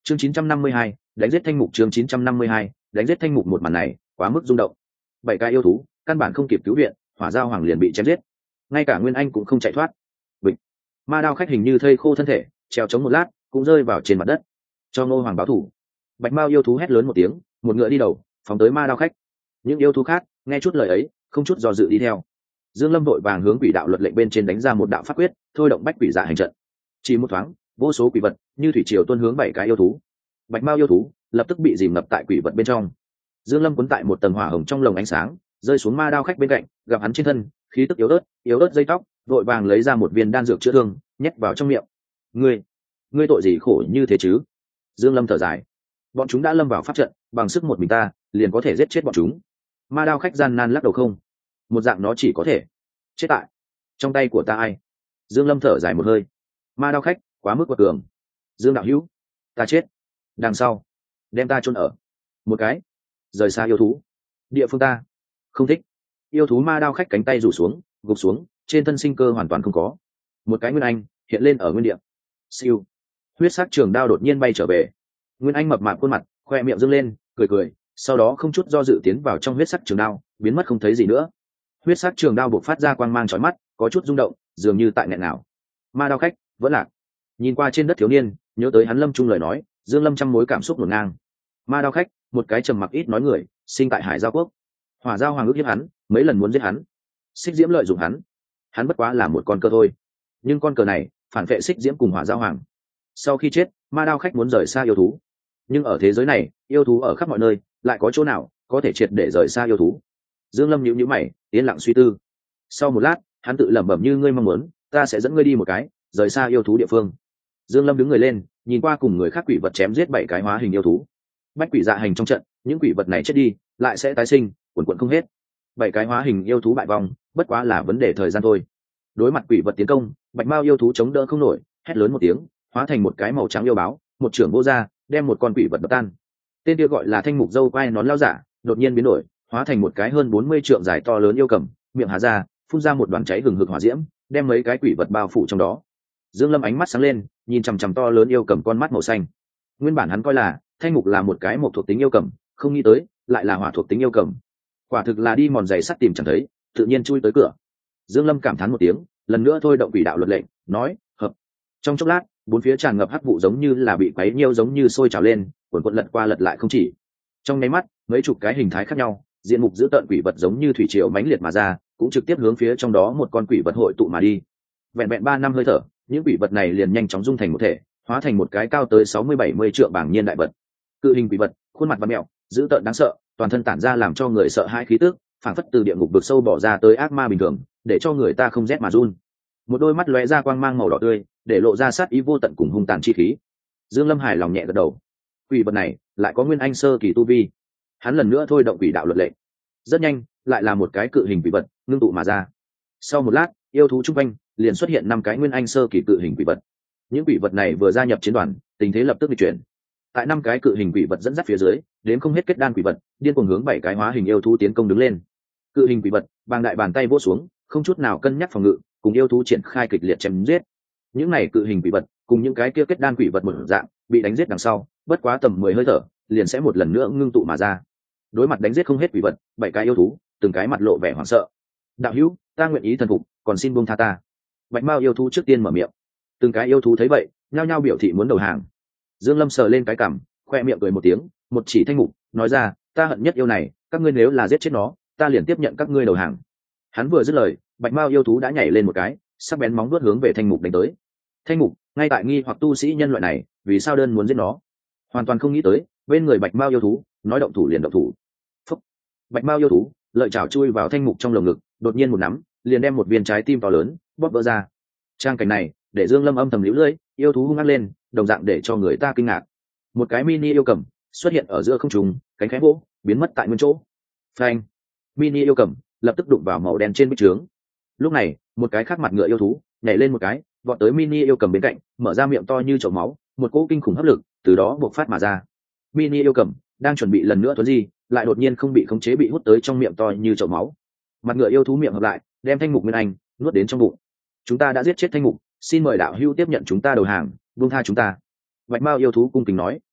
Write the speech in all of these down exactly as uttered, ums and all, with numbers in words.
chương chín trăm năm mươi hai, đánh giết thanh mục. Chương chín trăm năm mươi hai, đánh giết thanh mục. Một màn này quá mức rung động. Bảy cái yêu thú căn bản không kịp cứu viện, hỏa giao hoàng liền bị chém giết, ngay cả nguyên anh cũng không chạy thoát. Bịch, ma đao khách hình như thây khô thân thể, treo chống một lát cũng rơi vào trên mặt đất. Cho Ngô Hoàng báo thủ. Bạch mao yêu thú hét lớn một tiếng, một ngựa đi đầu phóng tới ma đao khách. Những yêu thú khác nghe chút lời ấy, không chút do dự đi theo. Dương Lâm vội vàng hướng quỷ đạo luật lệnh bên trên đánh ra một đạo pháp quyết, thôi động bách quỷ dạ hành trận. Chỉ một thoáng, vô số quỷ vật như thủy triều tuôn hướng bảy cái yêu thú. Bạch mao yêu thú lập tức bị dìm ngập tại quỷ vật bên trong. Dương Lâm cuốn tại một tầng hỏa hồng trong lồng ánh sáng, rơi xuống ma đao khách bên cạnh, gặp hắn trên thân khí tức yếu ớt, yếu ớt dây tóc, vội vàng lấy ra một viên đan dược chữa thương, nhét vào trong miệng. Ngươi, ngươi tội gì khổ như thế chứ? Dương Lâm thở dài. Bọn chúng đã lâm vào pháp trận, bằng sức một mình ta liền có thể giết chết bọn chúng. Ma đao khách gian nan lắc đầu không, một dạng nó chỉ có thể chết tại trong tay của ta. Ai? Dương Lâm thở dài một hơi. Ma đao khách quá mức quật cường. Dương đạo hữu, ta chết đằng sau đem ta chôn ở một cái rời xa yêu thú địa phương, ta không thích. Yêu thú ma đao khách cánh tay rủ xuống, gục xuống, trên thân sinh cơ hoàn toàn không có. Một cái nguyên anh hiện lên ở nguyên địa. Siêu, huyết sắc trường đao đột nhiên bay trở về. Nguyên anh mập mạp khuôn mặt, khoe miệng dâng lên, cười cười, sau đó không chút do dự tiến vào trong huyết sắc trường đao, biến mất không thấy gì nữa. Huyết sắc trường đao bộc phát ra quang mang chói mắt, có chút rung động, dường như tại nghẹn nào. Ma đao khách vẫn lạc. Nhìn qua trên đất thiếu niên, nhớ tới hắn Lâm Trung lời nói, Dương Lâm trăm mối cảm xúc ngổn ngang. Ma đao khách, một cái trầm mặc ít nói người, sinh tại Hải Giao quốc. Hỏa Giao hoàng ước hiếp hắn, mấy lần muốn giết hắn. Xích Diễm lợi dụng hắn, hắn bất quá là một con cờ thôi. Nhưng con cờ này phản vệ Xích Diễm cùng Hỏa Giao hoàng. Sau khi chết, ma đao khách muốn rời xa yêu thú. Nhưng ở thế giới này, yêu thú ở khắp mọi nơi, lại có chỗ nào có thể triệt để rời xa yêu thú? Dương Lâm nhíu nhíu mày, yên lặng suy tư. Sau một lát, hắn tự lẩm bẩm, như ngươi mong muốn, ta sẽ dẫn ngươi đi một cái rời xa yêu thú địa phương. Dương Lâm đứng người lên, nhìn qua cùng người khác quỷ vật chém giết bảy cái hóa hình yêu thú. Bách quỷ dạ hành trong trận, những quỷ vật này chết đi, lại sẽ tái sinh, cuồn cuộn không hết. Bảy cái hóa hình yêu thú bại vong, bất quá là vấn đề thời gian thôi. Đối mặt quỷ vật tiến công, bạch mao yêu thú chống đỡ không nổi, hét lớn một tiếng, hóa thành một cái màu trắng yêu báo, một trưởng vô ra, đem một con quỷ vật đập tan. Tên kia gọi là thanh mục dâu quai nón lao giả, đột nhiên biến đổi, hóa thành một cái hơn bốn mươi trượng dài to lớn yêu cầm, miệng há ra, phun ra một đoàn cháy hừng hực hỏa diễm, đem mấy cái quỷ vật bao phủ trong đó. Dương Lâm ánh mắt sáng lên, nhìn chằm chằm to lớn yêu cầm con mắt màu xanh. Nguyên bản hắn coi là thanh mục là một cái một thuộc tính yêu cầm, không nghĩ tới lại là hỏa thuộc tính yêu cầm. Quả thực là đi mòn giày sắt tìm chẳng thấy, tự nhiên chui tới cửa. Dương Lâm cảm thán một tiếng, lần nữa thôi động quỷ đạo luật lệnh, nói: hợp. Trong chốc lát, bốn phía tràn ngập hắc vụ giống như là bị quấy nhiêu, giống như sôi trào lên, cuộn cuộn lật qua lật lại không chỉ. Trong nháy mắt, mấy chục cái hình thái khác nhau, diện mục dữ tợn quỷ vật giống như thủy triều mãnh liệt mà ra, cũng trực tiếp hướng phía trong đó một con quỷ vật hội tụ mà đi. Vẹn vẹn ba năm hơi thở, những quỷ vật này liền nhanh chóng dung thành một thể, hóa thành một cái cao tới sáu mươi bảy mươi trượng bảng nhiên đại vật. Cự hình quỷ vật, khuôn mặt và mẹo, dữ tợn đáng sợ, toàn thân tản ra làm cho người sợ hãi khí tức, phảng phất từ địa ngục vực sâu bỏ ra tới ác ma bình thường, để cho người ta không rét mà run. Một đôi mắt lóe ra quang mang màu đỏ tươi, để lộ ra sát ý vô tận cùng hung tàn chi khí. Dương Lâm hài lòng nhẹ gật đầu. Quỷ vật này lại có nguyên anh sơ kỳ tu vi. Hắn lần nữa thôi động quỷ đạo luật lệnh. Rất nhanh, lại là một cái cự hình quỷ vật ngưng tụ mà ra. Sau một lát, yêu thú trung quanh liền xuất hiện năm cái nguyên anh sơ kỳ cự hình quỷ vật. Những quỷ vật này vừa gia nhập chiến đoàn, tình thế lập tức bị chuyển. Tại năm cái cự hình quỷ vật dẫn dắt phía dưới, đến không hết kết đan quỷ vật, điên cuồng hướng bảy cái hóa hình yêu thú tiến công đứng lên. Cự hình quỷ vật, bàng đại bàn tay vỗ xuống, không chút nào cân nhắc phòng ngự, cùng yêu thú triển khai kịch liệt chém giết. Những này cự hình quỷ vật, cùng những cái kia kết đan quỷ vật một dạng, bị đánh giết đằng sau, bất quá tầm mười hơi thở, liền sẽ một lần nữa ngưng tụ mà ra. Đối mặt đánh giết không hết quỷ vật, bảy cái yêu thú, từng cái mặt lộ vẻ hoảng sợ. Đạo hữu, ta nguyện ý thần phục, còn xin buông tha ta. Bạch mao yêu thú trước tiên mở miệng. Từng cái yêu thú thấy vậy, nhao nhao biểu thị muốn đầu hàng. Dương Lâm sờ lên cái cằm, khoe miệng cười một tiếng, một chỉ thanh mục, nói ra: ta hận nhất yêu này, các ngươi nếu là giết chết nó, ta liền tiếp nhận các ngươi đầu hàng. Hắn vừa dứt lời, bạch mao yêu thú đã nhảy lên một cái, sắc bén móng vuốt hướng về thanh mục đánh tới. Thanh mục ngay tại nghi hoặc tu sĩ nhân loại này vì sao đơn muốn giết nó, hoàn toàn không nghĩ tới bên người bạch mao yêu thú nói động thủ liền động thủ. Phúc. Bạch mao yêu thú lợi chảo chui vào thanh mục trong lồng ngực, đột nhiên một nắm liền đem một viên trái tim to lớn bóp vỡ ra. Trang cảnh này để Dương Lâm âm thầm liễu lưỡi, yêu thú hung ác lên, đồng dạng để cho người ta kinh ngạc. Một cái mini yêu cầm xuất hiện ở giữa không trung, cánh khẽ vỗ, biến mất tại nguyên chỗ. Phanh. Mini yêu cầm lập tức đụng vào màu đen trên bích trướng. Lúc này, một cái khác mặt ngựa yêu thú nhảy lên một cái, vọt tới mini yêu cầm bên cạnh, mở ra miệng to như chậu máu, một cỗ kinh khủng hấp lực từ đó bộc phát mà ra. Mini yêu cầm đang chuẩn bị lần nữa thuấn di, lại đột nhiên không bị khống chế bị hút tới trong miệng to như chậu máu. Mặt ngựa yêu thú miệng hợp lại, đem thanh mục nguyên anh nuốt đến trong bụng. Chúng ta đã giết chết thanh mục, xin mời đạo hữu tiếp nhận chúng ta đầu hàng, buông tha chúng ta. Bạch mao yêu thú cung kính nói.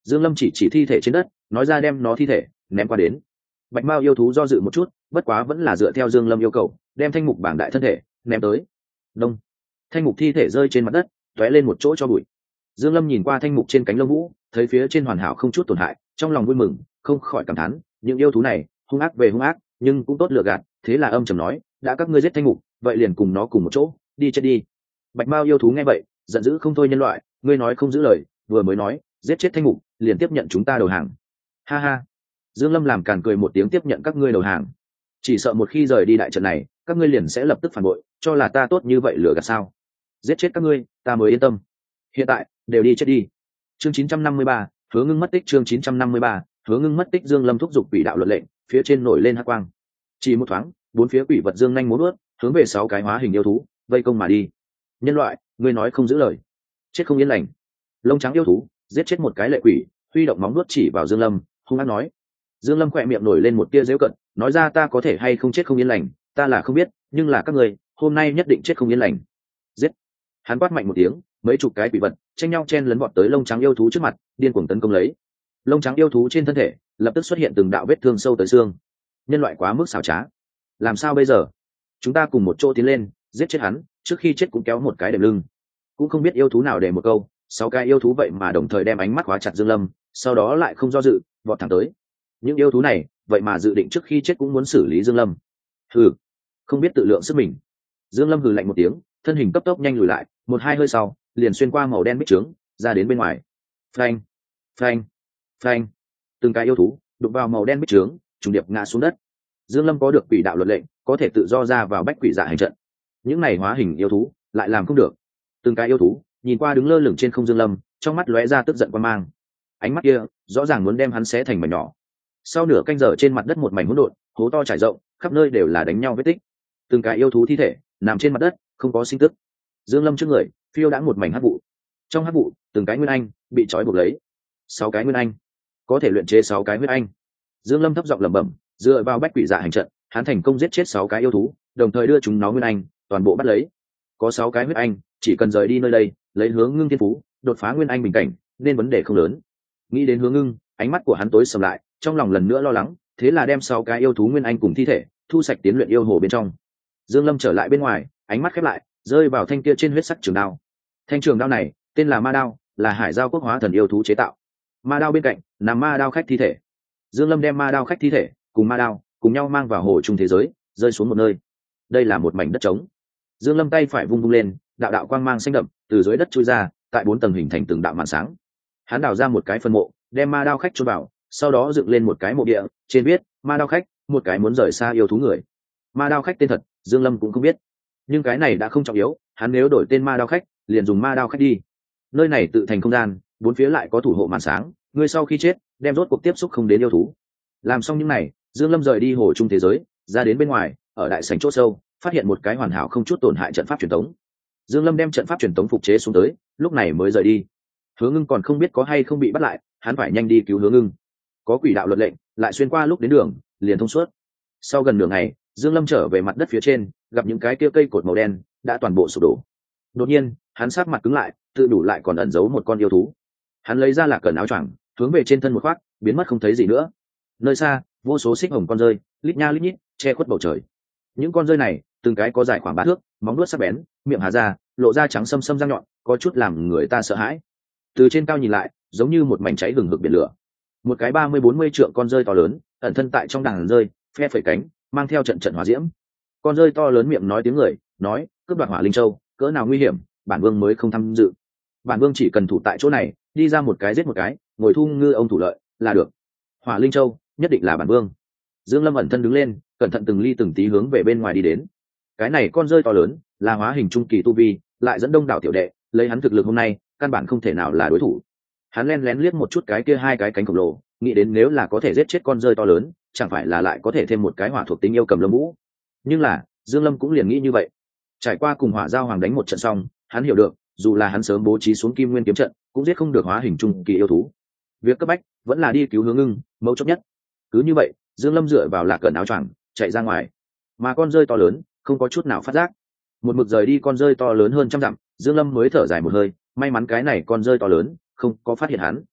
Dương Lâm chỉ chỉ thi thể trên đất, nói ra đem nó thi thể ném qua đến. Bạch mao yêu thú do dự một chút, bất quá vẫn là dựa theo Dương Lâm yêu cầu, đem thanh mục bảng đại thân thể ném tới. Đông, thanh mục thi thể rơi trên mặt đất, tóe lên một chỗ cho bụi. Dương Lâm nhìn qua thanh mục trên cánh lông vũ, thấy phía trên hoàn hảo không chút tổn hại, trong lòng vui mừng, không khỏi cảm thán, những yêu thú này hung ác về hung ác, nhưng cũng tốt lựa gạt. Thế là âm trầm nói, đã các ngươi giết thanh mục, vậy liền cùng nó cùng một chỗ, đi chết đi. Bạch mao yêu thú nghe vậy, giận dữ không thôi, nhân loại, ngươi nói không giữ lời, vừa mới nói giết chết thanh mục, liền tiếp nhận chúng ta đầu hàng. Ha ha. Dương Lâm làm càn cười một tiếng, tiếp nhận các ngươi đầu hàng, chỉ sợ một khi rời đi đại trận này, các ngươi liền sẽ lập tức phản bội, cho là ta tốt như vậy lừa gạt sao? Giết chết các ngươi, ta mới yên tâm. Hiện tại đều đi chết đi. Chương chín trăm năm mươi ba, Hứa Ngưng mất tích. Chương chín trăm năm mươi ba, Hứa Ngưng mất tích. Dương Lâm thúc giục quỷ đạo luật lệnh, phía trên nổi lên hắc quang. Chỉ một thoáng, bốn phía quỷ vật dương nhanh múa vớt, hướng về sáu cái hóa hình yêu thú vây công mà đi. Nhân loại, ngươi nói không giữ lời, chết không yên lành. Lông trắng yêu thú giết chết một cái lệ quỷ, huy động móng vuốt chỉ vào Dương Lâm, hung ác nói. Dương Lâm khỏe miệng nổi lên một tia giễu cận, nói ra ta có thể hay không chết không yên lành, ta là không biết, nhưng là các người hôm nay nhất định chết không yên lành. Giết! Hắn quát mạnh một tiếng, mấy chục cái quỷ vật tranh nhau chen lấn vọt tới lông trắng yêu thú trước mặt, điên cuồng tấn công lấy. Lông trắng yêu thú trên thân thể lập tức xuất hiện từng đạo vết thương sâu tới xương. Nhân loại quá mức xảo trá, làm sao bây giờ? Chúng ta cùng một chỗ tiến lên, giết chết hắn, trước khi chết cũng kéo một cái đệm lưng. Cũng không biết yêu thú nào để một câu, sáu cái yêu thú vậy mà đồng thời đem ánh mắt khóa chặt Dương Lâm, sau đó lại không do dự, vọt thẳng tới. Những yêu thú này vậy mà dự định trước khi chết cũng muốn xử lý Dương Lâm. Hừ, không biết tự lượng sức mình. Dương Lâm hừ lạnh một tiếng, thân hình cấp tốc nhanh lùi lại, một hai hơi sau liền xuyên qua màu đen bích trướng ra đến bên ngoài. Phanh, phanh, phanh, từng cái yêu thú đụng vào màu đen bích trướng, trùng điệp ngã xuống đất. Dương Lâm có được quỷ đạo luật lệnh, có thể tự do ra vào bách quỷ dạ hành trận. Những này hóa hình yêu thú lại làm không được. Từng cái yêu thú nhìn qua đứng lơ lửng trên không Dương Lâm, trong mắt lóe ra tức giận quan mang. Ánh mắt kia rõ ràng muốn đem hắn xé thành mảnh nhỏ. Sau nửa canh giờ, trên mặt đất một mảnh hỗn độn, hố to trải rộng, khắp nơi đều là đánh nhau vết tích. Từng cái yêu thú thi thể nằm trên mặt đất, không có sinh tức. Dương Lâm trước người phiêu đãng một mảnh hắc vụ. Trong hắc vụ, từng cái nguyên anh bị trói buộc lấy. Sáu cái nguyên anh, có thể luyện chế sáu cái huyết anh. Dương Lâm thấp giọng lẩm bẩm, dựa vào bách quỷ dạ hành trận, hắn thành công giết chết sáu cái yêu thú, đồng thời đưa chúng nó nguyên anh toàn bộ bắt lấy. Có sáu cái huyết anh, chỉ cần rời đi nơi đây, lấy Hướng Ngưng thiên phú, đột phá nguyên anh bình cảnh, nên vấn đề không lớn. Nghĩ đến Hướng Ngưng, ánh mắt của hắn tối sầm lại, trong lòng lần nữa lo lắng, thế là đem sáu cái yêu thú nguyên anh cùng thi thể thu sạch tiến luyện yêu hồ bên trong. Dương Lâm trở lại bên ngoài, ánh mắt khép lại, rơi vào thanh kia trên huyết sắc trường đao. Thanh trường đao này tên là Ma đao, là Hải Giao quốc hóa thần yêu thú chế tạo. Ma đao bên cạnh nằm ma đao khách thi thể. Dương Lâm đem ma đao khách thi thể cùng ma đao cùng nhau mang vào hồ trung thế giới, rơi xuống một nơi. Đây là một mảnh đất trống. Dương Lâm tay phải vung vung lên, đạo đạo quang mang xanh đậm từ dưới đất chui ra, tại bốn tầng hình thành từng đạo màn sáng. Hắn đào ra một cái phân mộ, đem ma đao khách chôn vào, sau đó dựng lên một cái mộ địa, trên viết ma đao khách, một cái muốn rời xa yêu thú người. Ma đao khách tên thật Dương Lâm cũng không biết, nhưng cái này đã không trọng yếu, hắn nếu đổi tên ma đao khách, liền dùng ma đao khách đi. Nơi này tự thành không gian, bốn phía lại có thủ hộ màn sáng, người sau khi chết đem rốt cuộc tiếp xúc không đến yêu thú. Làm xong những này, Dương Lâm rời đi hồ trung thế giới, ra đến bên ngoài, ở đại sảnh chỗ sâu phát hiện một cái hoàn hảo không chút tổn hại trận pháp truyền tống. Dương Lâm đem trận pháp truyền tống phục chế xuống tới, lúc này mới rời đi. Hứa Ngưng còn không biết có hay không bị bắt lại, hắn phải nhanh đi cứu Hứa Ngưng. Có quỷ đạo luật lệnh, lại xuyên qua lúc đến đường liền thông suốt. Sau gần nửa ngày, Dương Lâm trở về mặt đất phía trên, gặp những cái kia cây cột màu đen đã toàn bộ sụp đổ. Đột nhiên, hắn sát mặt cứng lại, tự đủ lại còn ẩn giấu một con yêu thú. Hắn lấy ra là cẩn áo choàng, hướng về trên thân một khoác, biến mất không thấy gì nữa. Nơi xa, vô số xích hồng con rơi, lít nha lít nhít, che khuất bầu trời. Những con rơi này, từng cái có dài khoảng ba thước, móng vuốt sắc bén, miệng há ra, lộ ra trắng xâm xâm răng nhọn, có chút làm người ta sợ hãi. Từ trên cao nhìn lại, giống như một mảnh cháy hừng hực biển lửa. Một cái ba mươi bốn mươi trượng con rơi to lớn, ẩn thân tại trong đàn rơi, phe phẩy cánh, mang theo trận trận hỏa diễm. Con rơi to lớn miệng nói tiếng người, nói, cướp đoạt Hỏa Linh Châu, cỡ nào nguy hiểm, bản vương mới không tham dự. Bản vương chỉ cần thủ tại chỗ này, đi ra một cái giết một cái, ngồi thu ngư ông thủ lợi là được. Hỏa Linh Châu nhất định là bản vương. Dương Lâm ẩn thân đứng lên, cẩn thận từng ly từng tí hướng về bên ngoài đi đến. Cái này con rơi to lớn là hóa hình trung kỳ tu vi, lại dẫn đông đảo tiểu đệ, lấy hắn thực lực hôm nay, căn bản không thể nào là đối thủ. Hắn lén lén liếc một chút cái kia hai cái cánh khổng lồ, nghĩ đến nếu là có thể giết chết con rơi to lớn, chẳng phải là lại có thể thêm một cái hỏa thuộc tính yêu cầm lâm vũ. Nhưng là Dương Lâm cũng liền nghĩ như vậy. Trải qua cùng Hỏa Giao Hoàng đánh một trận xong, hắn hiểu được, dù là hắn sớm bố trí xuống Kim Nguyên kiếm trận, cũng giết không được hóa hình trung kỳ yêu thú. Việc cấp bách vẫn là đi cứu Hướng Ngưng, mấu chốt nhất. Cứ như vậy, Dương Lâm dựa vào lạc cẩn áo choàng, chạy ra ngoài. Mà con rơi to lớn không có chút nào phát giác. Một mực rời đi con rơi to lớn hơn trăm dặm, Dương Lâm mới thở dài một hơi, may mắn cái này con rơi to lớn không có phát hiện hắn.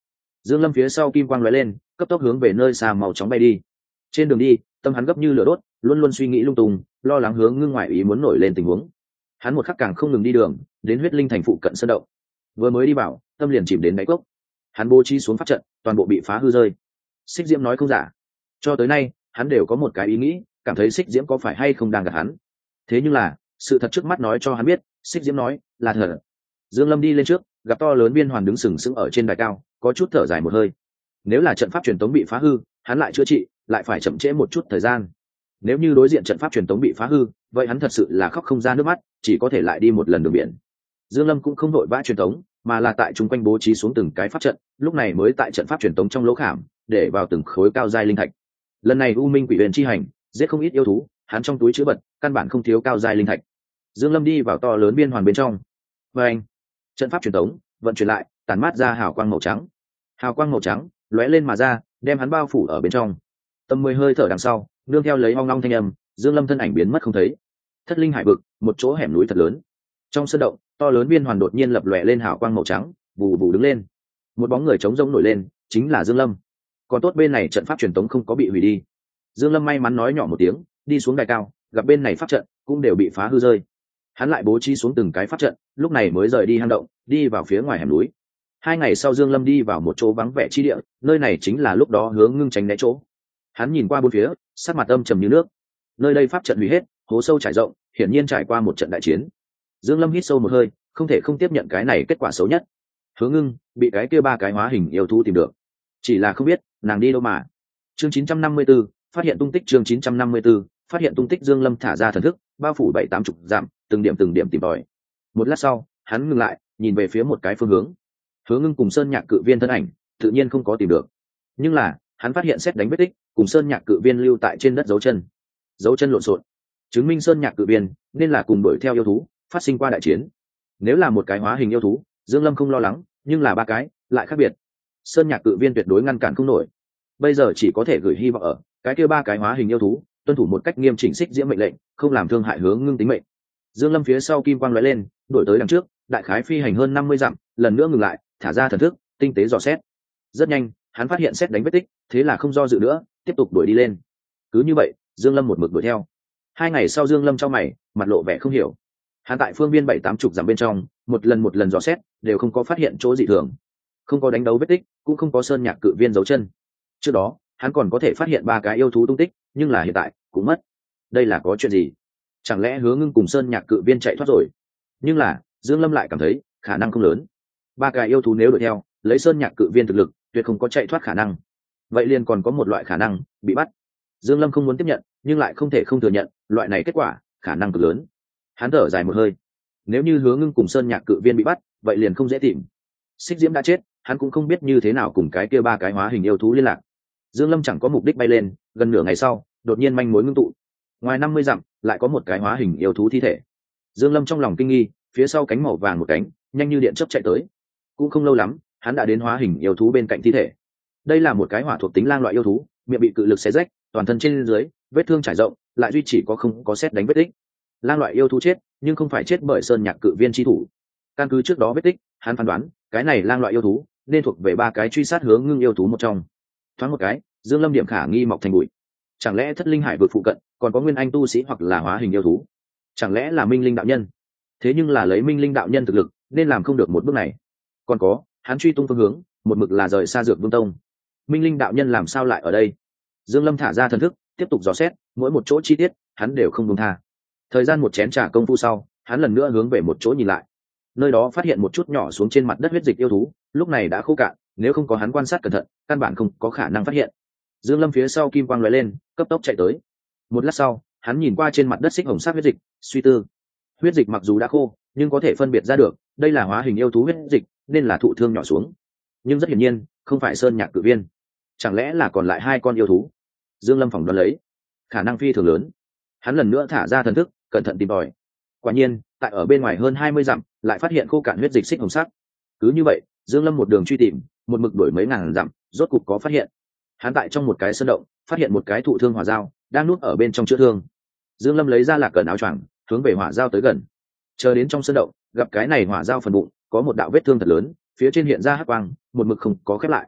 Dương Lâm phía sau kim quang lóe lên, cấp tốc hướng về nơi xa màu chóng bay đi. Trên đường đi, tâm hắn gấp như lửa đốt, luôn luôn suy nghĩ lung tung, lo lắng hướng ngưng ngoại ý muốn nổi lên tình huống. Hắn một khắc càng không ngừng đi đường, đến huyết linh thành phụ cận sơn động. Vừa mới đi vào, tâm liền chìm đến đáy cốc. Hắn bố trí xuống pháp trận, toàn bộ bị phá hư rơi. Xích Diễm nói không giả, cho tới nay hắn đều có một cái ý nghĩ, cảm thấy Xích Diễm có phải hay không đang gạt hắn. Thế nhưng là sự thật trước mắt nói cho hắn biết, Xích Diễm nói là thật. Dương Lâm đi lên trước, gặp to lớn biên hoàn đứng sừng sững ở trên đài cao, có chút thở dài một hơi. Nếu là trận pháp truyền tống bị phá hư, hắn lại chữa trị, lại phải chậm trễ một chút thời gian. Nếu như đối diện trận pháp truyền tống bị phá hư, vậy hắn thật sự là khóc không ra nước mắt, chỉ có thể lại đi một lần đường biển. Dương Lâm cũng không đội vã truyền tống, mà là tại trung quanh bố trí xuống từng cái pháp trận, lúc này mới tại trận pháp truyền tống trong lỗ khảm, để vào từng khối cao giai linh thạch. Lần này U Minh Quỷ Huyền chi hành, giết không ít yêu thú, hắn trong túi chứa vật, căn bản không thiếu cao giai linh thạch. Dương Lâm đi vào to lớn biên hoàn bên trong. Và anh, trận pháp truyền tống vận chuyển lại, tản mát ra hào quang màu trắng. Hào quang màu trắng lóe lên mà ra, đem hắn bao phủ ở bên trong. Tầm mười hơi thở đằng sau, nương theo lấy ong ong thanh âm, Dương Lâm thân ảnh biến mất không thấy. Thất linh hải vực, một chỗ hẻm núi thật lớn. Trong sân động, to lớn biên hoàn đột nhiên lập lòe lên hào quang màu trắng, bù bù đứng lên. Một bóng người trống rỗng nổi lên, chính là Dương Lâm. Còn tốt bên này trận pháp truyền tống không có bị hủy đi. Dương Lâm may mắn nói nhỏ một tiếng, đi xuống đài cao, gặp bên này pháp trận cũng đều bị phá hư rơi. Hắn lại bố trí xuống từng cái pháp trận, lúc này mới rời đi hang động, đi vào phía ngoài hẻm núi. Hai ngày sau Dương Lâm đi vào một chỗ vắng vẻ chi địa, nơi này chính là lúc đó Hướng Ngưng tránh né chỗ. Hắn nhìn qua bốn phía, sắc mặt âm trầm như nước. Nơi đây pháp trận hủy hết, hố sâu trải rộng, hiển nhiên trải qua một trận đại chiến. Dương Lâm hít sâu một hơi, không thể không tiếp nhận cái này kết quả xấu nhất. Hướng Ngưng bị cái kia ba cái hóa hình yêu thú tìm được, chỉ là không biết nàng đi đâu mà. Chương chín trăm năm mươi tư, phát hiện tung tích. Chương chín trăm năm mươi tư, phát hiện tung tích. Dương Lâm thả ra thần thức, bao phủ bảy tám chục dặm, từng điểm từng điểm tìm tòi. Một lát sau, hắn ngừng lại, nhìn về phía một cái phương hướng. Hướng Ngưng cùng Sơn Nhạc Cự Viên thân ảnh, tự nhiên không có tìm được. Nhưng là, hắn phát hiện xét đánh vết tích, cùng Sơn Nhạc Cự Viên lưu tại trên đất dấu chân. Dấu chân lộn xộn, chứng minh Sơn Nhạc Cự Viên nên là cùng đuổi theo yêu thú, phát sinh qua đại chiến. Nếu là một cái hóa hình yêu thú, Dương Lâm không lo lắng, nhưng là ba cái, lại khác biệt. Sơn Nhạc Cự Viên tuyệt đối ngăn cản không nổi. Bây giờ chỉ có thể gửi hy vọng ở cái kia ba cái hóa hình yêu thú, tuân thủ một cách nghiêm chỉnh Xích Diễm mệnh lệnh, không làm thương hại Hướng Ngưng tính mệnh. Dương Lâm phía sau kim quang lóe lên, đuổi tới đằng trước, đại khái phi hành hơn năm mươi dặm, lần nữa ngừng lại, thả ra thần thức, tinh tế dò xét. Rất nhanh, hắn phát hiện xét đánh vết tích, thế là không do dự nữa, tiếp tục đuổi đi lên. Cứ như vậy, Dương Lâm một mực đuổi theo. Hai ngày sau Dương Lâm trong mày, mặt lộ vẻ không hiểu. Hắn tại phương biên bảy tám chục dặm bên trong, một lần một lần dò xét, đều không có phát hiện chỗ dị thường. Không có đánh đấu vết tích, cũng không có Sơn Nhạc Cự Viên dấu chân. Trước đó, hắn còn có thể phát hiện ba cái yêu thú tung tích, nhưng là hiện tại cũng mất. Đây là có chuyện gì? Chẳng lẽ Hướng Ngưng cùng Sơn Nhạc Cự Viên chạy thoát rồi? Nhưng là Dương Lâm lại cảm thấy khả năng không lớn. Ba cái yêu thú nếu đuổi theo, lấy Sơn Nhạc Cự Viên thực lực, tuyệt không có chạy thoát khả năng. Vậy liền còn có một loại khả năng bị bắt. Dương Lâm không muốn tiếp nhận, nhưng lại không thể không thừa nhận, loại này kết quả khả năng cực lớn. Hắn thở dài một hơi. Nếu như Hướng Ngưng cùng Sơn Nhạc Cự Viên bị bắt, vậy liền không dễ tìm. Xích Diễm đã chết, hắn cũng không biết như thế nào cùng cái kia ba cái hóa hình yêu thú liên lạc. Dương Lâm chẳng có mục đích bay lên, gần nửa ngày sau, đột nhiên manh mối ngưng tụ. Ngoài năm mươi dặm, lại có một cái hóa hình yêu thú thi thể. Dương Lâm trong lòng kinh nghi, phía sau cánh màu vàng một cánh, nhanh như điện chớp chạy tới. Cũng không lâu lắm, hắn đã đến hóa hình yêu thú bên cạnh thi thể. Đây là một cái hỏa thuộc tính lang loại yêu thú, miệng bị cự lực xé rách, toàn thân trên dưới vết thương trải rộng, lại duy chỉ có không có xét đánh vết tích. Lang loại yêu thú chết, nhưng không phải chết bởi Sơn Nhạc Cự Viên chi thủ. Căn cứ trước đó vết tích, hắn phán đoán, cái này lang loại yêu thú nên thuộc về ba cái truy sát Hướng Ngưng yêu thú một trong. Thoáng một cái, Dương Lâm điểm khả nghi mọc thành bụi. Chẳng lẽ Thất Linh Hải vực phụ cận còn có nguyên anh tu sĩ hoặc là hóa hình yêu thú? Chẳng lẽ là Minh Linh đạo nhân? Thế nhưng là lấy Minh Linh đạo nhân thực lực, nên làm không được một bước này. Còn có, hắn truy tung phương hướng, một mực là rời xa Dược Vương Tông. Minh Linh đạo nhân làm sao lại ở đây? Dương Lâm thả ra thần thức, tiếp tục dò xét, mỗi một chỗ chi tiết, hắn đều không buông tha. Thời gian một chén trà công phu sau, hắn lần nữa hướng về một chỗ nhìn lại. Nơi đó phát hiện một chút nhỏ xuống trên mặt đất huyết dịch yêu thú, lúc này đã khô cạn, nếu không có hắn quan sát cẩn thận, căn bản không có khả năng phát hiện. Dương Lâm phía sau kim quang lóe lên, cấp tốc chạy tới. Một lát sau, hắn nhìn qua trên mặt đất xích hồng sắc huyết dịch, suy tư. Huyết dịch mặc dù đã khô, nhưng có thể phân biệt ra được, đây là hóa hình yêu thú huyết dịch, nên là thụ thương nhỏ xuống. Nhưng rất hiển nhiên, không phải Sơn Nhạc Cự Viên. Chẳng lẽ là còn lại hai con yêu thú? Dương Lâm phỏng đoán lấy, khả năng phi thường lớn. Hắn lần nữa thả ra thần thức, cẩn thận tìm tòi. Quả nhiên, tại ở bên ngoài hơn hai mươi dặm, lại phát hiện khô cạn huyết dịch xích hồng sắc. Cứ như vậy, Dương Lâm một đường truy tìm, một mực đuổi mấy ngàn dặm, rốt cục có phát hiện. Hắn tại trong một cái sơn động, phát hiện một cái thụ thương hỏa dao, đang nuốt ở bên trong chữa thương. Dương Lâm lấy ra lạc cẩn áo choàng, hướng về hỏa dao tới gần. Chờ đến trong sơn động, gặp cái này hỏa dao phần bụng có một đạo vết thương thật lớn, phía trên hiện ra hắc quang, một mực không có khép lại.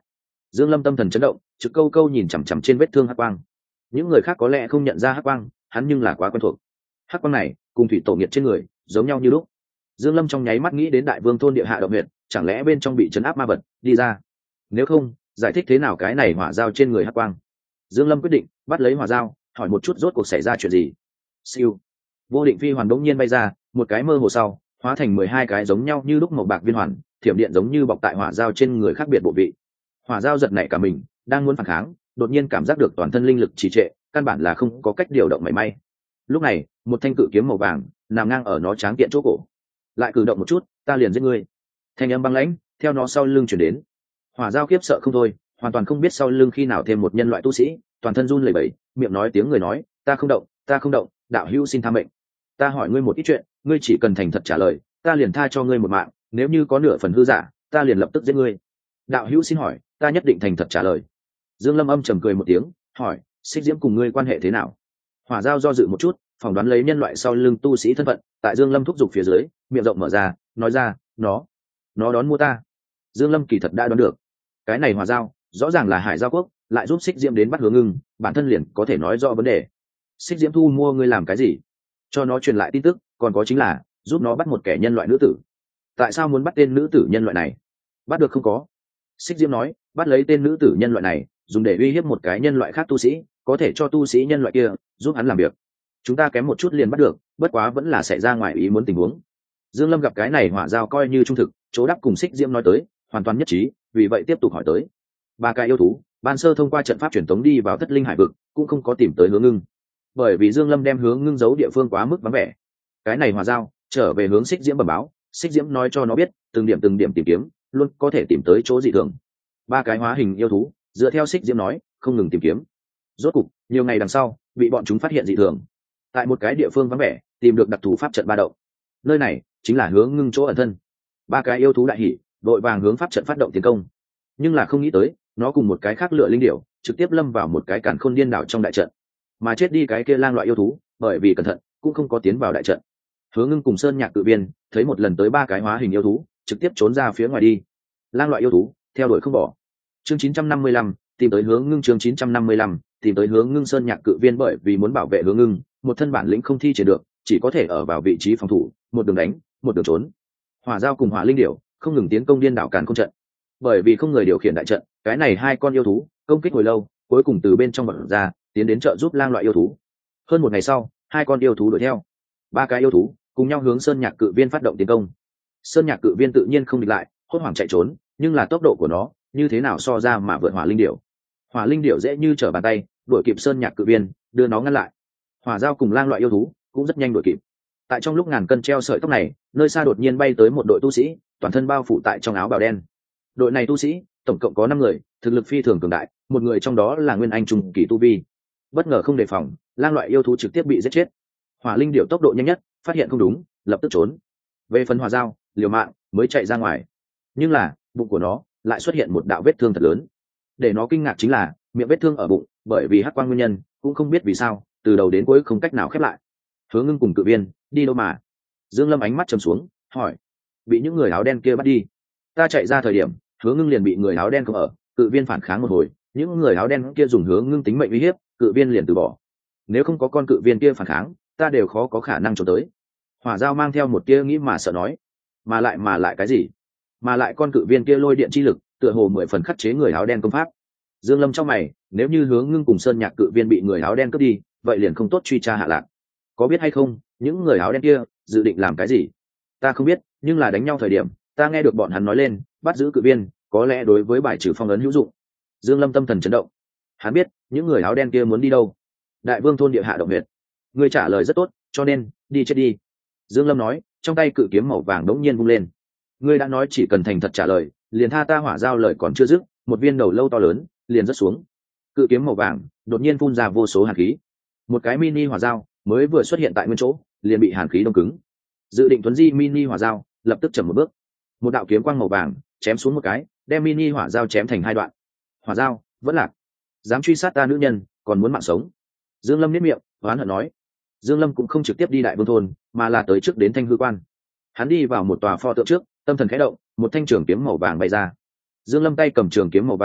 Dương Lâm tâm thần chấn động, trực câu câu nhìn chằm chằm trên vết thương hắc quang. Những người khác có lẽ không nhận ra hắc quang, hắn nhưng là quá quen thuộc. Hắc quang này cùng thủy tổ nghiệt trên người giống nhau như lúc. Dương Lâm trong nháy mắt nghĩ đến Đại Vương thôn địa hạ động huyệt, chẳng lẽ bên trong bị trấn áp ma vật đi ra? Nếu không, giải thích thế nào cái này hỏa dao trên người hắc quang? Dương Lâm quyết định bắt lấy hỏa dao, hỏi một chút rốt cuộc xảy ra chuyện gì. Siêu, vô định phi hoàn đống nhiên bay ra, một cái mơ hồ sau, hóa thành mười hai cái giống nhau như lúc màu bạc viên hoàn, thiểm điện giống như bọc tại hỏa dao trên người khác biệt bộ vị. Hỏa dao giật nảy cả mình, đang muốn phản kháng, đột nhiên cảm giác được toàn thân linh lực trì trệ, căn bản là không có cách điều động mảy may. Lúc này, một thanh cự kiếm màu vàng nằm ngang ở nó tráng kiện chỗ cổ. Lại cử động một chút, ta liền giết ngươi. Thanh âm băng lãnh theo nó sau lưng chuyển đến. Hỏa dao khiếp sợ không thôi, hoàn toàn không biết sau lưng khi nào thêm một nhân loại tu sĩ, toàn thân run lẩy bẩy, miệng nói tiếng người nói, ta không động, ta không động, đạo hữu xin tha mệnh. Ta hỏi ngươi một ít chuyện, ngươi chỉ cần thành thật trả lời, ta liền tha cho ngươi một mạng, nếu như có nửa phần hư giả, ta liền lập tức giết ngươi. Đạo hữu xin hỏi, ta nhất định thành thật trả lời. Dương Lâm âm trầm cười một tiếng, hỏi, Xích Diễm cùng ngươi quan hệ thế nào? Hỏa dao do dự một chút, phỏng đoán lấy nhân loại sau lưng tu sĩ thân phận, tại Dương Lâm thúc giục phía dưới, miệng rộng mở ra, nói ra, nó, nó đón mua ta. Dương Lâm kỳ thật đã đoán được, cái này hỏa dao rõ ràng là Hải Giao Quốc, lại giúp Xích Diễm đến bắt Hướng Ngưng, bản thân liền có thể nói rõ vấn đề. Xích Diễm thu mua ngươi làm cái gì? Cho nó truyền lại tin tức, còn có chính là giúp nó bắt một kẻ nhân loại nữ tử. Tại sao muốn bắt tên nữ tử nhân loại này? Bắt được không có? Xích Diễm nói, bắt lấy tên nữ tử nhân loại này, dùng để uy hiếp một cái nhân loại khác tu sĩ, có thể cho tu sĩ nhân loại kia giúp hắn làm việc. Chúng ta kém một chút liền bắt được, bất quá vẫn là xảy ra ngoài ý muốn tình huống. Dương Lâm gặp cái này hỏa dao coi như trung thực, chỗ đáp cùng Xích Diễm nói tới hoàn toàn nhất trí, vì vậy tiếp tục hỏi tới. Ba cái yêu thú ban sơ thông qua trận pháp truyền tống đi vào Thất Linh Hải vực, cũng không có tìm tới Hướng Ngưng, bởi vì Dương Lâm đem Hướng Ngưng giấu địa phương quá mức vắng vẻ. Cái này hỏa dao trở về hướng Xích Diễm bẩm báo, Xích Diễm nói cho nó biết, từng điểm từng điểm tìm kiếm, luôn có thể tìm tới chỗ dị thường. Ba cái hóa hình yêu thú dựa theo Xích Diễm nói, không ngừng tìm kiếm. Rốt cục, nhiều ngày đằng sau, bị bọn chúng phát hiện dị thường. Tại một cái địa phương vắng vẻ, tìm được đặc thù pháp trận ba động. Nơi này chính là Hướng Ngưng chỗ ẩn thân. Ba cái yêu thú đại hỉ, đội vàng hướng pháp trận phát động tiến công. Nhưng là không nghĩ tới, nó cùng một cái khác lựa linh điểu, trực tiếp lâm vào một cái càn khôn điên đảo trong đại trận. Mà chết đi cái kia lang loại yêu thú, bởi vì cẩn thận, cũng không có tiến vào đại trận. Hướng Ngưng cùng Sơn Nhạc Cự Viên thấy một lần tới ba cái hóa hình yêu thú, trực tiếp trốn ra phía ngoài đi. Lang loại yêu thú theo đuổi không bỏ. Chương chín trăm năm mươi lăm, tìm tới Hướng Ngưng. Chương chín trăm năm mươi lăm, tìm tới Hướng Ngưng. Sơn Nhạc Cự Viên bởi vì muốn bảo vệ Hướng Ngưng, một thân bản lĩnh không thi triển được, chỉ có thể ở vào vị trí phòng thủ, một đường đánh, một đường trốn. Hỏa Dao cùng Hỏa Linh Điểu không ngừng tiến công điên đảo càn khôn trận. Bởi vì không người điều khiển đại trận, cái này hai con yêu thú công kích hồi lâu, cuối cùng từ bên trong bật ra, tiến đến trợ giúp lang loại yêu thú. Hơn một ngày sau, hai con yêu thú đuổi theo. Ba cái yêu thú cùng nhau hướng Sơn Nhạc Cự Viên phát động tiến công. Sơn Nhạc Cự Viên tự nhiên không địch lại, hốt hoảng chạy trốn, nhưng là tốc độ của nó như thế nào so ra mà vượt Hỏa Linh Điểu. Hỏa Linh Điểu dễ như trở bàn tay đuổi kịp Sơn Nhạc Cự Viên, đưa nó ngăn lại. Hỏa Dao cùng lang loại yêu thú cũng rất nhanh đuổi kịp. Tại trong lúc ngàn cân treo sợi tóc này, nơi xa đột nhiên bay tới một đội tu sĩ, toàn thân bao phủ tại trong áo bào đen. Đội này tu sĩ tổng cộng có năm người, thực lực phi thường cường đại, một người trong đó là nguyên anh trung kỳ tu vi. Bất ngờ không đề phòng, lang loại yêu thú trực tiếp bị giết chết. Hỏa Linh Điểu tốc độ nhanh nhất, phát hiện không đúng, lập tức trốn. Về phần Hỏa Dao, liều mạng mới chạy ra ngoài. Nhưng là, bụng của nó lại xuất hiện một đạo vết thương thật lớn. Để nó kinh ngạc chính là, miệng vết thương ở bụng, bởi vì hắc quang nguyên nhân, cũng không biết vì sao, từ đầu đến cuối không cách nào khép lại. Hướng Ngưng cùng Cự Viên đi đâu mà? Dương Lâm ánh mắt trầm xuống, hỏi. Bị những người áo đen kia bắt đi. Ta chạy ra thời điểm, Hướng Ngưng liền bị người áo đen không ở, Cự Viên phản kháng một hồi, những người áo đen kia dùng Hướng Ngưng tính mệnh uy hiếp, Cự Viên liền từ bỏ. Nếu không có con Cự Viên kia phản kháng, ta đều khó có khả năng trốn tới. Hỏa Dao mang theo một tia nghĩ mà sợ nói. Mà lại mà lại cái gì? Mà lại con Cự Viên kia lôi điện chi lực, tựa hồ mười phần khắc chế người áo đen công pháp. Dương Lâm trong mày, nếu như Hướng Ngưng cùng Sơn Nhạc Cự Viên bị người áo đen cướp đi, vậy liền không tốt truy tra hạ lạc. Có biết hay không, những người áo đen kia dự định làm cái gì? Ta không biết, nhưng là đánh nhau thời điểm, ta nghe được bọn hắn nói lên, bắt giữ Cự Viên, có lẽ đối với bài trừ phong ấn hữu dụng. Dương Lâm tâm thần chấn động. Hắn biết, những người áo đen kia muốn đi đâu. Đại Vương thôn địa hạ động huyệt. Ngươi trả lời rất tốt, cho nên, đi chết đi. Dương Lâm nói, trong tay cự kiếm màu vàng đống nhiên vung lên. Ngươi đã nói chỉ cần thành thật trả lời, liền tha ta. Hỏa Dao lời còn chưa dứt, một viên đầu lâu to lớn liền rớt xuống. Cự kiếm màu vàng đột nhiên phun ra vô số hàn khí. Một cái mini hỏa dao mới vừa xuất hiện tại nguyên chỗ, liền bị hàn khí đông cứng. Dự định tuấn di mini hỏa dao lập tức chậm một bước. Một đạo kiếm quang màu vàng chém xuống một cái, đem mini hỏa dao chém thành hai đoạn. Hỏa dao vẫn lạc, dám truy sát ta nữ nhân, còn muốn mạng sống. Dương Lâm nhếch miệng, oán hận nói. Dương Lâm cũng không trực tiếp đi Đại Vương thôn, mà là tới trước đến Thanh Hư quan. Hắn đi vào một tòa pho tượng trước, tâm thần khẽ động, một thanh trường kiếm màu vàng bay ra. Dương Lâm tay cầm trường kiếm màu vàng,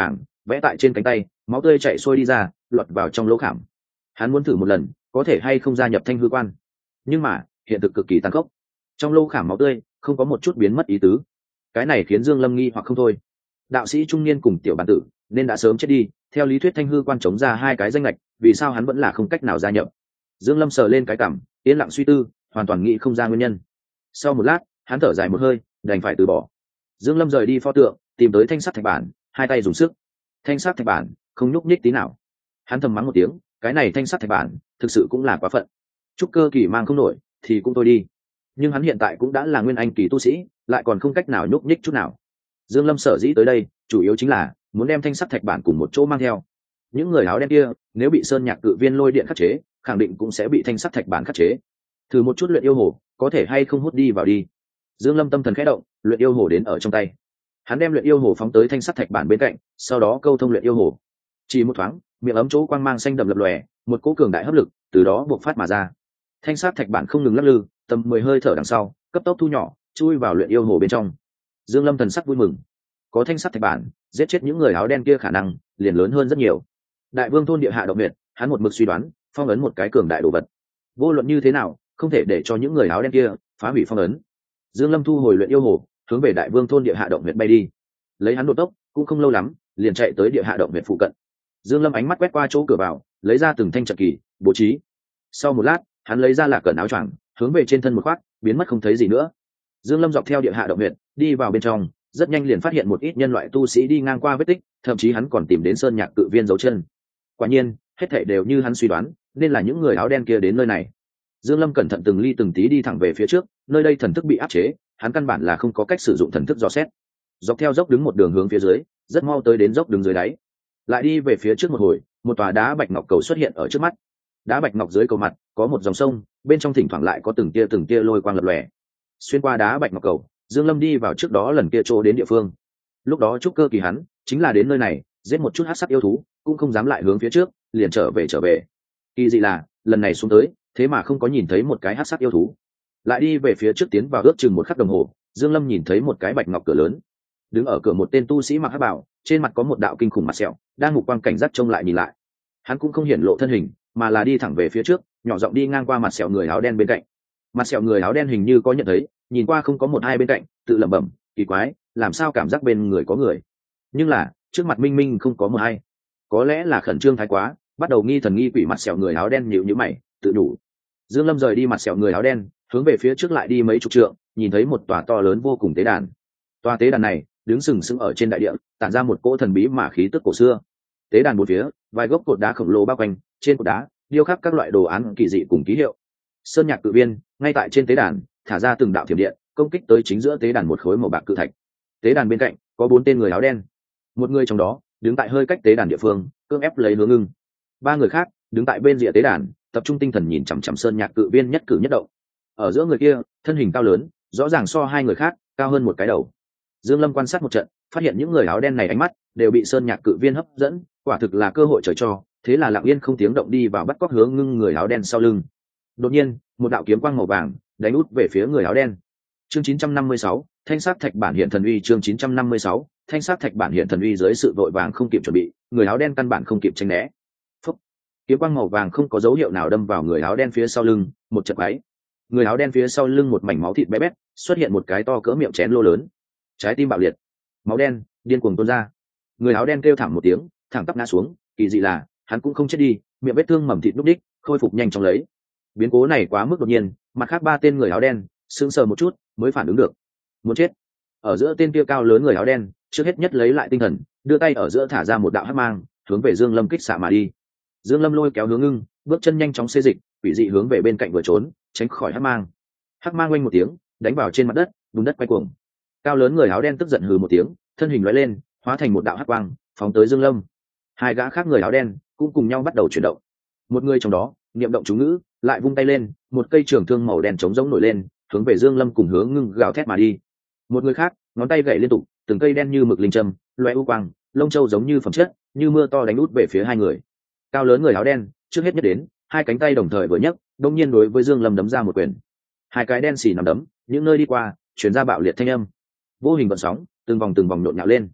vẽ tại trên cánh tay, máu tươi chảy xuôi đi ra, lọt vào trong lỗ khảm. Hắn muốn thử một lần có thể hay không gia nhập thanh hư quan, nhưng mà hiện thực cực kỳ tàn khốc, trong lỗ khảm máu tươi không có một chút biến mất ý tứ. Cái này khiến Dương Lâm nghi hoặc không thôi. Đạo sĩ trung niên cùng tiểu bản tử nên đã sớm chết đi, theo lý thuyết thanh hư quan chống ra hai cái danh lệch, vì sao hắn vẫn là không cách nào gia nhập? Dương Lâm sờ lên cái cằm, yên lặng suy tư, hoàn toàn nghĩ không ra nguyên nhân. Sau một lát, hắn thở dài một hơi, đành phải từ bỏ. Dương Lâm rời đi pho tượng, tìm tới thanh sắt thạch bản, hai tay dùng sức. Thanh sắt thạch bản không nhúc nhích tí nào. Hắn thầm mắng một tiếng, cái này thanh sắt thạch bản thực sự cũng là quá phận. Trúc cơ kỳ mang không nổi thì cũng tôi đi, nhưng hắn hiện tại cũng đã là nguyên anh kỳ tu sĩ, lại còn không cách nào nhúc nhích chút nào. Dương Lâm sở dĩ tới đây chủ yếu chính là muốn đem thanh sắt thạch bản cùng một chỗ mang theo. Những người áo đen kia nếu bị sơn nhạc cự viên lôi điện khắc chế, khẳng định cũng sẽ bị thanh sắt thạch bản khắc chế. Thử một chút luyện yêu hồ, có thể hay không hút đi vào đi. Dương Lâm tâm thần khẽ động, luyện yêu hồ đến ở trong tay. Hắn đem luyện yêu hồ phóng tới thanh sắt thạch bản bên cạnh, sau đó câu thông luyện yêu hồ. Chỉ một thoáng, miệng ấm chỗ quang mang xanh đậm lập lòe, một cỗ cường đại hấp lực từ đó bộc phát mà ra. Thanh sắt thạch bản không ngừng lắc lư, tầm mười hơi thở đằng sau, cấp tốc thu nhỏ, chui vào luyện yêu hồ bên trong. Dương Lâm thần sắc vui mừng, có thanh sắt thạch bản, giết chết những người áo đen kia khả năng liền lớn hơn rất nhiều. Đại Vương thôn địa hạ động huyệt, hắn một mực suy đoán, phong ấn một cái cường đại đồ vật. Vô luận như thế nào, không thể để cho những người áo đen kia phá hủy phong ấn. Dương Lâm thu hồi luyện yêu hồ, hướng về Đại Vương thôn địa hạ động huyệt bay đi. Lấy hắn độ tốc, cũng không lâu lắm, liền chạy tới địa hạ động huyệt phụ cận. Dương Lâm ánh mắt quét qua chỗ cửa vào, lấy ra từng thanh trận kỳ, bố trí. Sau một lát, hắn lấy ra lạc cẩn áo choàng, hướng về trên thân một khoác, biến mất không thấy gì nữa. Dương Lâm dọc theo địa hạ động huyệt, đi vào bên trong, rất nhanh liền phát hiện một ít nhân loại tu sĩ đi ngang qua vết tích, thậm chí hắn còn tìm đến sơn nhạc cự viên dấu chân. Quả nhiên, hết thảy đều như hắn suy đoán, nên là những người áo đen kia đến nơi này. Dương Lâm cẩn thận từng ly từng tí đi thẳng về phía trước, nơi đây thần thức bị áp chế, hắn căn bản là không có cách sử dụng thần thức dò xét. Dọc theo dốc đứng một đường hướng phía dưới, rất mau tới đến dốc đứng dưới đáy. Lại đi về phía trước một hồi, một tòa đá bạch ngọc cầu xuất hiện ở trước mắt. Đá bạch ngọc dưới cầu mặt có một dòng sông, bên trong thỉnh thoảng lại có từng tia từng tia lôi quang lập lòe. Xuyên qua đá bạch ngọc cầu, Dương Lâm đi vào trước đó lần kia chỗ đến địa phương. Lúc đó trúc cơ kỳ hắn chính là đến nơi này, giết một chút hắc sắc yêu thú, cũng không dám lại hướng phía trước, liền trở về trở về. Kỳ dị là, lần này xuống tới, thế mà không có nhìn thấy một cái hắc sắc yêu thú. Lại đi về phía trước tiến vào ước chừng một khắc đồng hồ, Dương Lâm nhìn thấy một cái bạch ngọc cửa lớn. Đứng ở cửa một tên tu sĩ mặc hắc bào, trên mặt có một đạo kinh khủng mặt sẹo, đang mục quang cảnh giác trông lại nhìn lại. Hắn cũng không hiển lộ thân hình, mà là đi thẳng về phía trước, nhỏ giọng đi ngang qua mặt sẹo người áo đen bên cạnh. Mặt sẹo người áo đen hình như có nhận thấy, nhìn qua không có một ai bên cạnh, tự lẩm bẩm, kỳ quái, làm sao cảm giác bên người có người, nhưng là trước mặt minh minh không có một ai. Có lẽ là khẩn trương thái quá, bắt đầu nghi thần nghi quỷ. Mặt sẹo người áo đen nhíu nhíu mày, tự đủ. Dương Lâm rời đi mặt sẹo người áo đen, hướng về phía trước lại đi mấy chục trượng, nhìn thấy một tòa to lớn vô cùng tế đàn. Tòa tế đàn này đứng sừng sững ở trên đại địa, tản ra một cỗ thần bí mà khí tức cổ xưa. Tế đàn bốn phía, vài gốc cột đá khổng lồ bao quanh, trên cột đá điêu khắc các loại đồ án kỳ dị cùng ký hiệu. Sơn nhạc cự viên ngay tại trên tế đàn thả ra từng đạo thiểm điện, công kích tới chính giữa tế đàn một khối màu bạc cự thạch. Tế đàn bên cạnh có bốn tên người áo đen, một người trong đó đứng tại hơi cách tế đàn địa phương, cưỡng ép lấy hướng ngưng. Ba người khác đứng tại bên rìa tế đàn, tập trung tinh thần nhìn chằm chằm sơn nhạc cự viên nhất cử nhất động. Ở giữa người kia, thân hình cao lớn, rõ ràng so hai người khác cao hơn một cái đầu. Dương Lâm quan sát một trận, phát hiện những người áo đen này ánh mắt đều bị sơn nhạc cự viên hấp dẫn, quả thực là cơ hội trời cho, thế là lặng yên không tiếng động đi vào bắt cóc hướng ngưng người áo đen sau lưng. Đột nhiên, một đạo kiếm quang màu vàng đánh út về phía người áo đen. Chương chín trăm năm mươi sáu, thanh sắc thạch bản hiện thần uy. Chương chín trăm năm mươi sáu, thanh sắc thạch bản hiện thần uy. Dưới sự vội vàng không kịp chuẩn bị, người áo đen căn bản không kịp tránh né. Phúc! Kiếm quang màu vàng không có dấu hiệu nào đâm vào người áo đen phía sau lưng, một chật váy. Người áo đen phía sau lưng một mảnh máu thịt bé bét, xuất hiện một cái to cỡ miệng chén lô lớn. Trái tim bạo liệt, máu đen điên cuồng tuôn ra. Người áo đen kêu thảm một tiếng, thẳng tắp ngã xuống. Kỳ dị là, hắn cũng không chết đi, miệng vết thương mầm thịt núc đích, khôi phục nhanh chóng lấy. Biến cố này quá mức đột nhiên, mặt khác ba tên người áo đen sững sờ một chút mới phản ứng được. Muốn chết. Ở giữa tên kia cao lớn người áo đen trước hết nhất lấy lại tinh thần, đưa tay ở giữa thả ra một đạo hắc mang, hướng về Dương Lâm kích xạ mà đi. Dương Lâm lôi kéo hướng ngưng, bước chân nhanh chóng xê dịch, quỷ dị hướng về bên cạnh vừa trốn, tránh khỏi hắc mang. Hắc mang oanh một tiếng, đánh vào trên mặt đất, bùn đất quay cuồng. Cao lớn người áo đen tức giận hừ một tiếng, thân hình lóe lên, hóa thành một đạo hắc quang, phóng tới Dương Lâm. Hai gã khác người áo đen cũng cùng nhau bắt đầu chuyển động. Một người trong đó niệm động chú ngữ, lại vung tay lên, một cây trường thương màu đen trống rỗng nổi lên, hướng về Dương Lâm cùng hướng ngưng gào thét mà đi. Một người khác ngón tay gậy liên tục, từng cây đen như mực linh châm, loé u quang, lông châu giống như phẩm chất, như mưa to đánh út về phía hai người. Cao lớn người áo đen trước hết nhất đến, hai cánh tay đồng thời vừa nhấc, đột nhiên đối với Dương Lâm đấm ra một quyền. Hai cái đen xì nằm đấm, những nơi đi qua truyền ra bạo liệt thanh âm. Vô hình vận sóng, từng vòng từng vòng nhộn nhạo lên.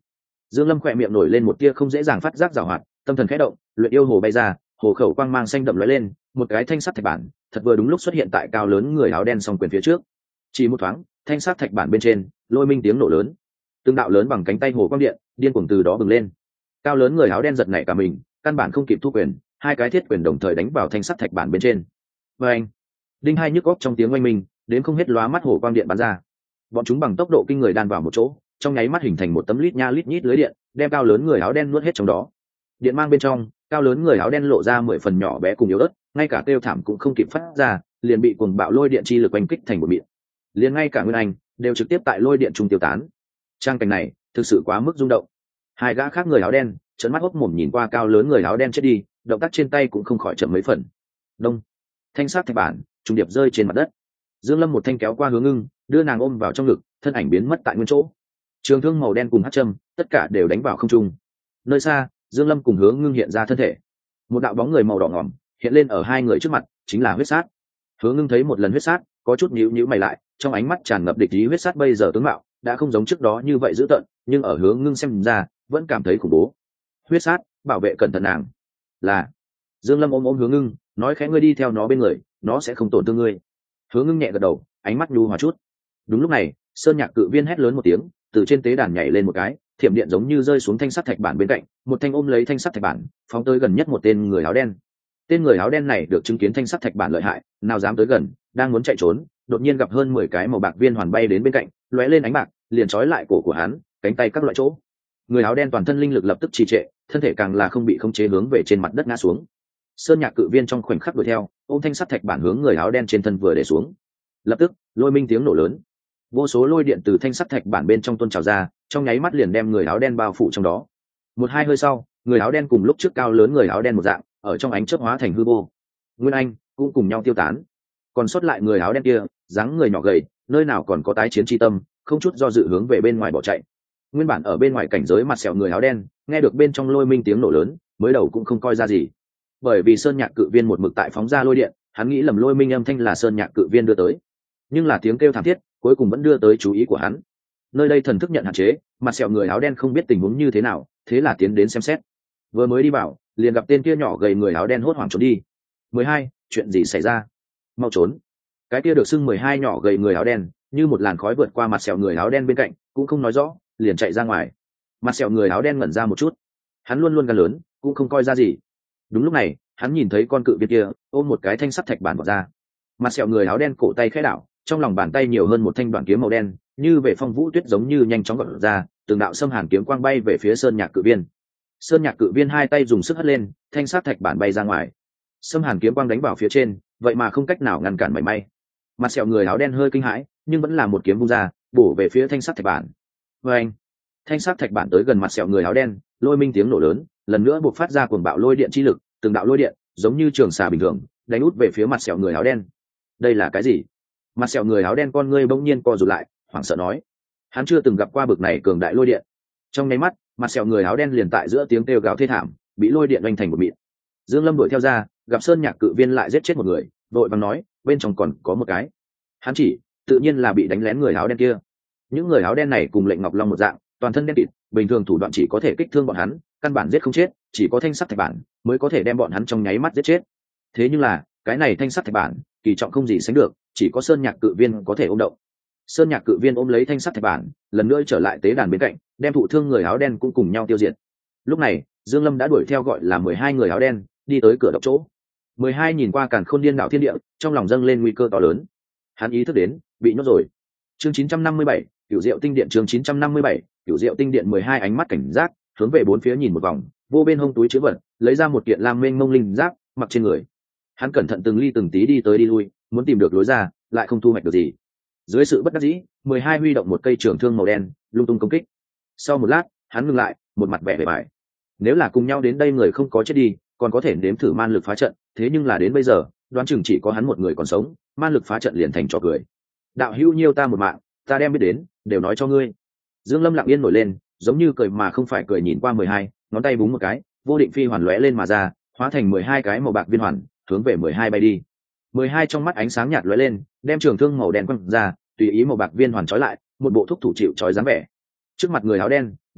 Dương Lâm khỏe miệng nổi lên một tia không dễ dàng phát giác giảo hoạt, tâm thần khẽ động, luyện yêu hồ bay ra, hồ khẩu quang mang xanh đậm lóe lên, một cái thanh sắt thạch bản, thật vừa đúng lúc xuất hiện tại cao lớn người áo đen song quyền phía trước. Chỉ một thoáng, thanh sắt thạch bản bên trên, lôi minh tiếng nổ lớn. Từng đạo lớn bằng cánh tay hồ quang điện, điên cuồng từ đó bừng lên. Cao lớn người áo đen giật nảy cả mình, căn bản không kịp thu quyền, hai cái thiết quyền đồng thời đánh vào thanh sắt thạch bản bên trên. Và anh, đinh hai nhức óc trong tiếng oanh minh, đến không hết lóa mắt hồ quang điện bắn ra. Bọn chúng bằng tốc độ kinh người đan vào một chỗ, trong nháy mắt hình thành một tấm lít nha lít nhít lưới điện, đem cao lớn người áo đen nuốt hết trong đó. Điện mang bên trong, cao lớn người áo đen lộ ra mười phần nhỏ bé cùng yếu ớt, ngay cả kêu thảm cũng không kịp phát ra, liền bị cuồng bạo lôi điện chi lực oanh kích thành một mịn. Liền ngay cả Nguyên Anh đều trực tiếp tại lôi điện trung tiêu tán. Trang cảnh này thực sự quá mức rung động. Hai gã khác người áo đen trợn mắt hốc mồm nhìn qua cao lớn người áo đen chết đi, động tác trên tay cũng không khỏi chậm mấy phần. Đông, thanh sát thạch bản trùng điệp rơi trên mặt đất. Dương Lâm một thanh kéo qua Hướng Ngưng, đưa nàng ôm vào trong ngực, thân ảnh biến mất tại nguyên chỗ. Trường thương màu đen cùng hắc châm, tất cả đều đánh vào không trung. Nơi xa, Dương Lâm cùng Hướng Ngưng hiện ra thân thể. Một đạo bóng người màu đỏ ngòm hiện lên ở hai người trước mặt, chính là huyết sát. Hướng Ngưng thấy một lần huyết sát, có chút nhíu nhíu mày lại, trong ánh mắt tràn ngập địch ý. Huyết sát bây giờ tướng mạo đã không giống trước đó như vậy dữ tợn, nhưng ở Hướng Ngưng xem ra, vẫn cảm thấy khủng bố. Huyết sát, bảo vệ cẩn thận nàng. Là. Dương Lâm ôm ôm Hướng Ngưng, nói khẽ, ngươi đi theo nó bên người, nó sẽ không tổn thương ngươi. Hướng Ngưng nhẹ gật đầu, ánh mắt nhu hòa chút. Đúng lúc này, Sơn Nhạc Cự Viên hét lớn một tiếng, từ trên tế đàn nhảy lên một cái, thiểm điện giống như rơi xuống thanh sắt thạch bản bên cạnh, một thanh ôm lấy thanh sắt thạch bản, phóng tới gần nhất một tên người áo đen. Tên người áo đen này được chứng kiến thanh sắt thạch bản lợi hại, nào dám tới gần, đang muốn chạy trốn, đột nhiên gặp hơn mười cái màu bạc viên hoàn bay đến bên cạnh, lóe lên ánh bạc, liền trói lại cổ của hắn, cánh tay các loại chỗ. Người áo đen toàn thân linh lực lập tức trì trệ, thân thể càng là không bị khống chế hướng về trên mặt đất ngã xuống. Sơn Nhạc Cự Viên trong khoảnh khắc đuổi theo, ôm thanh sắt thạch bản hướng người áo đen trên thân vừa để xuống. Lập tức, lôi minh tiếng nổ lớn, vô số lôi điện từ thanh sắt thạch bản bên trong tuôn trào ra, trong nháy mắt liền đem người áo đen bao phủ trong đó. Một hai hơi sau, người áo đen cùng lúc trước cao lớn người áo đen một dạng, ở trong ánh chớp hóa thành hư vô. Nguyên Anh cũng cùng nhau tiêu tán. Còn sót lại người áo đen kia, dáng người nhỏ gầy, nơi nào còn có tái chiến chi tâm, không chút do dự hướng về bên ngoài bỏ chạy. Nguyên bản ở bên ngoài cảnh giới mặt sẹo người áo đen, nghe được bên trong lôi minh tiếng nổ lớn, mới đầu cũng không coi ra gì. Bởi vì Sơn Nhạc Cự Viên một mực tại phóng ra lôi điện, hắn nghĩ lầm lôi minh âm thanh là Sơn Nhạc Cự Viên đưa tới. Nhưng là tiếng kêu thảm thiết, cuối cùng vẫn đưa tới chú ý của hắn. Nơi đây thần thức nhận hạn chế, mặt sẹo người áo đen không biết tình huống như thế nào, thế là tiến đến xem xét. Vừa mới đi vào, liền gặp tên kia nhỏ gầy người áo đen hốt hoảng trốn đi. Mười hai, chuyện gì xảy ra? Mau trốn! Cái kia được xưng mười hai nhỏ gầy người áo đen, như một làn khói vượt qua mặt sẹo người áo đen bên cạnh, cũng không nói rõ, liền chạy ra ngoài. Mặt sẹo người áo đen ngẩn ra một chút, hắn luôn luôn gan lớn, cũng không coi ra gì. Đúng lúc này, hắn nhìn thấy con cự viên kia ôm một cái thanh sắt thạch bản vọt ra. Mặt sẹo người áo đen cổ tay khẽ đảo, trong lòng bàn tay nhiều hơn một thanh đoạn kiếm màu đen, như về phong vũ tuyết giống như nhanh chóng vọt ra, từng đạo xâm hàn kiếm quang bay về phía Sơn Nhạc Cự Viên. Sơn Nhạc Cự Viên hai tay dùng sức hất lên, thanh sắt thạch bản bay ra ngoài. Xâm hàn kiếm quang đánh vào phía trên, vậy mà không cách nào ngăn cản mảy may. Mặt sẹo người áo đen hơi kinh hãi, nhưng vẫn là một kiếm vung ra, bổ về phía thanh sắt thạch bản. Và anh, thanh sắt thạch bản tới gần mặt sẹo người áo đen, lôi minh tiếng nổ lớn, lần nữa buộc phát ra cuồng bạo lôi điện chi lực, từng đạo lôi điện giống như trường xà bình thường, đánh út về phía mặt sẹo người áo đen. Đây là cái gì? Mặt sẹo người áo đen con ngươi bỗng nhiên co rụt lại, hoảng sợ nói, hắn chưa từng gặp qua bực này cường đại lôi điện. Trong nháy mắt, mặt sẹo người áo đen liền tại giữa tiếng kêu gào thê thảm, bị lôi điện đánh thành một mịn. Dương Lâm đuổi theo ra, gặp Sơn Nhạc Cự Viên lại giết chết một người, vội vàng nói, bên trong còn có một cái. Hắn chỉ, tự nhiên là bị đánh lén người áo đen kia. Những người áo đen này cùng Lệnh Ngọc Long một dạng, toàn thân đen kịt, bình thường thủ đoạn chỉ có thể kích thương bọn hắn, căn bản giết không chết, chỉ có thanh sắt thạch bản mới có thể đem bọn hắn trong nháy mắt giết chết. Thế nhưng là, cái này thanh sắt thạch bản, kỳ trọng không gì sánh được, chỉ có Sơn Nhạc Cự Viên có thể ôm động. Sơn Nhạc Cự Viên ôm lấy thanh sắt thạch bản, lần nữa trở lại tế đàn bên cạnh, đem thụ thương người áo đen cũng cùng nhau tiêu diệt. Lúc này, Dương Lâm đã đuổi theo gọi là mười hai người áo đen, đi tới cửa độc chỗ. Mười hai nhìn qua Càn Khôn Điên Đảo thiên địa, trong lòng dâng lên nguy cơ to lớn. Hắn ý thức đến, bị nhốt rồi. Chương chín trăm năm mươi bảy, Cửu Diệu Tinh Điện. Chương chín trăm năm mươi bảy, Cửu Diệu Tinh Điện. Mười hai ánh mắt cảnh giác, hướng về bốn phía nhìn một vòng, vô bên hông túi trữ vật, lấy ra một kiện lam mênh mông linh giáp, mặc trên người. Hắn cẩn thận từng ly từng tí đi tới đi lui, muốn tìm được lối ra, lại không thu hoạch được gì. Dưới sự bất đắc dĩ, mười hai huy động một cây trường thương màu đen, lung tung công kích. Sau một lát, hắn ngừng lại, một mặt vẻ vẻ vải. Nếu là cùng nhau đến đây người không có chết đi, còn có thể nếm thử man lực phá trận, thế nhưng là đến bây giờ, đoán chừng chỉ có hắn một người còn sống, man lực phá trận liền thành trò cười. Đạo hữu nhiêu ta một mạng, ta đem biết đến, đều nói cho ngươi. Dương Lâm lặng yên nổi lên, giống như cười mà không phải cười nhìn qua mười hai, ngón tay búng một cái, vô định phi hoàn lóe lên mà ra, hóa thành mười hai cái màu bạc viên hoàn, hướng về mười hai bay đi. mười hai trong mắt ánh sáng nhạt lóe lên, đem trường thương màu đen quăng ra, tùy ý màu bạc viên hoàn trói lại, một bộ thúc thủ chịu trói dáng vẻ. Trước mặt người áo đen,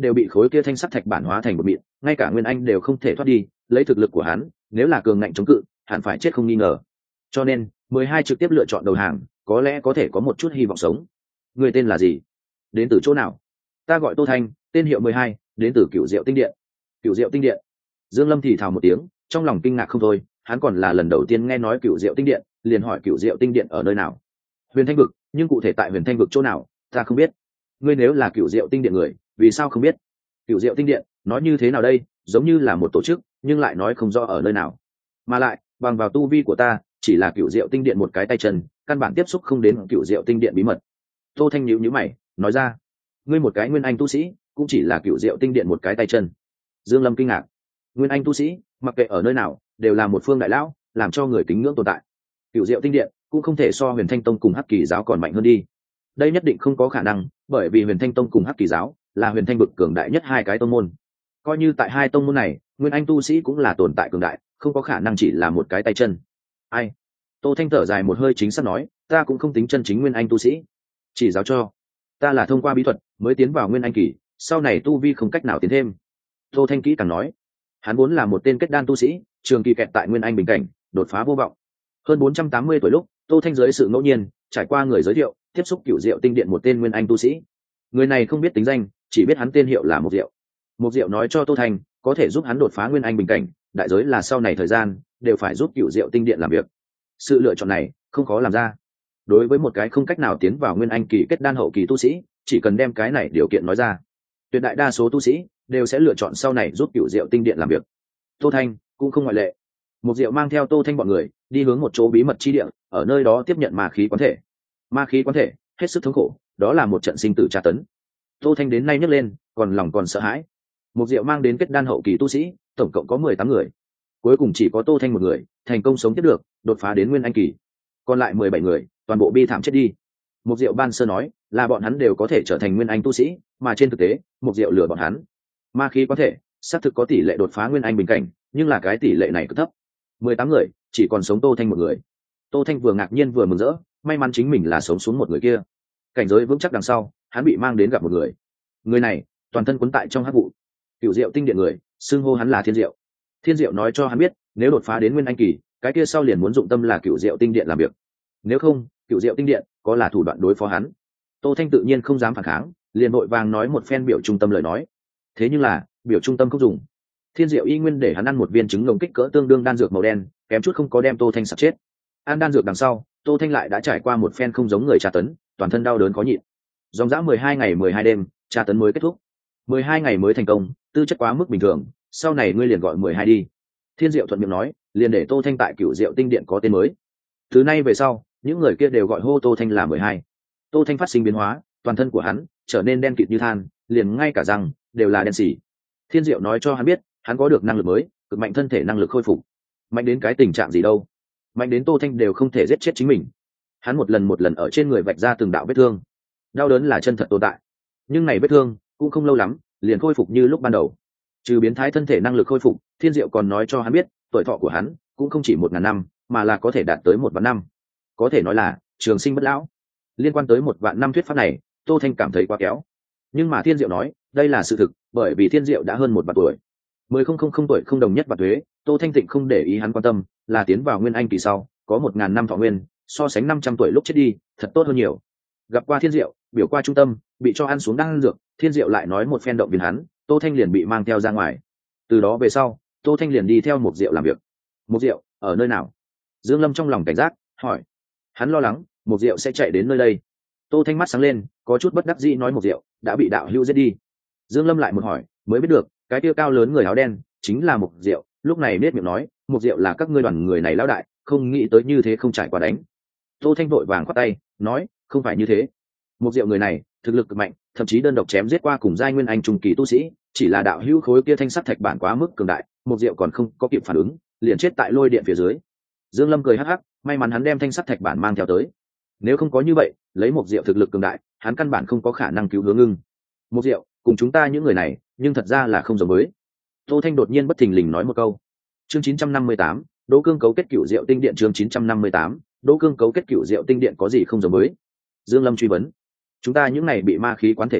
đều bị khối kia thanh sắt thạch bản hóa thành một mịn, ngay cả nguyên anh đều không thể thoát đi. Lấy thực lực của hắn, nếu là cường ngạnh chống cự, hẳn phải chết không nghi ngờ. Cho nên mười hai trực tiếp lựa chọn đầu hàng, có lẽ có thể có một chút hy vọng sống. Người tên là gì? Đến từ chỗ nào? Ta gọi Tô Thanh, tên hiệu mười hai, đến từ Cửu Diệu Tinh Điện. Cửu Diệu Tinh Điện. Dương Lâm thì thào một tiếng, trong lòng kinh ngạc không thôi. Hắn còn là lần đầu tiên nghe nói Cửu Diệu Tinh Điện, liền hỏi Cửu Diệu Tinh Điện ở nơi nào. Huyền Thanh vực, nhưng cụ thể tại Huyền Thanh vực chỗ nào, ta không biết. Ngươi nếu là Cửu Diệu Tinh Điện người, vì sao không biết? Cửu Diệu Tinh Điện, nói như thế nào đây? Giống như là một tổ chức, nhưng lại nói không rõ ở nơi nào. Mà lại, bằng vào tu vi của ta, chỉ là Cửu Diệu Tinh Điện một cái tay chân, căn bản tiếp xúc không đến Cửu Diệu Tinh Điện bí mật. Tô Thanh nhíu nhíu mày, nói ra, ngươi một cái nguyên anh tu sĩ, cũng chỉ là Cửu Diệu Tinh Điện một cái tay chân. Dương Lâm kinh ngạc, nguyên anh tu sĩ, mặc kệ ở nơi nào, đều là một phương đại lão, làm cho người kính ngưỡng tồn tại. Cửu Diệu Tinh Điện cũng không thể so Huyền Thanh Tông cùng Hắc Kỳ giáo còn mạnh hơn đi. Đây nhất định không có khả năng, bởi vì Huyền Thanh Tông cùng Hắc Kỳ giáo là Huyền Thanh vực cường đại nhất hai cái tông môn. Coi như tại hai tông môn này, nguyên anh tu sĩ cũng là tồn tại cường đại, không có khả năng chỉ là một cái tay chân. Ai? Tô Thanh thở dài một hơi, chính xác nói, ta cũng không tính chân chính nguyên anh tu sĩ, chỉ giáo cho ta là thông qua bí thuật mới tiến vào nguyên anh kỳ, sau này tu vi không cách nào tiến thêm. Tô Thanh kỹ càng nói, hắn vốn là một tên kết đan tu sĩ, trường kỳ kẹt tại nguyên anh bình cảnh, đột phá vô vọng. Hơn bốn trăm tám mươi tuổi lúc, Tô Thanh dưới sự ngẫu nhiên trải qua người giới thiệu, tiếp xúc Cửu Diệu Tinh Điện một tên nguyên anh tu sĩ. Người này không biết tính danh, chỉ biết hắn tên hiệu là Mục Diệu. Mục Diệu nói cho Tô Thanh, có thể giúp hắn đột phá nguyên anh bình cảnh, đại giới là sau này thời gian đều phải giúp Cửu Diệu Tinh Điện làm việc. Sự lựa chọn này không khó làm ra. Đối với một cái không cách nào tiến vào nguyên anh kỳ kết đan hậu kỳ tu sĩ, chỉ cần đem cái này điều kiện nói ra, tuyệt đại đa số tu sĩ đều sẽ lựa chọn sau này giúp Cửu Diệu Tinh Điện làm việc. Tô Thanh cũng không ngoại lệ. Mục Diệu mang theo Tô Thanh bọn người đi hướng một chỗ bí mật chi địa, ở nơi đó tiếp nhận ma khí quán thể. Ma khí quán thể hết sức thống khổ, đó là một trận sinh tử tra tấn. Tô Thanh đến nay nhấc lên, còn lòng còn sợ hãi. Mục Diệu mang đến kết đan hậu kỳ tu sĩ, tổng cộng có mười tám người. Cuối cùng chỉ có Tô Thanh một người thành công sống tiếp được, đột phá đến nguyên anh kỳ. Còn lại mười bảy người, toàn bộ bi thảm chết đi. Mục Diệu ban sơ nói là bọn hắn đều có thể trở thành nguyên anh tu sĩ, mà trên thực tế, Mục Diệu lừa bọn hắn. Ma khí có thể, xác thực có tỷ lệ đột phá nguyên anh bình cảnh, nhưng là cái tỷ lệ này cực thấp. mười tám người, chỉ còn sống Tô Thanh một người. Tô Thanh vừa ngạc nhiên vừa mừng rỡ, may mắn chính mình là sống xuống một người kia. Cảnh giới vững chắc đằng sau, hắn bị mang đến gặp một người. Người này, toàn thân cuốn tại trong hắc vụ. Cửu Diệu Tinh Điện người, xưng hô hắn là Thiên Diệu. Thiên Diệu nói cho hắn biết, nếu đột phá đến nguyên anh kỳ, cái kia sau liền muốn dụng tâm là Cửu Diệu Tinh Điện làm việc. Nếu không, Cửu Diệu Tinh Điện có là thủ đoạn đối phó hắn. Tô Thanh tự nhiên không dám phản kháng, liền vội vàng nói một phen biểu trung tâm lời nói. Thế nhưng là, biểu trung tâm không dùng. Thiên Diệu y nguyên để hắn ăn một viên trứng ngồng kích cỡ tương đương đan dược màu đen, kém chút không có đem Tô Thanh sặc chết. Ăn đan dược đằng sau, Tô Thanh lại đã trải qua một phen không giống người tra tấn, toàn thân đau đớn khó nhịn. Dòng dã mười hai ngày mười hai đêm, tra tấn mới kết thúc. mười hai ngày mới thành công, tư chất quá mức bình thường, sau này ngươi liền gọi mười hai đi. Thiên Diệu thuận miệng nói, liền để Tô Thanh tại Cửu Diệu Tinh Điện có tên mới. Từ nay về sau, những người kia đều gọi hô Tô Thanh là mười hai. Tô Thanh phát sinh biến hóa, toàn thân của hắn trở nên đen kịt như than, liền ngay cả răng đều là đen xỉ. Thiên Diệu nói cho hắn biết, hắn có được năng lực mới, cực mạnh thân thể năng lực khôi phục. Mạnh đến cái tình trạng gì đâu? Mạnh đến Tô Thanh đều không thể giết chết chính mình. Hắn một lần một lần ở trên người vạch ra từng đạo vết thương, đau đớn là chân thật tồn tại. Nhưng này vết thương cũng không lâu lắm, liền khôi phục như lúc ban đầu. Trừ biến thái thân thể năng lực khôi phục, Thiên Diệu còn nói cho hắn biết, tuổi thọ của hắn cũng không chỉ một ngàn năm, mà là có thể đạt tới một vạn năm. Có thể nói là trường sinh bất lão. Liên quan tới một vạn năm thuyết pháp này, Tô Thanh cảm thấy quá kéo. Nhưng mà Thiên Diệu nói, đây là sự thực, bởi vì Thiên Diệu đã hơn một vạn tuổi. Mười không không không tuổi không đồng nhất và thuế, Tô Thanh Tịnh không để ý hắn quan tâm, là tiến vào nguyên anh kỳ sau, có một ngàn năm thọ nguyên, so sánh năm trăm tuổi lúc chết đi, thật tốt hơn nhiều. Gặp qua Thiên Diệu, biểu qua trung tâm, bị cho ăn xuống đan dược, Thiên Diệu lại nói một phen động viên hắn, Tô Thanh liền bị mang theo ra ngoài. Từ đó về sau, Tô Thanh liền đi theo Mục Diệu làm việc. Mục Diệu ở nơi nào? Dương Lâm trong lòng cảnh giác, hỏi. Hắn lo lắng Mục Diệu sẽ chạy đến nơi đây. Tô Thanh mắt sáng lên, có chút bất đắc dĩ nói Mục Diệu đã bị đạo hữu giết đi. Dương Lâm lại một hỏi, mới biết được, cái kia cao lớn người áo đen chính là Mục Diệu. Lúc này nết miệng nói, Mục Diệu là các ngươi đoàn người này lão đại, không nghĩ tới như thế không trải qua đánh. Tô Thanh vội vàng khoát tay, nói, không phải như thế. Mục Diệu người này thực lực cực mạnh, thậm chí đơn độc chém giết qua cùng giai nguyên anh trung kỳ tu sĩ, chỉ là đạo hữu khối kia thanh sắt thạch bản quá mức cường đại, Mục Diệu còn không có kịp phản ứng, liền chết tại lôi điện phía dưới. Dương Lâm cười hắc hắc, may mắn hắn đem thanh sắt thạch bản mang theo tới. Nếu không có như vậy, lấy Mục Diệu thực lực cường đại, hắn căn bản không có khả năng cứu Hướng Ngưng. Mục Diệu cùng chúng ta những người này, nhưng thật ra là không giống với. Tô Thanh đột nhiên bất thình lình nói một câu. Chương chín trăm năm mươi tám, Đỗ Cương cấu kết Cửu Diệu Tinh Điện. Chương chín trăm năm mươi tám, Đỗ Cương cấu kết Cửu Diệu Tinh Điện có gì không giống với? Dương Lâm truy vấn. Chúng ta những này bị ma khí quán thể người,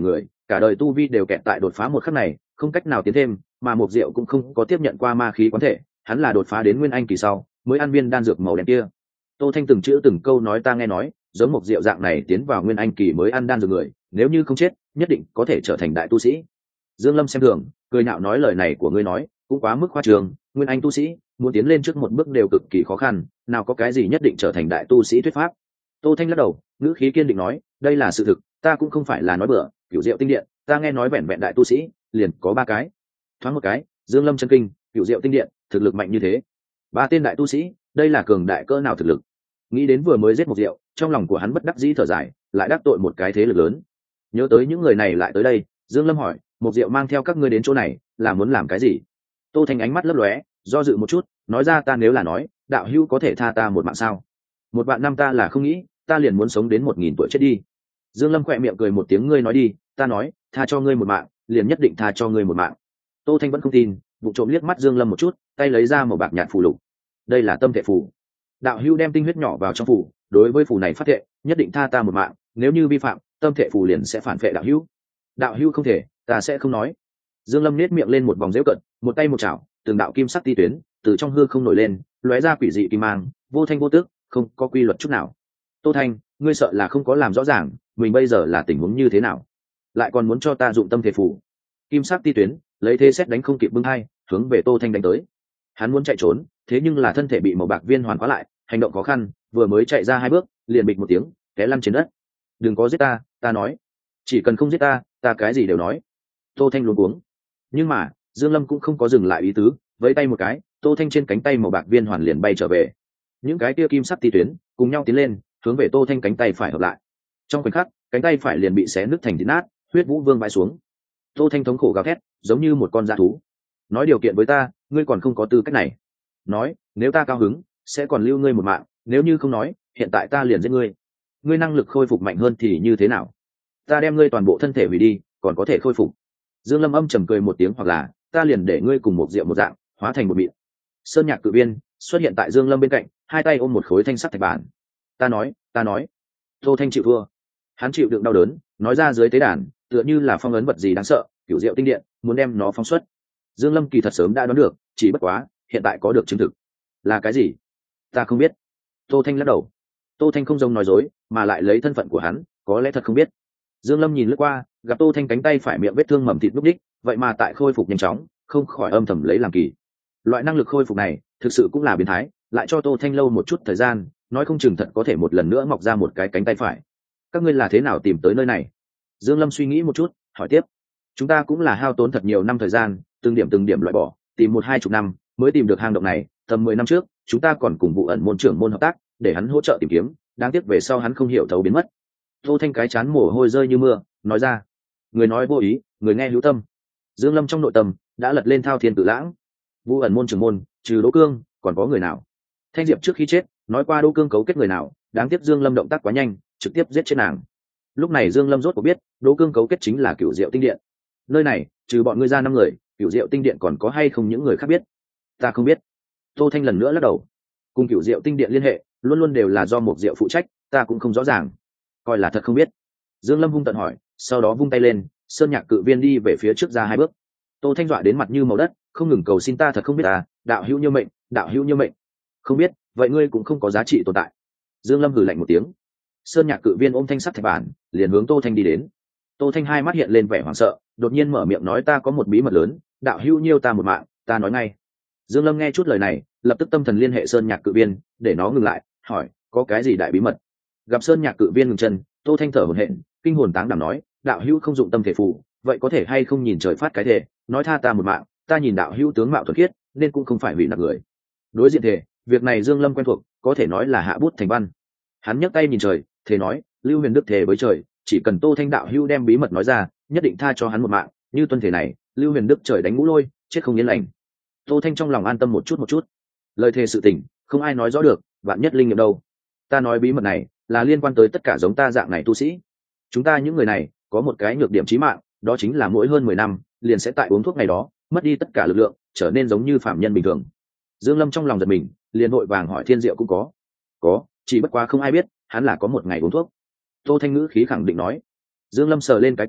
cả đời tu vi đều kẹt tại đột phá một khắc này, không cách nào tiến thêm, mà Mộc Diệu cũng không có tiếp nhận qua ma khí quán thể, hắn là đột phá đến nguyên anh kỳ sau mới ăn viên đan dược màu đen kia. Tô Thanh từng chữ từng câu nói ta nghe nói, giống Mộc Diệu dạng này tiến vào nguyên anh kỳ mới ăn đan dược người, nếu như không chết, nhất định có thể trở thành đại tu sĩ. Dương Lâm xem thường, cười nhạo nói lời này của ngươi nói cũng quá mức khoa trương, nguyên anh tu sĩ muốn tiến lên trước một bước đều cực kỳ khó khăn, nào có cái gì nhất định trở thành đại tu sĩ thuyết pháp. Tô Thanh lắc đầu, ngữ khí kiên định nói, đây là sự thực, ta cũng không phải là nói bừa, Cửu Diệu tinh điện, ta nghe nói vẹn vẹn đại tu sĩ liền có ba cái. Thoáng một cái, Dương Lâm chân kinh, Cửu Diệu tinh điện, thực lực mạnh như thế, ba tên đại tu sĩ, đây là cường đại cỡ nào thực lực. Nghĩ đến vừa mới giết một Diệu, trong lòng của hắn bất đắc dĩ thở dài, lại đắc tội một cái thế lực lớn. Nhớ tới những người này lại tới đây, Dương Lâm hỏi, một Diệu mang theo các ngươi đến chỗ này là muốn làm cái gì? Tô Thanh ánh mắt lấp lóe, do dự một chút, nói ra ta nếu là nói, đạo hữu có thể tha ta một mạng sao? Một vạn năm ta là không nghĩ, ta liền muốn sống đến một nghìn tuổi chết đi. Dương Lâm khẽ miệng cười một tiếng, ngươi nói đi, ta nói, tha cho ngươi một mạng, liền nhất định tha cho ngươi một mạng. Tô Thanh vẫn không tin, vụ trộm liếc mắt Dương Lâm một chút, tay lấy ra một bạc nhạt phù lục. Đây là tâm thể phù. Đạo hữu đem tinh huyết nhỏ vào trong phù, đối với phù này phát thệ, nhất định tha ta một mạng, nếu như vi phạm, tâm thể phù liền sẽ phản phệ đạo hữu. Đạo hữu không thể, ta sẽ không nói. Dương Lâm nét miệng lên một vòng giễu cận, một tay một chảo, từng đạo kim sắc ti tuyến từ trong hư không nổi lên, lóe ra quỷ dị kim mang, vô thanh vô tức, không có quy luật chút nào. Tô Thanh, ngươi sợ là không có làm rõ ràng mình bây giờ là tình huống như thế nào, lại còn muốn cho ta dụng tâm thể phù. Kim sắc ti tuyến lấy thế xét đánh không kịp bưng hai, hướng về Tô Thanh đánh tới. Hắn muốn chạy trốn, thế nhưng là thân thể bị màu bạc viên hoàn khóa lại, hành động khó khăn, vừa mới chạy ra hai bước, liền bịch một tiếng, té lăn trên đất. Đừng có giết ta, ta nói, chỉ cần không giết ta, ta cái gì đều nói. Tô Thanh luống cuống, nhưng mà Dương Lâm cũng không có dừng lại ý tứ, với tay một cái, Tô Thanh trên cánh tay màu bạc viên hoàn liền bay trở về. Những cái tia kim sắc ti tuyến cùng nhau tiến lên, hướng về Tô Thanh cánh tay phải hợp lại. Trong khoảnh khắc, cánh tay phải liền bị xé nứt thành thịt nát, huyết vũ vương vãi xuống. Tô Thanh thống khổ gào thét, giống như một con dã thú. Nói điều kiện với ta, ngươi còn không có tư cách này. Nói, nếu ta cao hứng, sẽ còn lưu ngươi một mạng, nếu như không nói, hiện tại ta liền giết ngươi. Ngươi năng lực khôi phục mạnh hơn thì như thế nào? Ta đem ngươi toàn bộ thân thể hủy đi, còn có thể khôi phục. Dương Lâm âm trầm cười một tiếng, hoặc là ta liền để ngươi cùng một Diệu một dạng, hóa thành một mịn. Sơn Nhạc Cự Viên xuất hiện tại Dương Lâm bên cạnh, hai tay ôm một khối thanh sắt thạch bản. Ta nói, ta nói. Tô Thanh chịu thua. Hắn chịu đựng đau đớn, nói ra dưới tế đàn, tựa như là phong ấn vật gì đáng sợ, Cửu Diệu tinh điện, muốn đem nó phóng xuất. Dương Lâm kỳ thật sớm đã đoán được, chỉ bất quá, hiện tại có được chứng thực. Là cái gì? Ta không biết. Tô Thanh lắc đầu. Tô Thanh không giống nói dối, mà lại lấy thân phận của hắn, có lẽ thật không biết. Dương Lâm nhìn lướt qua, gặp Tô Thanh cánh tay phải miệng vết thương mầm thịt núc đích, vậy mà tại khôi phục nhanh chóng, không khỏi âm thầm lấy làm kỳ. Loại năng lực khôi phục này, thực sự cũng là biến thái, lại cho Tô Thanh lâu một chút thời gian, nói không chừng thật có thể một lần nữa mọc ra một cái cánh tay phải. Các ngươi là thế nào tìm tới nơi này? Dương Lâm suy nghĩ một chút, hỏi tiếp. Chúng ta cũng là hao tốn thật nhiều năm thời gian, từng điểm từng điểm loại bỏ, tìm một hai chục năm mới tìm được hang động này. Tầm mười năm trước, chúng ta còn cùng vụ ẩn môn trưởng môn hợp tác, để hắn hỗ trợ tìm kiếm, đáng tiếc về sau hắn không hiểu thấu biến mất. Tô Thanh cái chán mồ hôi rơi như mưa, nói ra. Người nói vô ý, người nghe hữu tâm. Dương Lâm trong nội tâm đã lật lên thao thiên tự lãng. Vụ ẩn môn trưởng môn, trừ Đỗ Cương, còn có người nào? Thanh Diệp trước khi chết nói qua Đỗ Cương cấu kết người nào, đáng tiếc Dương Lâm động tác quá nhanh, trực tiếp giết chết nàng. Lúc này Dương Lâm rốt cuộc biết, Đỗ Cương cấu kết chính là Cửu Diệu tinh điện. Nơi này, trừ bọn ngươi ra năm người, Cửu Diệu tinh điện còn có hay không những người khác biết? Ta không biết. Tô Thanh lần nữa lắc đầu. Cùng Cửu Diệu tinh điện liên hệ, luôn luôn đều là do một Diệu phụ trách, ta cũng không rõ ràng. Coi là thật không biết. Dương Lâm hung tận hỏi, sau đó vung tay lên, Sơn Nhạc Cự Viên đi về phía trước ra hai bước. Tô Thanh dọa đến mặt như màu đất, không ngừng cầu xin ta thật không biết à, đạo hữu như mệnh, đạo hữu như mệnh. Không biết, vậy ngươi cũng không có giá trị tồn tại. Dương Lâm hừ lạnh một tiếng. Sơn Nhạc Cự Viên ôm thanh sắt thạch bản, liền hướng Tô Thanh đi đến. Tô Thanh hai mắt hiện lên vẻ hoảng sợ, đột nhiên mở miệng nói ta có một bí mật lớn, đạo hữu nhiêu ta một mạng, ta nói ngay. Dương Lâm nghe chút lời này, lập tức tâm thần liên hệ Sơn Nhạc Cự Viên, để nó ngừng lại, hỏi, có cái gì đại bí mật? Gặp Sơn Nhạc Cự Viên ngừng chân, Tô Thanh thở hổn hển, kinh hồn táng đảm nói, đạo hữu không dụng tâm thể phù, vậy có thể hay không nhìn trời phát cái thể, nói tha ta một mạng, ta nhìn đạo hữu tướng mạo thuần khiết, nên cũng không phải hủy nặng người. Đối diện thể, việc này Dương Lâm quen thuộc, có thể nói là hạ bút thành văn. Hắn nhấc tay nhìn trời, thề nói, Lưu Huyền Đức thề với trời, chỉ cần Tô Thanh đạo hữu đem bí mật nói ra, nhất định tha cho hắn một mạng, như tuân thể này, Lưu Huyền Đức trời đánh ngũ lôi, chết không yên lành. Tô Thanh trong lòng an tâm một chút một chút. Lời thề sự tình, không ai nói rõ được, vạn nhất linh nghiệm đâu. Ta nói bí mật này là liên quan tới tất cả giống ta dạng này tu sĩ. Chúng ta những người này có một cái nhược điểm chí mạng, đó chính là mỗi hơn mười năm liền sẽ tại uống thuốc ngày đó mất đi tất cả lực lượng, trở nên giống như phạm nhân bình thường. Dương Lâm trong lòng giật mình, liền vội vàng hỏi Thiên Diệu cũng có. Có, chỉ bất quá không ai biết, hắn là có một ngày uống thuốc. Tô Thanh ngữ khí khẳng định nói. Dương Lâm sờ lên cái cằm,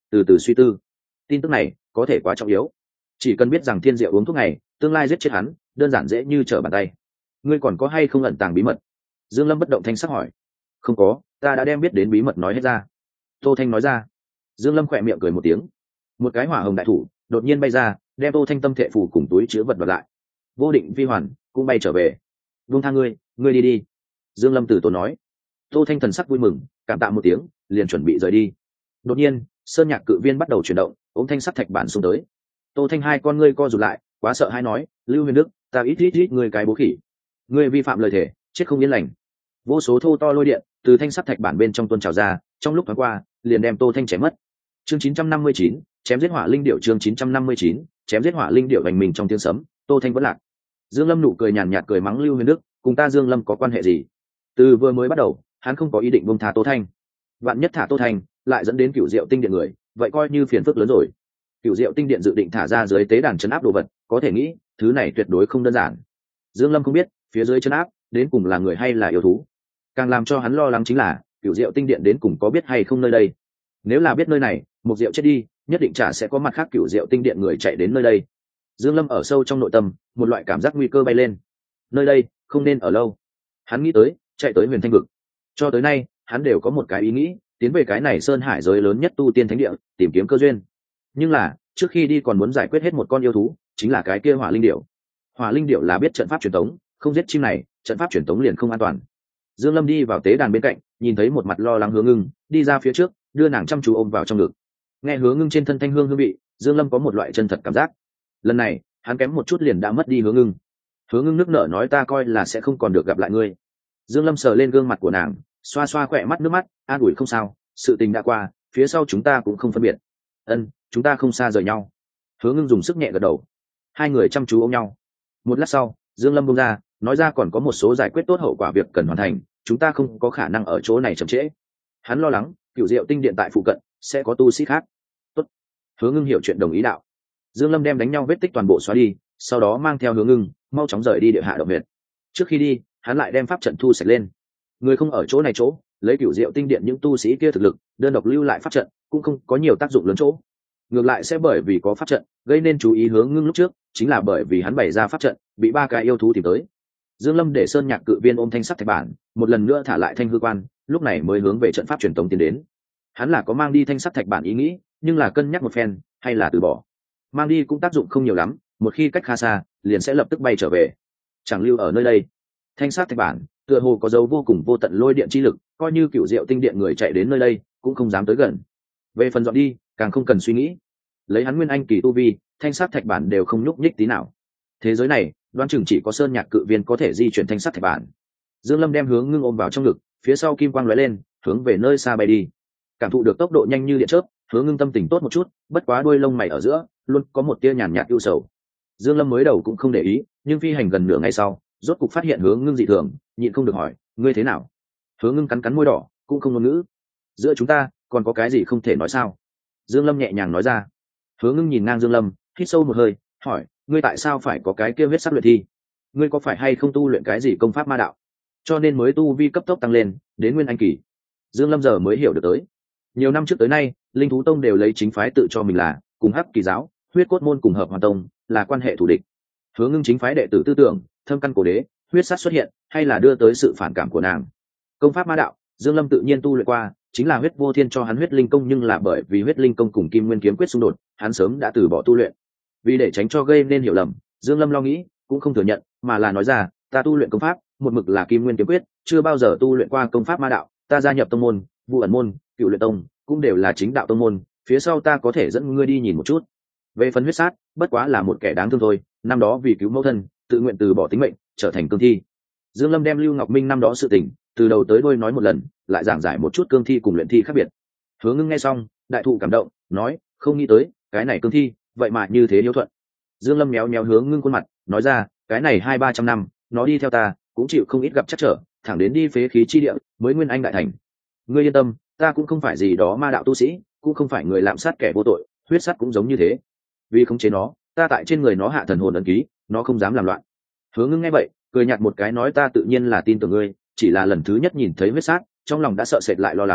từ từ suy tư. Tin tức này có thể quá trọng yếu, chỉ cần biết rằng thiên diệu uống thuốc này tương lai giết chết hắn đơn giản dễ như trở bàn tay. Ngươi còn có hay không ẩn tàng bí mật? Dương Lâm bất động thanh sắc hỏi. Không có, ta đã đem biết đến bí mật nói hết ra. Tô Thanh nói ra. Dương Lâm khỏe miệng cười một tiếng. Một cái hỏa hồng đại thủ đột nhiên bay ra, đem Tô Thanh tâm thệ phù cùng túi chứa vật vật lại. Vô định vi hoàn cũng bay trở về. Vung tha ngươi, ngươi đi đi. Dương Lâm từ tốn nói. Tô Thanh thần sắc vui mừng, cảm tạ một tiếng, liền chuẩn bị rời đi. Đột nhiên, sơn nhạc cự viên bắt đầu chuyển động, ôm thanh sắt thạch bản xuống tới. Tô Thanh hai con ngươi co rụt lại, quá sợ hãi nói, Lưu Huyền Đức, ta ít ít ít ngươi cái bố khỉ, ngươi vi phạm lời thề, chết không yên lành. Vô số thô to lôi điện từ thanh sắt thạch bản bên trong tuôn trào ra, trong lúc thoáng qua, liền đem Tô Thanh chém mất. Chương chín trăm năm mươi chín, chém giết hỏa linh điểu. Chương chín trăm năm mươi chín, chém giết hỏa linh điểu. Hành mình trong tiếng sấm, Tô Thanh vẫn lạc. Dương Lâm nụ cười nhàn nhạt cười mắng Lưu Huyền Đức, cùng ta Dương Lâm có quan hệ gì? Từ vừa mới bắt đầu, hắn không có ý định buông tha Tô Thanh. Vạn nhất thả Tô Thanh, lại dẫn đến Cửu Diệu Tinh Điện người, vậy coi như phiền phức lớn rồi. Cửu Diệu Tinh Điện dự định thả ra dưới tế đàn trấn áp đồ vật, có thể nghĩ, thứ này tuyệt đối không đơn giản. Dương Lâm không biết, phía dưới trấn áp đến cùng là người hay là yêu thú. Càng làm cho hắn lo lắng chính là, Cửu Diệu Tinh Điện đến cùng có biết hay không nơi đây. Nếu là biết nơi này, một Diệu chết đi, nhất định chả sẽ có mặt khác Cửu Diệu Tinh Điện người chạy đến nơi đây. Dương Lâm ở sâu trong nội tâm, một loại cảm giác nguy cơ bay lên. Nơi đây không nên ở lâu. Hắn nghĩ tới, chạy tới Huyền Thanh vực. Cho tới nay, hắn đều có một cái ý nghĩ, tiến về cái này sơn hải giới lớn nhất tu tiên thánh địa, tìm kiếm cơ duyên. Nhưng là, trước khi đi còn muốn giải quyết hết một con yêu thú, chính là cái kia hỏa linh điểu. Hỏa linh điểu là biết trận pháp truyền tống, không giết chim này, trận pháp truyền tống liền không an toàn. Dương Lâm đi vào tế đàn bên cạnh, nhìn thấy một mặt lo lắng Hứa Ngưng, đi ra phía trước, đưa nàng chăm chú ôm vào trong ngực. Nghe Hứa Ngưng trên thân thanh hương hương vị, Dương Lâm có một loại chân thật cảm giác. Lần này, hắn kém một chút liền đã mất đi Hứa Ngưng. Hứa Ngưng nước nở nói ta coi là sẽ không còn được gặp lại ngươi. Dương Lâm sờ lên gương mặt của nàng, xoa xoa khỏe mắt nước mắt, an ủi không sao, sự tình đã qua, phía sau chúng ta cũng không phân biệt. Ân, chúng ta không xa rời nhau. Hứa Ngưng dùng sức nhẹ gật đầu. Hai người chăm chú ôm nhau. Một lát sau, Dương Lâm buông ra, nói ra còn có một số giải quyết tốt hậu quả việc cần hoàn thành, chúng ta không có khả năng ở chỗ này chậm trễ. Hắn lo lắng, Cửu Diệu Tinh Điện tại phụ cận sẽ có tu sĩ khác. Tốt. Hứa Ngưng hiểu chuyện đồng ý đạo. Dương Lâm đem đánh nhau vết tích toàn bộ xóa đi, sau đó mang theo Hứa Ngưng, mau chóng rời đi địa hạ động huyệt. Trước khi đi, hắn lại đem pháp trận thu sạch lên. Người không ở chỗ này chỗ, lấy Cửu Diệu Tinh Điện những tu sĩ kia thực lực, đơn độc lưu lại pháp trận cũng không có nhiều tác dụng lớn chỗ. Ngược lại sẽ bởi vì có pháp trận, gây nên chú ý Hứa Ngưng lúc trước, chính là bởi vì hắn bày ra pháp trận, bị ba cái yêu thú tìm tới. Dương Lâm để sơn nhạc cự viên ôm thanh sắt thạch bản, một lần nữa thả lại thanh hư quan, lúc này mới hướng về trận pháp truyền tống tiến đến. Hắn là có mang đi thanh sắt thạch bản ý nghĩ, nhưng là cân nhắc một phen, hay là từ bỏ. Mang đi cũng tác dụng không nhiều lắm, một khi cách khá xa, liền sẽ lập tức bay trở về. Chẳng lưu ở nơi đây. Thanh sắt thạch bản, tựa hồ có dấu vô cùng vô tận lôi điện chi lực, coi như Cửu Diệu Tinh Điện người chạy đến nơi đây, cũng không dám tới gần. Về phần dọn đi, càng không cần suy nghĩ. Lấy hắn nguyên anh kỳ tu vi, thanh sắt thạch bản đều không nhúc nhích tí nào. Thế giới này, đoán chừng chỉ có sơn nhạc cự viên có thể di chuyển thanh sắt thạch bản. Dương Lâm đem Hướng Ngưng ôm vào trong ngực, phía sau kim quang lóe lên, hướng về nơi xa bay đi. Cảm thụ được tốc độ nhanh như điện chớp, Hướng Ngưng tâm tình tốt một chút, bất quá đuôi lông mày ở giữa luôn có một tia nhàn nhạt ưu sầu. Dương Lâm mới đầu cũng không để ý, nhưng phi hành gần nửa ngày sau, rốt cục phát hiện Hướng Ngưng dị thường, nhịn không được hỏi, ngươi thế nào? Hướng Ngưng cắn cắn môi đỏ, cũng không ngôn ngữ. Giữa chúng ta còn có cái gì không thể nói sao? Dương Lâm nhẹ nhàng nói ra. Hướng Ngưng nhìn ngang Dương Lâm, hít sâu một hơi, hỏi, ngươi tại sao phải có cái kia huyết sắc luyện thi? Ngươi có phải hay không tu luyện cái gì công pháp ma đạo, cho nên mới tu vi cấp tốc tăng lên đến nguyên anh kỳ? Dương Lâm giờ mới hiểu được tới, nhiều năm trước tới nay, linh thú tông đều lấy chính phái tự cho mình là cùng hắc kỳ giáo, huyết cốt môn cùng hợp hoàn tông là quan hệ thù địch. Hướng Ngưng chính phái đệ tử tư tưởng thâm căn cổ đế, huyết sát xuất hiện hay là đưa tới sự phản cảm của nàng. Công pháp ma đạo, Dương Lâm tự nhiên tu luyện qua, chính là huyết vô thiên cho hắn huyết linh công, nhưng là bởi vì huyết linh công cùng kim nguyên kiếm quyết xung đột, hắn sớm đã từ bỏ tu luyện. Vì để tránh cho gây nên hiểu lầm, Dương Lâm lo nghĩ, cũng không thừa nhận, mà là nói ra, ta tu luyện công pháp, một mực là kim nguyên kiếm quyết, chưa bao giờ tu luyện qua công pháp ma đạo. Ta gia nhập tông môn, Vu ẩn môn, Cựu luyện tông, cũng đều là chính đạo tông môn, phía sau ta có thể dẫn ngươi đi nhìn một chút. Về phần huyết sát, bất quá là một kẻ đáng thương thôi, năm đó vì cứu mẫu thân, tự nguyện từ bỏ tính mệnh, trở thành cương thi. Dương Lâm đem Lưu Ngọc Minh năm đó sự tình, từ đầu tới đuôi nói một lần, lại giảng giải một chút cương thi cùng luyện thi khác biệt. Hướng Ngưng nghe xong, đại thụ cảm động, nói, không nghĩ tới, cái này cương thi, vậy mà như thế hiếu thuận. Dương Lâm méo méo Hướng Ngưng khuôn mặt, nói ra, cái này hai ba trăm năm, nó đi theo ta, cũng chịu không ít gặp chắc trở, thẳng đến đi phế khí chi địa, mới nguyên anh đại thành. Ngươi yên tâm, ta cũng không phải gì đó ma đạo tu sĩ, cũng không phải người lạm sát kẻ vô tội, huyết sát cũng giống như thế. Vì khống chế nó, ta tại trên người nó hạ thần hồn ấn ký, nó không dám làm loạn. Hướng Ngưng nghe vậy, cười nhạt một cái nói, ta tự nhiên là tin tưởng ngươi, chỉ là lần thứ nhất nhìn thấy huyết sát, trong lòng đã sợ sệt lại lo lắng,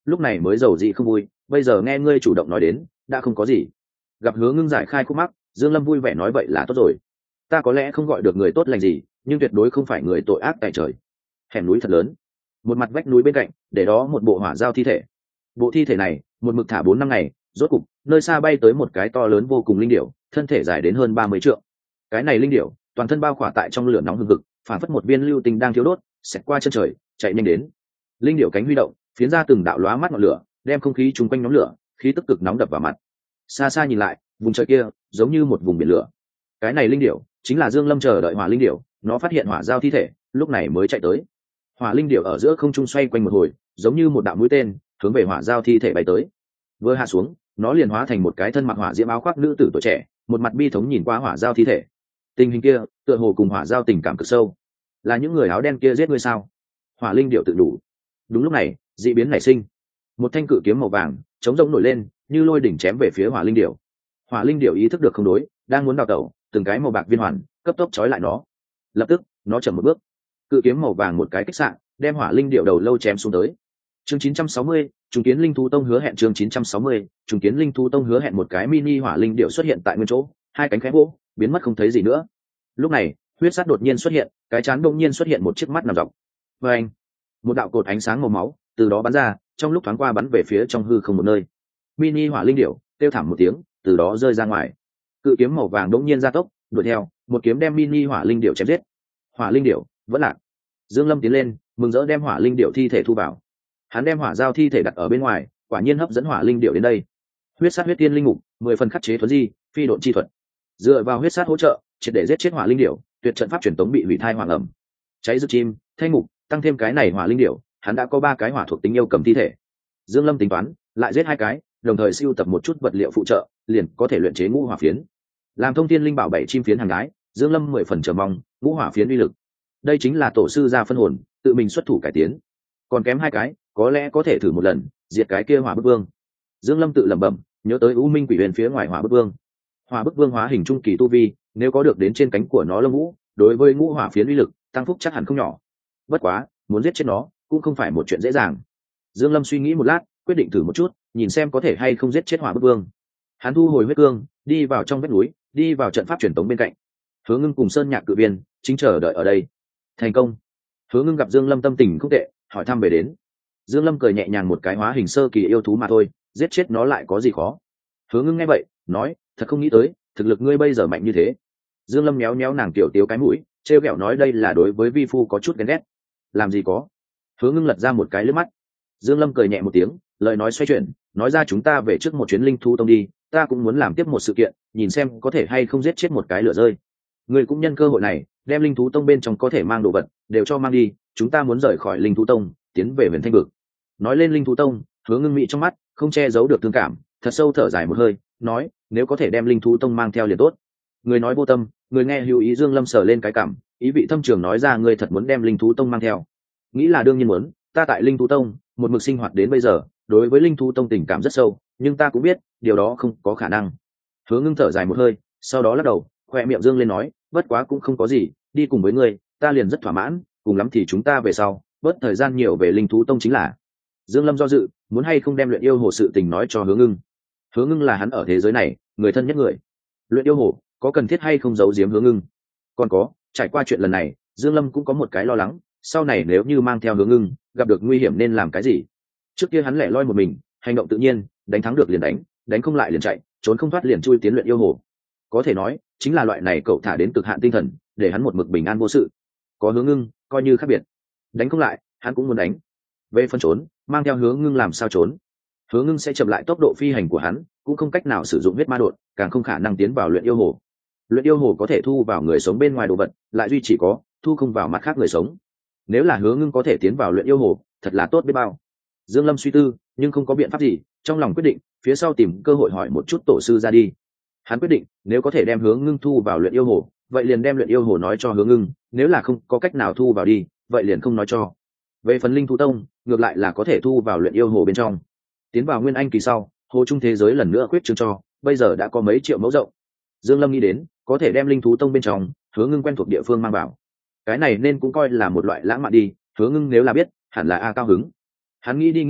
lúc này mới giàu dị không vui, bây giờ nghe ngươi chủ động nói đến đã không có gì. Gặp Hứa Ngưng giải khai khúc mắc, Dương Lâm vui vẻ nói vậy là tốt rồi. Ta có lẽ không gọi được người tốt lành gì, nhưng tuyệt đối không phải người tội ác tại trời. Hẻm núi thật lớn, một mặt vách núi bên cạnh để đó một bộ hỏa giao thi thể. Bộ thi thể này một mực thả bốn năm ngày, rốt cục nơi xa bay tới một cái to lớn vô cùng linh điểu, thân thể dài đến hơn ba mươi trượng. Cái này linh điểu toàn thân bao khỏa tại trong lửa nóng hừng hực, phản phất một viên lưu tinh đang thiêu đốt, xẹt qua chân trời chạy nhanh đến. Linh điểu cánh huy động, phiến ra từng đạo lóa mắt ngọn lửa, đem không khí chung quanh nhóm lửa, khí tức cực nóng đập vào mặt. Xa xa nhìn lại, vùng trời kia giống như một vùng biển lửa. Cái này linh điểu chính là Dương Lâm chờ đợi hỏa linh điểu, nó phát hiện hỏa giao thi thể, lúc này mới chạy tới. Hỏa linh điểu ở giữa không trung xoay quanh một hồi, giống như một đạo mũi tên hướng về hỏa giao thi thể bay tới. Vừa hạ xuống, nó liền hóa thành một cái thân mặc hỏa diễm áo khoác nữ tử tuổi trẻ, một mặt bi thống nhìn qua hỏa giao thi thể. Tình hình kia tựa hồ cùng hỏa giao tình cảm cực sâu. Là những người áo đen kia giết ngươi sao? Hỏa linh điểu tự đủ. Đúng lúc này, dị biến nảy sinh, một thanh cự kiếm màu vàng chống rông nổi lên, như lôi đỉnh chém về phía hỏa linh điểu. Hỏa linh điểu ý thức được không đối, đang muốn đào tẩu, từng cái màu bạc viên hoàn cấp tốc trói lại nó. Lập tức nó chậm một bước, cự kiếm màu vàng một cái kích xạ, đem hỏa linh điểu đầu lâu chém xuống tới. Chương chín trăm sáu mươi, trùng kiến linh thú tông hứa hẹn. Chương chín trăm sáu mươi, trùng kiến linh thú tông hứa hẹn. Một cái mini hỏa linh điểu xuất hiện tại nguyên chỗ, hai cánh khẽ vỗ, biến mất không thấy gì nữa. Lúc này huyết sát đột nhiên xuất hiện, cái chán bỗng nhiên xuất hiện một chiếc mắt nằm dọc. Và anh, một đạo cột ánh sáng màu máu từ đó bắn ra, trong lúc thoáng qua bắn về phía trong hư không một nơi. Mini hỏa linh điểu kêu thảm một tiếng, từ đó rơi ra ngoài. Cự kiếm màu vàng bỗng nhiên gia tốc đuổi theo, một kiếm đem mini hỏa linh điểu chém giết. Hỏa linh điểu vẫn lạc. Dương Lâm tiến lên, mừng rỡ đem hỏa linh điểu thi thể thu vào. Hắn đem hỏa giao thi thể đặt ở bên ngoài, quả nhiên hấp dẫn hỏa linh điểu đến đây. Huyết sát huyết tiên linh mục, mười phần khắc chế thuần di, phi độn chi thuật. Dựa vào huyết sát hỗ trợ, triệt để giết chết hỏa linh điểu, tuyệt trận pháp truyền tống bị hủy thai hoàng ẩm. Cháy rực chim, thanh mục, tăng thêm cái này hỏa linh điểu, hắn đã có ba cái hỏa thuộc tính yêu cầm thi thể. Dương Lâm tính toán, lại giết hai cái, đồng thời siêu tập một chút vật liệu phụ trợ, liền có thể luyện chế ngũ hỏa phiến. Làm thông thiên linh bảo bảy chim phiến hàng gái, Dương Lâm mười phần chờ mong ngũ hỏa phiến uy lực. Đây chính là tổ sư gia phân hồn, tự mình xuất thủ cải tiến. Còn kém hai cái, có lẽ có thể thử một lần, diệt cái kia hỏa bức vương. Dương Lâm tự lẩm bẩm, nhớ tới U Minh Quỷ Huyền phía ngoài hỏa bức vương. Hỏa bức vương hóa hình trung kỳ tu vi, nếu có được đến trên cánh của nó lông vũ, đối với ngũ hỏa phiến uy lực tăng phúc chắc hẳn không nhỏ. Bất quá, muốn giết chết nó cũng không phải một chuyện dễ dàng. Dương Lâm suy nghĩ một lát, quyết định thử một chút, nhìn xem có thể hay không giết chết hỏa bức vương. Hắn thu hồi huyết cương, đi vào trong vách núi, đi vào trận pháp truyền tống bên cạnh. Hứa Ngưng cùng Sơn Nhạc cự viên chính chờ đợi ở đây. Thành công. Hứa Ngưng gặp Dương Lâm tâm tình không tệ, hỏi thăm về đến. Dương Lâm cười nhẹ nhàng, một cái hóa hình sơ kỳ yêu thú mà thôi, giết chết nó lại có gì khó. Hứa Ngưng nghe vậy, nói, thật không nghĩ tới, thực lực ngươi bây giờ mạnh như thế. Dương Lâm méo méo nàng tiểu tiếu cái mũi, trêu ghẹo nói đây là đối với vi phu có chút ghen ghét. Làm gì có. Hứa Ngưng lật ra một cái lướt mắt. Dương Lâm cười nhẹ một tiếng, lời nói xoay chuyển, nói ra chúng ta về trước một chuyến linh thú tông đi, ta cũng muốn làm tiếp một sự kiện, nhìn xem có thể hay không giết chết một cái lửa rơi. Ngươi cũng nhân cơ hội này, đem linh thú tông bên trong có thể mang đồ vật đều cho mang đi, chúng ta muốn rời khỏi linh thú tông, tiến về Huyền Thanh vực. Nói lên linh thú tông, Hứa Ngưng mỹ trong mắt không che giấu được thương cảm, thật sâu thở dài một hơi, nói, nếu có thể đem linh thú tông mang theo liền tốt. Người nói vô tâm, người nghe hữu ý. Dương Lâm sờ lên cái cảm, ý vị thâm trường nói ra, ngươi thật muốn đem linh thú tông mang theo? Nghĩ là đương nhiên muốn, ta tại linh thú tông một mực sinh hoạt đến bây giờ, đối với linh thú tông tình cảm rất sâu, nhưng ta cũng biết điều đó không có khả năng. Hứa Ngưng thở dài một hơi, sau đó lắc đầu, khoe miệng dương lên nói, bất quá cũng không có gì, đi cùng với ngươi ta liền rất thỏa mãn, cùng lắm thì chúng ta về sau bớt thời gian nhiều về linh thú tông chính là. Dương Lâm do dự, muốn hay không đem luyện yêu hồ sự tình nói cho Hứa Ngưng. Hứa Ngưng là hắn ở thế giới này người thân nhất người, luyện yêu hồ có cần thiết hay không giấu giếm Hứa Ngưng. Còn có, trải qua chuyện lần này, Dương Lâm cũng có một cái lo lắng, sau này nếu như mang theo Hứa Ngưng gặp được nguy hiểm nên làm cái gì. Trước kia hắn lẻ loi một mình, hành động tự nhiên, đánh thắng được liền đánh, đánh không lại liền chạy, trốn không thoát liền chui tiến luyện yêu hồ. Có thể nói chính là loại này cậu thả đến cực hạn tinh thần, để hắn một mực bình an vô sự. Có Hứa Ngưng coi như khác biệt, đánh không lại hắn cũng muốn đánh. Về phân trốn, mang theo Hứa Ngưng làm sao trốn. Hứa Ngưng sẽ chậm lại tốc độ phi hành của hắn, cũng không cách nào sử dụng huyết ma đột, càng không khả năng tiến vào luyện yêu hồ. Luyện yêu hồ có thể thu vào người sống bên ngoài đồ vật, lại duy chỉ có thu không vào mặt khác người sống. Nếu là Hứa Ngưng có thể tiến vào luyện yêu hồ, thật là tốt biết bao. Dương Lâm suy tư, nhưng không có biện pháp gì, trong lòng quyết định, phía sau tìm cơ hội hỏi một chút tổ sư ra đi. Hắn quyết định, nếu có thể đem Hứa Ngưng thu vào luyện yêu hồ, vậy liền đem luyện yêu hồ nói cho Hứa Ngưng, nếu là không có cách nào thu vào đi, vậy liền không nói cho. Về phần linh thú tông, ngược lại là có thể thu vào luyện yêu hồ bên trong. Tiến vào nguyên anh kỳ sau, hồ trung thế giới lần nữa quyết trương cho, bây giờ đã có mấy triệu mẫu rộng. Dương Lâm nghĩ đến, có thể đem linh thú tông bên trong, Hứa Ngưng quen thuộc địa phương mang vào. Cái này nên cũng coi là một loại lãng mạn đi, Hứa Ngưng nếu là biết, hẳn là a cao hứng. Hắn nghĩ đi nghĩ lại,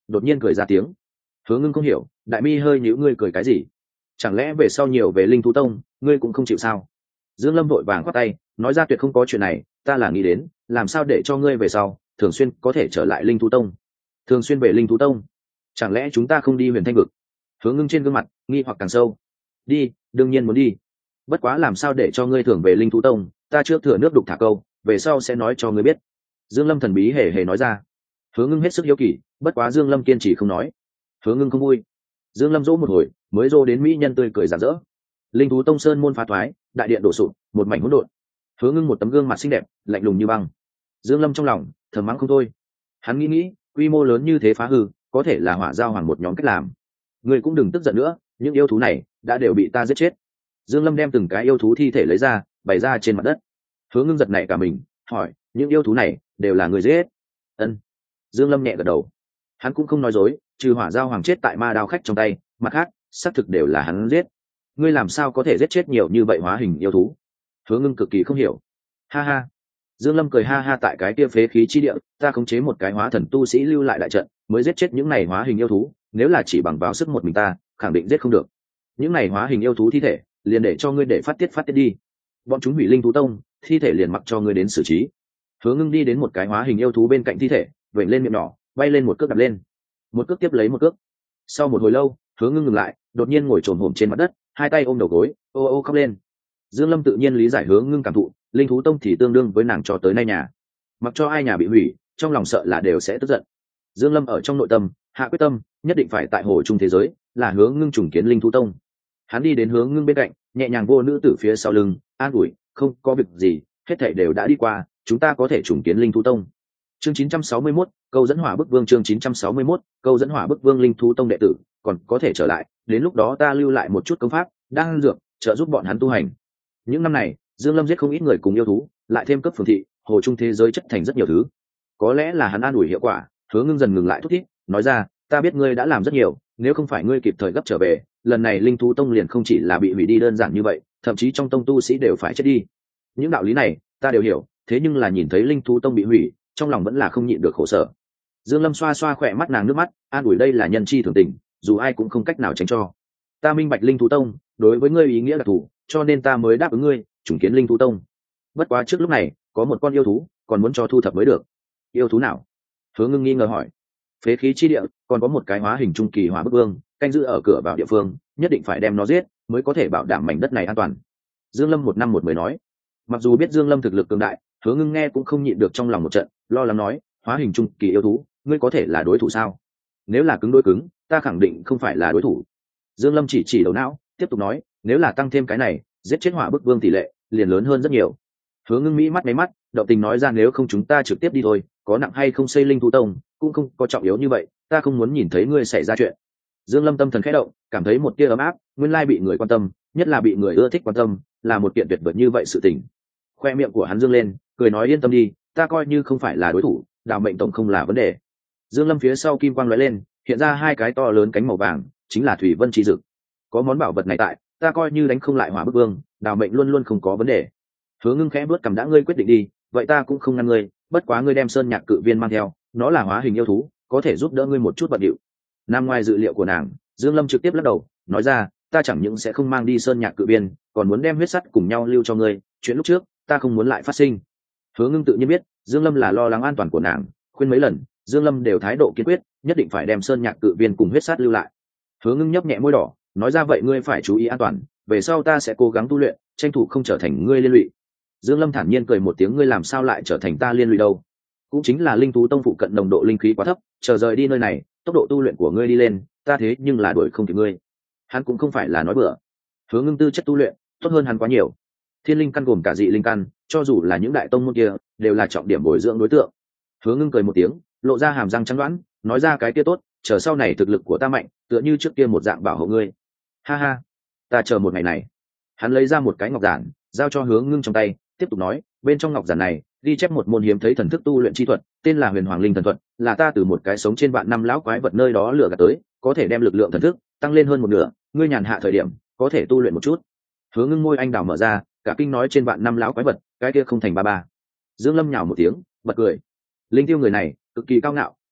đột nhiên cười ra tiếng. Hứa Ngưng không hiểu, đại mi hơi nhíu, ngươi cười cái gì? Chẳng lẽ về sau nhiều về linh thú tông ngươi cũng không chịu sao? Dương Lâm vội vàng khoát tay, nói ra tuyệt không có chuyện này, ta là nghĩ đến làm sao để cho ngươi về sau thường xuyên có thể trở lại linh thú tông. Thường xuyên về linh thú tông? Chẳng lẽ chúng ta không đi huyền thanh vực? Hứa Ngưng trên gương mặt nghi hoặc càng sâu. Đi, đương nhiên muốn đi, bất quá làm sao để cho ngươi thường về linh thú tông, ta trước thừa nước đục thả câu, về sau sẽ nói cho ngươi biết. Dương Lâm thần bí hề hề nói ra. Hứa Ngưng hết sức hiếu kỳ, bất quá Dương Lâm kiên trì không nói. Hứa Ngưng không vui. Dương Lâm dỗ một hồi mới dỗ đến mỹ nhân tươi cười rạng rỡ. Linh thú tông sơn môn phá thoái, đại điện đổ sụp, một mảnh hỗn độn. Hứa Ngưng một tấm gương mặt xinh đẹp lạnh lùng như băng. Dương Lâm trong lòng thầm mắng không thôi. Hắn nghĩ nghĩ, quy mô lớn như thế phá hư, có thể là Hỏa Giao Hoàng một nhóm cách làm. Ngươi cũng đừng tức giận nữa, những yêu thú này đã đều bị ta giết chết. Dương Lâm đem từng cái yêu thú thi thể lấy ra, bày ra trên mặt đất. Hứa Ngưng giật nảy cả mình, hỏi, những yêu thú này đều là người giết? Ân. Dương Lâm nhẹ gật đầu. Hắn cũng không nói dối, trừ Hỏa Giao Hoàng chết tại ma đao khách trong tay, mặt khác xác thực đều là hắn giết. Ngươi làm sao có thể giết chết nhiều như vậy hóa hình yêu thú? Hứa Ngưng cực kỳ không hiểu. Ha ha. Dương Lâm cười ha ha, tại cái kia phế khí chi địa, ta khống chế một cái hóa thần tu sĩ lưu lại đại trận, mới giết chết những này hóa hình yêu thú, nếu là chỉ bằng vào sức một mình ta, khẳng định giết không được. Những này hóa hình yêu thú thi thể, liền để cho ngươi để phát tiết phát tiết đi. Bọn chúng hủy linh thú tông, thi thể liền mặc cho ngươi đến xử trí. Hứa Ngưng đi đến một cái hóa hình yêu thú bên cạnh thi thể, vểnh lên miệng nhỏ, bay lên một cước đạp lên. Một cước tiếp lấy một cước. Sau một hồi lâu, Hứa Ngưng ngừng lại, đột nhiên ngồi trồm hổm trên mặt đất, hai tay ôm đầu gối, ô ô khóc lên. Dương Lâm tự nhiên lý giải Hứa Ngưng cảm thụ, linh thú tông thì tương đương với nàng cho tới nay nhà, mặc cho ai nhà bị hủy, trong lòng sợ là đều sẽ tức giận. Dương Lâm ở trong nội tâm hạ quyết tâm, nhất định phải tại hồ trung thế giới là Hứa Ngưng trùng kiến linh thú tông. Hắn đi đến Hứa Ngưng bên cạnh, nhẹ nhàng vô nữ tử phía sau lưng, an ủi, không có việc gì, hết thảy đều đã đi qua, chúng ta có thể trùng kiến linh thú tông. Chương chín trăm sáu mươi mốt, câu dẫn Hỏa Bức Vương. Chương chín trăm sáu mươi mốt, câu dẫn Hỏa Bức Vương. Linh thú tông đệ tử còn có thể trở lại, đến lúc đó ta lưu lại một chút công pháp, đang dược, trợ giúp bọn hắn tu hành. Những năm này, Dương Lâm giết không ít người cùng yêu thú, lại thêm cấp phường thị, hồ trung thế giới chất thành rất nhiều thứ. Có lẽ là hắn an ủi hiệu quả, Hứa Ngưng dần ngừng lại thúc thiết, nói ra, ta biết ngươi đã làm rất nhiều, nếu không phải ngươi kịp thời gấp trở về, lần này linh thú tông liền không chỉ là bị hủy đi đơn giản như vậy, thậm chí trong tông tu sĩ đều phải chết đi. Những đạo lý này ta đều hiểu, thế nhưng là nhìn thấy linh thú tông bị hủy, trong lòng vẫn là không nhịn được khổ sở. Dương Lâm xoa xoa khỏe mắt nàng nước mắt, an ủi đây là nhân chi thường tình, dù ai cũng không cách nào tránh cho. Ta minh bạch linh thú tông đối với ngươi ý nghĩa là thủ, cho nên ta mới đáp ứng ngươi chủng kiến linh thú tông. Bất quá trước lúc này có một con yêu thú còn muốn cho thu thập mới được. Yêu thú nào? Hứa Ngưng nghi ngờ hỏi. Phế khí chi địa còn có một cái hóa hình trung kỳ Hỏa Bức Vương canh giữ ở cửa vào địa phương, nhất định phải đem nó giết mới có thể bảo đảm mảnh đất này an toàn. Dương Lâm một năm một mười nói. Mặc dù biết Dương Lâm thực lực cường đại, Hứa Ngưng nghe cũng không nhịn được trong lòng một trận lo lắng, nói, hóa hình trung kỳ yêu thú ngươi có thể là đối thủ sao? Nếu là cứng đối cứng, ta khẳng định không phải là đối thủ. Dương Lâm chỉ chỉ đầu não, tiếp tục nói, nếu là tăng thêm cái này, giết chết Hỏa Bức Vương tỷ lệ liền lớn hơn rất nhiều. Hứa Ngưng mỹ mắt mấy mắt, động tình nói ra, nếu không chúng ta trực tiếp đi thôi, có nặng hay không xây linh thú tông cũng không có trọng yếu như vậy, ta không muốn nhìn thấy ngươi xảy ra chuyện. Dương Lâm tâm thần khẽ động, cảm thấy một tia ấm áp, nguyên lai bị người quan tâm, nhất là bị người ưa thích quan tâm, là một kiện tuyệt vời như vậy sự tình. Khoe miệng của hắn dương lên, cười nói, yên tâm đi, ta coi như không phải là đối thủ, Đào Mệnh tổng không là vấn đề. Dương Lâm phía sau kim quang lóe lên, hiện ra hai cái to lớn cánh màu vàng, chính là Thủy Vân chi dực. Có món bảo vật này tại, ta coi như đánh không lại Hỏa Bức Vương, Đào Mệnh luôn luôn không có vấn đề. Hứa Ngưng khẽ bước cầm, đã ngươi quyết định đi, vậy ta cũng không ngăn ngươi, bất quá ngươi đem Sơn Nhạc Cự Viên mang theo, nó là hóa hình yêu thú, có thể giúp đỡ ngươi một chút bận điệu. Nằm ngoài dự liệu của nàng, Dương Lâm trực tiếp lắc đầu, nói ra, ta chẳng những sẽ không mang đi Sơn Nhạc Cự Viên, còn muốn đem huyết sắt cùng nhau lưu cho ngươi, chuyện lúc trước ta không muốn lại phát sinh. Hứa Ngưng tự nhiên biết Dương Lâm là lo lắng an toàn của nàng, khuyên mấy lần Dương Lâm đều thái độ kiên quyết, nhất định phải đem Sơn Nhạc Cự Viên cùng huyết sắt lưu lại. Hứa Ngưng nhấp nhẹ môi đỏ, nói ra, vậy ngươi phải chú ý an toàn, về sau ta sẽ cố gắng tu luyện, tranh thủ không trở thành ngươi liên lụy. Dương Lâm thản nhiên cười một tiếng, ngươi làm sao lại trở thành ta liên lụy đâu? Cũng chính là linh thú tông phụ cận nồng độ linh khí quá thấp, chờ rời đi nơi này, tốc độ tu luyện của ngươi đi lên, ta thế nhưng là đuổi không kịp ngươi. Hắn cũng không phải là nói bừa. Hứa Ngưng tư chất tu luyện tốt hơn hắn quá nhiều. Thiên linh căn gồm cả dị linh căn, cho dù là những đại tông môn kia, đều là trọng điểm bồi dưỡng đối tượng. Hứa Ngưng cười một tiếng, lộ ra hàm răng trắng đoán, nói ra, cái kia tốt, chờ sau này thực lực của ta mạnh, tựa như trước kia một dạng bảo hộ ngươi. Ha ha, ta chờ một ngày này. Hắn lấy ra một cái ngọc giản, giao cho Hứa Ngưng trong tay, tiếp tục nói, bên trong ngọc giản này ghi chép một môn hiếm thấy thần thức tu luyện chi thuật, tên là Huyền Hoàng Linh Thần Thuật, là ta từ một cái sống trên vạn năm lão quái vật nơi đó lừa gạt tới, có thể đem lực lượng thần thức tăng lên hơn một nửa, ngươi nhàn hạ thời điểm có thể tu luyện một chút. Hứa Ngưng môi anh đào mở ra, cả kinh nói, trên vạn năm lão quái vật, cái kia không thành ba ba. Dương Lâm nhào một tiếng, bật cười. Linh Tiêu người này cực kỳ cao ngạo,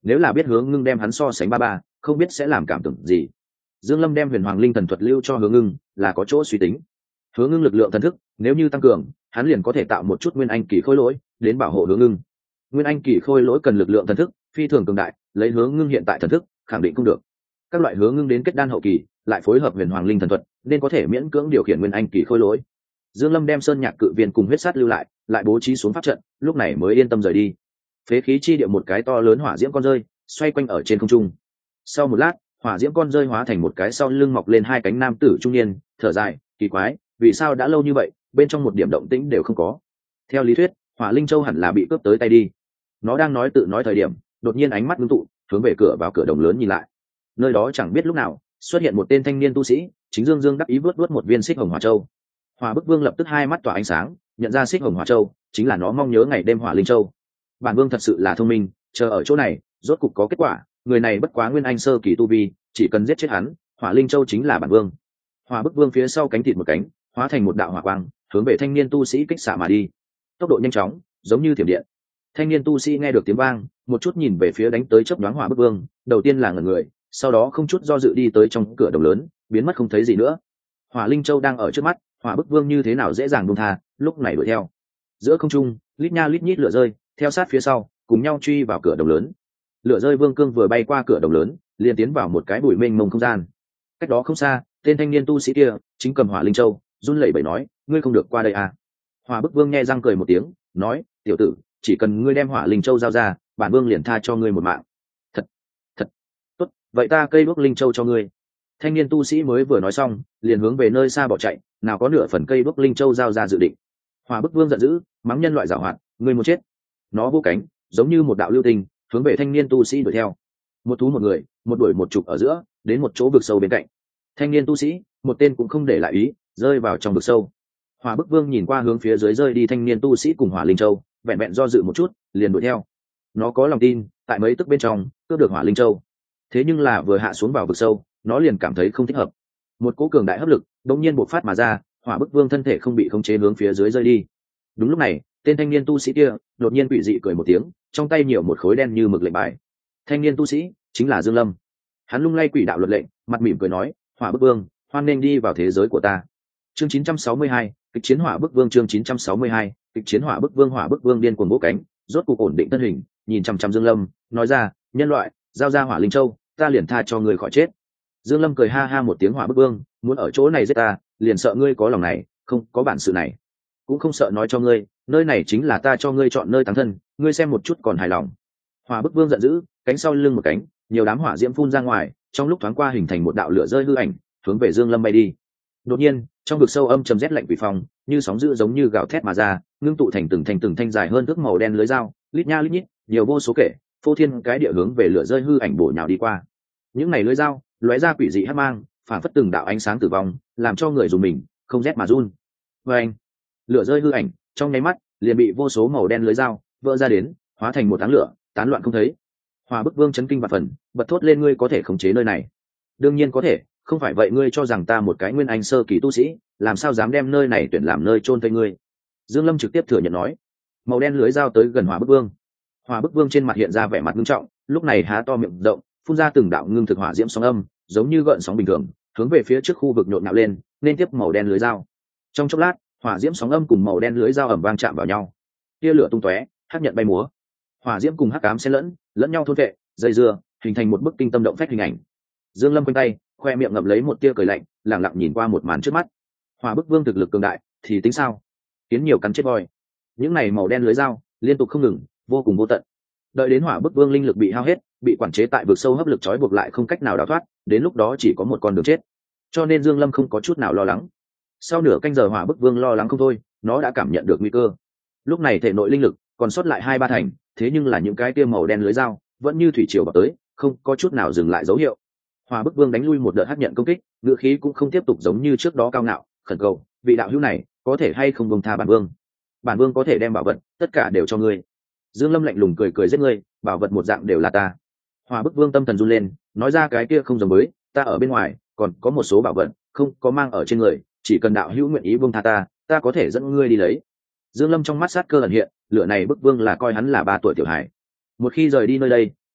nếu là biết Hướng Ngưng đem hắn so sánh ba ba, không biết sẽ làm cảm tưởng gì. Dương Lâm đem huyền hoàng linh thần thuật lưu cho Hướng Ngưng là có chỗ suy tính. Hướng Ngưng lực lượng thần thức nếu như tăng cường, hắn liền có thể tạo một chút nguyên anh kỳ khôi lỗi đến bảo hộ Hướng Ngưng. Nguyên anh kỳ khôi lỗi cần lực lượng thần thức phi thường cường đại, lấy Hướng Ngưng hiện tại thần thức khẳng định không được. Các loại Hướng Ngưng đến kết đan hậu kỳ lại phối hợp huyền hoàng linh thần thuật nên có thể miễn cưỡng điều khiển nguyên anh kỳ khôi lỗi. Dương Lâm đem sơn nhạc cự viên cùng huyết sát lưu lại, lại bố trí xuống pháp trận, lúc này mới yên tâm rời đi. Phế khí chi địa một cái to lớn hỏa diễm con rơi xoay quanh ở trên không trung. Sau một lát, hỏa diễm con rơi hóa thành một cái sau lưng mọc lên hai cánh nam tử trung niên, thở dài, kỳ quái, vì sao đã lâu như vậy, bên trong một điểm động tĩnh đều không có. Theo lý thuyết, Hỏa Linh Châu hẳn là bị cướp tới tay đi. Nó đang nói tự nói thời điểm, đột nhiên ánh mắt ngưng tụ, hướng về cửa vào cửa đồng lớn nhìn lại. Nơi đó chẳng biết lúc nào xuất hiện một tên thanh niên tu sĩ, chính dương dương đắc ý vớt vớt một viên xích hồng hỏa châu. Hỏa Bức Vương lập tức hai mắt tỏa ánh sáng, nhận ra xích hồng hỏa châu chính là nó mong nhớ ngày đêm Hỏa Linh Châu. Bản Vương thật sự là thông minh, chờ ở chỗ này, rốt cục có kết quả. Người này bất quá nguyên anh sơ kỳ tu vi, chỉ cần giết chết hắn, Hỏa Linh Châu chính là bản Vương. Hỏa Bức Vương phía sau cánh thịt một cánh, hóa thành một đạo hỏa quang, hướng về thanh niên tu sĩ kích xạ mà đi. Tốc độ nhanh chóng, giống như thiểm điện. Thanh niên tu sĩ nghe được tiếng vang, một chút nhìn về phía đánh tới chớp nhoáng Hỏa Bức Vương, đầu tiên là ngẩn người, sau đó không chút do dự đi tới trong cửa đồng lớn, biến mất không thấy gì nữa. Hỏa Linh Châu đang ở trước mắt, Hỏa Bức Vương như thế nào dễ dàng buông tha, lúc này đuổi theo. Giữa không trung, lít nha lít nhít lửa rơi, theo sát phía sau, cùng nhau truy vào cửa đồng lớn. Lửa rơi Vương Cương vừa bay qua cửa đồng lớn, liền tiến vào một cái bụi mênh mông không gian. Cách đó không xa, tên thanh niên tu sĩ kia chính cầm Hỏa Linh Châu, run lẩy bẩy nói, ngươi không được qua đây à? Hỏa Bức Vương nghe răng cười một tiếng, nói, tiểu tử, chỉ cần ngươi đem Hỏa Linh Châu giao ra, bản Vương liền tha cho ngươi một mạng. Thật, thật, tốt, vậy ta cây đuốc Linh Châu cho ngươi. Thanh niên tu sĩ mới vừa nói xong, liền hướng về nơi xa bỏ chạy, nào có nửa phần cây đuốc Linh Châu giao ra dự định. Hỏa Bức Vương giận dữ, mắng nhân loại giảo hoạt, ngươi muốn chết. Nó vô cánh, giống như một đạo lưu tình, hướng về thanh niên tu sĩ đuổi theo. Một thú một người, một đuổi một chục ở giữa, đến một chỗ vực sâu bên cạnh. Thanh niên tu sĩ, một tên cũng không để lại ý, rơi vào trong vực sâu. Hỏa Bức Vương nhìn qua hướng phía dưới rơi đi thanh niên tu sĩ cùng Hỏa Linh Châu, vẹn vẹn do dự một chút, liền đuổi theo. Nó có lòng tin, tại mấy tức bên trong, cướp được Hỏa Linh Châu. Thế nhưng là vừa hạ xuống vào vực sâu, nó liền cảm thấy không thích hợp. Một cỗ cường đại hấp lực đột nhiên bộc phát mà ra, Hỏa Bức Vương thân thể không bị khống chế hướng phía dưới rơi đi. Đúng lúc này, tên thanh niên tu sĩ kia đột nhiên quỷ dị cười một tiếng, trong tay nhiều một khối đen như mực lệnh bài. Thanh niên tu sĩ chính là Dương Lâm. Hắn lung lay quỷ đạo luật lệnh, mặt mỉm cười nói, Hỏa Bức Vương, hoan nên đi vào thế giới của ta. Chương chín trăm sáu mươi hai, kịch chiến Hỏa Bức Vương. Chương chín trăm sáu mươi hai, kịch chiến Hỏa Bức Vương. Hỏa Bức Vương điên cuồng vỗ cánh, rốt cục ổn định thân hình, nhìn chăm chăm Dương Lâm, nói ra, nhân loại, giao ra Hỏa Linh Châu, ta liền tha cho người khỏi chết. Dương Lâm cười ha ha một tiếng, Hỏa Bức Vương, muốn ở chỗ này giết ta, liền sợ ngươi có lòng này, không có bản sự này, cũng không sợ nói cho ngươi, nơi này chính là ta cho ngươi chọn nơi táng thân, ngươi xem một chút còn hài lòng. Hỏa Bức Vương giận dữ, cánh sau lưng một cánh, nhiều đám hỏa diễm phun ra ngoài, trong lúc thoáng qua hình thành một đạo lửa rơi hư ảnh, hướng về Dương Lâm bay đi. Đột nhiên, trong vực sâu âm trầm rét lạnh quỷ phong, như sóng dữ giống như gào thét mà ra, ngưng tụ thành từng thành từng thanh dài hơn thước màu đen lưới dao, lít nha lít nhít, nhiều vô số kể, phô thiên cái địa hướng về lửa rơi hư ảnh bổ nhào đi qua. Những này lưới dao lóe ra quỷ dị hắc mang, phản phất từng đạo ánh sáng tử vong, làm cho người dùng mình không rét mà run. Vâng, lửa rơi hư ảnh trong nháy mắt liền bị vô số màu đen lưới dao vỡ ra đến, hóa thành một đám lửa tán loạn không thấy. Hỏa Bức Vương chấn kinh vạn phần, bật thốt lên, ngươi có thể khống chế nơi này? Đương nhiên có thể, không phải vậy ngươi cho rằng ta một cái nguyên anh sơ kỳ tu sĩ, làm sao dám đem nơi này tuyển làm nơi chôn thây ngươi? Dương Lâm trực tiếp thừa nhận nói. Màu đen lưới dao tới gần Hỏa Bức Vương. Hỏa Bức Vương trên mặt hiện ra vẻ mặt nghiêm trọng, lúc này há to miệng rộng, phun ra từng đạo ngưng thực hỏa diễm sóng âm, giống như gợn sóng bình thường, hướng về phía trước khu vực nhộn nhạo lên, nên tiếp màu đen lưới dao. Trong chốc lát, hỏa diễm sóng âm cùng màu đen lưới dao ầm vang chạm vào nhau, tia lửa tung tóe, hắc nhận bay múa. Hỏa diễm cùng hắc ám xen lẫn, lẫn nhau thôn vệ, dây dưa, hình thành một bức kinh tâm động phách hình ảnh. Dương Lâm quanh tay, khoe miệng ngậm lấy một tia cười lạnh, lặng lặng nhìn qua một màn trước mắt. Hỏa Bức Vương thực lực cường đại, thì tính sao? Kiến nhiều cắn chết voi. Những này màu đen lưới dao liên tục không ngừng, vô cùng vô tận. Đợi đến Hỏa Bức Vương linh lực bị hao hết, bị quản chế tại vực sâu hấp lực trói buộc lại không cách nào đào thoát, đến lúc đó chỉ có một con đường chết. Cho nên Dương Lâm không có chút nào lo lắng. Sau nửa canh giờ Hỏa Bức Vương lo lắng không thôi, nó đã cảm nhận được nguy cơ. Lúc này thể nội linh lực còn sót lại hai ba thành, thế nhưng là những cái tia màu đen lưới dao vẫn như thủy triều vào tới, không có chút nào dừng lại dấu hiệu. Hỏa Bức Vương đánh lui một đợt hấp nhận công kích, ngựa khí cũng không tiếp tục giống như trước đó cao ngạo, khẩn cầu, vị đạo hữu này có thể hay không buông tha bản vương? Bản vương có thể đem bảo vật tất cả đều cho ngươi. Dương Lâm lạnh lùng cười cười, giết ngươi, bảo vật một dạng đều là ta. Hỏa Bức Vương tâm thần run lên, nói ra, cái kia không giống với, ta ở bên ngoài còn có một số bảo vật không có mang ở trên người, chỉ cần đạo hữu nguyện ý buông tha ta, ta có thể dẫn ngươi đi lấy. Dương Lâm trong mắt sát cơ ẩn hiện, lửa này Bức Vương là coi hắn là ba tuổi tiểu hải. Một khi rời đi nơi đây,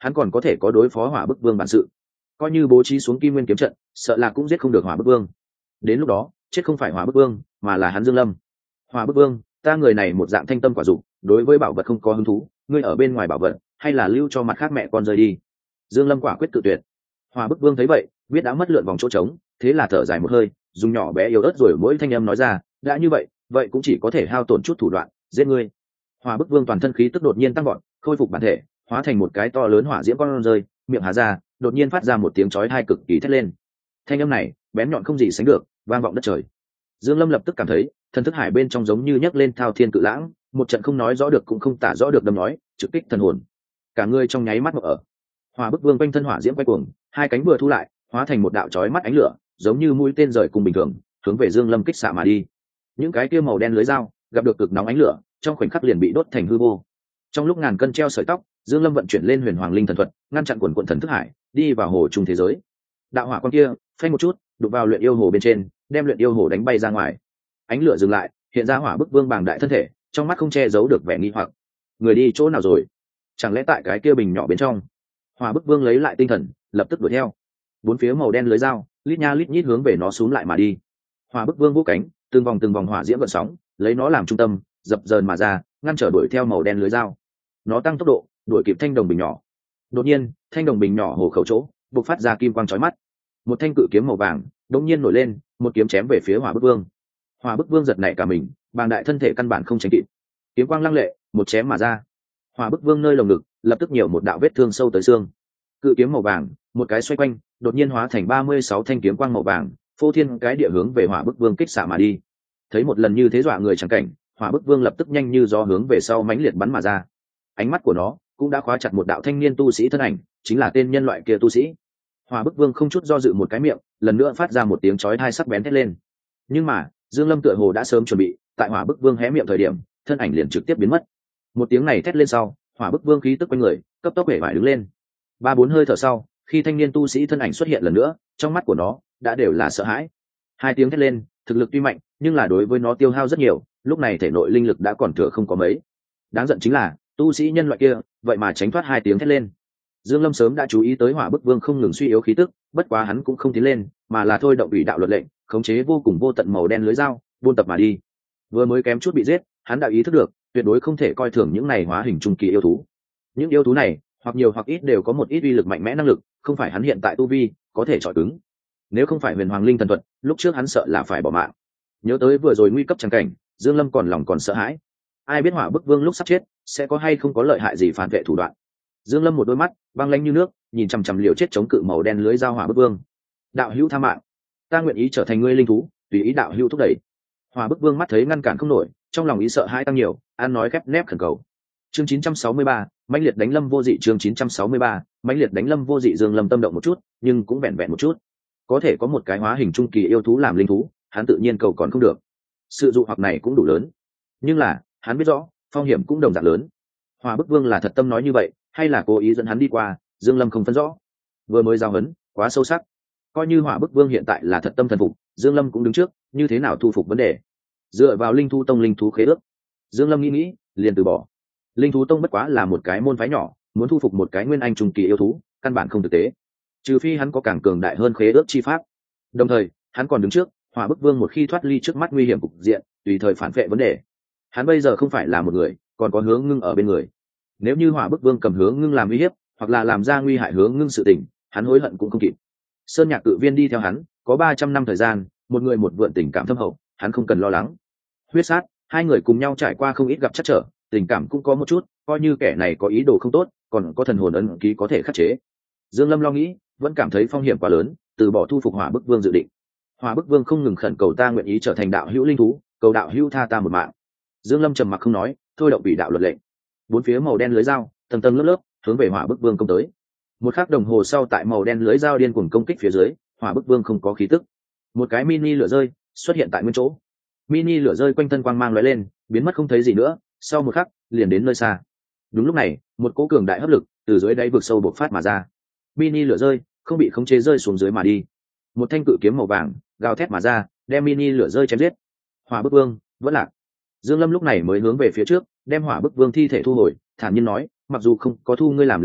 hắn còn có thể có đối phó hỏa bức vương bản sự. Coi như bố trí xuống kim nguyên kiếm trận, sợ là cũng giết không được hỏa bức vương. Đến lúc đó chết không phải hỏa bức vương mà là hắn Dương Lâm. Hỏa bức vương, ta người này một dạng thanh tâm quả dục, đối với bảo vật không có hứng thú, ngươi ở bên ngoài bảo vật hay là lưu cho mặt khác mẹ con rời đi. Dương Lâm quả quyết tự tuyệt. Hỏa bức vương thấy vậy biết đã mất lượn vòng chỗ trống, thế là thở dài một hơi, dùng nhỏ bé yếu ớt rồi mỗi thanh âm nói ra, đã như vậy vậy cũng chỉ có thể hao tổn chút thủ đoạn giết ngươi. Hỏa bức vương toàn thân khí tức đột nhiên tăng gọn, khôi phục bản thể, hóa thành một cái to lớn hỏa diễm con rơi, miệng há ra, đột nhiên phát ra một tiếng chói tai cực kỳ thét lên. Thanh âm này bén nhọn không gì sánh được, vang vọng đất trời. Dương Lâm lập tức cảm thấy thần thức hải bên trong giống như nhấc lên thao thiên cự lãng, một trận không nói rõ được cũng không tả rõ được đâm nói, trực kích thần hồn. Cả người trong nháy mắt ngộ ở. Hỏa bức vương quanh thân hỏa diễm quay cuồng, hai cánh vừa thu lại, hóa thành một đạo chói mắt ánh lửa, giống như mũi tên rời cùng bình thường, hướng về Dương Lâm kích xạ mà đi. Những cái kia màu đen lưới dao gặp được cực nóng ánh lửa, trong khoảnh khắc liền bị đốt thành hư vô. Trong lúc ngàn cân treo sợi tóc, Dương Lâm vận chuyển lên huyền hoàng linh thần thuật, ngăn chặn quần quần thần thức hải, đi vào hồ trung thế giới. Đạo hỏa quan kia phanh một chút, đụng vào luyện yêu hồ bên trên, đem luyện yêu hồ đánh bay ra ngoài. Ánh lửa dừng lại, hiện ra hỏa bức vương bàng đại thân thể, trong mắt không che giấu được vẻ nghi hoặc. Người đi chỗ nào rồi? Chẳng lẽ tại cái kia bình nhỏ bên trong? Hỏa bức vương lấy lại tinh thần, lập tức đuổi theo. Bốn phía màu đen lưới dao, lít nha lít nhít hướng về nó xuống lại mà đi. Hỏa bức vương vỗ cánh, từng vòng từng vòng hỏa diễm gợn sóng, lấy nó làm trung tâm, dập dờn mà ra, ngăn trở đuổi theo màu đen lưới dao. Nó tăng tốc độ, đuổi kịp thanh đồng bình nhỏ. Đột nhiên, thanh đồng bình nhỏ hồ khẩu chỗ, bộc phát ra kim quang chói mắt. Một thanh cự kiếm màu vàng đột nhiên nổi lên, một kiếm chém về phía Hỏa bức vương. Hỏa bức vương giật nảy cả mình, bàng đại thân thể căn bản không tránh kịp. Kiếm quang lăng lệ, một chém mà ra. Hỏa bức vương nơi lồng ngực lập tức nhiều một đạo vết thương sâu tới xương. Cự kiếm màu vàng, một cái xoay quanh, đột nhiên hóa thành ba mươi sáu thanh kiếm quang màu vàng, phô thiên cái địa hướng về Hỏa bức vương kích xạ mà đi. Thấy một lần như thế dọa người chẳng cảnh, Hỏa bức vương lập tức nhanh như gió hướng về sau mãnh liệt bắn mà ra. Ánh mắt của nó cũng đã khóa chặt một đạo thanh niên tu sĩ thân ảnh, chính là tên nhân loại kia tu sĩ. Hỏa bức vương không chút do dự một cái miệng, lần nữa phát ra một tiếng chói tai sắc bén thét lên. Nhưng mà Dương Lâm tựa hồ đã sớm chuẩn bị, tại Hỏa bức vương hé miệng thời điểm, thân ảnh liền trực tiếp biến mất. Một tiếng này thét lên sau, Hỏa bức vương khí tức quanh người cấp tốc bể bại đứng lên. Ba bốn hơi thở sau, khi thanh niên tu sĩ thân ảnh xuất hiện lần nữa, trong mắt của nó đã đều là sợ hãi. Hai tiếng thét lên, thực lực tuy mạnh, nhưng là đối với nó tiêu hao rất nhiều, lúc này thể nội linh lực đã còn thừa không có mấy. Đáng giận chính là tu sĩ nhân loại kia vậy mà tránh thoát hai tiếng thét lên. Dương Lâm sớm đã chú ý tới Hỏa bức vương không ngừng suy yếu khí tức, bất quá hắn cũng không tiến lên, mà là thôi động ủy đạo luật lệnh, khống chế vô cùng vô tận màu đen lưới dao, buôn tập mà đi. Vừa mới kém chút bị giết, hắn đã ý thức được, tuyệt đối không thể coi thường những này hóa hình trung kỳ yêu thú. Những yêu thú này, hoặc nhiều hoặc ít đều có một ít uy lực mạnh mẽ năng lực, không phải hắn hiện tại tu vi có thể chọi cứng. Nếu không phải huyền hoàng linh thần thuật, lúc trước hắn sợ là phải bỏ mạng. Nhớ tới vừa rồi nguy cấp chẳng cảnh, Dương Lâm còn lòng còn sợ hãi. Ai biết Hỏa bức vương lúc sắp chết sẽ có hay không có lợi hại gì phản vệ thủ đoạn. Dương Lâm một đôi mắt băng lãnh như nước, nhìn chằm chằm liều chết chống cự màu đen lưới dao Hỏa bức vương. Đạo hữu tha mạng, ta nguyện ý trở thành ngươi linh thú, tùy ý đạo hữu thúc đẩy. Hỏa bức vương mắt thấy ngăn cản không nổi, trong lòng ý sợ hãi tăng nhiều, an nói khép nép khẩn cầu. Chương chín trăm sáu mươi ba, mãnh liệt đánh lâm vô dị. Chương chín trăm sáu mươi ba, mãnh liệt đánh lâm vô dị. Dương Lâm tâm động một chút, nhưng cũng vẹn vẹn một chút. Có thể có một cái hóa hình trung kỳ yêu thú làm linh thú, hắn tự nhiên cầu còn không được. Sự dụ hoặc này cũng đủ lớn, nhưng là hắn biết rõ phong hiểm cũng đồng dạng lớn. Hỏa bức vương là thật tâm nói như vậy, hay là cố ý dẫn hắn đi qua, Dương Lâm không phân rõ. Vừa mới giao hấn quá sâu sắc, coi như Hỏa bức vương hiện tại là thật tâm thần phục, Dương Lâm cũng đứng trước như thế nào thu phục vấn đề. Dựa vào linh thú tông linh thú khế ước, Dương Lâm nghĩ nghĩ liền từ bỏ. Linh thú tông bất quá là một cái môn phái nhỏ, muốn thu phục một cái nguyên anh trung kỳ yêu thú căn bản không thực tế, trừ phi hắn có càng cường đại hơn khế ước chi pháp. Đồng thời hắn còn đứng trước Hỏa bức vương một khi thoát ly trước mắt nguy hiểm cục diện, tùy thời phản vệ vấn đề. Hắn bây giờ không phải là một người, còn có Hướng Ngưng ở bên người. Nếu như Hỏa bức vương cầm Hướng Ngưng làm uy hiếp, hoặc là làm ra nguy hại Hướng Ngưng sự tình, hắn hối hận cũng không kịp. Sơn Nhạc Cự Viên đi theo hắn có ba trăm năm thời gian, một người một vượn tình cảm thâm hậu, hắn không cần lo lắng. Huyết sát, hai người cùng nhau trải qua không ít gặp trắc trở, tình cảm cũng có một chút, coi như kẻ này có ý đồ không tốt, còn có thần hồn ấn ký có thể khắc chế. Dương Lâm lo nghĩ, vẫn cảm thấy phong hiểm quá lớn, từ bỏ thu phục Hỏa bức vương dự định. Hỏa bức vương không ngừng khẩn cầu ta nguyện ý trở thành đạo hữu linh thú, cầu đạo hữu tha ta một mạng. Dương Lâm trầm mặc không nói, thôi động bị đạo luật lệnh. Bốn phía màu đen lưới dao tầng tầng lớp lớp hướng về Hỏa bức vương công tới. Một khắc đồng hồ sau, tại màu đen lưới dao điên cuồng công kích phía dưới, Hỏa bức vương không có khí tức. Một cái mini lửa rơi xuất hiện tại nguyên chỗ. Mini lửa rơi quanh thân quang mang lóe lên, biến mất không thấy gì nữa, sau một khắc liền đến nơi xa. Đúng lúc này, một cỗ cường đại hấp lực từ dưới đáy vực sâu bộc phát mà ra. Mini lửa rơi không bị khống chế rơi xuống dưới mà đi. Một thanh cự kiếm màu vàng gào thét mà ra, đem mini lửa rơi chém giết. Hỏa bức vương vẫn lạc. Dương Lâm lúc này mới hướng về phía trước, đem Hỏa bức vương thi thể thu hồi, thản nhiên nói, mặc dù không có thu ngươi làm linh thú,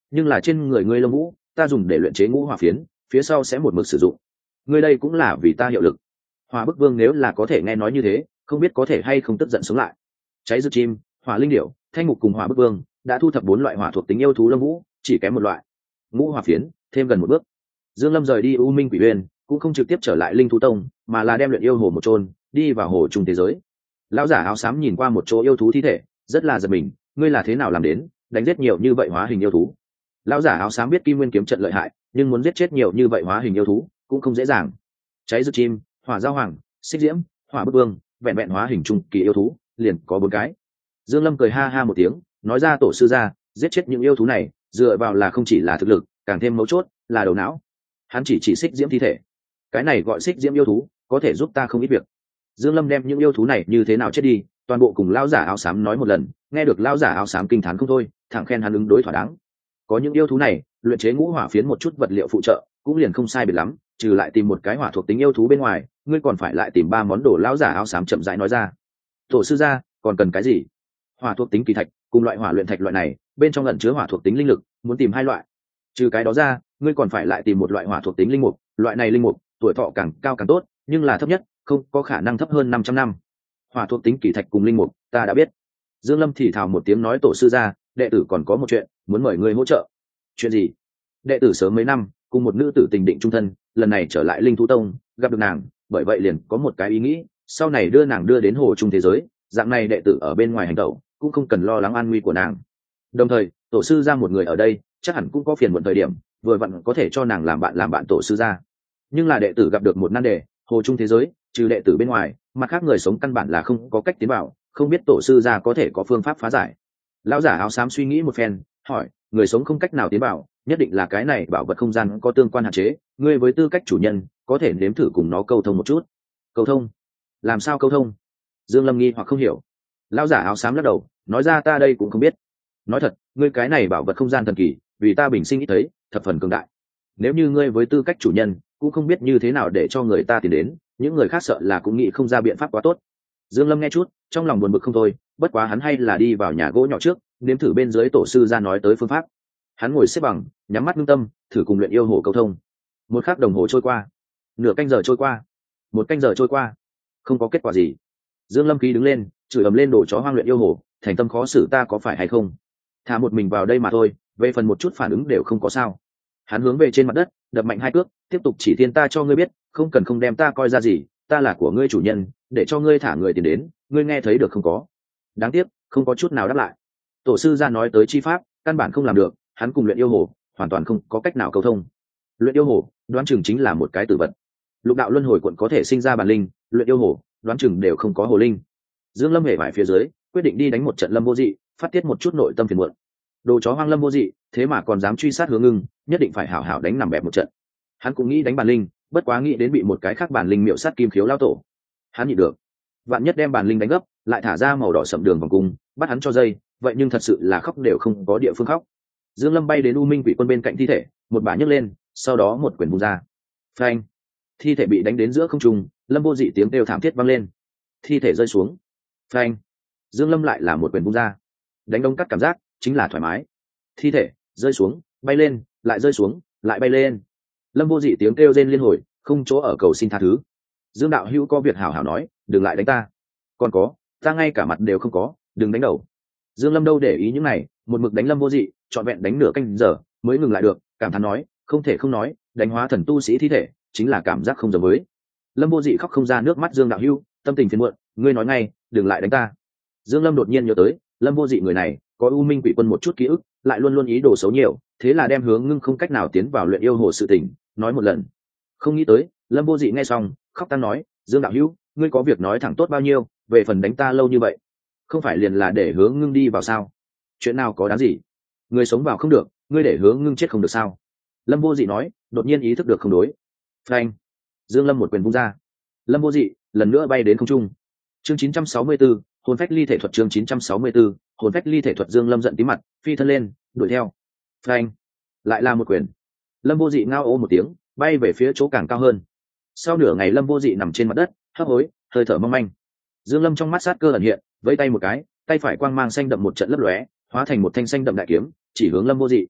nhưng là trên người ngươi lông vũ ta dùng để luyện chế ngũ hỏa phiến, phía sau sẽ một mực sử dụng. Ngươi đây cũng là vì ta hiệu lực. Hỏa bức vương nếu là có thể nghe nói như thế, không biết có thể hay không tức giận sống lại. Cháy rực chim, hỏa linh điểu, thanh mục cùng hỏa bức vương đã thu thập bốn loại hỏa thuộc tính yêu thú lông vũ, chỉ kém một loại ngũ hỏa phiến, thêm gần một bước. Dương Lâm rời đi U Minh Quỷ Uyên, cũng không trực tiếp trở lại Linh Thú Tông, mà là đem luyện yêu hồ một chôn, đi vào hồ trung thế giới. Lão giả áo xám nhìn qua một chỗ yêu thú thi thể, rất là giật mình, ngươi là thế nào làm đến, đánh giết nhiều như vậy hóa hình yêu thú? Lão giả áo xám biết Kim Nguyên kiếm trận lợi hại, nhưng muốn giết chết nhiều như vậy hóa hình yêu thú cũng không dễ dàng. Cháy rực chim, hỏa giao hoàng, xích diễm, hỏa bức vương, vẹn vẹn hóa hình trung kỳ yêu thú liền có bốn cái. Dương Lâm cười ha ha một tiếng, nói ra tổ sư gia, giết chết những yêu thú này dựa vào là không chỉ là thực lực, càng thêm mấu chốt là đầu não. Hắn chỉ chỉ xích diễm thi thể, cái này gọi xích diễm yêu thú có thể giúp ta không ít việc. Dương Lâm đem những yêu thú này như thế nào chết đi toàn bộ cùng lão giả áo xám nói một lần, nghe được lão giả áo xám kinh thán không thôi, thẳng khen hắn ứng đối thỏa đáng. Có những yêu thú này luyện chế ngũ hỏa phiến một chút vật liệu phụ trợ cũng liền không sai biệt lắm, trừ lại tìm một cái hỏa thuộc tính yêu thú bên ngoài, ngươi còn phải lại tìm ba món đồ. Lão giả áo xám chậm rãi nói ra. Tổ sư gia, còn cần cái gì? Hỏa thuộc tính kỳ thạch cùng loại hỏa luyện thạch loại này bên trong ẩn chứa hỏa thuộc tính linh lực, muốn tìm hai loại. Trừ cái đó ra, ngươi còn phải lại tìm một loại hỏa thuộc tính linh mục, loại này linh mục tuổi thọ càng cao càng tốt, nhưng là thấp nhất không có khả năng thấp hơn năm trăm năm. Hỏa thuộc tính kỳ thạch cùng linh mục ta đã biết. Dương Lâm thì thào một tiếng nói, tổ sư gia, đệ tử còn có một chuyện muốn mời ngươi hỗ trợ. Chuyện gì? Đệ tử sớm mấy năm cùng một nữ tử tình định chung thân, lần này trở lại Linh Thú Tông gặp được nàng, bởi vậy liền có một cái ý nghĩ, sau này đưa nàng đưa đến hồ trung thế giới, dạng này đệ tử ở bên ngoài hành động cũng không cần lo lắng an nguy của nàng. Đồng thời tổ sư gia một người ở đây chắc hẳn cũng có phiền muộn thời điểm, vừa vặn có thể cho nàng làm bạn làm bạn tổ sư gia. Nhưng là đệ tử gặp được một nan đề, hồ trung thế giới trừ đệ tử bên ngoài, mặt khác người sống căn bản là không có cách tiến vào, không biết tổ sư gia có thể có phương pháp phá giải. Lão giả áo xám suy nghĩ một phen, hỏi, người sống không cách nào tiến vào, nhất định là cái này bảo vật không gian có tương quan hạn chế, ngươi với tư cách chủ nhân có thể nếm thử cùng nó câu thông một chút. Câu thông? Làm sao câu thông? Dương Lâm nghi hoặc không hiểu. Lão giả áo xám lắc đầu, nói ra ta đây cũng không biết. Nói thật, ngươi cái này bảo vật không gian thần kỳ, vì ta bình sinh ít thấy, thập phần cường đại. Nếu như ngươi với tư cách chủ nhân cũng không biết như thế nào để cho người ta tìm đến, những người khác sợ là cũng nghĩ không ra biện pháp quá tốt. Dương Lâm nghe chút, trong lòng buồn bực không thôi, bất quá hắn hay là đi vào nhà gỗ nhỏ trước, nếm thử bên dưới tổ sư ra nói tới phương pháp. Hắn ngồi xếp bằng, nhắm mắt ngưng tâm, thử cùng luyện yêu hồ câu thông. Một khắc đồng hồ trôi qua, nửa canh giờ trôi qua, một canh giờ trôi qua, không có kết quả gì. Dương Lâm khí đứng lên, chửi ầm lên, đồ chó hoang luyện yêu hồ, thành tâm khó xử ta có phải hay không? Thả một mình vào đây mà thôi, về phần một chút phản ứng đều không có sao. Hắn hướng về trên mặt đất, đập mạnh hai cước, tiếp tục chỉ thiên ta cho ngươi biết, không cần không đem ta coi ra gì, ta là của ngươi chủ nhân, để cho ngươi thả người tiền đến, ngươi nghe thấy được không có? Đáng tiếc, không có chút nào đáp lại. Tổ sư ra nói tới chi pháp, căn bản không làm được, hắn cùng luyện yêu hồ hoàn toàn không có cách nào câu thông. Luyện yêu hồ đoán chừng chính là một cái tử vật. Lục đạo luân hồi quận có thể sinh ra bản linh, luyện yêu hồ đoán chừng đều không có hồ linh. Dương Lâm hề vải phía dưới, quyết định đi đánh một trận Lâm Vô Dị, phát tiết một chút nội tâm phiền muộn. Đồ chó hoang Lâm Vô Dị, thế mà còn dám truy sát Hướng Ngưng, nhất định phải hảo hảo đánh nằm bẹp một trận. Hắn cũng nghĩ đánh bản linh, bất quá nghĩ đến bị một cái khác bản linh miệu sát Kim Khiếu lao tổ, hắn nhịn được. Vạn nhất đem bản linh đánh gấp, lại thả ra màu đỏ sẫm đường vòng cung, bắt hắn cho dây, vậy nhưng thật sự là khóc đều không có địa phương khóc. Dương Lâm bay đến U Minh Quỷ Quân bên cạnh thi thể, một bả nhấc lên, sau đó một quyền vung ra. Phanh! Thi thể bị đánh đến giữa không trung, Lâm Vô Dị tiếng kêu thảm thiết vang lên. Thi thể rơi xuống. Phanh! Dương Lâm lại là một quyền vung ra. Đánh đông cắt cảm giác chính là thoải mái. Thi thể rơi xuống, bay lên, lại rơi xuống, lại bay lên. Lâm Vô Dị tiếng kêu rên liên hồi, không chỗ ở cầu xin tha thứ. Dương đạo hữu có việc hảo hảo nói, đừng lại đánh ta. Còn có, ta ngay cả mặt đều không có, đừng đánh đầu. Dương Lâm đâu để ý những này, một mực đánh Lâm Vô Dị, trọn vẹn đánh nửa canh giờ mới ngừng lại được, cảm thán nói, không thể không nói, đánh hóa thần tu sĩ thi thể chính là cảm giác không giống với. Lâm Vô Dị khóc không ra nước mắt, Dương đạo hữu, tâm tình phiền muộn, ngươi nói ngay, đừng lại đánh ta. Dương Lâm đột nhiên nhớ tới, Lâm Vô Dị người này có U Minh Quỷ Quân một chút ký ức, lại luôn luôn ý đồ xấu nhiều, thế là đem Hướng Ngưng không cách nào tiến vào luyện yêu hồ sự tình nói một lần. Không nghĩ tới, Lâm Vô Dị nghe xong, khóc tang nói, Dương đạo hữu, ngươi có việc nói thẳng tốt bao nhiêu, về phần đánh ta lâu như vậy, không phải liền là để Hướng Ngưng đi vào sao? Chuyện nào có đáng gì? Người sống vào không được, ngươi để Hướng Ngưng chết không được sao? Lâm Vô Dị nói, đột nhiên ý thức được không đối. Phanh! Dương Lâm một quyền vung ra. Lâm Vô Dị lần nữa bay đến không trung. Chương chín trăm sáu mươi tư, hồn phách ly thể thuật. Chương chín trăm sáu mươi tư, hồn phách ly thể thuật. Dương Lâm giận tím mặt, phi thân lên, đuổi theo. Phanh! Lại là một quyền. Lâm Vô Dị ngao ô một tiếng, bay về phía chỗ càng cao hơn. Sau nửa ngày Lâm Vô Dị nằm trên mặt đất, hấp hối, hơi thở mong manh. Dương Lâm trong mắt sát cơ ẩn hiện, vẫy tay một cái, tay phải quang mang xanh đậm một trận lấp lóe, hóa thành một thanh xanh đậm đại kiếm, chỉ hướng Lâm Vô Dị.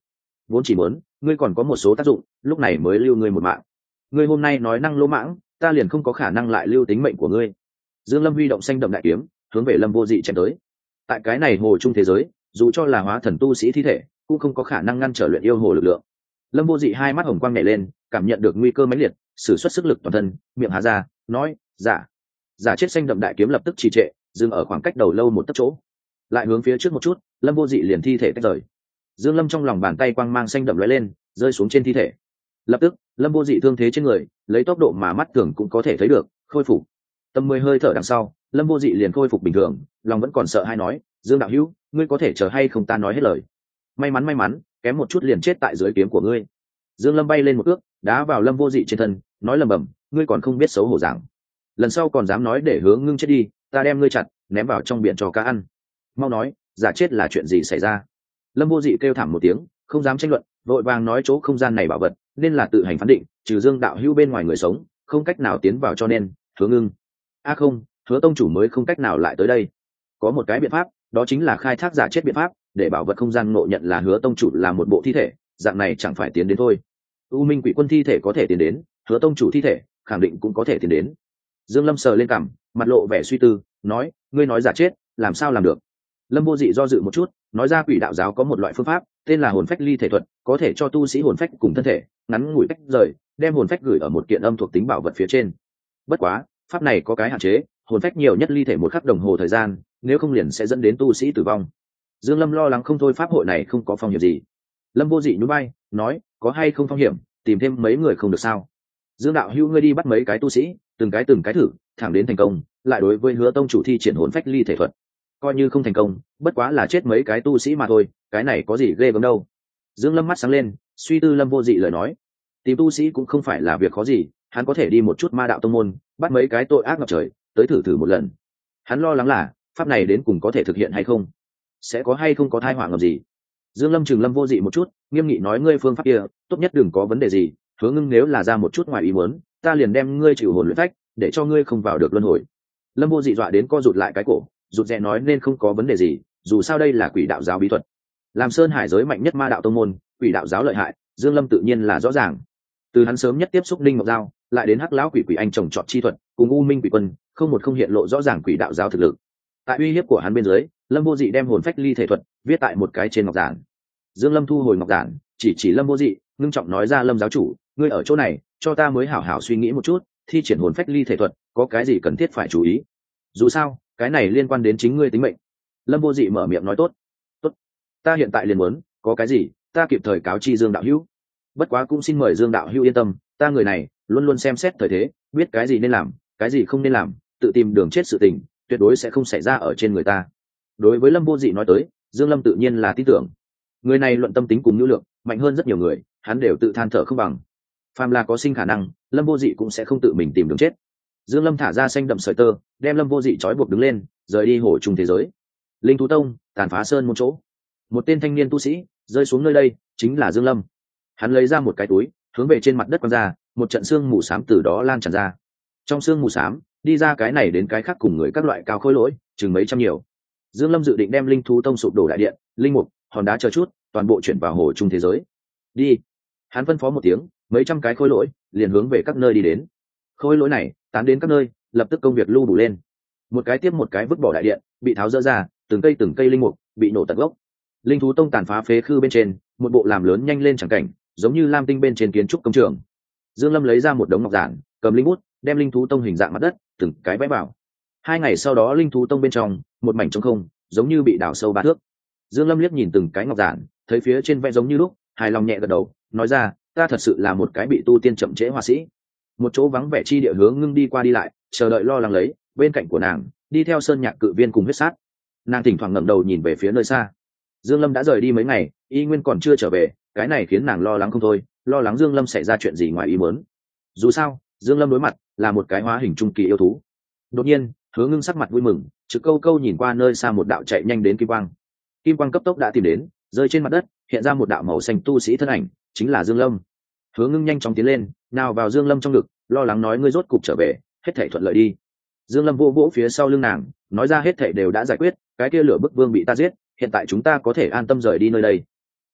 vốn chỉ muốn ngươi còn có một số tác dụng, lúc này mới lưu ngươi một mạng. Ngươi hôm nay nói năng lỗ mãng, ta liền không có khả năng lại lưu tính mệnh của ngươi. Dương Lâm huy động xanh đậm đại kiếm, hướng về Lâm Vô Dị chém tới. Tại cái này hồ chung thế giới, dù cho là hóa thần tu sĩ thi thể, cũng không có khả năng ngăn trở luyện yêu hồ lực lượng. Lâm Vô Dị hai mắt hồng quang nhảy lên, cảm nhận được nguy cơ mãnh liệt, sử xuất sức lực toàn thân, miệng há ra, nói: "Giả." Giả chết xanh đậm đại kiếm lập tức trì trệ, dừng ở khoảng cách đầu lâu một tấc chỗ. Lại hướng phía trước một chút, Lâm Vô Dị liền thi thể tách rời. Dương Lâm trong lòng bàn tay quang mang xanh đậm lóe lên, rơi xuống trên thi thể. Lập tức, Lâm Vô Dị thương thế trên người, lấy tốc độ mà mắt thường cũng có thể thấy được, khôi phục. Tầm mười hơi thở đằng sau, Lâm Vô Dị liền khôi phục bình thường, lòng vẫn còn sợ hãi nói: "Dương đạo hữu, ngươi có thể chờ hay không ta nói hết lời." May mắn may mắn, kém một chút liền chết tại dưới kiếm của ngươi. Dương Lâm bay lên một cước, đá vào Lâm Vô Dị trên thân, nói lẩm bẩm: "Ngươi còn không biết xấu hổ giảng. Lần sau còn dám nói để Hứa Ngưng chết đi, ta đem ngươi chặt, ném vào trong biển cho cá ăn. Mau nói, giả chết là chuyện gì xảy ra?" Lâm Vô Dị kêu thảm một tiếng, không dám tranh luận, vội vàng nói chỗ không gian này bảo vật, nên là tự hành phán định, trừ Dương đạo hữu bên ngoài người sống, không cách nào tiến vào cho nên, Hứa Ngưng. A không, Hứa tông chủ mới không cách nào lại tới đây. Có một cái biện pháp, đó chính là khai thác giả chết biện pháp, để bảo vật không gian ngộ nhận là Hứa tông chủ là một bộ thi thể, dạng này chẳng phải tiến đến thôi. U Minh Quỷ Quân thi thể có thể tiến đến, Hứa tông chủ thi thể khẳng định cũng có thể tiến đến. Dương Lâm sờ lên cằm, mặt lộ vẻ suy tư, nói: "Ngươi nói giả chết, làm sao làm được?" Lâm Vô Dị do dự một chút, nói ra Quỷ đạo giáo có một loại phương pháp, tên là hồn phách ly thể thuật, có thể cho tu sĩ hồn phách cùng thân thể ngắn ngủi tách rời, đem hồn phách gửi ở một kiện âm thuộc tính bảo vật phía trên. Bất quá, pháp này có cái hạn chế, hồn phách nhiều nhất ly thể một khắc đồng hồ thời gian, nếu không liền sẽ dẫn đến tu sĩ tử vong. Dương Lâm lo lắng không thôi, pháp hội này không có phong hiểm gì. Lâm Vô Dị nhún vai, nói: "Có hay không phong hiểm, tìm thêm mấy người không được sao? Dương đạo hữu ngươi đi bắt mấy cái tu sĩ, từng cái từng cái thử, thẳng đến thành công, lại đối với Hứa tông chủ thi triển hồn phách ly thể thuật. Coi như không thành công, bất quá là chết mấy cái tu sĩ mà thôi, cái này có gì ghê gớm đâu." Dương Lâm mắt sáng lên, suy tư Lâm Vô Dị lời nói. Tìm tu sĩ cũng không phải là việc khó gì, hắn có thể đi một chút ma đạo tông môn, bắt mấy cái tội ác ngập trời, tới thử thử một lần. Hắn lo lắng là, pháp này đến cùng có thể thực hiện hay không, sẽ có hay không có tai họa ngầm gì. Dương Lâm chừng Lâm Vô Dị một chút, nghiêm nghị nói: "Ngươi phương pháp kia, tốt nhất đừng có vấn đề gì, Hứa Ngưng nếu là ra một chút ngoài ý muốn, ta liền đem ngươi chịu hồn luyện phách, để cho ngươi không vào được luân hồi." Lâm Vô Dị dọa đến co rụt lại cái cổ, rụt rè nói: "Nên không có vấn đề gì, dù sao đây là Quỷ đạo giáo bí thuật. Làm Sơn Hải giới mạnh nhất ma đạo tông môn, Quỷ đạo giáo lợi hại, Dương Lâm tự nhiên là rõ ràng. Từ hắn sớm nhất tiếp xúc Linh Ngọc Giao, lại đến Hắc lão quỷ quỷ anh trồng trọt chi thuật, cùng U Minh Quỷ Quân, không một không hiện lộ rõ ràng Quỷ đạo giáo thực lực." Tại uy hiếp của hắn bên dưới, Lâm Vô Dị đem hồn phách ly thể thuật viết tại một cái trên ngọc giản. Dương Lâm thu hồi ngọc giản, chỉ chỉ Lâm Vô Dị, ngưng trọng nói ra: "Lâm giáo chủ, ngươi ở chỗ này, cho ta mới hảo hảo suy nghĩ một chút, thi triển hồn phách ly thể thuật, có cái gì cần thiết phải chú ý? Dù sao, cái này liên quan đến chính ngươi tính mệnh." Lâm Vô Dị mở miệng nói: "Tốt, tốt, ta hiện tại liền muốn, có cái gì, ta kịp thời cáo chi Dương đạo hữu. Bất quá cũng xin mời Dương đạo hữu yên tâm, ta người này luôn luôn xem xét thời thế, biết cái gì nên làm, cái gì không nên làm, tự tìm đường chết sự tình, tuyệt đối sẽ không xảy ra ở trên người ta." Đối với Lâm Vô Dị nói tới, Dương Lâm tự nhiên là tin tưởng. Người này luận tâm tính cùng nhu lượng, mạnh hơn rất nhiều người, hắn đều tự than thở không bằng. Phàm là có sinh khả năng, Lâm Vô Dị cũng sẽ không tự mình tìm đường chết. Dương Lâm thả ra xanh đậm sợi tơ, đem Lâm Vô Dị trói buộc đứng lên, rời đi hồ trùng thế giới. Linh thú tông, tàn phá sơn một chỗ. Một tên thanh niên tu sĩ rơi xuống nơi đây, chính là Dương Lâm. Hắn lấy ra một cái túi, hướng về trên mặt đất quăng ra, một trận xương mù xám từ đó lan tràn ra. Trong xương mù xám, đi ra cái này đến cái khác cùng người các loại cao khối lỗi, chừng mấy trăm nhiều. Dương Lâm dự định đem linh thú tông sụp đổ đại điện, linh mục, hòn đá chờ chút, toàn bộ chuyển vào hồ trung thế giới. Đi. Hắn phân phó một tiếng, mấy trăm cái khối lỗi liền hướng về các nơi đi đến. Khối lỗi này tán đến các nơi, lập tức công việc lưu đủ lên. Một cái tiếp một cái vứt bỏ đại điện, bị tháo dỡ ra, từng cây từng cây linh mục bị nổ tận gốc. Linh thú tông tàn phá phế khư bên trên, một bộ làm lớn nhanh lên chẳng cảnh, giống như lam tinh bên trên kiến trúc công trường. Dương Lâm lấy ra một đống ngọc giản, cầm linh bút, đem linh thú tông hình dạng mặt đất từng cái vẽ vào. Hai ngày sau đó linh thú tông bên trong một mảnh trống không, giống như bị đào sâu ba thước. Dương Lâm liếc nhìn từng cái ngọc giản, thấy phía trên vẽ giống như lúc, hài lòng nhẹ gật đầu, nói ra: "Ta thật sự là một cái bị tu tiên chậm trễ họa sĩ." Một chỗ vắng vẻ chi địa hướng Ngưng đi qua đi lại, chờ đợi lo lắng lấy, bên cạnh của nàng đi theo Sơn Nhạc cự viên cùng huyết sát. Nàng thỉnh thoảng ngẩng đầu nhìn về phía nơi xa. Dương Lâm đã rời đi mấy ngày, y nguyên còn chưa trở về, cái này khiến nàng lo lắng không thôi, lo lắng Dương Lâm xảy ra chuyện gì ngoài ý muốn. Dù sao, Dương Lâm đối mặt là một cái hóa hình trung kỳ yêu thú. Đột nhiên, Hứa Ngưng sắc mặt vui mừng, trực câu câu nhìn qua nơi xa một đạo chạy nhanh đến kim quang. Kim quang cấp tốc đã tìm đến, rơi trên mặt đất, hiện ra một đạo màu xanh tu sĩ thân ảnh, chính là Dương Lâm. Hứa Ngưng nhanh chóng tiến lên, nào vào Dương Lâm trong ngực, lo lắng nói: "Ngươi rốt cục trở về, hết thảy thuận lợi đi." Dương Lâm vỗ vỗ phía sau lưng nàng, nói ra: "Hết thảy đều đã giải quyết, cái kia lửa bức vương bị ta giết, hiện tại chúng ta có thể an tâm rời đi nơi đây."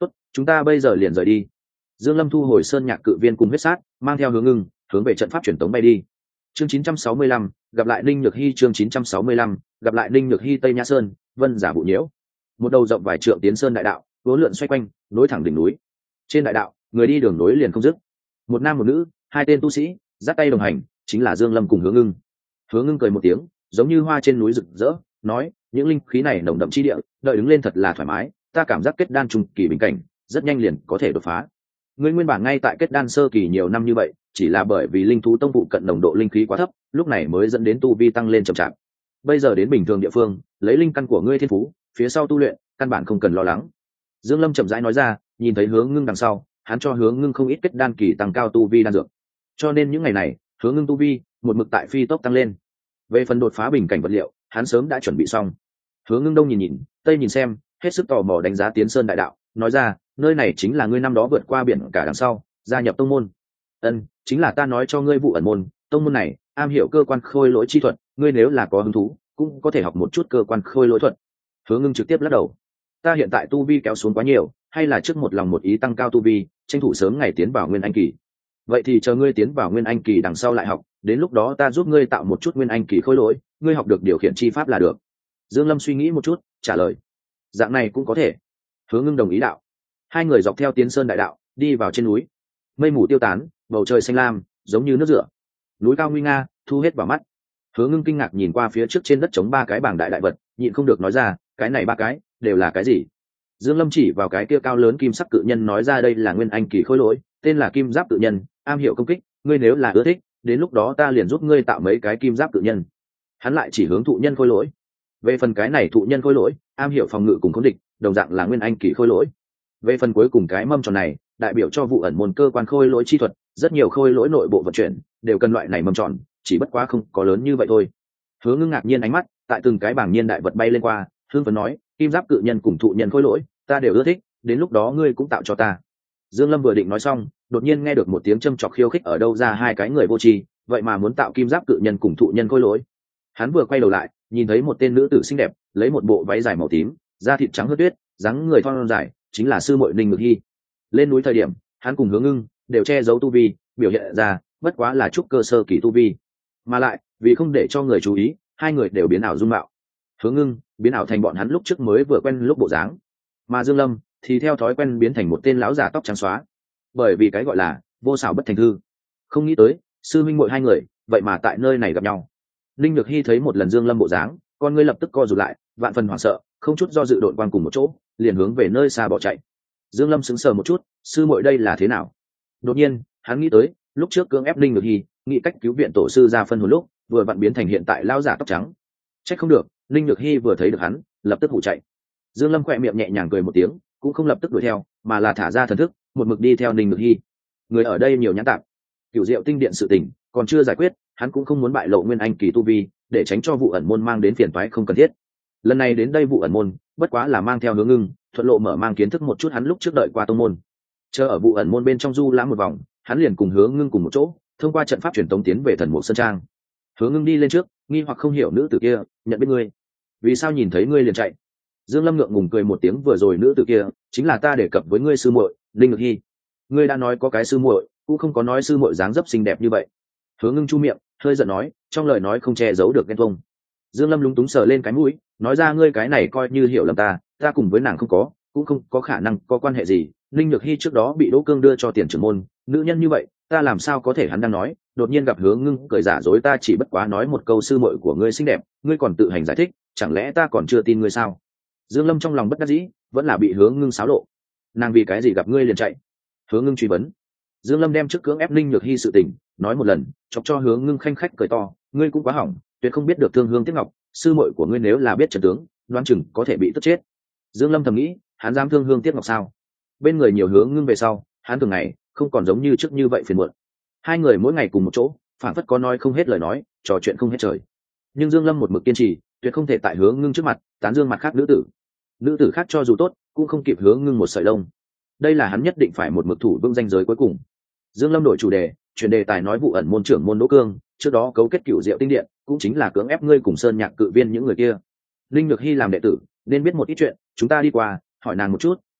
tốt, chúng ta bây giờ liền rời đi. Dương Lâm thu hồi sơn nhạc cự viên cùng huyết sát, mang theo Hướng Ngưng hướng về trận pháp truyền tống bay đi. Chương chín trăm sáu mươi lăm, gặp lại Ninh Nhược Hi. Chương chín trăm sáu mươi lăm, gặp lại Ninh Nhược Hi. Tây Nhã Sơn, Vân Giả Vụ Nhiễu. Một đầu rộng vài trượng tiến sơn đại đạo, vốn lượn xoay quanh, nối thẳng đỉnh núi. Trên đại đạo, người đi đường nối liền không dứt. Một nam một nữ, hai tên tu sĩ, dắt tay đồng hành, chính là Dương Lâm cùng Hướng Ngưng. Hướng Ngưng cười một tiếng, giống như hoa trên núi rực rỡ, nói: những linh khí này nồng đậm chi địa, đợi đứng lên thật là thoải mái, ta cảm giác kết đan trung kỳ bình cảnh, rất nhanh liền có thể đột phá. Ngươi nguyên bản ngay tại kết đan sơ kỳ nhiều năm như vậy, chỉ là bởi vì linh thú tông vụ cận nồng độ linh khí quá thấp, lúc này mới dẫn đến tu vi tăng lên chậm chạp. Bây giờ đến bình thường địa phương, lấy linh căn của ngươi thiên phú, phía sau tu luyện, căn bản không cần lo lắng. Dương Lâm chậm rãi nói ra, nhìn thấy Hướng Ngưng đằng sau, hắn cho Hướng Ngưng không ít kết đan kỳ tăng cao tu vi đan dược. Cho nên những ngày này, Hướng Ngưng tu vi một mực tại phi tốc tăng lên. Về phần đột phá bình cảnh vật liệu, hắn sớm đã chuẩn bị xong. Hướng Ngưng đông nhìn nhìn, tây nhìn xem, hết sức tò mò đánh giá Tiến Sơn đại đạo, nói ra: nơi này chính là ngươi năm đó vượt qua biển cả đằng sau, gia nhập tông môn. Ân, chính là ta nói cho ngươi vụ ẩn môn, tông môn này am hiểu cơ quan khôi lỗi chi thuật, ngươi nếu là có hứng thú, cũng có thể học một chút cơ quan khôi lỗi thuật. Hướng Ngưng trực tiếp lắc đầu: ta hiện tại tu vi kéo xuống quá nhiều, hay là trước một lòng một ý tăng cao tu vi, tranh thủ sớm ngày tiến vào nguyên anh kỳ. Vậy thì chờ ngươi tiến vào nguyên anh kỳ đằng sau lại học, đến lúc đó ta giúp ngươi tạo một chút nguyên anh kỳ khôi lỗi, ngươi học được điều khiển chi pháp là được. Dương Lâm suy nghĩ một chút, trả lời: dạng này cũng có thể. Hướng Ngưng đồng ý đạo. Hai người dọc theo Tiến Sơn đại đạo đi vào trên núi. Mây mù tiêu tán, bầu trời xanh lam giống như nước rửa, núi cao nguy nga thu hết vào mắt. Hướng Ngưng kinh ngạc nhìn qua phía trước trên đất trống ba cái bảng đại đại vật, nhịn không được nói ra: cái này ba cái đều là cái gì? Dương Lâm chỉ vào cái kia cao lớn kim sắc cự nhân nói ra: đây là nguyên anh kỳ khôi lỗi, tên là kim giáp cự nhân, am hiểu công kích, ngươi nếu là ưa thích, đến lúc đó ta liền giúp ngươi tạo mấy cái kim giáp cự nhân. Hắn lại chỉ hướng thụ nhân khôi lỗi. Về phần cái này thụ nhân khôi lỗi, am hiểu phòng ngự cùng khống địch, đồng dạng là nguyên anh kỳ khôi lỗi. Về phần cuối cùng cái mâm tròn này, đại biểu cho vụ ẩn môn cơ quan khôi lỗi chi thuật, rất nhiều khôi lỗi nội bộ vận chuyển đều cần loại này mâm tròn, chỉ bất quá không có lớn như vậy thôi. Hướng Ngưng ngạc nhiên ánh mắt tại từng cái bảng nhiên đại vật bay lên qua, hương phấn nói: kim giáp cự nhân cùng thụ nhân khôi lỗi, ta đều ưa thích, đến lúc đó ngươi cũng tạo cho ta. Dương Lâm vừa định nói xong, đột nhiên nghe được một tiếng châm chọc khiêu khích ở đâu ra hai cái người vô tri, vậy mà muốn tạo kim giáp cự nhân cùng thụ nhân khôi lỗi. Hắn vừa quay đầu lại, nhìn thấy một tên nữ tử xinh đẹp, lấy một bộ váy dài màu tím, da thịt trắng hớt tuyết, dáng người thon dài, chính là sư muội Ninh Ngược Hi. Lên núi thời điểm, hắn cùng Hướng Ngưng đều che giấu tu vi, biểu hiện ra bất quá là trúc cơ sơ kỳ tu vi, mà lại vì không để cho người chú ý, hai người đều biến ảo dung mạo. Hướng Ngưng biến ảo thành bọn hắn lúc trước mới vừa quen lúc bộ dáng, mà Dương Lâm thì theo thói quen biến thành một tên lão già tóc trắng xóa, bởi vì cái gọi là vô xảo bất thành thư. Không nghĩ tới sư minh muội hai người vậy mà tại nơi này gặp nhau. Ninh Nhược Hi thấy một lần Dương Lâm bộ dáng, con ngươi lập tức co rụt lại, vạn phần hoảng sợ, không chút do dự đội quang cùng một chỗ, liền hướng về nơi xa bỏ chạy. Dương Lâm sững sờ một chút, sư muội đây là thế nào? Đột nhiên hắn nghĩ tới lúc trước cưỡng ép Ninh Nhược Hi nghĩ cách cứu viện tổ sư ra phân hồn lúc, vừa vặn biến thành hiện tại lão giả tóc trắng. Trách không được, Ninh Nhược Hi vừa thấy được hắn, lập tức hụ chạy. Dương Lâm khẽ miệng nhẹ nhàng cười một tiếng, cũng không lập tức đuổi theo, mà là thả ra thần thức, một mực đi theo Ninh Nhược Hi. Người ở đây nhiều nhãn tạp, Cửu Diệu tinh điện sự tình còn chưa giải quyết, hắn cũng không muốn bại lộ nguyên anh kỳ tu vi, để tránh cho vụ ẩn môn mang đến phiền toái không cần thiết. Lần này đến đây vụ ẩn môn, bất quá là mang theo Hướng Ngưng, thuận lộ mở mang kiến thức một chút hắn lúc trước đợi qua tông môn. Chờ ở vụ ẩn môn bên trong du lãm một vòng, hắn liền cùng Hướng Ngưng cùng một chỗ, thông qua trận pháp truyền tống tiến về Thần Mục Sơn Trang. Hướng Ngưng đi lên trước, nghi hoặc không hiểu nữ tử kia, nhận biết ngươi, vì sao nhìn thấy ngươi liền chạy? Dương Lâm ngượng ngùng cười một tiếng, vừa rồi nữ tử kia chính là ta đề cập với ngươi sư muội Ninh Ngược Hi. Ngươi đã nói có cái sư muội, cũng không có nói sư muội dáng dấp xinh đẹp như vậy. Hướng Ngưng chu miệng, hơi giận nói, trong lời nói không che giấu được ghen tuông. Dương Lâm lúng túng sờ lên cái mũi, nói ra ngươi cái này coi như hiểu lầm ta, ta cùng với nàng không có, cũng không có khả năng có quan hệ gì. Ninh Nhược Hi trước đó bị Đỗ Cương đưa cho tiền trưởng môn, nữ nhân như vậy, ta làm sao có thể? Hắn đang nói, đột nhiên gặp Hướng Ngưng cười giả dối, ta chỉ bất quá nói một câu sư muội của ngươi xinh đẹp, ngươi còn tự hành giải thích, chẳng lẽ ta còn chưa tin ngươi sao? Dương Lâm trong lòng bất đắc dĩ, vẫn là bị Hướng Ngưng xáo lộ. Nàng vì cái gì gặp ngươi liền chạy? Hướng Ngưng truy vấn. Dương Lâm đem trước cưỡng ép Ninh Nhược Hi sự tình nói một lần, chọc cho Hướng Ngưng khanh khách cười to, ngươi cũng quá hỏng, tuyệt không biết được thương hương tiếc ngọc, sư muội của ngươi nếu là biết trận tướng, đoán chừng có thể bị tức chết. Dương Lâm thầm nghĩ, hắn dám thương hương tiếc ngọc sao? Bên người nhiều Hướng Ngưng về sau, hắn thường ngày không còn giống như trước như vậy phiền muộn. Hai người mỗi ngày cùng một chỗ, phản phất có nói không hết lời nói, trò chuyện không hết trời. Nhưng Dương Lâm một mực kiên trì, tuyệt không thể tại Hướng Ngưng trước mặt tán dương mặt khác nữ tử. Nữ tử khác cho dù tốt, cũng không kịp Hướng Ngưng một sợi lông. Đây là hắn nhất định phải một mực thủ vững danh giới cuối cùng. Dương Lâm đổi chủ đề, chuyển đề tài nói vụ ẩn môn trưởng môn Đỗ Cương, trước đó cấu kết Cửu Diệu tinh điện, cũng chính là cưỡng ép ngươi cùng Sơn Nhạc cự viên những người kia. Linh Nhược Hi làm đệ tử, nên biết một ít chuyện, chúng ta đi qua, hỏi nàng một chút,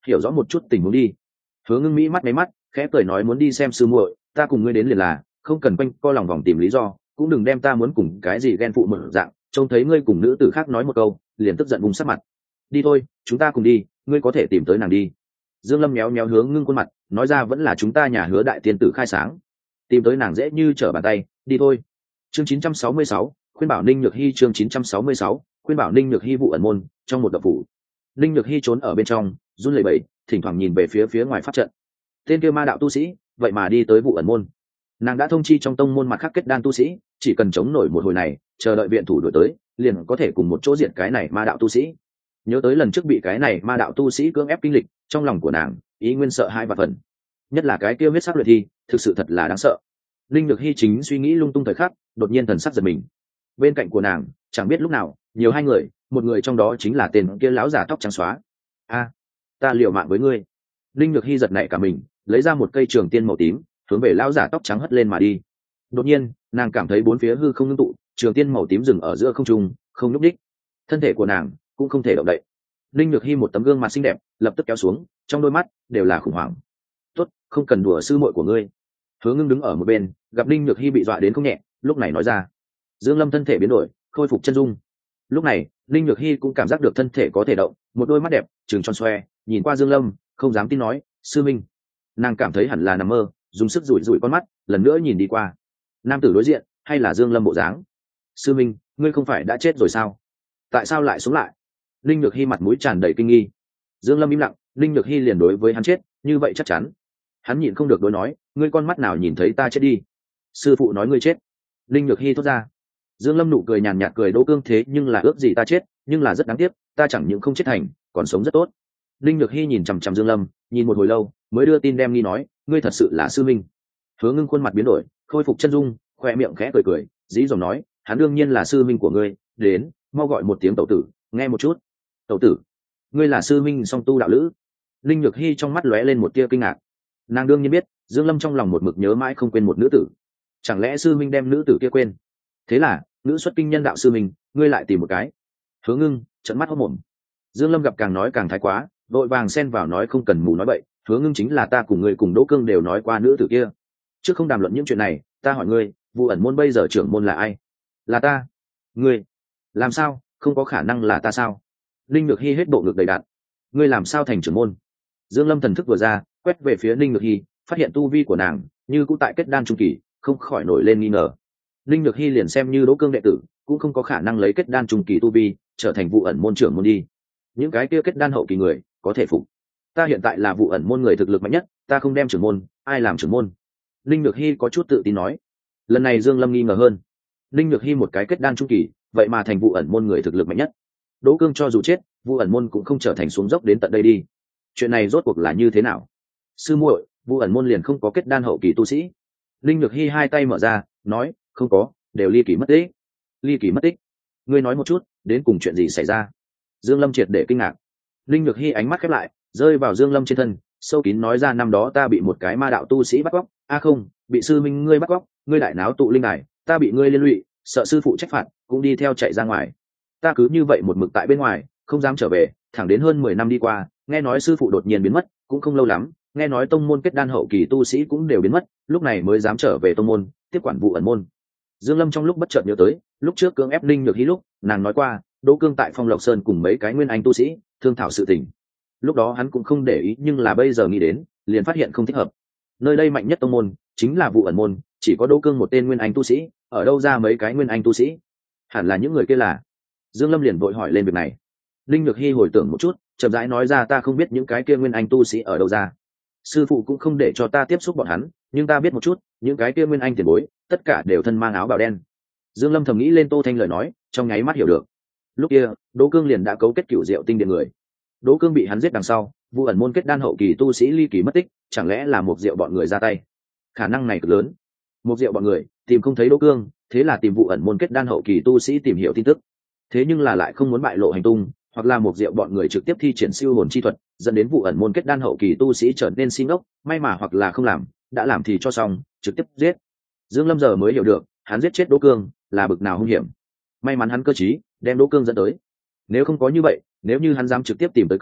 hiểu rõ một chút tình huống đi. Hứa Ngưng mỹ mắt mấy mắt khẽ cười nói muốn đi xem sư muội, ta cùng ngươi đến liền là, không cần quanh co lòng vòng tìm lý do, cũng đừng đem ta muốn cùng cái gì ghen phụ mở dạng, trông thấy ngươi cùng nữ tử khác nói một câu liền tức giận vùng sắc mặt. Đi thôi, chúng ta cùng đi, ngươi có thể tìm tới nàng đi. Dương Lâm méo méo Hứa Ngưng khuôn mặt, nói ra vẫn là chúng ta nhà Hứa đại tiên tử khai sáng, tìm tới nàng dễ như trở bàn tay, đi thôi. Chương chín trăm sáu mươi sáu, khuyên bảo Ninh Nhược Hi. Chương chín trăm sáu mươi sáu, khuyên bảo Ninh Nhược Hi. Vụ ẩn môn trong một động phủ, Ninh Nhược Hi trốn ở bên trong run lẩy bẩy, thỉnh thoảng nhìn về phía phía ngoài pháp trận. Tên kia ma đạo tu sĩ vậy mà đi tới vụ ẩn môn. Nàng đã thông chi trong tông môn mặt khác kết đan tu sĩ, chỉ cần chống nổi một hồi này, chờ đợi viện thủ đuổi tới, liền có thể cùng một chỗ diệt cái này ma đạo tu sĩ. Nhớ tới lần trước bị cái này ma đạo tu sĩ cưỡng ép kinh lịch, trong lòng của nàng ý nguyên sợ hai và phần, nhất là cái kia huyết sắc luyện thi, thực sự thật là đáng sợ. Linh Nhược Hi chính suy nghĩ lung tung thời khắc, đột nhiên thần sắc giật mình. Bên cạnh của nàng, chẳng biết lúc nào, nhiều hai người, một người trong đó chính là tên kia lão giả tóc trắng xóa. A, ta liều mạng với ngươi. Linh Nhược Hi giật nảy cả mình, lấy ra một cây trường tiên màu tím, hướng về lão giả tóc trắng hất lên mà đi. Đột nhiên, nàng cảm thấy bốn phía hư không ngưng tụ, trường tiên màu tím dừng ở giữa không trung, không nhúc nhích. Thân thể của nàng cũng không thể động đậy. Linh Nhược Hi một tấm gương mặt xinh đẹp, lập tức kéo xuống, trong đôi mắt đều là khủng hoảng. "Tốt, không cần đùa sư muội của ngươi." Hứa Ngưng đứng ở một bên, gặp Linh Nhược Hi bị dọa đến không nhẹ, lúc này nói ra. Dương Lâm thân thể biến đổi, khôi phục chân dung. Lúc này, Linh Nhược Hi cũng cảm giác được thân thể có thể động, một đôi mắt đẹp trừng tròn xoe, nhìn qua Dương Lâm, không dám tin nói, "Sư minh." Nàng cảm thấy hẳn là nằm mơ, dùng sức dụi dụi con mắt, lần nữa nhìn đi qua. Nam tử đối diện, hay là Dương Lâm bộ dáng. "Sư minh, ngươi không phải đã chết rồi sao? Tại sao lại sống lại?" Linh Nhược Hi mặt mũi tràn đầy kinh nghi. Dương Lâm im lặng, Linh Nhược Hi liền đối với hắn chết, như vậy chắc chắn. Hắn nhịn không được đối nói, "Ngươi con mắt nào nhìn thấy ta chết đi?" "Sư phụ nói ngươi chết." Linh Nhược Hi thốt ra. Dương Lâm nụ cười nhàn nhạt cười, Đỗ Cương thế nhưng là ước gì ta chết, nhưng là rất đáng tiếc, ta chẳng những không chết thành, còn sống rất tốt. Linh Nhược Hi nhìn chằm chằm Dương Lâm, nhìn một hồi lâu, mới đưa tin đem nghi nói, ngươi thật sự là sư minh. Hứa Ngưng khuôn mặt biến đổi, khôi phục chân dung, khoe miệng khẽ cười cười, dĩ dòng nói, hắn đương nhiên là sư minh của ngươi, đến, mau gọi một tiếng tẩu tử, nghe một chút. Tẩu tử, ngươi là sư minh song tu đạo lữ? Linh Nhược Hi trong mắt lóe lên một tia kinh ngạc. Nàng đương nhiên biết, Dương Lâm trong lòng một mực nhớ mãi không quên một nữ tử. Chẳng lẽ sư minh đem nữ tử kia quên? Thế là, nữ xuất kinh nhân đạo sư minh, ngươi lại tìm một cái. Hứa Ngưng trợn mắt hốt mồm. Dương Lâm gặp càng nói càng thái quá, vội vàng xen vào nói không cần mù nói bậy, Hứa Ngưng chính là ta cùng ngươi cùng Đỗ Cương đều nói qua nữ tử kia. Trước không đàm luận những chuyện này, ta hỏi ngươi, vụ ẩn môn bây giờ trưởng môn là ai? Là ta. Ngươi? Làm sao, không có khả năng là ta sao? Linh Nhược Hi hết bộ ngực đầy đặn. Ngươi làm sao thành trưởng môn? Dương Lâm thần thức vừa ra, quét về phía Linh Nhược Hi, phát hiện tu vi của nàng như cũng tại kết đan trung kỳ, không khỏi nổi lên nghi ngờ. Linh Nhược Hi liền xem như Đỗ Cương đệ tử, cũng không có khả năng lấy kết đan trung kỳ tu vi trở thành vụ ẩn môn trưởng môn đi. Những cái kia kết đan hậu kỳ người có thể phục. Ta hiện tại là vụ ẩn môn người thực lực mạnh nhất, ta không đem trưởng môn, ai làm trưởng môn? Linh Nhược Hi có chút tự tin nói. Lần này Dương Lâm nghi ngờ hơn. Linh Nhược Hi một cái kết đan trung kỳ, vậy mà thành vụ ẩn môn người thực lực mạnh nhất. Đỗ Cương cho dù chết, vụ ẩn môn cũng không trở thành xuống dốc đến tận đây đi. Chuyện này rốt cuộc là như thế nào? Sư muội, vụ ẩn môn liền không có kết đan hậu kỳ tu sĩ? Linh Nhược Hi hai tay mở ra, nói, không có, đều ly kỳ mất tích. Ly kỳ mất tích? Ngươi nói một chút, đến cùng chuyện gì xảy ra? Dương Lâm triệt để kinh ngạc. Linh Nhược Hi ánh mắt khép lại, rơi vào Dương Lâm trên thân, sâu kín nói ra, năm đó ta bị một cái ma đạo tu sĩ bắt cóc, a à không, bị sư minh ngươi bắt cóc, ngươi đại náo tụ linh đài, ta bị ngươi liên lụy, sợ sư phụ trách phạt, cũng đi theo chạy ra ngoài. Ta cứ như vậy một mực tại bên ngoài, không dám trở về, thẳng đến hơn mười năm đi qua, nghe nói sư phụ đột nhiên biến mất, cũng không lâu lắm, nghe nói tông môn kết đan hậu kỳ tu sĩ cũng đều biến mất, lúc này mới dám trở về tông môn, tiếp quản vụ ẩn môn. Dương Lâm trong lúc bất chợt nhớ tới, lúc trước cưỡng ép Linh Nhược Hi lúc, nàng nói qua, Đỗ Cương tại Phong Lộc Sơn cùng mấy cái nguyên anh tu sĩ thương thảo sự tình. Lúc đó hắn cũng không để ý, nhưng là bây giờ nghĩ đến, liền phát hiện không thích hợp. Nơi đây mạnh nhất tông môn chính là vụ ẩn môn, chỉ có Đỗ Cương một tên nguyên anh tu sĩ, ở đâu ra mấy cái nguyên anh tu sĩ? Hẳn là những người kia là. Dương Lâm liền vội hỏi lên việc này. Linh Nhược Hi hồi tưởng một chút, chậm rãi nói ra, ta không biết những cái kia nguyên anh tu sĩ ở đâu ra. Sư phụ cũng không để cho ta tiếp xúc bọn hắn, nhưng ta biết một chút, những cái kia nguyên anh tiền bối, tất cả đều thân mang áo bào đen. Dương Lâm thầm nghĩ lên Tô Thanh lời nói, trong nháy mắt hiểu được. Lúc kia, Đỗ Cương liền đã cấu kết cửu diệu tinh điện người. Đỗ Cương bị hắn giết đằng sau, vụ ẩn môn kết đan hậu kỳ tu sĩ ly kỳ mất tích, chẳng lẽ là một diệu bọn người ra tay? Khả năng này cực lớn. Một diệu bọn người tìm không thấy Đỗ Cương, thế là tìm vụ ẩn môn kết đan hậu kỳ tu sĩ tìm hiểu tin tức. Thế nhưng là lại không muốn bại lộ hành tung, hoặc là một diệu bọn người trực tiếp thi triển siêu hồn chi thuật, dẫn đến vụ ẩn môn kết đan hậu kỳ tu sĩ trở nên si ngốc, may mà hoặc là không làm, đã làm thì cho xong, trực tiếp giết. Dương Lâm giờ mới hiểu được, hắn giết chết Đỗ Cương là bực nào hung hiểm. May mắn hắn cơ trí, đem Đỗ Cương dẫn tới. Nếu không có như vậy, nếu như hắn dám trực tiếp tìm tới cửa,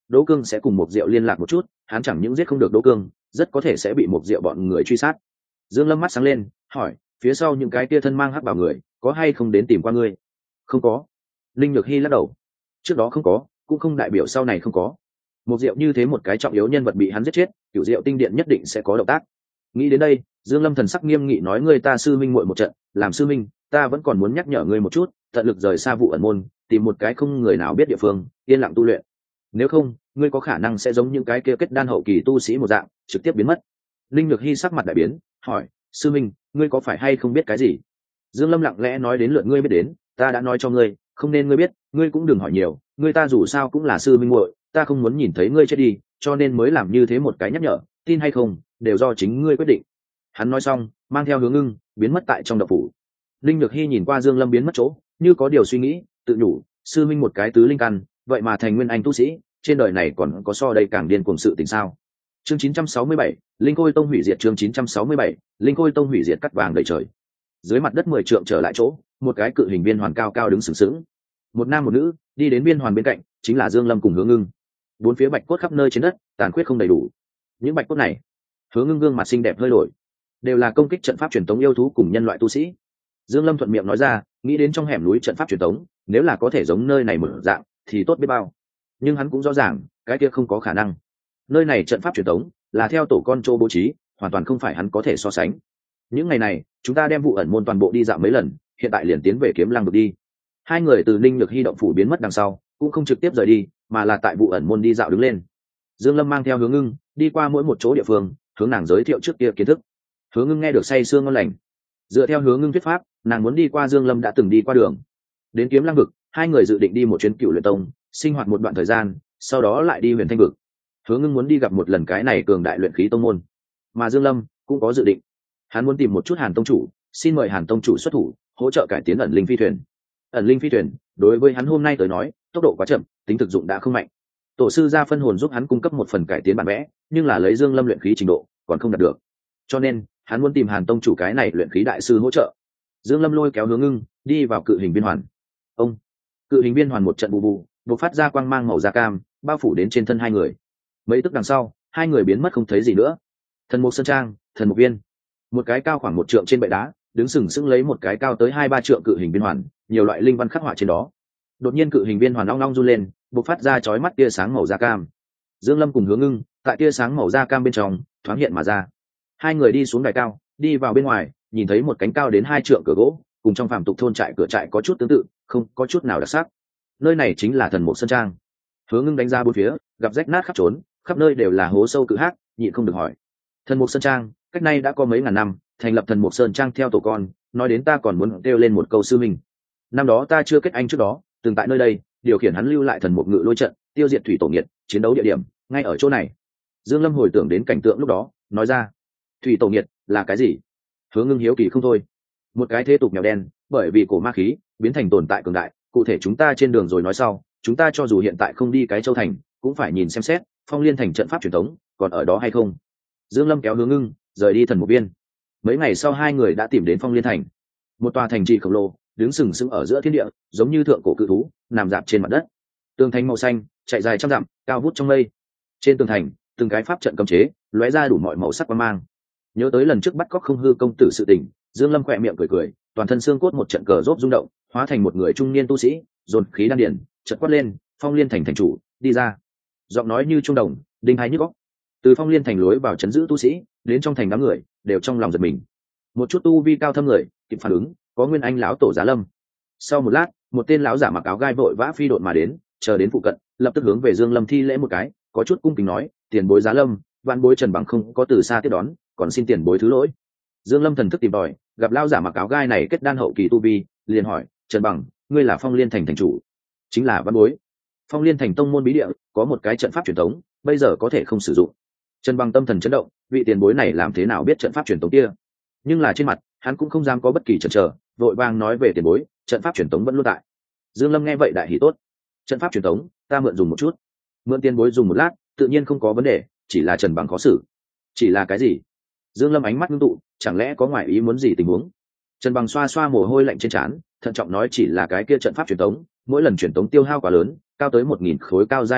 Đỗ Cương sẽ cùng Mục Diệu liên lạc một chút, hắn chẳng những giết không được Đỗ Cương, rất có thể sẽ bị Mục Diệu bọn người truy sát. Dương Lâm mắt sáng lên, hỏi, phía sau những cái kia thân mang hắc bảo người, có hay không đến tìm qua ngươi? Không có. Linh Nhược Hi lắc đầu. Trước đó không có, cũng không đại biểu sau này không có. Mục Diệu như thế một cái trọng yếu nhân vật bị hắn giết chết, Cửu Diệu tinh điện nhất định sẽ có động tác. Nghĩ đến đây, Dương Lâm thần sắc nghiêm nghị nói, ngươi ta sư minh muội một trận, làm sư minh, ta vẫn còn muốn nhắc nhở ngươi một chút, tận lực rời xa vụ ẩn môn, tìm một cái không người nào biết địa phương, yên lặng tu luyện. Nếu không, ngươi có khả năng sẽ giống những cái kia kết đan hậu kỳ tu sĩ một dạng, trực tiếp biến mất. Linh Nhược Hi sắc mặt đại biến, hỏi, sư minh, ngươi có phải hay không biết cái gì? Dương Lâm lặng lẽ nói, đến lượt ngươi biết đến, ta đã nói cho ngươi, không nên ngươi biết, ngươi cũng đừng hỏi nhiều, ngươi ta dù sao cũng là sư minh muội, ta không muốn nhìn thấy ngươi chết đi, cho nên mới làm như thế một cái nhắc nhở, tin hay không, đều do chính ngươi quyết định. Hắn nói xong, mang theo Hướng Ngưng, biến mất tại trong động phủ. Linh Nhược Hi nhìn qua Dương Lâm biến mất chỗ, như có điều suy nghĩ, tự nhủ, sư minh một cái tứ linh căn, vậy mà thành nguyên anh tu sĩ, trên đời này còn có so đây càng điên cuồng sự tình sao? Chương chín trăm sáu mươi bảy, Linh Khôi Tông hủy diệt. Chương chín trăm sáu mươi bảy, Linh Khôi Tông hủy diệt. Cắt vàng đầy trời. Dưới mặt đất mười trượng trở lại chỗ, một cái cự hình viên hoàn cao cao đứng sừng sững. Một nam một nữ đi đến viên hoàn bên cạnh, chính là Dương Lâm cùng Hướng Ngưng. Bốn phía bạch cốt khắp nơi trên đất, tàn khuyết không đầy đủ. Những bạch cốt này, Hướng Ngưng gương mặt xinh đẹp hơi đổi, đều là công kích trận pháp truyền tống yêu thú cùng nhân loại tu sĩ. Dương Lâm thuận miệng nói ra, nghĩ đến trong hẻm núi trận pháp truyền tống, nếu là có thể giống nơi này một dạng, thì tốt biết bao. Nhưng hắn cũng rõ ràng, cái kia không có khả năng. Nơi này trận pháp truyền tống là theo tổ con châu bố trí, hoàn toàn không phải hắn có thể so sánh. Những ngày này, chúng ta đem vụ ẩn môn toàn bộ đi dạo mấy lần, hiện tại liền tiến về Kiếm Lăng vực đi. Hai người từ Ninh Nhược Hi động phủ biến mất đằng sau, cũng không trực tiếp rời đi, mà là tại vụ ẩn môn đi dạo đứng lên. Dương Lâm mang theo Hướng Ngưng, đi qua mỗi một chỗ địa phương, hướng nàng giới thiệu trước kia kiến thức. Hướng Ngưng nghe được say sương ngon lành. Dựa theo Hướng Ngưng thuyết pháp, nàng muốn đi qua Dương Lâm đã từng đi qua đường. Đến Kiếm Lăng vực, hai người dự định đi một chuyến Cựu Luyện Tông, sinh hoạt một đoạn thời gian, sau đó lại đi Huyền Thanh vực. Hướng Ngưng muốn đi gặp một lần cái này cường đại luyện khí tông môn, mà Dương Lâm cũng có dự định. Hắn muốn tìm một chút Hàn tông chủ, xin mời Hàn tông chủ xuất thủ, hỗ trợ cải tiến ẩn linh phi thuyền. Ẩn linh phi thuyền, đối với hắn hôm nay tới nói, tốc độ quá chậm, tính thực dụng đã không mạnh. Tổ sư gia phân hồn giúp hắn cung cấp một phần cải tiến bản vẽ, nhưng là lấy Dương Lâm luyện khí trình độ, còn không đạt được. Cho nên, hắn muốn tìm Hàn tông chủ cái này luyện khí đại sư hỗ trợ. Dương Lâm lôi kéo Hướng Ngưng, đi vào cự hình viên hoàn. Ông, cự hình viên hoàn một trận bù bù, bộc phát ra quang mang màu da cam, bao phủ đến trên thân hai người. Mấy tức đằng sau, hai người biến mất không thấy gì nữa. Thần Mục Sơn Trang, Thần Mục Viên, một cái cao khoảng một trượng trên bệ đá, đứng sừng sững lấy một cái cao tới hai ba trượng cự hình viên hoàn, nhiều loại linh văn khắc họa trên đó. Đột nhiên cự hình viên hoàn long long run lên, bộc phát ra chói mắt tia sáng màu da cam. Dương Lâm cùng Hướng Ngưng, tại tia sáng màu da cam bên trong thoáng hiện mà ra. Hai người đi xuống đài cao, đi vào bên ngoài, nhìn thấy một cánh cao đến hai trượng cửa gỗ, cùng trong phàm tục thôn trại cửa trại có chút tương tự, không có chút nào đặc sắc. Nơi này chính là Thần Mục Sơn Trang. Hướng Ngưng đánh ra bốn phía, gặp rách nát khắp trốn, khắp nơi đều là hố sâu cự hắc, nhịn không được hỏi. Thần Mục Sơn Trang, cách nay đã có mấy ngàn năm, thành lập Thần Mục Sơn Trang theo tổ con, nói đến ta còn muốn kêu lên một câu sư minh. Năm đó ta chưa kết anh trước đó, từng tại nơi đây điều khiển hắn lưu lại thần mục ngự lôi trận, tiêu diệt thủy tổ nghiệt, chiến đấu địa điểm ngay ở chỗ này. Dương Lâm hồi tưởng đến cảnh tượng lúc đó, nói ra, thủy tổ nghiệt là cái gì? Hướng Ngưng hiếu kỳ không thôi. Một cái thế tục mèo đen, bởi vì cổ ma khí biến thành tồn tại cường đại, cụ thể chúng ta trên đường rồi nói sau, chúng ta cho dù hiện tại không đi cái châu thành, cũng phải nhìn xem xét Phong Liên thành trận pháp truyền thống còn ở đó hay không. Dương Lâm kéo Hướng Ngưng rời đi thần mục viên. Mấy ngày sau hai người đã tìm đến Phong Liên thành, một tòa thành trì khổng lồ đứng sừng sững ở giữa thiên địa, giống như thượng cổ cự thú nằm dạp trên mặt đất. Tường thành màu xanh chạy dài trăm dặm, cao vút trong mây. Trên tường thành từng cái pháp trận cấm chế lóe ra đủ mọi màu sắc quang mang. Nhớ tới lần trước bắt cóc Không Hư công tử sự tình, Dương Lâm khỏe miệng cười cười, toàn thân xương cốt một trận cờ rốt rung động, hóa thành một người trung niên tu sĩ, dồn khí đan điển, chợt quát lên, Phong Liên thành thành chủ đi ra. Giọng nói như trung đồng, đinh hai nhức óc. Từ Phong Liên thành lối vào chấn giữ tu sĩ đến trong thành đám người đều trong lòng giật mình. Một chút tu vi cao thâm người kịp phản ứng, có Nguyên Anh lão tổ Giá Lâm. Sau một lát, một tên lão giả mặc áo gai vội vã phi độn mà đến, chờ đến phụ cận, lập tức hướng về Dương Lâm thi lễ một cái, có chút cung kính nói, tiền bối Giá Lâm, vạn bối Trần Bằng không có từ xa tiếp đón, còn xin tiền bối thứ lỗi. Dương Lâm thần thức tìm tòi, gặp lão giả mặc áo gai này kết đan hậu kỳ tu vi, liền hỏi, Trần Bằng, ngươi là Phong Liên thành thành chủ? Chính là vạn bối. Phong Liên thành tông môn bí địa, có một cái trận pháp truyền thống, bây giờ có thể không sử dụng. Trần Bằng tâm thần chấn động, vị tiền bối này làm thế nào biết trận pháp truyền thống kia? Nhưng là trên mặt, hắn cũng không dám có bất kỳ chần chờ, vội vàng nói về tiền bối, trận pháp truyền thống vẫn luôn tại. Dương Lâm nghe vậy đại hỉ tốt. Trận pháp truyền thống, ta mượn dùng một chút. Mượn tiền bối dùng một lát, tự nhiên không có vấn đề, chỉ là Trần Bằng khó xử. Chỉ là cái gì? Dương Lâm ánh mắt ngưng tụ, chẳng lẽ có ngoại ý muốn gì tình huống? Trần Bằng xoa xoa mồ hôi lạnh trên trán, thận trọng nói, chỉ là cái kia trận pháp truyền thống, mỗi lần truyền thống tiêu hao quá lớn, cao tới một nghìn khối cao giai linh thạch,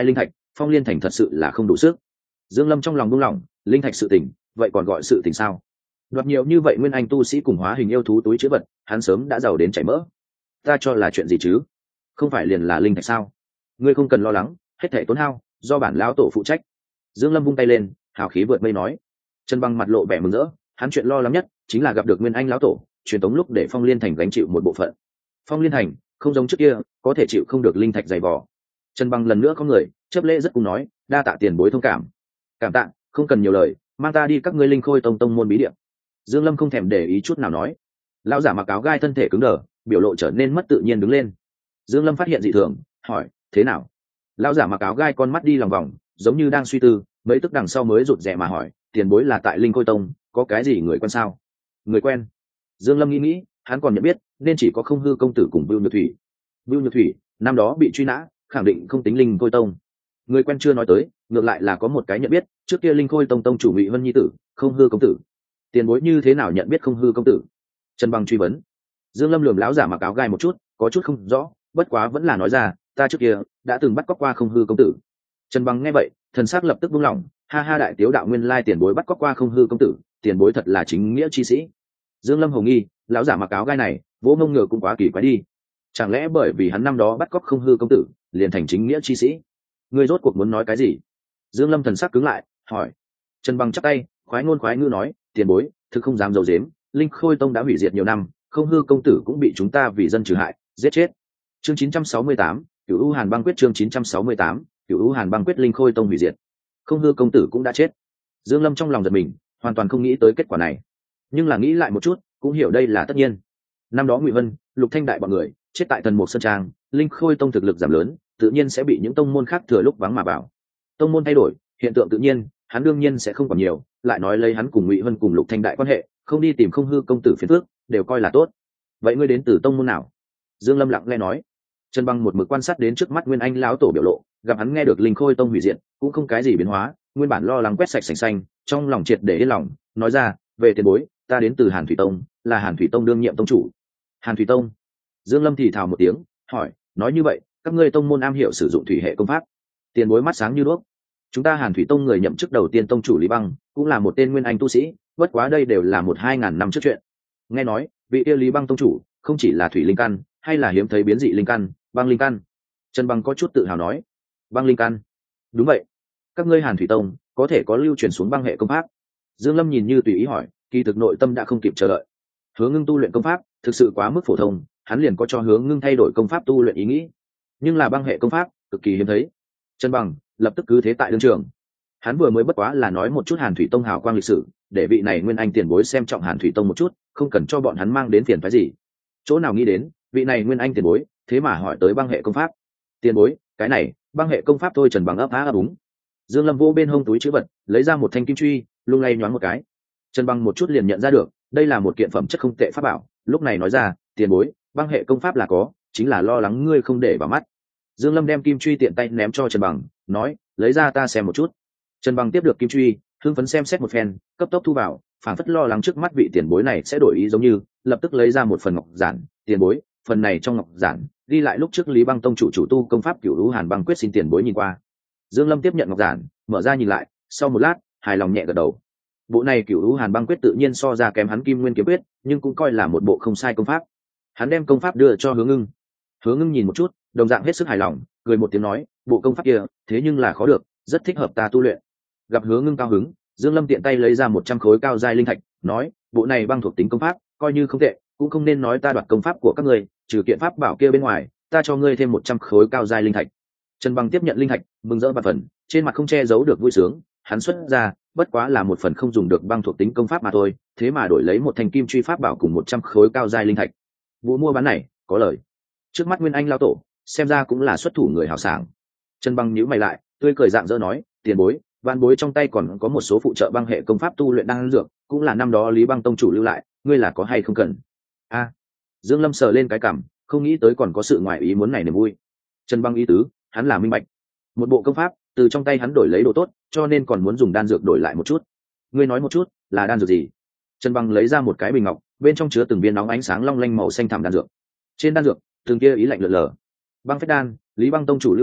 Phong Liên Thành thật sự là không đủ sức. Dương Lâm trong lòng buông lỏng, linh thạch sự tình, vậy còn gọi sự tình sao? Đoạt nhiều như vậy nguyên anh tu sĩ cùng hóa hình yêu thú túi chứa vật, hắn sớm đã giàu đến chảy mỡ. Ta cho là chuyện gì chứ? Không phải liền là linh thạch sao? Ngươi không cần lo lắng, hết thảy tốn hao do bản lão tổ phụ trách. Dương Lâm vung tay lên, hào khí vượt mây nói. Trần Băng mặt lộ vẻ mừng rỡ, hắn chuyện lo lắng nhất chính là gặp được nguyên anh lão tổ, truyền tống lúc để Phong Liên Thành gánh chịu một bộ phận. Phong Liên Thành không giống trước kia, có thể chịu không được linh thạch dày vò. Trần Băng lần nữa có người chấp lễ rất cùng nói, đa tạ tiền bối thông cảm. Cảm tạ, không cần nhiều lời, mang ta đi các ngươi linh khôi tông tông môn bí địa. Dương Lâm không thèm để ý chút nào nói. Lão giả mặc áo gai thân thể cứng đờ, biểu lộ trở nên mất tự nhiên đứng lên. Dương Lâm phát hiện dị thường, hỏi, thế nào? Lão giả mặc áo gai con mắt đi lòng vòng, giống như đang suy tư, mấy tức đằng sau mới rụt rè mà hỏi, tiền bối là tại linh khôi tông, có cái gì người quen sao? Người quen? Dương Lâm nghĩ nghĩ, hắn còn nhận biết, nên chỉ có Không Hư công tử cùng Vưu Nhược Thủy. Vưu Nhược Thủy năm đó bị truy nã, khẳng định không tính linh khôi tông. Người quen chưa nói tới, ngược lại là có một cái nhận biết, trước kia linh khôi tông tông chủ Ngụy Vân nhi tử, Không Hư công tử. Tiền bối như thế nào nhận biết Không Hư công tử? Trần Băng truy vấn. Dương Lâm lườm lão giả mặc áo gai một chút, có chút không rõ, bất quá vẫn là nói ra, ta trước kia đã từng bắt cóc qua Không Hư công tử. Trần Băng nghe vậy, thần sắc lập tức buông lỏng, ha ha, đại tiếu đạo nguyên lai tiền bối bắt cóc qua Không Hư công tử, tiền bối thật là chính nghĩa chi sĩ. Dương Lâm hồng nghi, lão giả mặc áo gai này, vỗ mông ngựa cũng quá kỳ quái đi. Chẳng lẽ bởi vì hắn năm đó bắt cóc Không Hư công tử, liền thành chính nghĩa chi sĩ? Ngươi rốt cuộc muốn nói cái gì? Dương Lâm thần sắc cứng lại, hỏi. Trần Băng chắp tay, khoái ngôn khoái ngữ nói, tiền bối, thực không dám dầu dếm, linh khôi tông đã hủy diệt nhiều năm, Không Hư công tử cũng bị chúng ta vì dân trừ hại, giết chết. Chương chín trăm sáu mươi tám, Cửu U Hàn Băng quyết. Chương chín trăm sáu mươi tám, Cửu U Hàn Băng quyết. Linh khôi tông hủy diệt, Không Hư công tử cũng đã chết. Dương Lâm trong lòng giật mình, hoàn toàn không nghĩ tới kết quả này, nhưng là nghĩ lại một chút, cũng hiểu đây là tất nhiên. Năm đó Ngụy Vân, Lục Thanh đại bọn người chết tại Thần Mục Sơn Trang, linh khôi tông thực lực giảm lớn, tự nhiên sẽ bị những tông môn khác thừa lúc vắng mà vào. Tông môn thay đổi, hiện tượng tự nhiên, hắn đương nhiên sẽ không còn nhiều, lại nói lấy hắn cùng Ngụy Vân cùng Lục Thanh đại quan hệ, không đi tìm Không Hư công tử phiền phức, đều coi là tốt. Vậy ngươi đến từ tông môn nào? Dương Lâm lặng lẽ nói. Trần Băng một mực quan sát đến trước mắt Nguyên Anh lão tổ biểu lộ, gặp hắn nghe được linh khôi tông hủy diệt, cũng không cái gì biến hóa, nguyên bản lo lắng quét sạch sành xanh, trong lòng triệt để yên lòng, nói ra, về tiền bối, ta đến từ Hàn Thủy tông, là Hàn Thủy tông đương nhiệm tông chủ. Hàn Thủy tông? Dương Lâm thì thào một tiếng, hỏi, nói như vậy, các ngươi tông môn am hiểu sử dụng thủy hệ công pháp? Tiền bối mắt sáng như đuốc. Chúng ta Hàn Thủy tông người nhậm chức đầu tiên tông chủ Lý Băng, cũng là một tên Nguyên Anh tu sĩ, bất quá đây đều là một hai ngàn năm trước chuyện. Nghe nói, vị yêu Lý Băng tông chủ không chỉ là thủy linh căn, hay là hiếm thấy biến dị linh căn, băng linh căn. Trần Băng có chút tự hào nói, băng linh căn? Đúng vậy. Các ngươi Hàn Thủy tông có thể có lưu truyền xuống băng hệ công pháp? Dương Lâm nhìn như tùy ý hỏi, kỳ thực nội tâm đã không kịp chờ đợi. Hứa Ngưng tu luyện công pháp thực sự quá mức phổ thông, hắn liền có cho Hứa Ngưng thay đổi công pháp tu luyện ý nghĩ, nhưng là băng hệ công pháp cực kỳ hiếm thấy. Trần Băng lập tức cứ thế tại đương trường. Hắn vừa mới bất quá là nói một chút Hàn Thủy tông hào quang lịch sử, để vị này Nguyên Anh tiền bối xem trọng Hàn Thủy tông một chút, không cần cho bọn hắn mang đến phiền phức gì. Chỗ nào nghĩ đến, vị này Nguyên Anh tiền bối thế mà hỏi tới băng hệ công pháp. Tiền bối, cái này băng hệ công pháp thôi. Trần Băng ấp á ấp úng. Dương Lâm vô bên hông túi chữ vật, lấy ra một thanh kim truy, lung lay nhoáng một cái. Trần Băng một chút liền nhận ra được, đây là một kiện phẩm chất không tệ pháp bảo, lúc này nói ra, tiền bối, băng hệ công pháp là có, chính là lo lắng ngươi không để vào mắt. Dương Lâm đem kim truy tiện tay ném cho Trần Băng, nói, lấy ra ta xem một chút. Trần Băng tiếp được kim truy, hưng phấn xem xét một phen, cấp tốc thu vào, phảng phất lo lắng trước mắt vị tiền bối này sẽ đổi ý giống như, lập tức lấy ra một phần ngọc giản, tiền bối, phần này trong ngọc giản ghi lại lúc trước Lý Băng tông chủ chủ tu công pháp Cửu U Hàn Băng quyết, xin tiền bối nhìn qua. Dương Lâm tiếp nhận ngọc giản, mở ra nhìn lại, sau một lát, hài lòng nhẹ gật đầu. Bộ này Cửu U Hàn Băng quyết tự nhiên so ra kém hắn Kim Nguyên kiếm quyết, nhưng cũng coi là một bộ không sai công pháp. Hắn đem công pháp đưa cho Hứa Ngưng. Hứa Ngưng nhìn một chút, đồng dạng hết sức hài lòng, cười một tiếng nói, bộ công pháp kia thế nhưng là khó được, rất thích hợp ta tu luyện. Gặp Hứa Ngưng cao hứng, Dương Lâm tiện tay lấy ra một trăm khối cao giai linh thạch, nói, bộ này băng thuộc tính công pháp coi như không tệ, cũng không nên nói ta đoạt công pháp của các ngươi, trừ kiện pháp bảo kia bên ngoài, ta cho ngươi thêm một trăm khối cao giai linh thạch. Trần Băng tiếp nhận linh thạch, mừng rỡ và phần, trên mặt không che giấu được vui sướng. Hắn xuất ra, bất quá là một phần không dùng được băng thuộc tính công pháp mà thôi, thế mà đổi lấy một thanh kim truy pháp bảo cùng một trăm khối cao giai linh thạch. Vụ mua bán này có lời. Trước mắt Nguyên Anh lao tổ, xem ra cũng là xuất thủ người hào sảng. Trần Băng nhíu mày lại, tươi cười rạng rỡ nói, tiền bối, van bối trong tay còn có một số phụ trợ băng hệ công pháp tu luyện đang dược, cũng là năm đó Lý Băng tông chủ lưu lại, ngươi là có hay không cần? A. À, Dương Lâm sờ lên cái cằm, không nghĩ tới còn có sự ngoại ý muốn này niềm vui. Trần Băng ý tứ, hắn là minh bạch. Một bộ công pháp, từ trong tay hắn đổi lấy đồ tốt, cho nên còn muốn dùng đan dược đổi lại một chút. Ngươi nói một chút, là đan dược gì? Trần Băng lấy ra một cái bình ngọc, bên trong chứa từng viên nóng ánh sáng long lanh màu xanh thẳm đan dược. Trên đan dược, từng kia ý lạnh lượn lờ. Băng phách đan, Lý Băng tông chủ lưu lại,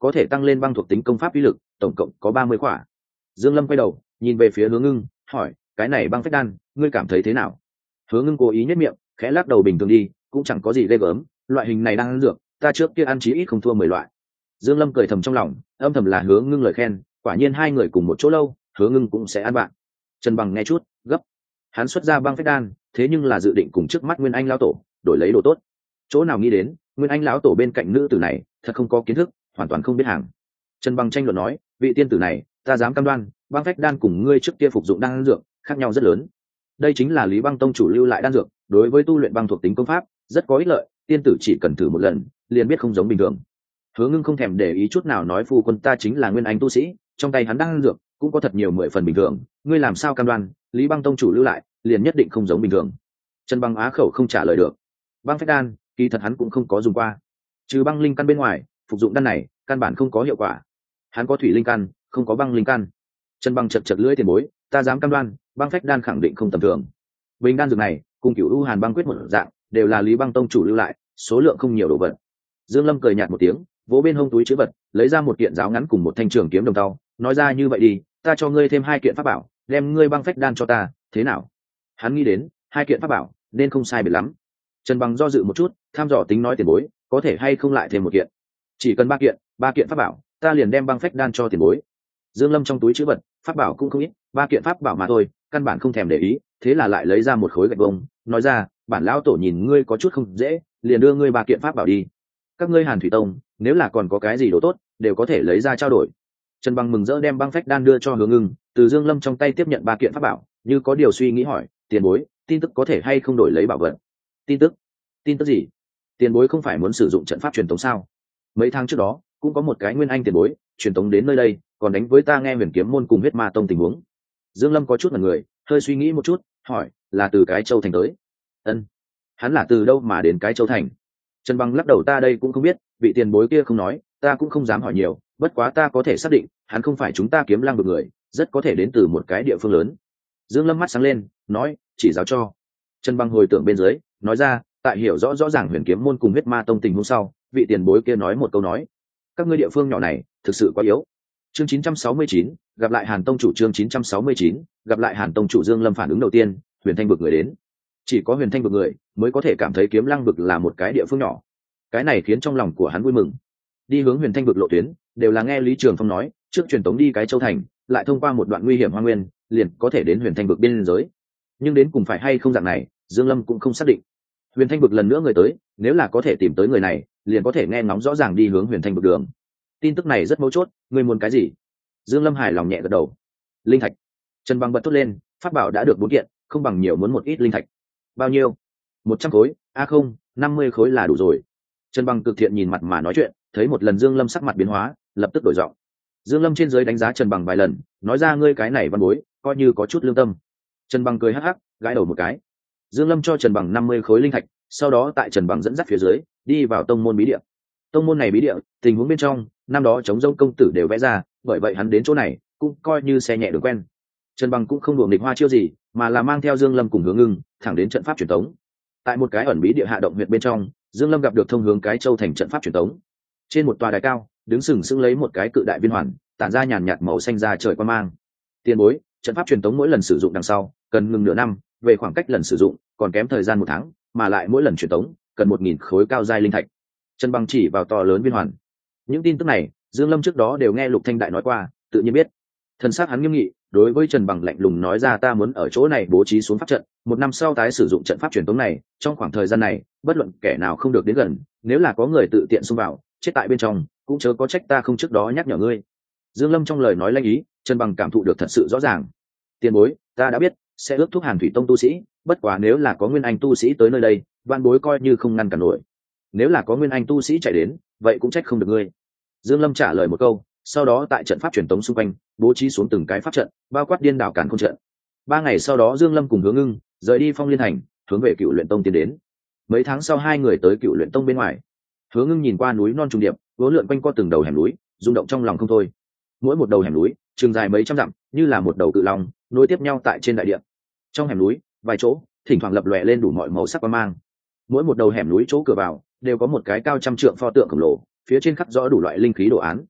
có thể tăng lên băng thuộc tính công pháp uy lực, tổng cộng có ba mươi khỏa. Dương Lâm quay đầu nhìn về phía Hứa Ngưng, hỏi, cái này băng phách đan ngươi cảm thấy thế nào? Hứa Ngưng cố ý nhếch miệng, khẽ lắc đầu bình thường đi, cũng chẳng có gì ghê gớm, loại hình này đang ăn dược ta trước kia ăn chí ít không thua mười loại. Dương Lâm cười thầm trong lòng, âm thầm là Hứa Ngưng lời khen, quả nhiên hai người cùng một chỗ lâu, Hứa Ngưng cũng sẽ ăn bạn. Trần Bằng nghe chút gấp, hắn xuất ra băng phách đan, thế nhưng là dự định cùng trước mắt Nguyên Anh lão tổ đổi lấy đồ tốt. Chỗ nào nghĩ đến Nguyên Anh lão tổ bên cạnh nữ tử này thật không có kiến thức, hoàn toàn không biết hàng. Trần Bằng tranh luận nói, vị tiên tử này ta dám cam đoan băng phách đan cùng ngươi trước kia phục dụng đan dược khác nhau rất lớn. Đây chính là Lý Băng tông chủ lưu lại đan dược, đối với tu luyện băng thuộc tính công pháp rất có ích lợi, tiên tử chỉ cần thử một lần liền biết không giống bình thường. Hứa Ngưng không thèm để ý chút nào nói, phu quân ta chính là Nguyên Anh tu sĩ, trong tay hắn đan dược cũng có thật nhiều mười phần bình thường, ngươi làm sao cam đoan Lý Băng tông chủ lưu lại liền nhất định không giống bình thường? Trần Bằng á khẩu không trả lời được. Băng phách đan kỳ thật hắn cũng không có dùng qua, trừ băng linh căn bên ngoài phục dụng đan này căn bản không có hiệu quả. Hắn có thủy linh căn, không có băng linh căn. Trần Bằng chật chật lưỡi tiền bối, ta dám cam đoan băng phách đan khẳng định không tầm thường. Bình đan dược này cùng Cửu U Hàn băng quyết một dạng, đều là Lý Băng tông chủ lưu lại, số lượng không nhiều đồ vật. Dương Lâm cười nhạt một tiếng, vỗ bên hông túi chữ vật, lấy ra một kiện giáo ngắn cùng một thanh trường kiếm đồng tao, nói ra, như vậy đi, ta cho ngươi thêm hai kiện pháp bảo, đem ngươi băng phách đan cho ta, thế nào? Hắn nghĩ đến hai kiện pháp bảo nên không sai biệt lắm. Trần Bằng do dự một chút, tham dò tính nói, tiền bối có thể hay không lại thêm một kiện? Chỉ cần ba kiện, ba kiện pháp bảo ta liền đem băng phách đan cho tiền bối. Dương Lâm trong túi chữ vật pháp bảo cũng không ít, ba kiện pháp bảo mà thôi, căn bản không thèm để ý, thế là lại lấy ra một khối gạch bông, nói ra, bản lão tổ nhìn ngươi có chút không dễ, liền đưa ngươi ba kiện pháp bảo đi. Các ngươi Hàn Thủy Tông nếu là còn có cái gì đồ tốt đều có thể lấy ra trao đổi. Trần Bằng mừng rỡ đem băng phách đan đưa cho Hứa Ngưng, từ Dương Lâm trong tay tiếp nhận ba kiện pháp bảo, như có điều suy nghĩ hỏi, tiền bối tin tức có thể hay không đổi lấy bảo vật? Tin tức? Tin tức gì? Tiền bối không phải muốn sử dụng trận pháp truyền tống sao? Mấy tháng trước đó cũng có một cái Nguyên Anh tiền bối truyền tống đến nơi đây, còn đánh với ta nghe Huyền Kiếm môn cùng Huyết Ma tông tình huống. Dương Lâm có chút mặt người, hơi suy nghĩ một chút, hỏi, là từ cái Châu thành tới? Ân. Hắn là từ đâu mà đến cái Châu thành? Trần Bằng lắc đầu, ta đây cũng không biết, vị tiền bối kia không nói, ta cũng không dám hỏi nhiều, bất quá ta có thể xác định hắn không phải chúng ta Kiếm Lang vực người, rất có thể đến từ một cái địa phương lớn. Dương Lâm mắt sáng lên, nói, chỉ giáo cho. Trần Bằng hồi tưởng bên dưới, nói ra, tại hiểu rõ rõ ràng Huyền Kiếm môn cùng Huyết Ma tông tình huống sau, vị tiền bối kia nói một câu nói, các ngươi địa phương nhỏ này thực sự quá yếu. Chương chín trăm sáu mươi chín, gặp lại Hàn tông chủ. Chương chín trăm sáu mươi chín, gặp lại Hàn tông chủ. Dương Lâm phản ứng đầu tiên, Huyền Thanh vực người đến, chỉ có Huyền Thanh vực người mới có thể cảm thấy Kiếm Lăng vực là một cái địa phương nhỏ. Cái này khiến trong lòng của hắn vui mừng. Đi hướng Huyền Thanh vực lộ tuyến đều là nghe Lý Trường Phong nói, trước truyền tống đi cái Châu thành, lại thông qua một đoạn nguy hiểm hoang nguyên, liền có thể đến Huyền Thanh vực biên giới. Nhưng đến cùng phải hay không dạng này, Dương Lâm cũng không xác định. Huyền Thanh vực lần nữa người tới, nếu là có thể tìm tới người này, liền có thể nghe ngóng rõ ràng đi hướng Huyền Thanh vực đường. Tin tức này rất mấu chốt, ngươi muốn cái gì? Dương Lâm hài lòng nhẹ gật đầu. Linh thạch. Trần Bằng bật thốt lên, pháp bảo đã được bốn kiện, không bằng nhiều muốn một ít linh thạch. Bao nhiêu? Một trăm khối. A không, năm mươi khối là đủ rồi. Trần Bằng cực thiện nhìn mặt mà nói chuyện, thấy một lần Dương Lâm sắc mặt biến hóa, lập tức đổi giọng. Dương Lâm trên dưới đánh giá Trần Bằng vài lần, nói ra, ngươi cái này văn bối coi như có chút lương tâm. Trần Bằng cười hắc hắc, gãi đầu một cái. Dương Lâm cho Trần Bằng năm mươi khối linh thạch, sau đó tại Trần Bằng dẫn dắt phía dưới đi vào tông môn bí địa. Tông môn này bí địa tình huống bên trong năm đó chống rông công tử đều vẽ ra, bởi vậy hắn đến chỗ này cũng coi như xe nhẹ đường quen. Trần Bằng cũng không đuổi nghịch hoa chiêu gì, mà là mang theo Dương Lâm cùng Hướng Ngưng thẳng đến trận pháp truyền tống. Tại một cái ẩn bí địa hạ động huyệt bên trong, Dương Lâm gặp được thông hướng cái Châu thành trận pháp truyền tống. Trên một tòa đài cao đứng sừng sững lấy một cái cự đại viên hoàn, tản ra nhàn nhạt màu xanh ra trời quan mang. Tiền bối, trận pháp truyền tống mỗi lần sử dụng đằng sau cần ngừng nửa năm, về khoảng cách lần sử dụng còn kém thời gian một tháng, mà lại mỗi lần truyền tống cần một nghìn khối cao giai linh thạch. Trần Bằng chỉ vào to lớn viên hoàn. Những tin tức này Dương Lâm trước đó đều nghe Lục Thanh Đại nói qua, tự nhiên biết. Thần sắc hắn nghiêm nghị, đối với Trần Bằng lạnh lùng nói ra, ta muốn ở chỗ này bố trí xuống pháp trận, một năm sau tái sử dụng trận pháp truyền tống này, trong khoảng thời gian này bất luận kẻ nào không được đến gần, nếu là có người tự tiện xông vào chết tại bên trong, cũng chớ có trách ta không trước đó nhắc nhở ngươi. Dương Lâm trong lời nói lanh ý, Trần Bằng cảm thụ được thật sự rõ ràng. Tiền bối, ta đã biết, sẽ ước thúc Hàn Thủy Tông tu sĩ, bất quá nếu là có Nguyên Anh tu sĩ tới nơi đây, văn bối coi như không ngăn cản nổi. Nếu là có Nguyên Anh tu sĩ chạy đến, vậy cũng trách không được ngươi. Dương Lâm trả lời một câu, sau đó tại trận pháp truyền tống xung quanh bố trí xuống từng cái pháp trận, bao quát điên đảo càn khôn trận. Ba ngày sau đó Dương Lâm cùng Hướng Ngưng rời đi Phong Liên Thành, hướng về Cựu Luyện Tông tiến đến. Mấy tháng sau hai người tới Cựu Luyện Tông bên ngoài. Hướng Ngưng nhìn qua núi non trùng điệp, vốn lượn quanh co từng đầu hẻm núi, rung động trong lòng không thôi. Mỗi một đầu hẻm núi trường dài mấy trăm dặm, như là một đầu cự long nối tiếp nhau tại trên đại địa. Trong hẻm núi vài chỗ thỉnh thoảng lập lòe lên đủ mọi màu sắc quang mang. Mỗi một đầu hẻm núi chỗ cửa vào đều có một cái cao trăm trượng pho tượng khổng lồ, phía trên khắc rõ đủ loại linh khí đồ án,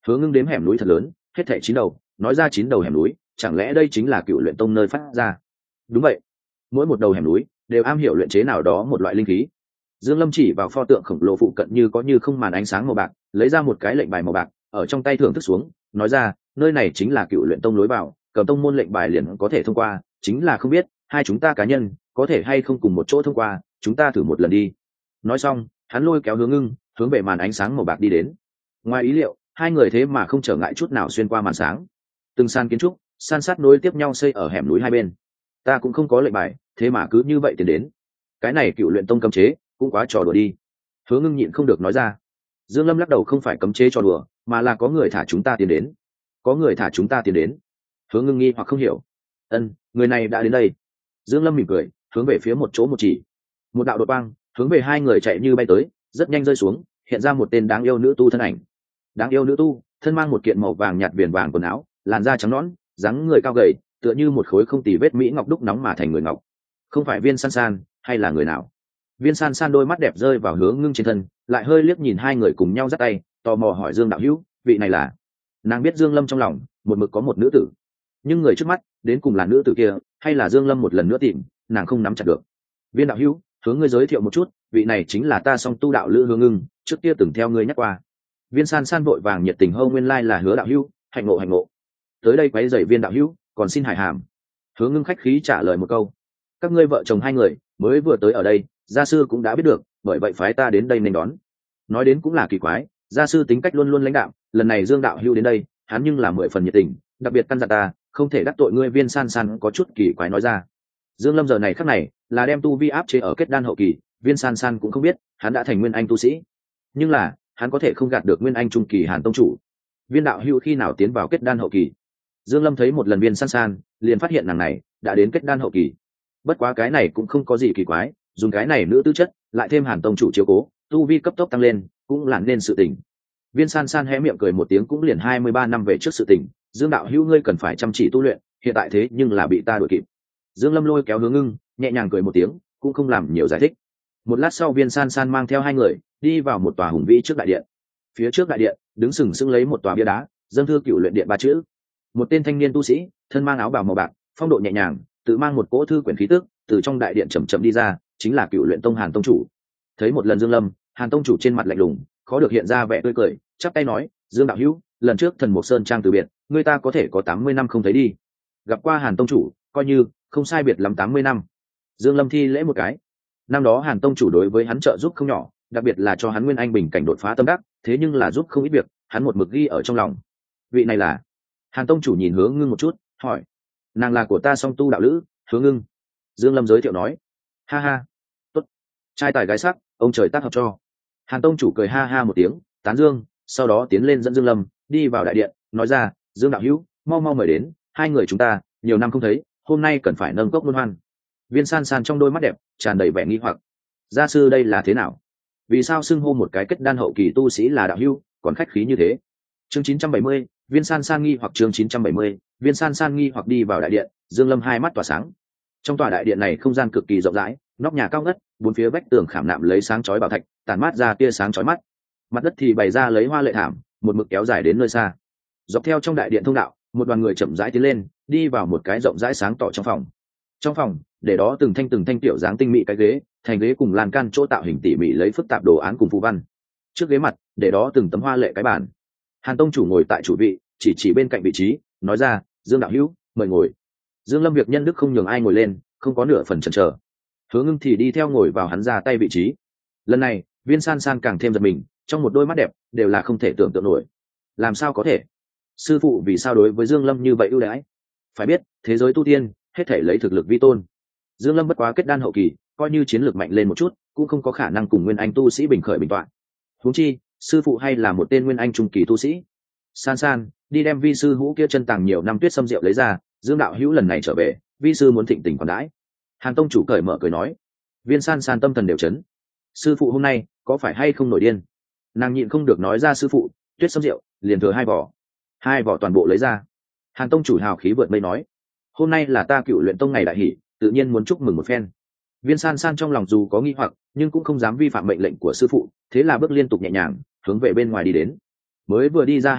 Hứa Ngưng đếm hẻm núi thật lớn, hết thảy chín đầu, nói ra chín đầu hẻm núi, chẳng lẽ đây chính là Cựu Luyện Tông nơi phát ra? Đúng vậy, mỗi một đầu hẻm núi đều am hiểu luyện chế nào đó một loại linh khí. Dương Lâm chỉ vào pho tượng khổng lồ phụ cận như có như không màn ánh sáng màu bạc, lấy ra một cái lệnh bài màu bạc, ở trong tay thưởng thức xuống, nói ra, nơi này chính là Cựu Luyện Tông lối vào, cầm tông môn lệnh bài liền có thể thông qua, chính là không biết hai chúng ta cá nhân có thể hay không cùng một chỗ thông qua, chúng ta thử một lần đi. Nói xong, hắn lôi kéo Hứa Ngưng hướng về màn ánh sáng màu bạc đi đến. Ngoài ý liệu, hai người thế mà không trở ngại chút nào xuyên qua màn sáng. Từng san kiến trúc san sát nối tiếp nhau xây ở hẻm núi hai bên. Ta cũng không có lệnh bài, thế mà cứ như vậy tiến đến. Cái này Cựu Luyện Tông cấm chế cũng quá trò đùa đi. Hứa Ngưng nhịn không được nói ra. Dương Lâm lắc đầu, không phải cấm chế trò đùa, mà là có người thả chúng ta tiến đến. Có người thả chúng ta tiến đến. Hứa Ngưng nghi hoặc không hiểu. Ân, người này đã đến đây. Dương Lâm mỉm cười, hướng về phía một chỗ một chỉ. Một đạo đột quang hướng về hai người chạy như bay tới, rất nhanh rơi xuống, hiện ra một tên đáng yêu nữ tu thân ảnh. Đáng yêu nữ tu thân mang một kiện màu vàng nhạt viền vàng quần áo, làn da trắng nõn, dáng người cao gầy, tựa như một khối không tì vết mỹ ngọc đúc nóng mà thành người ngọc. Không phải Viên San San hay là người nào? Viên San San đôi mắt đẹp rơi vào Hứa Ngưng trên thân, lại hơi liếc nhìn hai người cùng nhau dắt tay, tò mò hỏi Dương đạo hữu, vị này là? Nàng biết Dương Lâm trong lòng một mực có một nữ tử, nhưng người trước mắt đến cùng là nữ tử kia hay là Dương Lâm một lần nữa tìm, nàng không nắm chặt được. Viên đạo hữu, hướng ngươi giới thiệu một chút, vị này chính là ta song tu đạo lữ Hứa Ngưng, trước kia từng theo ngươi nhắc qua. Viên San San vội vàng nhiệt tình hô, nguyên lai là Hứa đạo hữu, hạnh ngộ hạnh ngộ. Tới đây quấy rầy Viên đạo hữu, còn xin hải hàm. Hứa Ngưng khách khí trả lời một câu. Các ngươi vợ chồng hai người mới vừa tới ở đây, gia sư cũng đã biết được, bởi vậy phái ta đến đây nên đón. Nói đến cũng là kỳ quái, gia sư tính cách luôn luôn lãnh đạm, lần này Dương đạo hữu đến đây, hắn nhưng là mười phần nhiệt tình, đặc biệt căn dặn ta không thể đắc tội ngươi. Viên San San có chút kỳ quái nói ra. Dương Lâm giờ này khắc này là đem tu vi áp chế ở kết đan hậu kỳ, Viên San San cũng không biết hắn đã thành nguyên anh tu sĩ, nhưng là hắn có thể không gạt được nguyên anh trung kỳ Hàn tông chủ. Viên đạo hữu khi nào tiến vào kết đan hậu kỳ? Dương Lâm thấy một lần Viên San San, liền phát hiện nàng này đã đến kết đan hậu kỳ. Bất quá cái này cũng không có gì kỳ quái, dùng cái này nữ tư chất, lại thêm Hàn tông chủ chiếu cố, tu vi cấp tốc tăng lên, cũng là nên sự tình. Viên San San hé miệng cười một tiếng, cũng liền hai mươi ba năm về trước sự tình, Dương đạo hữu ngươi cần phải chăm chỉ tu luyện, hiện tại thế nhưng là bị ta đuổi kịp. Dương Lâm lôi kéo Hứa Ngưng, nhẹ nhàng cười một tiếng, cũng không làm nhiều giải thích. Một lát sau, Viên San San mang theo hai người đi vào một tòa hùng vĩ trước đại điện. Phía trước đại điện đứng sừng sững lấy một tòa bia đá, dâng thư Cựu Luyện Điện ba chữ. Một tên thanh niên tu sĩ, thân mang áo bào màu bạc, phong độ nhẹ nhàng, tự mang một cỗ thư quyển khí tức, từ trong đại điện chậm chậm đi ra, chính là Cựu Luyện Tông Hàn tông chủ. Thấy một lần Dương Lâm, Hàn tông chủ trên mặt lạnh lùng, khó được hiện ra vẻ tươi cười, chắp tay nói, Dương đạo hữu, lần trước Thần Mục Sơn trang từ biệt, người ta có thể có tám mươi năm không thấy đi. Gặp qua Hàn tông chủ, coi như không sai biệt lắm tám mươi năm. Dương Lâm thi lễ một cái. Năm đó Hàn tông chủ đối với hắn trợ giúp không nhỏ, đặc biệt là cho hắn nguyên anh bình cảnh đột phá tâm đắc, thế nhưng là giúp không ít việc, hắn một mực ghi ở trong lòng. Vị này là? Hàn tông chủ nhìn Hứa Ngưng một chút, hỏi. Nàng là của ta song tu đạo lữ, Hứa Ngưng. Dương Lâm giới thiệu nói. Ha ha, tốt, trai tài gái sắc, ông trời tác hợp cho. Hàn tông chủ cười ha ha một tiếng, tán dương, sau đó tiến lên dẫn Dương Lâm đi vào đại điện, nói ra, Dương đạo hữu, mau mau mời đến, hai người chúng ta nhiều năm không thấy, hôm nay cần phải nâng cốc luân hoan. Viên San San trong đôi mắt đẹp tràn đầy vẻ nghi hoặc. Gia sư đây là thế nào? Vì sao xưng hô một cái kết đan hậu kỳ tu sĩ là đạo hữu, còn khách khí như thế? Chương chín trăm bảy mươi, Viên San San nghi hoặc. Chương chín trăm bảy mươi, Viên San San nghi hoặc. Đi vào đại điện, Dương Lâm hai mắt tỏa sáng. Trong tòa đại điện này không gian cực kỳ rộng rãi, nóc nhà cao ngất, bốn phía vách tường khảm nạm lấy sáng chói bảo thạch, tản mát ra tia sáng chói mắt. Mặt đất thì bày ra lấy hoa lệ thảm, một mực kéo dài đến nơi xa. Dọc theo trong đại điện thông đạo, một đoàn người chậm rãi tiến lên, đi vào một cái rộng rãi sáng tỏ trong phòng. Trong phòng, để đó từng thanh từng thanh tiểu dáng tinh mỹ cái ghế, thành ghế cùng lan can chỗ tạo hình tỉ mỉ lấy phức tạp đồ án cùng phù văn. Trước ghế mặt, để đó từng tấm hoa lệ cái bàn. Hàn tông chủ ngồi tại chủ vị, chỉ chỉ bên cạnh vị trí, nói ra, Dương đạo hữu, mời ngồi. Dương Lâm việc nhân đức không nhường ai ngồi lên, không có nửa phần chần chờ. Hứa Ngưng thì đi theo ngồi vào hắn ra tay vị trí. Lần này, Viên San San càng thêm giật mình, trong một đôi mắt đẹp đều là không thể tưởng tượng nổi. Làm sao có thể? Sư phụ vì sao đối với Dương Lâm như vậy ưu đãi? Phải biết, thế giới tu tiên hết thể lấy thực lực vi tôn. Dương Lâm bất quá kết đan hậu kỳ, coi như chiến lược mạnh lên một chút, cũng không có khả năng cùng nguyên anh tu sĩ bình khởi bình toạn. Huống chi, sư phụ hay là một tên nguyên anh trung kỳ tu sĩ. San San, đi đem vi sư hữu kia chân tàng nhiều năm tuyết sâm rượu lấy ra, Dương đạo hữu lần này trở về, vi sư muốn thịnh tình còn đãi. Hàn tông chủ cởi mở cười nói. Viên San San tâm thần đều chấn. Sư phụ hôm nay có phải hay không nổi điên? Nàng nhịn không được nói ra, sư phụ, tuyết sâm rượu liền thừa hai vỏ. Hai vỏ toàn bộ lấy ra. Hàn tông chủ hào khí vượt mây nói, hôm nay là ta Cựu Luyện Tông ngày đại hỷ, tự nhiên muốn chúc mừng một phen. Viên San San trong lòng dù có nghi hoặc, nhưng cũng không dám vi phạm mệnh lệnh của sư phụ, thế là bước liên tục nhẹ nhàng hướng về bên ngoài đi đến. Mới vừa đi ra hai bước,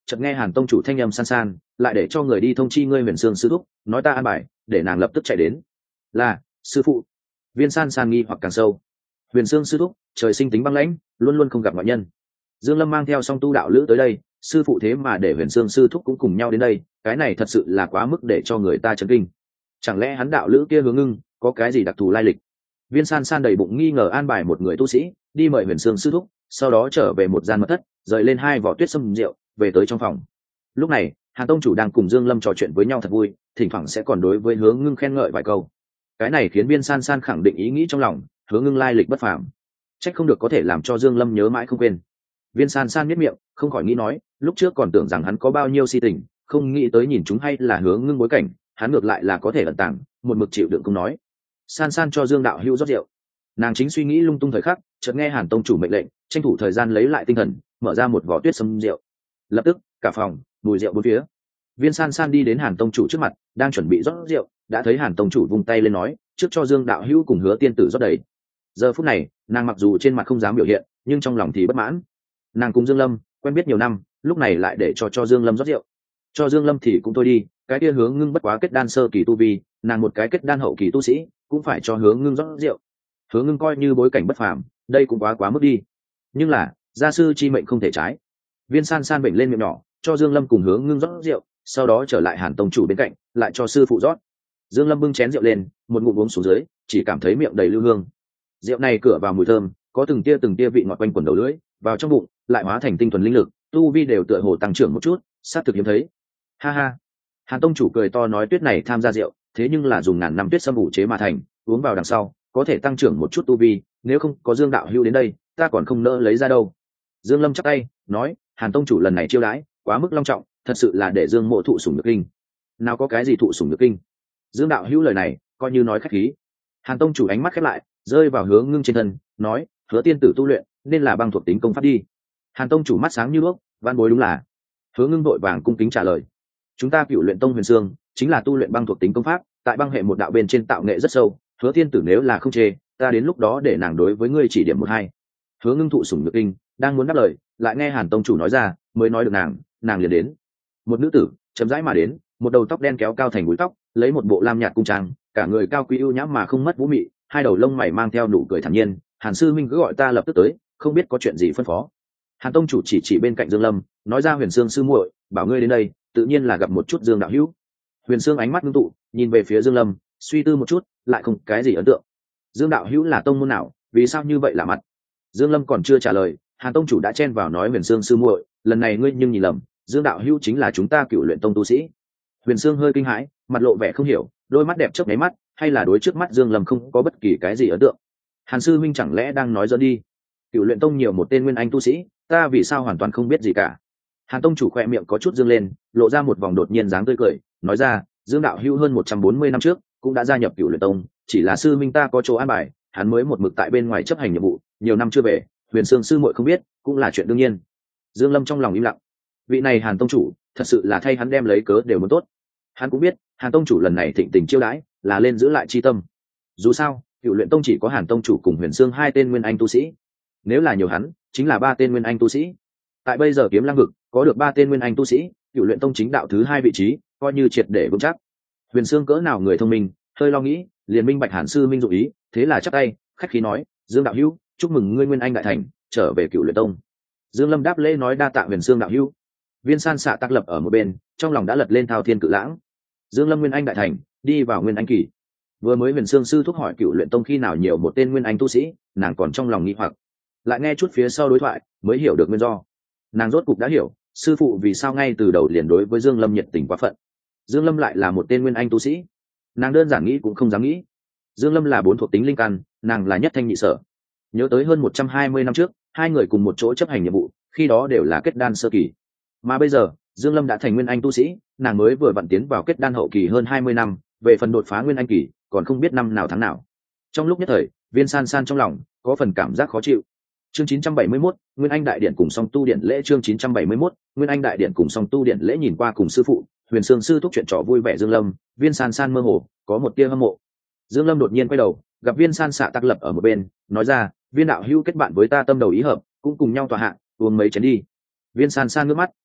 chợt nghe hàn tông chủ thanh âm san san lại để cho người đi thông chi ngươi huyền sương sư thúc nói ta an bài để nàng lập tức chạy đến. Là sư phụ. Viên san san nghi hoặc càng sâu. Huyền sương sư thúc trời sinh tính băng lãnh, luôn luôn không gặp ngoại nhân. Dương Lâm mang theo song tu đạo lữ tới đây, sư phụ thế mà để huyền sương sư thúc cũng cùng nhau đến đây, cái này thật sự là quá mức để cho người ta chấn kinh. Chẳng lẽ hắn đạo lữ kia Hướng Ngưng có cái gì đặc thù lai lịch? Viên san san đầy bụng nghi ngờ an bài một người tu sĩ đi mời huyền sương sư thúc, sau đó trở về một gian mật thất, rời lên hai vỏ tuyết sâm rượu, về tới trong phòng. Lúc này Hàn tông chủ đang cùng Dương Lâm trò chuyện với nhau thật vui, thỉnh thoảng sẽ còn đối với Hướng Ngưng khen ngợi vài câu. Cái này khiến Viên san san khẳng định ý nghĩ trong lòng, Hướng Ngưng lai lịch bất phàm, trách không được có thể làm cho Dương Lâm nhớ mãi không quên. Viên san san nhếch miệng, không khỏi nghĩ nói, lúc trước còn tưởng rằng hắn có bao nhiêu si tình, không nghĩ tới nhìn chúng hay là Hướng Ngưng bối cảnh, hắn ngược lại là có thể ẩn tàng, một mực chịu đựng không nói. San san cho Dương đạo hữu rót rượu. Nàng chính suy nghĩ lung tung thời khắc, chợt nghe Hàn tông chủ mệnh lệnh, tranh thủ thời gian lấy lại tinh thần, mở ra một vỏ tuyết sâm rượu. Lập tức cả phòng mùi rượu bốn phía. Viên san san đi đến Hàn tông chủ trước mặt, đang chuẩn bị rót rượu, đã thấy Hàn tông chủ vung tay lên nói, trước cho Dương đạo hữu cùng Hứa tiên tử rót đầy. Giờ phút này nàng mặc dù trên mặt không dám biểu hiện, nhưng trong lòng thì bất mãn. Nàng cùng Dương Lâm quen biết nhiều năm, lúc này lại để cho cho Dương Lâm rót rượu. Cho Dương Lâm thì cũng thôi đi, cái kia Hướng Ngưng bất quá kết đan sơ kỳ tu vi, nàng một cái kết đan hậu kỳ tu sĩ cũng phải cho Hướng Ngưng rót rượu. Hướng Ngưng coi như bối cảnh bất phàm, đây cũng quá quá mức đi. Nhưng là gia sư chi mệnh không thể trái. Viên san san bệnh lên miệng nhỏ, cho Dương Lâm cùng Hướng Ngưng rót rượu, sau đó trở lại Hàn tông chủ bên cạnh, lại cho sư phụ rót. Dương Lâm bưng chén rượu lên, một ngụm uống xuống dưới, chỉ cảm thấy miệng đầy lưu hương. Rượu này cửa vào mùi thơm, có từng tia từng tia vị ngọt quanh quẩn đầu lưỡi, vào trong bụng lại hóa thành tinh thuần linh lực, tu vi đều tựa hồ tăng trưởng một chút, sát thực hiếm thấy. Ha ha. Hàn tông chủ cười to nói tuyết này tham gia rượu, thế nhưng là dùng ngàn năm tuyết sâm ủ chế mà thành, uống vào đằng sau có thể tăng trưởng một chút tu vi, nếu không có Dương đạo hữu đến đây, ta còn không nỡ lấy ra đâu. Dương Lâm chắp tay nói, Hàn tông chủ lần này chiêu đãi quá mức long trọng, thật sự là để Dương mộ thụ sủng nhược kinh. Nào có cái gì thụ sủng nhược kinh. Dương đạo hữu lời này coi như nói khách khí. Hàn tông chủ ánh mắt khép lại, rơi vào Hướng Ngưng trên thân, nói, Hứa tiên tử tu luyện nên là băng thuộc tính công pháp đi. Hàn tông chủ mắt sáng như đuốc, van bối đúng là. Hướng Ngưng vội vàng cung kính trả lời, chúng ta Cửu Luyện tông Huyền Sương chính là tu luyện băng thuộc tính công pháp, tại băng hệ một đạo bên trên tạo nghệ rất sâu, Hứa tiên tử nếu là không chê, ta đến lúc đó để nàng đối với ngươi chỉ điểm một hai. Hướng Ngưng thụ sủng nhược kinh, đang muốn đáp lời, lại nghe Hàn tông chủ nói ra, mới nói được nàng, nàng liền đến. Một nữ tử chậm rãi mà đến, một đầu tóc đen kéo cao thành búi tóc, lấy một bộ lam nhạt cung trang, cả người cao quý ưu nhã mà không mất vũ mị, hai đầu lông mày mang theo nụ cười thản nhiên. Hàn sư minh cứ gọi ta lập tức tới, không biết có chuyện gì phân phó. Hàn tông chủ chỉ chỉ bên cạnh Dương Lâm, nói ra Huyền Sương sư muội bảo ngươi đến đây, tự nhiên là gặp một chút Dương đạo hữu. Huyền Sương ánh mắt ngưng tụ, nhìn về phía Dương Lâm, suy tư một chút, lại không cái gì ấn tượng. Dương đạo hữu là tông môn nào, vì sao như vậy lạ mặt? Dương Lâm còn chưa trả lời, Hàn tông chủ đã chen vào nói, Huyền Sương sư muội, lần này ngươi nhưng nhìn lầm, Dương đạo hữu chính là chúng ta Cửu Luyện tông tu sĩ. Huyền Sương hơi kinh hãi, mặt lộ vẻ không hiểu, đôi mắt đẹp chớp nháy mắt, hay là đối trước mắt Dương Lâm không có bất kỳ cái gì ấn tượng. Hàn sư huynh chẳng lẽ đang nói dẫn đi? Cửu Luyện tông nhiều một tên nguyên anh tu sĩ, ta vì sao hoàn toàn không biết gì cả? Hàn tông chủ khỏe miệng có chút dương lên, lộ ra một vòng đột nhiên dáng tươi cười, nói ra, Dương đạo hữu hơn một trăm bốn mươi năm trước cũng đã gia nhập Cửu Luyện tông, chỉ là sư minh ta có chỗ an bài, hắn mới một mực tại bên ngoài chấp hành nhiệm vụ, nhiều năm chưa về, Huyền Sương sư muội không biết, cũng là chuyện đương nhiên. Dương Lâm trong lòng im lặng, vị này Hàn tông chủ thật sự là thay hắn đem lấy cớ đều muốn tốt. Hắn cũng biết Hàn tông chủ lần này thịnh tình chiêu đãi là lên giữ lại chi tâm. Dù sao Cửu Luyện tông chỉ có Hàn tông chủ cùng Huyền Sương hai tên nguyên anh tu sĩ, nếu là nhiều hắn chính là ba tên nguyên anh tu sĩ. Tại bây giờ Kiếm Lăng vực có được ba tên nguyên anh tu sĩ, Cửu Luyện tông chính đạo thứ hai vị trí coi như triệt để vững chắc. Huyền Sương cỡ nào người thông minh, hơi lo nghĩ, liền minh bạch Hàn sư minh dụng ý, thế là chắp tay khách khí nói, Dương đạo hữu, chúc mừng ngươi nguyên anh đại thành, trở về Cửu Luyện tông. Dương Lâm đáp lễ nói, đa tạ Huyền Sương đạo hữu. Viên san xạ tác lập ở một bên, trong lòng đã lật lên thao thiên cự lãng. Dương Lâm nguyên anh đại thành, đi vào nguyên anh kỳ. Vừa mới Huyền Sương sư thúc hỏi Cửu Luyện tông khi nào nhiều một tên nguyên anh tu sĩ, nàng còn trong lòng nghi hoặc, lại nghe chút phía sau đối thoại mới hiểu được nguyên do. Nàng rốt cục đã hiểu sư phụ vì sao ngay từ đầu liền đối với Dương Lâm nhiệt tình quá phận. Dương Lâm lại là một tên nguyên anh tu sĩ, nàng đơn giản nghĩ cũng không dám nghĩ. Dương Lâm là bốn thuộc tính linh căn, nàng là nhất thanh nhị sở. Nhớ tới hơn một trăm hai mươi năm trước, hai người cùng một chỗ chấp hành nhiệm vụ, khi đó đều là kết đan sơ kỳ, mà bây giờ Dương Lâm đã thành nguyên anh tu sĩ, nàng mới vừa vặn tiến vào kết đan hậu kỳ hơn hai mươi năm, về phần đột phá nguyên anh kỳ còn không biết năm nào tháng nào. Trong lúc nhất thời, Viên san san trong lòng có phần cảm giác khó chịu. Chương chín trăm bảy mươi mốt, Nguyên Anh đại điện cùng song tu điện lễ. Chương chín trăm bảy mươi mốt, Nguyên Anh đại điện cùng song tu điện lễ. Nhìn qua cùng sư phụ Huyền Sương sư thúc chuyện trò vui vẻ Dương Lâm, Viên san san mơ hồ có một tia hâm mộ. Dương Lâm đột nhiên quay đầu, gặp Viên san xạ tác lập ở một bên, nói ra, Viên đạo hữu kết bạn với ta tâm đầu ý hợp, cũng cùng nhau tọa hạ uống mấy chén đi. Viên san san ngước mắt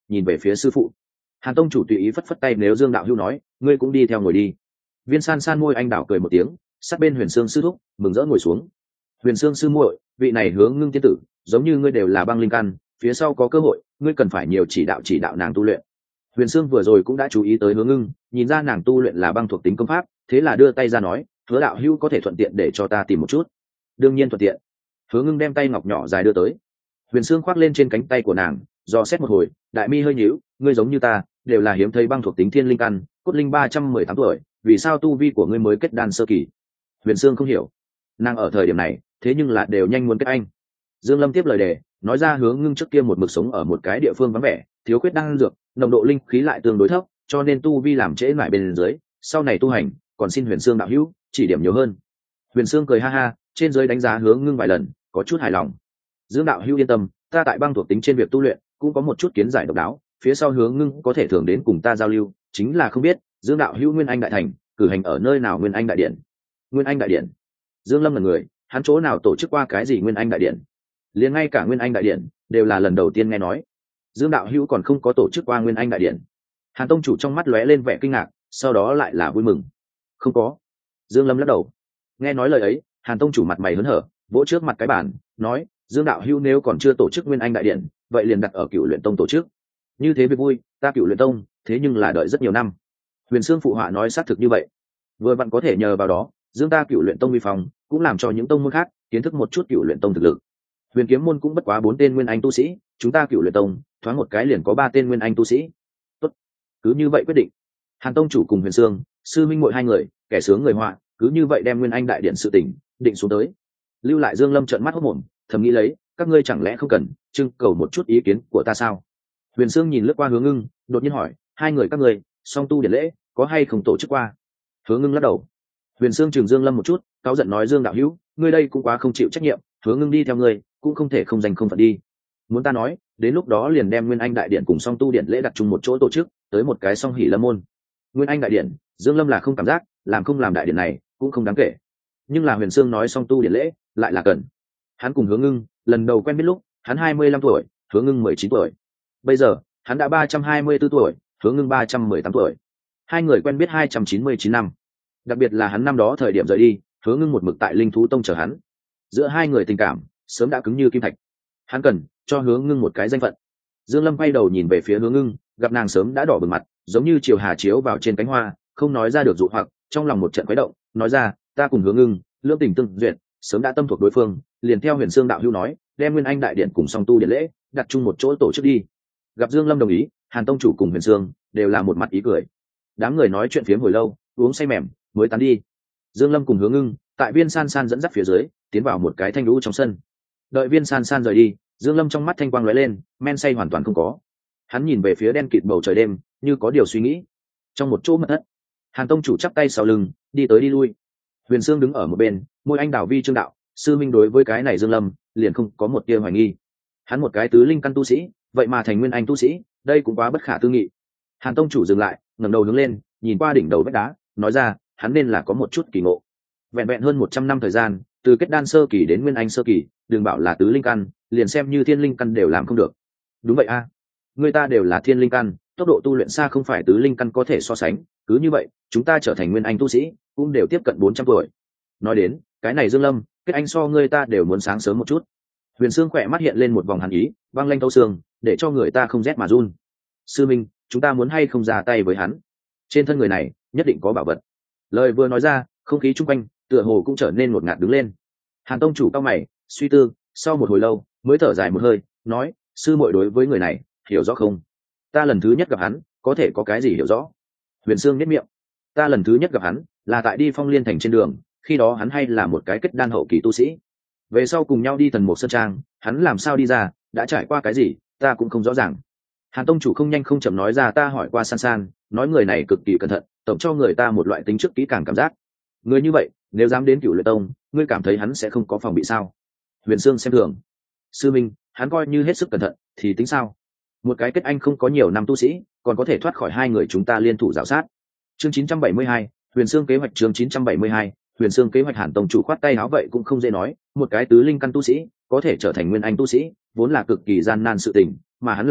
nhìn về phía sư phụ. Hàn tông chủ tùy ý phất phất tay, nếu Dương đạo hữu nói, ngươi cũng đi theo ngồi đi. Viên san san môi anh đảo cười một tiếng, sát bên Huyền Sương sư thúc mừng rỡ ngồi xuống. Huyền Sương sư muội, vị này Hướng Ngưng tiên tử giống như ngươi đều là băng linh căn, phía sau có cơ hội ngươi cần phải nhiều chỉ đạo chỉ đạo nàng tu luyện. Huyền Sương vừa rồi cũng đã chú ý tới Hướng Ngưng, nhìn ra nàng tu luyện là băng thuộc tính công pháp, thế là đưa tay ra nói, Hứa đạo hữu có thể thuận tiện để cho ta tìm một chút. Đương nhiên thuận tiện. Hướng Ngưng đem tay ngọc nhỏ dài đưa tới. Huyền Sương khoác lên trên cánh tay của nàng, do xét một hồi, đại mi hơi nhíu, ngươi giống như ta, đều là hiếm thấy băng thuộc tính thiên linh căn, cốt linh ba trăm mười tám tuổi, vì sao tu vi của ngươi mới kết đan sơ kỳ? Huyền Sương không hiểu, nàng ở thời điểm này thế nhưng là đều nhanh muốn kết anh. Dương Lâm tiếp lời đề, nói ra Hướng Ngưng trước kia một mực sống ở một cái địa phương vắng vẻ, thiếu khuyết đan dược, nồng độ linh khí lại tương đối thấp, cho nên tu vi làm trễ lại bên dưới, sau này tu hành còn xin Huyền Sương đạo hữu chỉ điểm nhiều hơn. Huyền Sương cười ha ha, trên dưới đánh giá Hướng Ngưng vài lần, có chút hài lòng. Dương đạo hữu yên tâm, ta tại băng thuộc tính trên việc tu luyện cũng có một chút kiến giải độc đáo, phía sau Hướng Ngưng có thể thường đến cùng ta giao lưu, chính là không biết Dương đạo hữu Nguyên Anh đại thành cử hành ở nơi nào? Nguyên Anh đại điện. Nguyên Anh đại điện? Dương Lâm là người, hắn chỗ nào tổ chức qua cái gì Nguyên Anh đại điện? Liền ngay cả Nguyên Anh đại điện đều là lần đầu tiên nghe nói. Dương đạo hữu còn không có tổ chức qua Nguyên Anh đại điện? Hàn tông chủ trong mắt lóe lên vẻ kinh ngạc, sau đó lại là vui mừng. Không có. Dương Lâm lắc đầu. Nghe nói lời ấy, Hàn tông chủ mặt mày hớn hở, vỗ trước mặt cái bàn, nói, Dương đạo hữu nếu còn chưa tổ chức Nguyên Anh đại điện, vậy liền đặt ở Cửu Luyện Tông tổ chức. Như thế việc vui, ta Cửu Luyện Tông thế nhưng là đợi rất nhiều năm. Huyền Sương phụ họa nói xác thực như vậy, vừa vặn có thể nhờ vào đó, Dương ta Cửu Luyện Tông uy phong, cũng làm cho những tông môn khác kiến thức một chút Cửu Luyện Tông thực lực. Huyền Kiếm môn cũng bất quá bốn tên Nguyên Anh tu sĩ, chúng ta Cửu Luyện Tông thoáng một cái liền có ba tên Nguyên Anh tu sĩ. Tốt, cứ như vậy quyết định. Hàn tông chủ cùng Huyền Sương sư minh muội hai người, kẻ sướng người họa, cứ như vậy đem Nguyên Anh đại điện sự tình định xuống tới. Lưu lại Dương Lâm trợn mắt hốt mồm, thầm nghĩ lấy, các ngươi chẳng lẽ không cần trưng cầu một chút ý kiến của ta sao? Huyền Sương nhìn lướt qua Hướng Ngưng, đột nhiên hỏi, hai người các ngươi song tu điển lễ có hay không tổ chức qua? Hướng Ngưng lắc đầu. Huyền Sương chừng Dương Lâm một chút, cáu giận nói, Dương đạo hữu, ngươi đây cũng quá không chịu trách nhiệm, Hướng Ngưng đi theo ngươi cũng không thể không dành không phận đi. Muốn ta nói, đến lúc đó liền đem Nguyên Anh đại điện cùng song tu điển lễ đặt chung một chỗ tổ chức, tới một cái song hỷ lâm môn. Nguyên Anh đại điện, Dương Lâm là không cảm giác, làm không làm đại điện này cũng không đáng kể. Nhưng là Huyền Sương nói song tu điển lễ, lại là cần. Hắn cùng Hướng Ngưng lần đầu quen biết lúc, hắn hai mươi lăm tuổi, Hướng Ngưng mười chín tuổi. Bây giờ, hắn đã ba trăm hai mươi tư tuổi, Hướng Ngưng ba trăm mười tám tuổi. Hai người quen biết hai trăm chín mươi chín năm. Đặc biệt là hắn năm đó thời điểm rời đi, Hướng Ngưng một mực tại Linh Thú Tông chờ hắn. Giữa hai người tình cảm sớm đã cứng như kim thạch. Hắn cần cho Hướng Ngưng một cái danh phận. Dương Lâm quay đầu nhìn về phía Hướng Ngưng, gặp nàng sớm đã đỏ bừng mặt, giống như chiều hà chiếu vào trên cánh hoa, không nói ra được dụ hoặc, trong lòng một trận quấy động, nói ra, ta cùng Hướng Ngưng lưỡng tình tương duyệt, sớm đã tâm thuộc đối phương, liền theo Huyền Sương đạo hữu nói, đem Nguyên Anh đại điện cùng song tu điện lễ đặt chung một chỗ tổ chức đi. Gặp Dương Lâm đồng ý, Hàn tông chủ cùng Huyền Sương đều là một mặt ý cười. Đám người nói chuyện phiếm hồi lâu, uống say mềm mới tán đi. Dương Lâm cùng Hướng Ngưng tại Viên San San dẫn dắt phía dưới, tiến vào một cái thanh lũ trong sân. Đợi Viên San San rời đi, Dương Lâm trong mắt thanh quang lóe lên, men say hoàn toàn không có. Hắn nhìn về phía đen kịt bầu trời đêm, như có điều suy nghĩ. Trong một chỗ mật thất, Hàn tông chủ chắp tay sau lưng, đi tới đi lui. Huyền Sương đứng ở một bên, môi anh đảo vi trương đạo, sư minh đối với cái này Dương Lâm liền không có một tia hoài nghi. Hắn một cái tứ linh căn tu sĩ, vậy mà thành Nguyên Anh tu sĩ, đây cũng quá bất khả tư nghị. Hàn tông chủ dừng lại, ngẩng đầu hướng lên, nhìn qua đỉnh đầu vách đá, nói ra, hắn nên là có một chút kỳ ngộ. Vẹn vẹn hơn một trăm năm thời gian, từ kết đan sơ kỳ đến Nguyên Anh sơ kỳ, đừng bảo là tứ linh căn, liền xem như thiên linh căn đều làm không được. Đúng vậy a, à. Người ta đều là thiên linh căn, tốc độ tu luyện xa không phải tứ linh căn có thể so sánh, cứ như vậy, chúng ta trở thành Nguyên Anh tu sĩ, cũng đều tiếp cận bốn trăm tuổi. Nói đến, cái này Dương Lâm, kết anh so người ta đều muốn sáng sớm một chút. Huyền Sương khỏe mắt hiện lên một vòng hàn ý, băng lanh thấu xương, để cho người ta không rét mà run. Sư minh, chúng ta muốn hay không ra tay với hắn? Trên thân người này nhất định có bảo vật. Lời vừa nói ra, không khí chung quanh tựa hồ cũng trở nên ngột ngạt đứng lên. Hàn tông chủ cao mày, suy tư, sau một hồi lâu mới thở dài một hơi, nói, sư muội đối với người này hiểu rõ không? Ta lần thứ nhất gặp hắn, có thể có cái gì hiểu rõ? Huyền Sương nhếch miệng, ta lần thứ nhất gặp hắn là tại đi Phong Liên thành trên đường, khi đó hắn hay là một cái kết đan hậu kỳ tu sĩ. Về sau cùng nhau đi Thần Mục Sơn Trang, hắn làm sao đi ra, đã trải qua cái gì, ta cũng không rõ ràng. Hàn tông chủ không nhanh không chậm nói ra, ta hỏi qua San San, nói người này cực kỳ cẩn thận, tổng cho người ta một loại tính trước kỹ càng cảm giác. Người như vậy, nếu dám đến Cửu Luyện Tông, ngươi cảm thấy hắn sẽ không có phòng bị sao? Huyền Sương xem thường, sư minh, hắn coi như hết sức cẩn thận, thì tính sao? Một cái kết anh không có nhiều năm tu sĩ, còn có thể thoát khỏi hai người chúng ta liên thủ rào sát. Chương chín trăm bảy mươi hai, Huyền Sương kế hoạch. Chương chín trăm bảy mươi hai, Huyền Sương kế hoạch. Hàn tông chủ khoát tay áo, vậy cũng không dễ nói, một cái tứ linh căn tu sĩ có thể trở thành Nguyên Anh tu sĩ, vốn là cực kỳ gian nan sự tình, mà hắn làm được,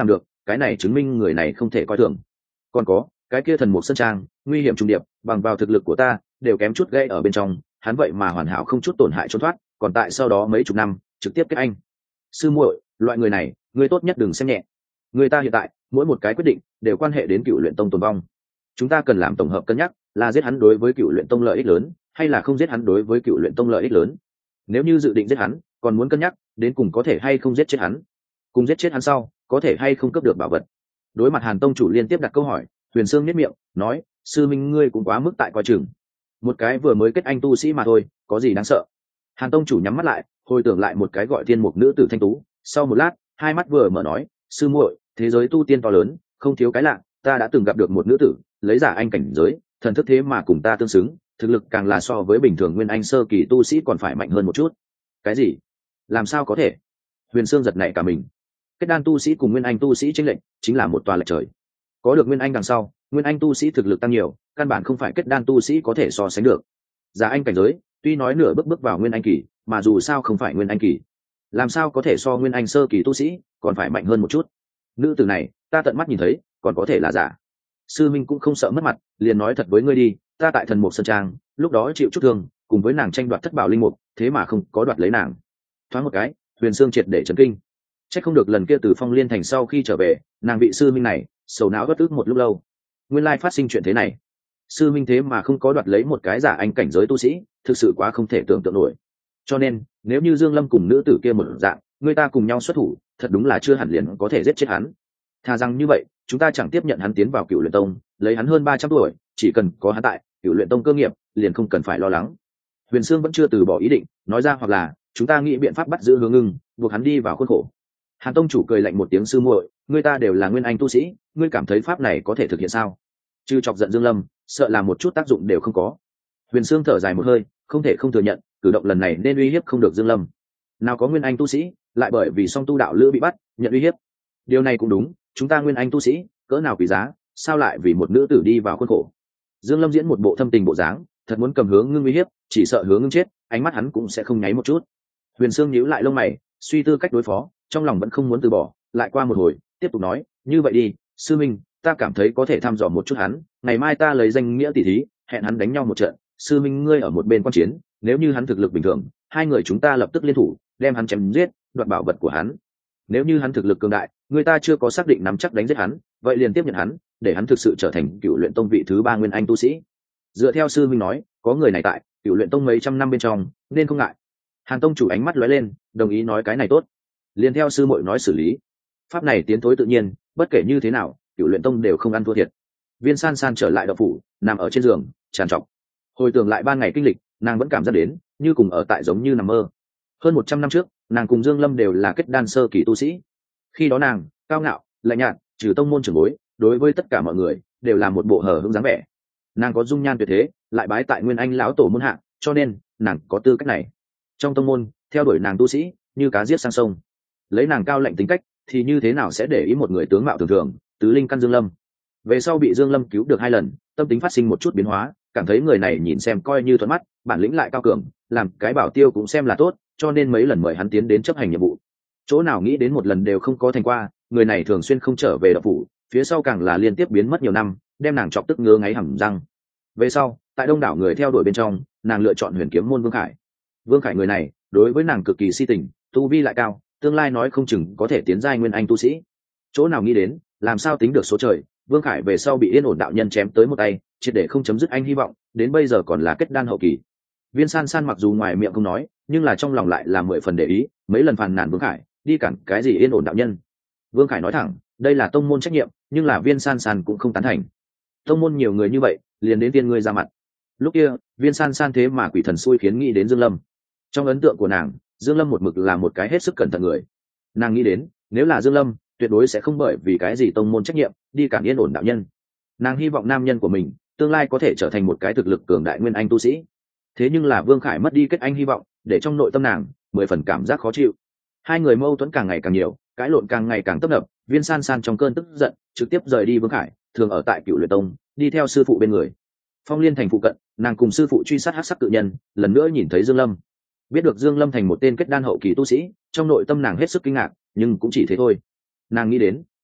cái này chứng minh người này không thể coi thường. Còn có cái kia thần mục sơn trang nguy hiểm trung điệp, bằng vào thực lực của ta đều kém chút gây ở bên trong, hắn vậy mà hoàn hảo không chút tổn hại trốn thoát, còn tại sau đó mấy chục năm trực tiếp kết anh. Sư muội, loại người này ngươi tốt nhất đừng xem nhẹ. Người ta hiện tại mỗi một cái quyết định đều quan hệ đến Cựu Luyện Tông tồn vong, chúng ta cần làm tổng hợp cân nhắc, là giết hắn đối với Cựu Luyện Tông lợi ích lớn, hay là không giết hắn đối với Cựu Luyện Tông lợi ích lớn. Nếu như dự định giết hắn, còn muốn cân nhắc đến cùng có thể hay không giết chết hắn, cùng giết chết hắn sau có thể hay không cướp được bảo vật. Đối mặt Hàn tông chủ liên tiếp đặt câu hỏi, Huyền Sương nhếch miệng nói, sư minh ngươi cũng quá mức tại coi chừng, một cái vừa mới kết anh tu sĩ mà thôi, có gì đáng sợ. Hàn tông chủ nhắm mắt lại, hồi tưởng lại một cái gọi Thiên Mục nữ tử thanh tú, sau một lát hai mắt vừa mở nói, sư muội, thế giới tu tiên to lớn không thiếu cái lạ, ta đã từng gặp được một nữ tử lấy giả anh cảnh giới, thần thức thế mà cùng ta tương xứng, thực lực càng là so với bình thường nguyên anh sơ kỳ tu sĩ còn phải mạnh hơn một chút. Cái gì? Làm sao có thể? Huyền Sương giật nảy cả mình. Kết đan tu sĩ cùng nguyên anh tu sĩ chênh lệch chính là một tòa lệch trời. Có được nguyên anh đằng sau, nguyên anh tu sĩ thực lực tăng nhiều, căn bản không phải kết đan tu sĩ có thể so sánh được. Giả anh cảnh giới tuy nói nửa bước bước vào nguyên anh kỳ, mà dù sao không phải nguyên anh kỳ, làm sao có thể so nguyên anh sơ kỳ tu sĩ còn phải mạnh hơn một chút. Nữ tử này ta tận mắt nhìn thấy, còn có thể là giả. Sư minh cũng không sợ mất mặt, liền nói thật với ngươi đi, ta tại thần mục sơn trang lúc đó chịu chút thương, cùng với nàng tranh đoạt thất bảo linh mục, thế mà không có đoạt lấy nàng. Thoáng một cái Huyền Sương triệt để chấn kinh. Chắc không được lần kia từ Phong Liên thành sau khi trở về, nàng bị sư minh này sầu não bất ức một lúc lâu. Nguyên lai phát sinh chuyện thế này, sư minh thế mà không có đoạt lấy một cái giả anh cảnh giới tu sĩ, thực sự quá không thể tưởng tượng nổi. Cho nên nếu như Dương Lâm cùng nữ tử kia một dạng, người ta cùng nhau xuất thủ, thật đúng là chưa hẳn liền có thể giết chết hắn. Thà rằng như vậy, chúng ta chẳng tiếp nhận hắn tiến vào Cựu Luyện Tông, lấy hắn hơn ba trăm tuổi, chỉ cần có hắn tại Cựu Luyện Tông cơ nghiệp, liền không cần phải lo lắng. Huyền Sương vẫn chưa từ bỏ ý định, nói ra, hoặc là chúng ta nghĩ biện pháp bắt giữ Hướng Ngưng, buộc hắn đi vào khuôn khổ. Hàn tông chủ cười lạnh một tiếng, sư muội, ngươi ta đều là nguyên anh tu sĩ, ngươi cảm thấy pháp này có thể thực hiện sao? Trừ chọc giận Dương Lâm, sợ là một chút tác dụng đều không có. Huyền Sương thở dài một hơi, không thể không thừa nhận, cử động lần này nên uy hiếp không được Dương Lâm. Nào có nguyên anh tu sĩ lại bởi vì song tu đạo lữ bị bắt nhận uy hiếp. Điều này cũng đúng, chúng ta nguyên anh tu sĩ cỡ nào quý giá, sao lại vì một nữ tử đi vào khuôn khổ? Dương Lâm diễn một bộ thâm tình bộ dáng, thật muốn cầm Hướng Ngưng uy hiếp, chỉ sợ Hướng Ngưng chết, ánh mắt hắn cũng sẽ không nháy một chút. Huyền Sương nhíu lại lông mày, suy tư cách đối phó, trong lòng vẫn không muốn từ bỏ. Lại qua một hồi, tiếp tục nói, như vậy đi, sư minh, ta cảm thấy có thể thăm dò một chút hắn, ngày mai ta lấy danh nghĩa tỷ thí, hẹn hắn đánh nhau một trận, sư minh ngươi ở một bên quan chiến, nếu như hắn thực lực bình thường, hai người chúng ta lập tức liên thủ, đem hắn chém giết, đoạt bảo vật của hắn. Nếu như hắn thực lực cường đại, người ta chưa có xác định nắm chắc đánh giết hắn, vậy liền tiếp nhận hắn, để hắn thực sự trở thành Cựu Luyện Tông vị thứ ba nguyên anh tu sĩ. Dựa theo sư minh nói, có người này tại Cựu Luyện Tông mấy trăm năm bên trong, nên không ngại. Hàn tông chủ ánh mắt lóe lên, đồng ý nói cái này tốt, liền theo sư muội nói xử lý. Pháp này tiến thối tự nhiên, bất kể như thế nào, Cựu Luyện Tông đều không ăn thua thiệt. Viên San San trở lại đạo phủ, nằm ở trên giường tràn trọc, hồi tưởng lại ba ngày kinh lịch, nàng vẫn cảm giác đến như cùng ở tại giống như nằm mơ. Hơn một trăm năm trước, nàng cùng Dương Lâm đều là kết đan sơ kỳ tu sĩ. Khi đó nàng cao ngạo lạnh nhạt, trừ tông môn trưởng bối, đối với tất cả mọi người đều là một bộ hờ hững dáng vẻ. Nàng có dung nhan tuyệt thế, lại bái tại nguyên anh lão tổ môn hạ, cho nên nàng có tư cách này. Trong tông môn theo đuổi nàng tu sĩ như cá giết sang sông. Lấy nàng cao lạnh tính cách, thì như thế nào sẽ để ý một người tướng mạo thường thường, tứ linh căn Dương Lâm. Về sau bị Dương Lâm cứu được hai lần, tâm tính phát sinh một chút biến hóa, cảm thấy người này nhìn xem coi như thuận mắt, bản lĩnh lại cao cường, làm cái bảo tiêu cũng xem là tốt, cho nên mấy lần mời hắn tiến đến chấp hành nhiệm vụ. Chỗ nào nghĩ đến một lần đều không có thành qua, người này thường xuyên không trở về đạo phủ, phía sau càng là liên tiếp biến mất nhiều năm, đem nàng chọc tức ngứa ngáy hầm răng. Về sau, tại đông đảo người theo đuổi bên trong, nàng lựa chọn Huyền Kiếm môn Vương Khải. Vương Khải người này, đối với nàng cực kỳ si tình, tu vi lại cao, tương lai nói không chừng có thể tiến giai nguyên anh tu sĩ. Chỗ nào nghĩ đến, làm sao tính được số trời, Vương Khải về sau bị Yên Ổn đạo nhân chém tới một tay, triệt để không chấm dứt anh hy vọng, đến bây giờ còn là kết đan hậu kỳ. Viên San San mặc dù ngoài miệng không nói, nhưng là trong lòng lại là mười phần để ý, mấy lần phàn nàn Vương Khải đi cản cái gì Yên Ổn đạo nhân. Vương Khải nói thẳng, đây là tông môn trách nhiệm, nhưng là Viên San San cũng không tán thành. Tông môn nhiều người như vậy, liền đến tiên ngươi ra mặt. Lúc kia, Viên San San thế mà quỷ thần xui khiến nghĩ đến Dương Lâm. Trong ấn tượng của nàng, Dương Lâm một mực là một cái hết sức cẩn thận người. Nàng nghĩ đến, nếu là Dương Lâm, tuyệt đối sẽ không bởi vì cái gì tông môn trách nhiệm đi cản Yên Ổn đạo nhân. Nàng hy vọng nam nhân của mình tương lai có thể trở thành một cái thực lực cường đại nguyên anh tu sĩ. Thế nhưng là Vương Khải mất đi kết anh hy vọng, để trong nội tâm nàng mười phần cảm giác khó chịu. Hai người mâu thuẫn càng ngày càng nhiều, cãi lộn càng ngày càng tấp nập. Viên San San trong cơn tức giận trực tiếp rời đi Vương Khải, thường ở tại Cựu Luyện Tông, đi theo sư phụ bên người. Phong Liên thành phụ cận, nàng cùng sư phụ truy sát hắc sắc cự nhân, lần nữa nhìn thấy Dương Lâm. Biết được Dương Lâm thành một tên kết đan hậu kỳ tu sĩ, trong nội tâm nàng hết sức kinh ngạc, nhưng cũng chỉ thế thôi. Nàng nghĩ đến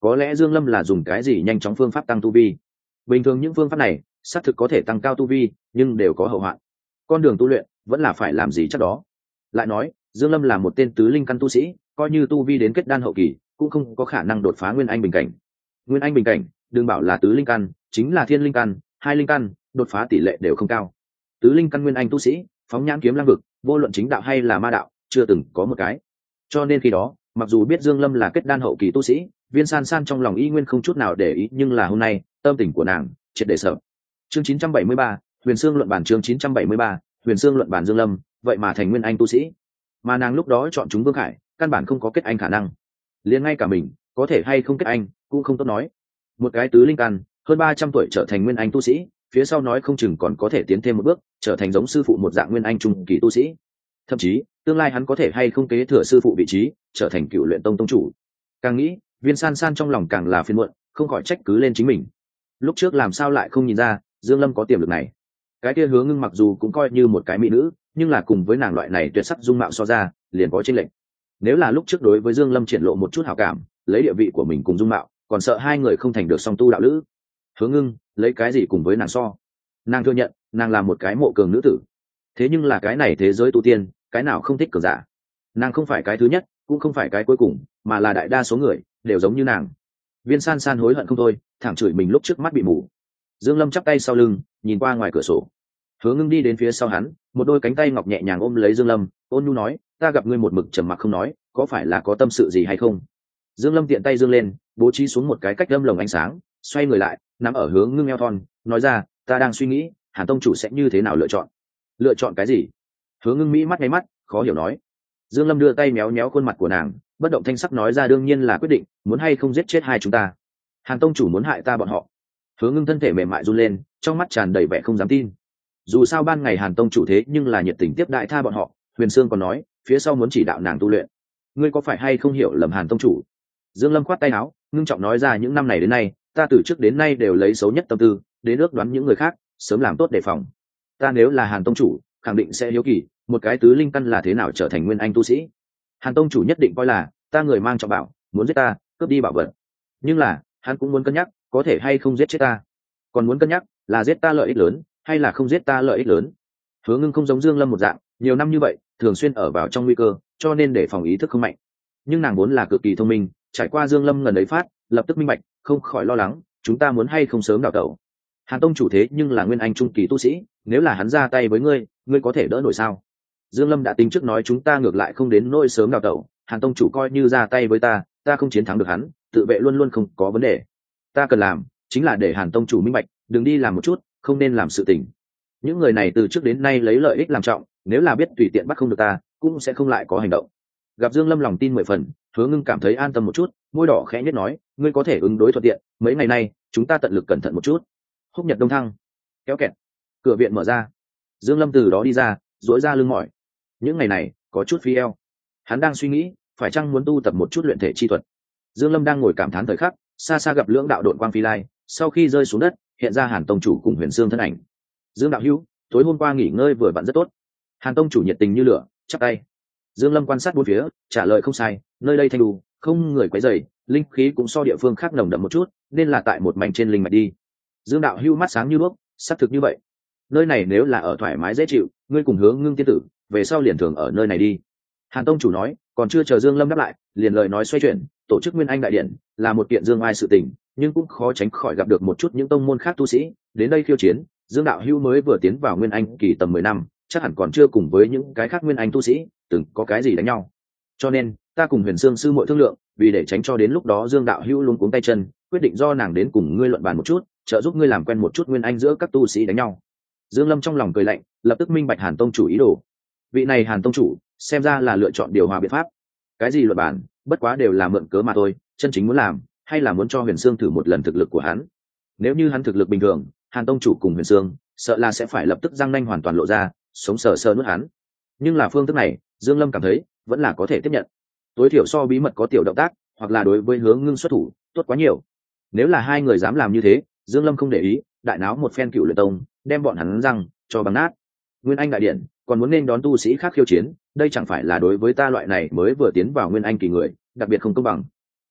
có lẽ Dương Lâm là dùng cái gì nhanh chóng phương pháp tăng tu vi. Bình thường những phương pháp này xác thực có thể tăng cao tu vi, nhưng đều có hậu hoạn. Con đường tu luyện vẫn là phải làm gì chắc đó. Lại nói, Dương Lâm là một tên tứ linh căn tu sĩ, coi như tu vi đến kết đan hậu kỳ, cũng không có khả năng đột phá nguyên anh bình cảnh. Nguyên anh bình cảnh, đừng bảo là tứ linh căn, chính là thiên linh căn, hai linh căn, đột phá tỷ lệ đều không cao. Tứ linh căn nguyên anh tu sĩ, phóng nhãn kiếm lăng vực, vô luận chính đạo hay là ma đạo, chưa từng có một cái. Cho nên khi đó, mặc dù biết Dương Lâm là kết đan hậu kỳ tu sĩ, Viên San San trong lòng y nguyên không chút nào để ý, nhưng là hôm nay, tâm tình của nàng triệt để sợ. Chương chín trăm bảy mươi ba, Huyền Xương luận bản chương chín trăm bảy mươi ba, Huyền Xương luận bản Dương Lâm, vậy mà thành nguyên anh tu sĩ. Mà nàng lúc đó chọn chúng Vương Khải, căn bản không có kết anh khả năng. Liền ngay cả mình, có thể hay không kết anh, cũng không tốt nói. Một cái tứ linh căn, hơn ba trăm tuổi trở thành nguyên anh tu sĩ, phía sau nói không chừng còn có thể tiến thêm một bước, trở thành giống sư phụ một dạng nguyên anh trung kỳ tu sĩ. Thậm chí, tương lai hắn có thể hay không kế thừa sư phụ vị trí, trở thành Cựu Luyện Tông tông chủ. Càng nghĩ, Viên San San trong lòng càng là phiền muộn, không khỏi trách cứ lên chính mình. Lúc trước làm sao lại không nhìn ra, Dương Lâm có tiềm lực này. Cái kia Hứa Ngưng mặc dù cũng coi như một cái mỹ nữ, nhưng là cùng với nàng loại này tuyệt sắc dung mạo so ra, liền có chênh lệch. Nếu là lúc trước đối với Dương Lâm triển lộ một chút hảo cảm, lấy địa vị của mình cùng dung mạo, còn sợ hai người không thành được song tu đạo lữ. Hứa Ngưng, lấy cái gì cùng với nàng so? Nàng thừa nhận, nàng là một cái mộ cường nữ tử. Thế nhưng là cái này thế giới tu tiên, cái nào không thích cường giả? Nàng không phải cái thứ nhất, cũng không phải cái cuối cùng, mà là đại đa số người đều giống như nàng. Viên San San hối hận không thôi, thẳng chửi mình lúc trước mắt bị mù. Dương Lâm chắp tay sau lưng, nhìn qua ngoài cửa sổ. Hứa Ngưng đi đến phía sau hắn, một đôi cánh tay ngọc nhẹ nhàng ôm lấy Dương Lâm, ôn nhu nói, ta gặp ngươi một mực trầm mặc không nói, có phải là có tâm sự gì hay không? Dương Lâm tiện tay dương lên, bố trí xuống một cái cách âm lồng ánh sáng, xoay người lại, nằm ở Hứa Ngưng eo thon, nói ra, ta đang suy nghĩ, Hàn tông chủ sẽ như thế nào lựa chọn? Lựa chọn cái gì? Hứa Ngưng mỹ mắt nháy mắt, khó hiểu nói. Dương Lâm đưa tay méo méo khuôn mặt của nàng, bất động thanh sắc nói ra, đương nhiên là quyết định, muốn hay không giết chết hai chúng ta. Hàn tông chủ muốn hại ta bọn họ. Hứa Ngưng thân thể mềm mại run lên, trong mắt tràn đầy vẻ không dám tin. Dù sao ban ngày Hàn tông chủ thế nhưng là nhiệt tình tiếp đại tha bọn họ, Huyền Sương còn nói, phía sau muốn chỉ đạo nàng tu luyện. Ngươi có phải hay không hiểu lầm Hàn tông chủ? Dương Lâm khoát tay áo, ngưng trọng nói ra, những năm này đến nay, ta từ trước đến nay đều lấy xấu nhất tâm tư, đến ước đoán những người khác, sớm làm tốt đề phòng. Ta nếu là Hàn tông chủ, khẳng định sẽ hiếu kỳ, một cái tứ linh căn là thế nào trở thành nguyên anh tu sĩ. Hàn tông chủ nhất định coi là ta người mang trọng bảo, muốn giết ta, cướp đi bảo vật. Nhưng là, hắn cũng muốn cân nhắc, có thể hay không giết chết ta. Còn muốn cân nhắc, là giết ta lợi ích lớn, hay là không giết ta lợi ích lớn. Hứa Ngưng không giống Dương Lâm một dạng, nhiều năm như vậy, thường xuyên ở vào trong nguy cơ, cho nên để phòng ý thức không mạnh. Nhưng nàng vốn là cực kỳ thông minh, trải qua Dương Lâm lần ấy phát, lập tức minh bạch, không khỏi lo lắng, chúng ta muốn hay không sớm đào tẩu. Hàn tông chủ thế nhưng là nguyên anh trung kỳ tu sĩ, nếu là hắn ra tay với ngươi, ngươi có thể đỡ nổi sao? Dương Lâm đã tính trước nói, chúng ta ngược lại không đến nỗi sớm đào tẩu, Hàn tông chủ coi như ra tay với ta, ta không chiến thắng được hắn, tự vệ luôn luôn không có vấn đề. Ta cần làm chính là để Hàn tông chủ minh bạch, đừng đi làm một chút, không nên làm sự tình. Những người này từ trước đến nay lấy lợi ích làm trọng, nếu là biết tùy tiện bắt không được ta, cũng sẽ không lại có hành động. Gặp Dương Lâm lòng tin mười phần, Hứa Ngưng cảm thấy an tâm một chút, môi đỏ khẽ nhếch nói, ngươi có thể ứng đối thuận tiện, mấy ngày nay chúng ta tận lực cẩn thận một chút. Húc nhật đông thăng, kéo kẹt, cửa viện mở ra. Dương Lâm từ đó đi ra, duỗi ra lưng mỏi. Những ngày này có chút phí eo, hắn đang suy nghĩ, phải chăng muốn tu tập một chút luyện thể chi thuật. Dương Lâm đang ngồi cảm thán thời khắc, xa xa gặp lưỡng đạo độn quang phi lai, sau khi rơi xuống đất, hiện ra Hàn tông chủ cùng Huyền Sương thân ảnh. Dương đạo hữu, tối hôm qua nghỉ ngơi vừa vặn rất tốt. Hàn tông chủ nhiệt tình như lửa, chắp tay. Dương Lâm quan sát bốn phía, trả lời không sai, nơi đây thanh đủ, không người quấy rầy, linh khí cũng so địa phương khác nồng đậm một chút, nên là tại một mảnh trên linh mạch đi. Dương đạo hữu mắt sáng như đuốc, xác thực như vậy. Nơi này nếu là ở thoải mái dễ chịu, ngươi cùng Hứa Ngưng tiên tử, về sau liền thường ở nơi này đi. Hàn tông chủ nói, còn chưa chờ Dương Lâm đáp lại, liền lời nói xoay chuyển, tổ chức Nguyên Anh đại điện là một kiện dương ai sự tình, nhưng cũng khó tránh khỏi gặp được một chút những tông môn khác tu sĩ đến đây khiêu chiến. Dương đạo hữu mới vừa tiến vào Nguyên Anh kỳ tầm mười năm, chắc hẳn còn chưa cùng với những cái khác Nguyên Anh tu sĩ từng có cái gì đánh nhau. Cho nên, ta cùng Huyền Sương sư muội thương lượng, vì để tránh cho đến lúc đó Dương đạo hữu luống cuống tay chân, quyết định do nàng đến cùng ngươi luận bàn một chút, trợ giúp ngươi làm quen một chút Nguyên Anh giữa các tu sĩ đánh nhau. Dương Lâm trong lòng cười lạnh, lập tức minh bạch Hàn tông chủ ý đồ. Vị này Hàn tông chủ, xem ra là lựa chọn điều hòa biện pháp. Cái gì luận bàn, bất quá đều là mượn cớ mà thôi, chân chính muốn làm, hay là muốn cho Huyền Sương thử một lần thực lực của hắn. Nếu như hắn thực lực bình thường, Hàn tông chủ cùng Huyền Sương, sợ là sẽ phải lập tức răng nanh hoàn toàn lộ ra, sống sờ sờ nuốt hắn. Nhưng là phương thức này, Dương Lâm cảm thấy vẫn là có thể tiếp nhận. Tối thiểu so bí mật có tiểu động tác, hoặc là đối với Hứa Ngưng xuất thủ, tốt quá nhiều. Nếu là hai người dám làm như thế, Dương Lâm không để ý, đại náo một phen Cựu Luyện Tông, đem bọn hắn răng cho bằng nát. Nguyên Anh đại điện, còn muốn nên đón tu sĩ khác khiêu chiến, đây chẳng phải là đối với ta loại này mới vừa tiến vào Nguyên Anh kỳ người, đặc biệt không công bằng.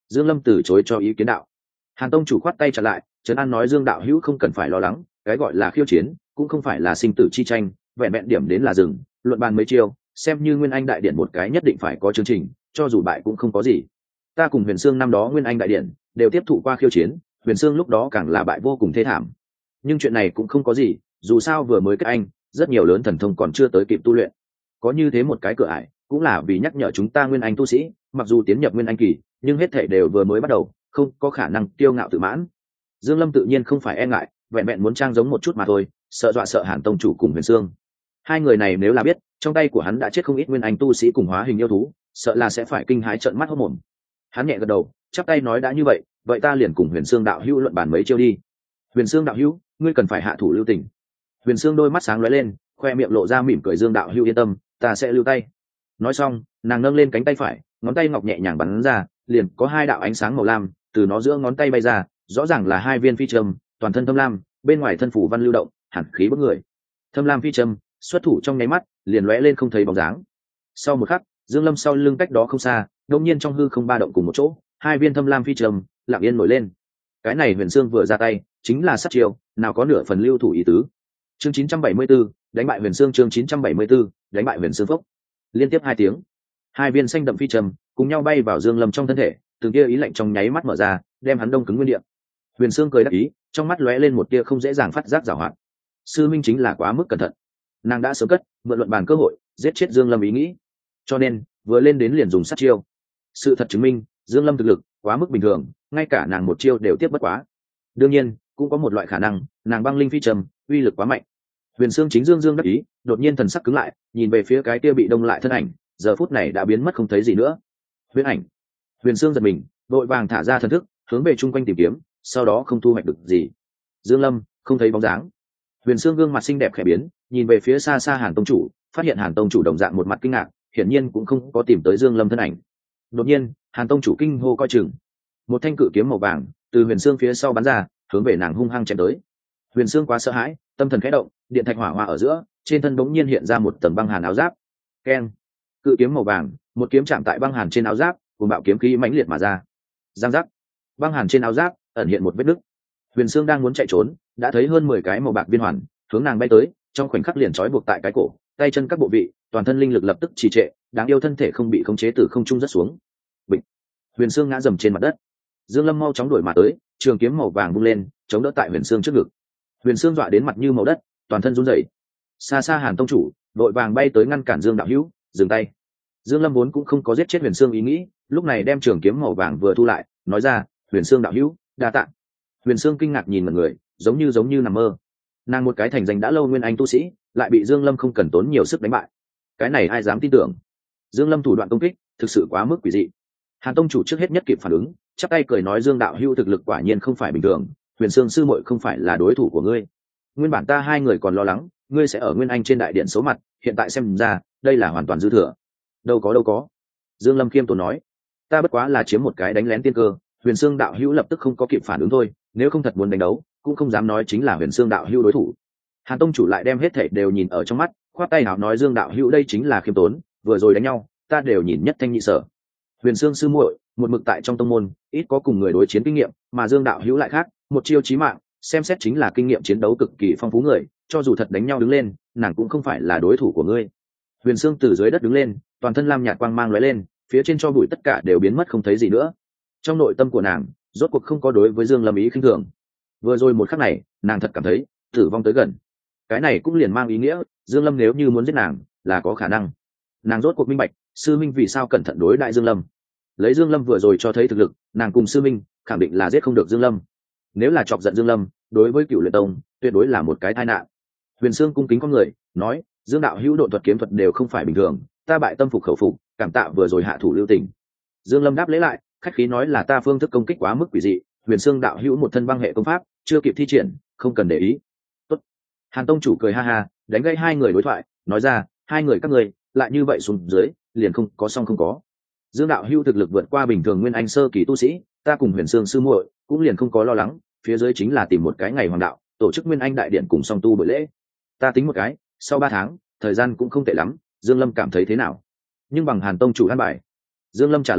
Dương Lâm từ chối cho ý kiến đạo. Hàn tông chủ khoát tay trả lại, trấn an nói Dương đạo hữu không cần phải lo lắng, cái gọi là khiêu chiến cũng không phải là sinh tử chi tranh, vẹn vẹn điểm đến là dừng, luận bàn mấy chiêu, xem như Nguyên Anh đại điện một cái nhất định phải có chương trình, cho dù bại cũng không có gì. Ta cùng Huyền Sương năm đó Nguyên Anh đại điện đều tiếp thụ qua khiêu chiến, Huyền Sương lúc đó càng là bại vô cùng thê thảm. Nhưng chuyện này cũng không có gì, dù sao vừa mới kết anh, rất nhiều lớn thần thông còn chưa tới kịp tu luyện. Có như thế một cái cửa ải, cũng là vì nhắc nhở chúng ta Nguyên Anh tu sĩ, mặc dù tiến nhập Nguyên Anh kỳ, nhưng hết thảy đều vừa mới bắt đầu, không có khả năng kiêu ngạo tự mãn. Dương Lâm tự nhiên không phải e ngại, vẹn vẹn muốn trang giống một chút mà thôi, sợ dọa sợ Hàn tông chủ cùng Huyền Sương. Hai người này nếu là biết, trong tay của hắn đã chết không ít Nguyên Anh tu sĩ cùng hóa hình yêu thú, sợ là sẽ phải kinh hãi trợn mắt hốt mồm. Hắn nhẹ gật đầu, chắp tay nói đã như vậy, vậy ta liền cùng Huyền Sương đạo hữu luận bàn mấy chiêu đi. Huyền Sương đạo hữu, ngươi cần phải hạ thủ lưu tình. Huyền Sương đôi mắt sáng lóe lên, khoe miệng lộ ra mỉm cười. Dương đạo hữu yên tâm, ta sẽ lưu tay. Nói xong, nàng nâng lên cánh tay phải, ngón tay ngọc nhẹ nhàng bắn ra, liền có hai đạo ánh sáng màu lam từ nó giữa ngón tay bay ra, rõ ràng là hai viên phi châm, toàn thân thâm lam, bên ngoài thân phủ văn lưu động, hàn khí bức người. Thâm lam phi châm xuất thủ trong nháy mắt, liền lóe lên không thấy bóng dáng. Sau một khắc, Dương Lâm sau lưng cách đó không xa, đột nhiên trong hư không ba động cùng một chỗ, hai viên thâm lam phi châm lặng yên nổi lên. Cái này Huyền Sương vừa ra tay, chính là sát chiêu, nào có nửa phần lưu thủ ý tứ. Chương chín trăm bảy mươi 74, đánh bại Huyền Sương. Chương chín trăm bảy mươi 74, đánh bại Huyền Sương phốc. Liên tiếp hai tiếng, hai viên xanh đậm phi châm cùng nhau bay vào Dương Lâm trong thân thể, từng tia ý lạnh trong nháy mắt mở ra, đem hắn đông cứng nguyên địa. Huyền Sương cười đắc ý, trong mắt lóe lên một tia không dễ dàng phát giác giảo hoạt. Sư minh chính là quá mức cẩn thận, nàng đã sớm cất mượn luận bàn cơ hội giết chết Dương Lâm ý nghĩ, cho nên vừa lên đến liền dùng sát chiêu. Sự thật chứng minh, Dương Lâm thực lực quá mức bình thường, ngay cả nàng một chiêu đều tiếp bất quá. Đương nhiên, cũng có một loại khả năng, nàng băng linh phi trầm uy lực quá mạnh. Huyền Sương chính dương dương đắc ý, đột nhiên thần sắc cứng lại, nhìn về phía cái kia bị đông lại thân ảnh, giờ phút này đã biến mất không thấy gì nữa. Huyền ảnh. Huyền Sương giật mình, vội vàng thả ra thần thức, hướng về chung quanh tìm kiếm, sau đó không thu hoạch được gì. Dương Lâm không thấy bóng dáng. Huyền Sương gương mặt xinh đẹp khẽ biến, nhìn về phía xa xa Hàn tông chủ, phát hiện Hàn tông chủ đồng dạng một mặt kinh ngạc, hiển nhiên cũng không có tìm tới Dương Lâm thân ảnh. Đột nhiên, Hàn tông chủ kinh hô coi chừng, một thanh cự kiếm màu vàng từ Huyền Sương phía sau bắn ra, hướng về nàng hung hăng chém tới. Huyền Sương quá sợ hãi, tâm thần khẽ động, điện thạch hỏa hoa ở giữa, trên thân bỗng nhiên hiện ra một tầng băng hàn áo giáp. Keng! Cự kiếm màu vàng, một kiếm chạm tại băng hàn trên áo giáp, cùng bạo kiếm khí mãnh liệt mà ra. Giang giác! Băng hàn trên áo giáp ẩn hiện một vết nứt. Huyền Sương đang muốn chạy trốn, đã thấy hơn mười cái màu bạc viên hoàn hướng nàng bay tới, trong khoảnh khắc liền trói buộc tại cái cổ, tay chân các bộ vị, toàn thân linh lực lập tức trì trệ, đáng yêu thân thể không bị khống chế từ không trung rất xuống. Bịch! Huyền Sương ngã dầm trên mặt đất. Dương Lâm mau chóng đuổi mà tới, trường kiếm màu vàng vung lên, chống đỡ tại Huyền Sương trước ngực. Huyền Sương dọa đến mặt như màu đất, toàn thân run rẩy. Xa xa Hàn tông chủ đội vàng bay tới ngăn cản Dương đạo hữu, dừng tay. Dương Lâm vốn cũng không có giết chết Huyền Sương ý nghĩ, lúc này đem trường kiếm màu vàng vừa thu lại, nói ra, Huyền Sương đạo hữu, đa tạ. Huyền Sương kinh ngạc nhìn mọi người, giống như giống như nằm mơ. Nàng một cái thành danh đã lâu nguyên anh tu sĩ, lại bị Dương Lâm không cần tốn nhiều sức đánh bại. Cái này ai dám tin tưởng? Dương Lâm thủ đoạn công kích thực sự quá mức quỷ dị. Hàn tông chủ trước hết nhất kịp phản ứng, chắp tay cười nói Dương đạo hữu thực lực quả nhiên không phải bình thường, Huyền Sương sư muội không phải là đối thủ của ngươi. Nguyên bản ta hai người còn lo lắng, ngươi sẽ ở Nguyên Anh trên đại điện số mặt, hiện tại xem ra, đây là hoàn toàn dư thừa. Đâu có đâu có. Dương Lâm khiêm tốn nói, ta bất quá là chiếm một cái đánh lén tiên cơ, Huyền Sương đạo hữu lập tức không có kịp phản ứng thôi, nếu không thật muốn đánh đấu, cũng không dám nói chính là Huyền Sương đạo hữu đối thủ. Hàn tông chủ lại đem hết thảy đều nhìn ở trong mắt, khoát tay nào nói Dương đạo hữu đây chính là khiêm tốn, vừa rồi đánh nhau, ta đều nhìn nhất thanh nhị sở. Huyền Sương sư muội, một mực tại trong tông môn, ít có cùng người đối chiến kinh nghiệm, mà Dương đạo hữu lại khác, một chiêu chí mạng, xem xét chính là kinh nghiệm chiến đấu cực kỳ phong phú người, cho dù thật đánh nhau đứng lên, nàng cũng không phải là đối thủ của ngươi. Huyền Sương từ dưới đất đứng lên, toàn thân lam nhạt quang mang lóe lên, phía trên cho bụi tất cả đều biến mất không thấy gì nữa. Trong nội tâm của nàng, rốt cuộc không có đối với Dương Lâm ý khinh thường. Vừa rồi một khắc này, nàng thật cảm thấy tử vong tới gần. Cái này cũng liền mang ý nghĩa, Dương Lâm nếu như muốn giết nàng, là có khả năng. Nàng rốt cuộc minh bạch, sư minh vì sao cẩn thận đối đại Dương Lâm. Lấy Dương Lâm vừa rồi cho thấy thực lực, nàng cùng sư minh khẳng định là giết không được Dương Lâm. Nếu là chọc giận Dương Lâm, đối với Cửu Luyện Tông tuyệt đối là một cái tai nạn. Huyền Sương cung kính con người nói, Dương đạo hữu độ thuật kiếm thuật đều không phải bình thường, ta bại tâm phục khẩu phục, cảm tạ vừa rồi hạ thủ lưu tình. Dương Lâm đáp lễ lại, khách khí nói là ta phương thức công kích quá mức quỷ dị, Huyền Sương đạo hữu một thân băng hệ công pháp, chưa kịp thi triển, không cần để ý. Tốt. Hàn tông chủ cười ha ha, đánh gãy hai người đối thoại, nói ra, hai người các ngươi lại như vậy xuống dưới, liền không có xong không có. Dương đạo hữu thực lực vượt qua bình thường nguyên anh sơ kỳ tu sĩ, ta cùng Huyền Sương sư muội cũng liền không có lo lắng, phía dưới chính là tìm một cái ngày hoàng đạo, tổ chức nguyên anh đại điện cùng song tu buổi lễ. Ta tính một cái, sau ba tháng, thời gian cũng không tệ lắm, Dương Lâm cảm thấy thế nào? Nhưng bằng Hàn tông chủ an bài. Dương Lâm trả lời,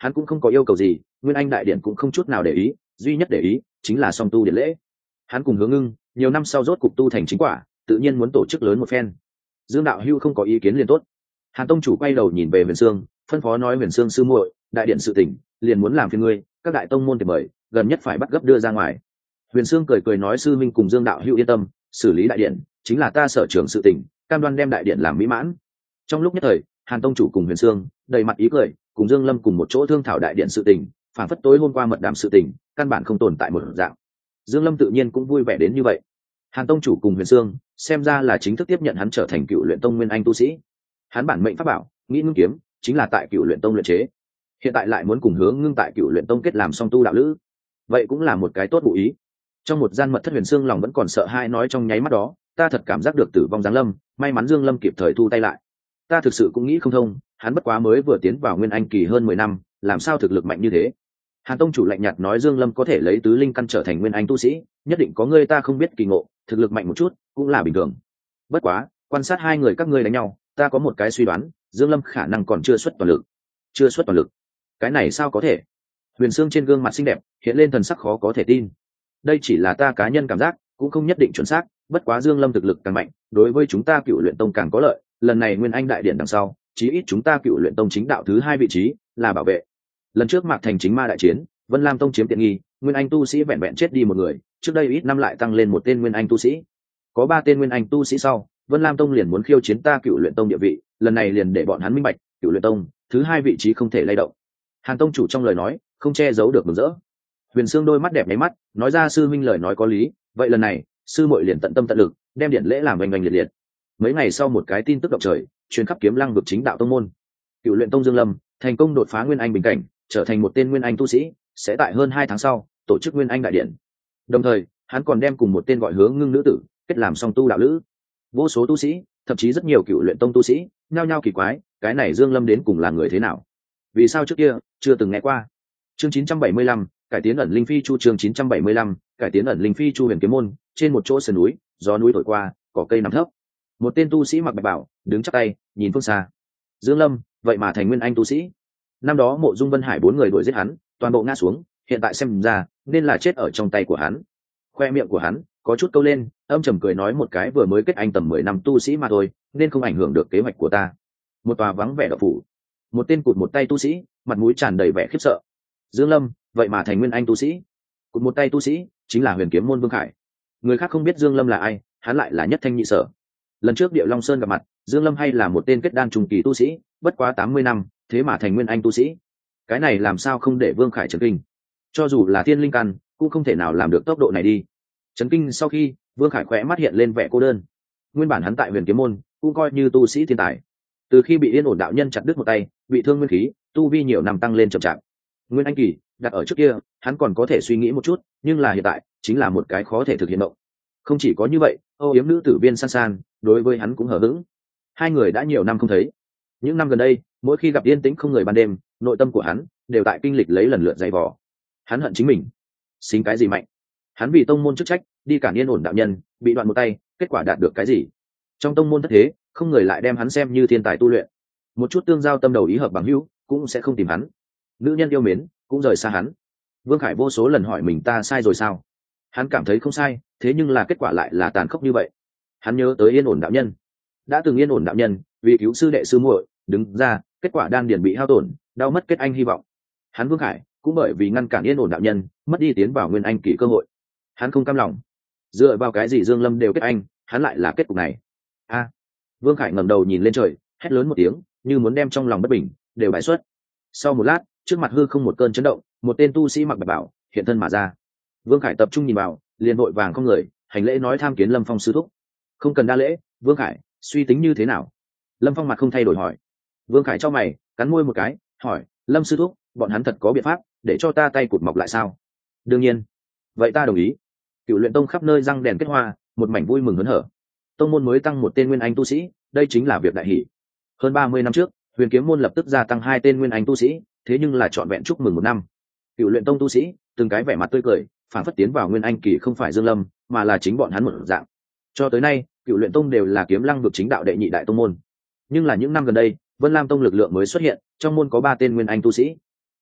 hắn cũng không có yêu cầu gì, nguyên anh đại điện cũng không chút nào để ý, duy nhất để ý chính là song tu điện lễ. Hắn cùng Hướng Ngưng nhiều năm sau rốt cục tu thành chính quả, tự nhiên muốn tổ chức lớn một phen. Dương đạo hưu không có ý kiến liền tốt. Hàn tông chủ quay đầu nhìn về Huyền Sương, phân phó nói: Huyền Sương sư muội, đại điện sự tình liền muốn làm phiền ngươi, các đại tông môn thì mời, gần nhất phải bắt gấp đưa ra ngoài. Huyền Sương cười cười nói: sư minh cùng Dương đạo hưu yên tâm, xử lý đại điện chính là ta sở trường sự tình, cam đoan đem đại điện làm mỹ mãn. Trong lúc nhất thời, Hàn tông chủ cùng Huyền Sương đầy mặt ý cười, cùng Dương Lâm cùng một chỗ thương thảo đại điện sự tình, phản phất tối hôm qua mật đàm sự tình căn bản không tồn tại một dạng. Dương Lâm tự nhiên cũng vui vẻ đến như vậy. Hàn tông chủ cùng Huyền Sương xem ra là chính thức tiếp nhận hắn trở thành Cựu Luyện Tông nguyên anh tu sĩ. Hắn bản mệnh pháp bảo nghĩ ngưng kiếm chính là tại Cựu Luyện Tông luyện chế, hiện tại lại muốn cùng Hướng Ngưng tại Cựu Luyện Tông kết làm song tu đạo lữ, vậy cũng là một cái tốt ngụ ý. Trong một gian mật thất, Huyền Sương lòng vẫn còn sợ hãi nói: trong nháy mắt đó ta thật cảm giác được tử vong giáng lâm, may mắn Dương Lâm kịp thời thu tay lại. Ta thực sự cũng nghĩ không thông, hắn bất quá mới vừa tiến vào nguyên anh kỳ hơn mười năm, làm sao thực lực mạnh như thế. Hàn tông chủ lạnh nhạt nói: Dương Lâm có thể lấy tứ linh căn trở thành nguyên anh tu sĩ, nhất định có người ta không biết kỳ ngộ, thực lực mạnh một chút cũng là bình thường. Bất quá quan sát hai người các ngươi đánh nhau, ta có một cái suy đoán, Dương Lâm khả năng còn chưa xuất toàn lực. Chưa xuất toàn lực? Cái này sao có thể? Huyền Sương trên gương mặt xinh đẹp hiện lên thần sắc khó có thể tin. Đây chỉ là ta cá nhân cảm giác, cũng không nhất định chuẩn xác, bất quá Dương Lâm thực lực càng mạnh, đối với chúng ta Cựu Luyện Tông càng có lợi. Lần này nguyên anh đại điện đằng sau, chí ít chúng ta Cựu Luyện Tông chính đạo thứ hai vị trí là bảo vệ. Lần trước Mạc Thành chính ma đại chiến, Vân Lam Tông chiếm tiện nghi, nguyên anh tu sĩ vẹn vẹn chết đi một người, trước đây ít năm lại tăng lên một tên nguyên anh tu sĩ, có ba tên nguyên anh tu sĩ sau, Vân Lam Tông liền muốn khiêu chiến ta Cựu Luyện Tông địa vị, lần này liền để bọn hắn minh bạch, Cựu Luyện Tông thứ hai vị trí không thể lay động. Hàn tông chủ trong lời nói không che giấu được mừng rỡ. Huyền Sương đôi mắt đẹp nháy mắt, nói ra: sư minh lời nói có lý, vậy lần này sư muội liền tận tâm tận lực đem điện lễ làm oanh oanh liệt liệt. Mấy ngày sau, một cái tin tức động trời truyền khắp Kiếm Lăng vực chính đạo tông môn: Cựu Luyện Tông Dương Lâm thành công đột phá nguyên anh bình cảnh, trở thành một tên nguyên anh tu sĩ, sẽ tại hơn hai tháng sau tổ chức nguyên anh đại điện. Đồng thời hắn còn đem cùng một tên gọi Hướng Ngưng nữ tử kết làm song tu đạo lữ. Vô số tu sĩ, thậm chí rất nhiều Cựu Luyện Tông tu sĩ nhao nhao kỳ quái, cái này Dương Lâm đến cùng là người thế nào, vì sao trước kia chưa từng nghe qua. Chương chín trăm bảy mươi lăm cải tiến ẩn linh phi chu. Chương chín trăm bảy mươi lăm cải tiến ẩn linh phi chu. Huyền Kiếm môn trên một chỗ sườn núi, gió núi thổi qua, cỏ cây nằm thấp, một tên tu sĩ mặc bạch bào đứng chắp tay nhìn phương xa. Dương Lâm vậy mà thành nguyên anh tu sĩ. Năm đó Mộ Dung Vân Hải bốn người đuổi giết hắn, toàn bộ ngã xuống, hiện tại xem ra nên là chết ở trong tay của hắn. Khoe miệng của hắn có chút câu lên, âm trầm cười nói: một cái vừa mới kết anh tầm mười năm tu sĩ mà thôi, nên không ảnh hưởng được kế hoạch của ta. Một tòa vắng vẻ đạo phủ, một tên cụt một tay tu sĩ, mặt mũi tràn đầy vẻ khiếp sợ. Dương Lâm vậy mà thành nguyên anh tu sĩ. Cụt một tay tu sĩ chính là Huyền Kiếm môn Vương Khải. Người khác không biết Dương Lâm là ai, hắn lại là nhất thanh nhị sở. Lần trước Điệu Long Sơn gặp mặt, Dương Lâm hay là một tên kết đan trùng kỳ tu sĩ, bất quá tám mươi năm, thế mà thành nguyên anh tu sĩ. Cái này làm sao không để Vương Khải chấn kinh? Cho dù là thiên linh căn cũng không thể nào làm được tốc độ này đi. Chấn kinh sau khi, Vương Khải khỏe mắt hiện lên vẻ cô đơn. Nguyên bản hắn tại Huyền Kiếm môn cũng coi như tu sĩ thiên tài, từ khi bị Yên Ổn đạo nhân chặt đứt một tay, bị thương nguyên khí, tu vi nhiều năm tăng lên chậm chạp. Nguyên anh kỳ đặt ở trước kia, hắn còn có thể suy nghĩ một chút, nhưng là hiện tại chính là một cái khó thể thực hiện động. Không chỉ có như vậy, Âu Yếm nữ tử Viên San San đối với hắn cũng hờ hững. Hai người đã nhiều năm không thấy. Những năm gần đây, mỗi khi gặp yên tĩnh không người ban đêm, nội tâm của hắn đều tại kinh lịch lấy lần lượt dày vò. Hắn hận chính mình, xính cái gì mạnh? Hắn vì tông môn chức trách đi cản Yên Ổn đạo nhân, bị đoạn một tay, kết quả đạt được cái gì? Trong tông môn thất thế, không người lại đem hắn xem như thiên tài tu luyện. Một chút tương giao tâm đầu ý hợp bằng hữu cũng sẽ không tìm hắn. Nữ nhân yêu mến cũng rời xa hắn. Vương Khải vô số lần hỏi mình: ta sai rồi sao? Hắn cảm thấy không sai, thế nhưng là kết quả lại là tàn khốc như vậy. Hắn nhớ tới Yên Ổn đạo nhân, đã từng Yên Ổn đạo nhân vì cứu sư đệ sư muội đứng ra, kết quả đan điền bị hao tổn, đau mất kết anh hy vọng. Hắn Vương Khải cũng bởi vì ngăn cản Yên Ổn đạo nhân, mất đi tiến vào nguyên anh kỳ cơ hội. Hắn không cam lòng, dựa vào cái gì Dương Lâm đều kết anh, hắn lại là kết cục này? A! Vương Khải ngẩng đầu nhìn lên trời, hét lớn một tiếng, như muốn đem trong lòng bất bình đều bãi xuất. Sau một lát, trước mặt hư không một cơn chấn động, một tên tu sĩ mặc bạch bào hiện thân mà ra. Vương Khải tập trung nhìn vào, liền vội vàng không người hành lễ nói: tham kiến Lâm Phong sư thúc. Không cần đa lễ, Vương Khải, suy tính như thế nào? Lâm Phong mặt không thay đổi hỏi. Vương Khải cho mày, cắn môi một cái, hỏi: Lâm sư thúc, bọn hắn thật có biện pháp để cho ta tay cụt mọc lại sao? Đương nhiên, vậy ta đồng ý. Cựu Luyện Tông khắp nơi răng đèn kết hoa, một mảnh vui mừng hớn hở. Tông môn mới tăng một tên nguyên anh tu sĩ, đây chính là việc đại hỷ. Hơn ba mươi năm trước, Huyền Kiếm môn lập tức gia tăng hai tên nguyên anh tu sĩ, thế nhưng là trọn vẹn chúc mừng một năm. Cựu Luyện Tông tu sĩ từng cái vẻ mặt tươi cười, phản phất tiến vào nguyên anh kỳ không phải Dương Lâm, mà là chính bọn hắn một dạng. Cho tới nay, Cựu Luyện Tông đều là Kiếm Lăng vực chính đạo đệ nhị đại tông môn. Nhưng là những năm gần đây, Vân Lam Tông lực lượng mới xuất hiện, trong môn có ba tên nguyên anh tu sĩ.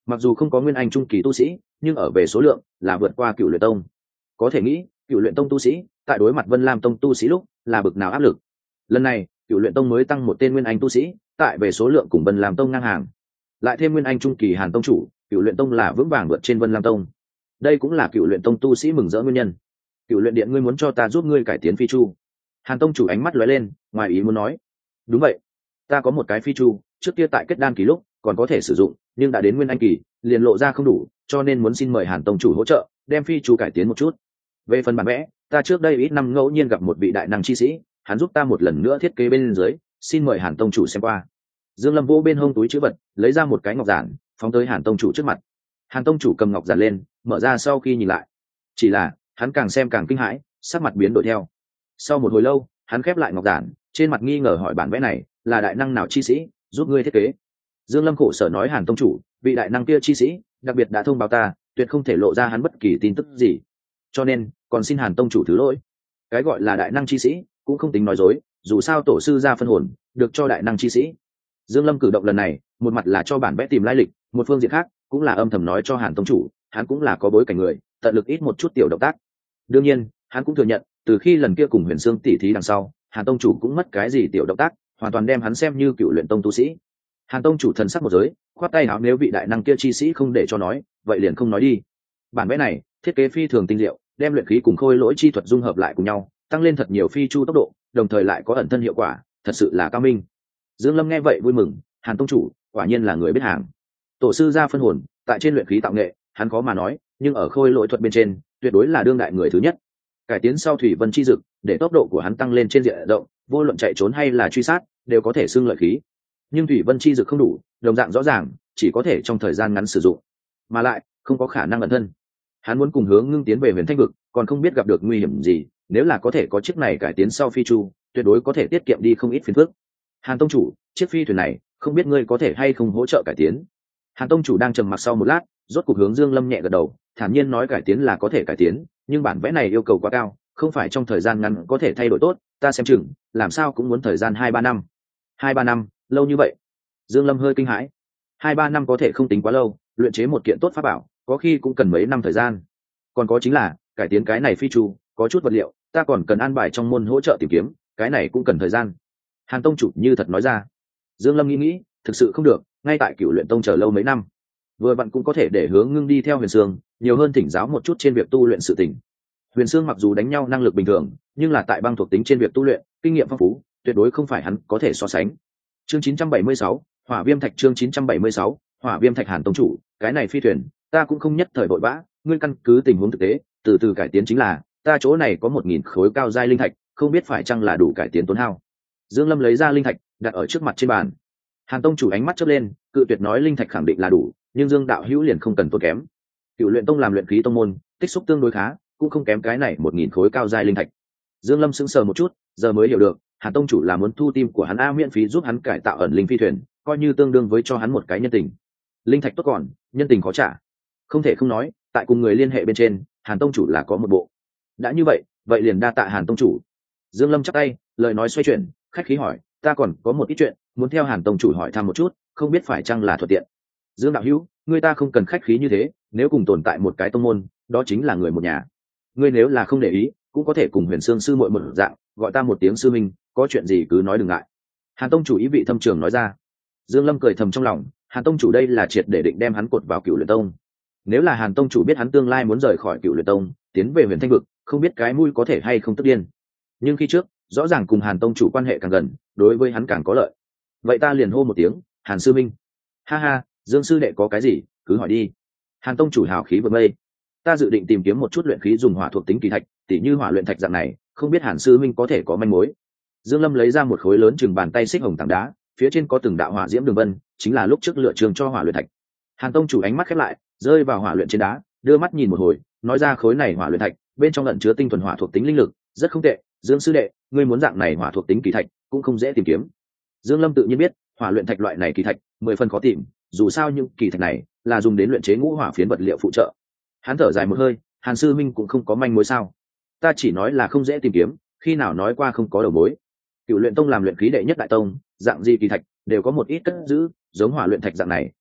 mặc dù không có nguyên anh trung kỳ tu sĩ nhưng ở về số lượng là vượt qua cựu luyện tông. Có thể nghĩ cựu luyện tông tu sĩ tại đối mặt Vân Lam tông tu sĩ lúc là bực nào áp lực. Lần này cựu luyện tông mới tăng một tên nguyên anh tu sĩ tại về số lượng cùng Vân Lam tông ngang hàng, lại thêm nguyên anh trung kỳ Hàn tông chủ, cựu luyện tông là vững vàng vượt trên Vân Lam tông. Đây cũng là cựu luyện tông tu sĩ mừng rỡ nguyên nhân. Cựu luyện điện, ngươi muốn cho ta giúp ngươi cải tiến phi chu? Hàn tông chủ ánh mắt lóe lên, ngoài ý muốn nói. Đúng vậy, ta có một cái phi chu, trước kia tại kết đan kỳ lúc còn có thể sử dụng, nhưng đã đến nguyên anh kỳ liền lộ ra không đủ, cho nên muốn xin mời Hàn tông chủ hỗ trợ đem phi chu cải tiến một chút. Về phần bản vẽ, ta trước đây ít năm ngẫu nhiên gặp một vị đại năng chi sĩ, hắn giúp ta một lần nữa thiết kế bên dưới, xin mời Hàn tông chủ xem qua. Dương Lâm vô bên hông túi chữ vật, lấy ra một cái ngọc giản, phóng tới Hàn tông chủ trước mặt. Hàn tông chủ cầm ngọc giản lên, mở ra sau khi nhìn lại, chỉ là hắn càng xem càng kinh hãi, sắc mặt biến đổi theo. Sau một hồi lâu, hắn khép lại ngọc giản, trên mặt nghi ngờ hỏi bản vẽ này là đại năng nào chi sĩ giúp ngươi thiết kế? Dương Lâm khổ sở nói Hàn tông chủ, vị đại năng kia chi sĩ đặc biệt đã thông báo ta, tuyệt không thể lộ ra hắn bất kỳ tin tức gì, cho nên còn xin Hàn tông chủ thứ lỗi. Cái gọi là đại năng chi sĩ cũng không tính nói dối, dù sao tổ sư ra phân hồn được cho đại năng chi sĩ. Dương Lâm cử động lần này một mặt là cho bản vẽ tìm lai lịch, một phương diện khác cũng là âm thầm nói cho Hàn tông chủ hắn cũng là có bối cảnh người, tận lực ít một chút tiểu động tác. Đương nhiên hắn cũng thừa nhận từ khi lần kia cùng Huyền Sương tỉ thí đằng sau, Hàn tông chủ cũng mất cái gì tiểu động tác, hoàn toàn đem hắn xem như cựu luyện tông tu sĩ. Hàn tông chủ thần sắc một giới, khoát tay áo, nếu vị đại năng kia chi sĩ không để cho nói, vậy liền không nói đi. Bản vẽ này thiết kế phi thường tinh diệu, đem luyện khí cùng khôi lỗi chi thuật dung hợp lại cùng nhau, tăng lên thật nhiều phi chu tốc độ, đồng thời lại có ẩn thân hiệu quả, thật sự là cao minh. Dương Lâm nghe vậy vui mừng, Hàn tông chủ quả nhiên là người biết hàng. Tổ sư gia phân hồn tại trên luyện khí tạo nghệ hắn khó mà nói, nhưng ở khôi lỗi thuật bên trên tuyệt đối là đương đại người thứ nhất. Cải tiến sau thủy vân chi dực, để tốc độ của hắn tăng lên trên diện rộng, vô luận chạy trốn hay là truy sát đều có thể xưng lợi khí. Nhưng thủy vân chi dực không đủ, đồng dạng rõ ràng chỉ có thể trong thời gian ngắn sử dụng, mà lại không có khả năng ẩn thân. Hắn muốn cùng Hướng Ngưng tiến về Huyền Thanh vực, còn không biết gặp được nguy hiểm gì, nếu là có thể có chiếc này cải tiến sau phi chu, tuyệt đối có thể tiết kiệm đi không ít phiền phức. Hàn tông chủ, chiếc phi thuyền này không biết ngươi có thể hay không hỗ trợ cải tiến? Hàn tông chủ đang trầm mặc sau một lát, rốt cuộc hướng Dương Lâm nhẹ gật đầu, thản nhiên nói cải tiến là có thể cải tiến, nhưng bản vẽ này yêu cầu quá cao, không phải trong thời gian ngắn có thể thay đổi tốt, ta xem chừng làm sao cũng muốn thời gian hai ba năm. Hai ba năm, lâu như vậy? Dương Lâm hơi kinh hãi. Hai ba năm có thể không tính quá lâu, luyện chế một kiện tốt pháp bảo, có khi cũng cần mấy năm thời gian. Còn có chính là cải tiến cái này phi chu, có chút vật liệu, ta còn cần an bài trong môn hỗ trợ tìm kiếm, cái này cũng cần thời gian. Hàn tông chủ như thật nói ra. Dương Lâm nghĩ nghĩ, thực sự không được, ngay tại Cựu Luyện tông chờ lâu mấy năm, vừa vặn cũng có thể để Hướng Ngưng đi theo Huyền Sương, nhiều hơn thỉnh giáo một chút trên việc tu luyện sự tình. Huyền Sương mặc dù đánh nhau năng lực bình thường, nhưng là tại băng thuộc tính trên việc tu luyện, kinh nghiệm phong phú, tuyệt đối không phải hắn có thể so sánh. Chương chín trăm bảy mươi sáu, Hỏa Viêm Thạch. Chương chín trăm bảy mươi sáu, Hỏa Viêm Thạch. Hàn tông chủ, cái này phi thuyền ta cũng không nhất thời vội vã, ngươi căn cứ tình huống thực tế từ từ cải tiến chính là, ta chỗ này có một nghìn khối cao giai linh thạch, không biết phải chăng là đủ cải tiến tốn hao. Dương Lâm lấy ra linh thạch đặt ở trước mặt trên bàn. Hàn tông chủ ánh mắt chớp lên, cự tuyệt nói linh thạch khẳng định là đủ, nhưng Dương đạo hữu liền không cần tốn kém. Cựu Luyện tông làm luyện khí tông môn, tích xúc tương đối khá, cũng không kém cái này một nghìn khối cao giai linh thạch. Dương Lâm sững sờ một chút, giờ mới hiểu được, Hàn tông chủ là muốn thu tim của hắn a, miễn phí giúp hắn cải tạo ẩn linh phi thuyền, coi như tương đương với cho hắn một cái nhân tình. Linh thạch tốt còn, nhân tình khó trả. Không thể không nói, tại cùng người liên hệ bên trên, Hàn tông chủ là có một bộ. Đã như vậy, vậy liền đa tạ Hàn tông chủ. Dương Lâm chắp tay, lời nói xoay chuyển, khách khí hỏi, ta còn có một ít chuyện muốn theo Hàn tông chủ hỏi thăm một chút, không biết phải chăng là thuận tiện. Dương đạo hữu, ngươi ta không cần khách khí như thế, nếu cùng tồn tại một cái tông môn, đó chính là người một nhà. Ngươi nếu là không để ý, cũng có thể cùng Huyền Sương sư muội một dạng, gọi ta một tiếng sư minh, có chuyện gì cứ nói đừng ngại. Hàn tông chủ ý vị thâm trường nói ra. Dương Lâm cười thầm trong lòng, Hàn tông chủ đây là triệt để định đem hắn cột vào Cựu Luyện tông. Nếu là Hàn tông chủ biết hắn tương lai muốn rời khỏi Cựu Luyện tông, tiến về Huyền Thanh vực, không biết cái mũi có thể hay không tức điên. Nhưng khi trước, rõ ràng cùng Hàn tông chủ quan hệ càng gần, đối với hắn càng có lợi. Vậy ta liền hô một tiếng, Hàn sư minh. Ha ha, Dương sư đệ có cái gì, cứ hỏi đi. Hàn tông chủ hào khí vượt mây. Ta dự định tìm kiếm một chút luyện khí dùng hỏa thuộc tính kỳ thạch, tỉ như hỏa luyện thạch dạng này, không biết Hàn sư minh có thể có manh mối. Dương Lâm lấy ra một khối lớn chừng bàn tay xích hồng tảng đá, phía trên có từng đạo hỏa diễm đường vân, chính là lúc trước lựa trường cho hỏa luyện thạch. Hàn tông chủ ánh mắt khép lại, rơi vào hỏa luyện trên đá, đưa mắt nhìn một hồi, nói ra khối này hỏa luyện thạch bên trong ẩn chứa tinh thuần hỏa thuộc tính linh lực, rất không tệ. Dương sư đệ, ngươi muốn dạng này hỏa thuộc tính kỳ thạch cũng không dễ tìm kiếm. Dương Lâm tự nhiên biết, hỏa luyện thạch loại này kỳ thạch mười phần khó tìm, dù sao những kỳ thạch này là dùng đến luyện chế ngũ hỏa phiến vật liệu phụ trợ. Hắn thở dài một hơi, Hàn sư minh cũng không có manh mối sao? Ta chỉ nói là không dễ tìm kiếm, khi nào nói qua không có đầu mối. Cựu Luyện tông làm luyện khí đệ nhất đại tông, dạng gì kỳ thạch đều có một ít cất giữ, giống hỏa luyện thạch dạng này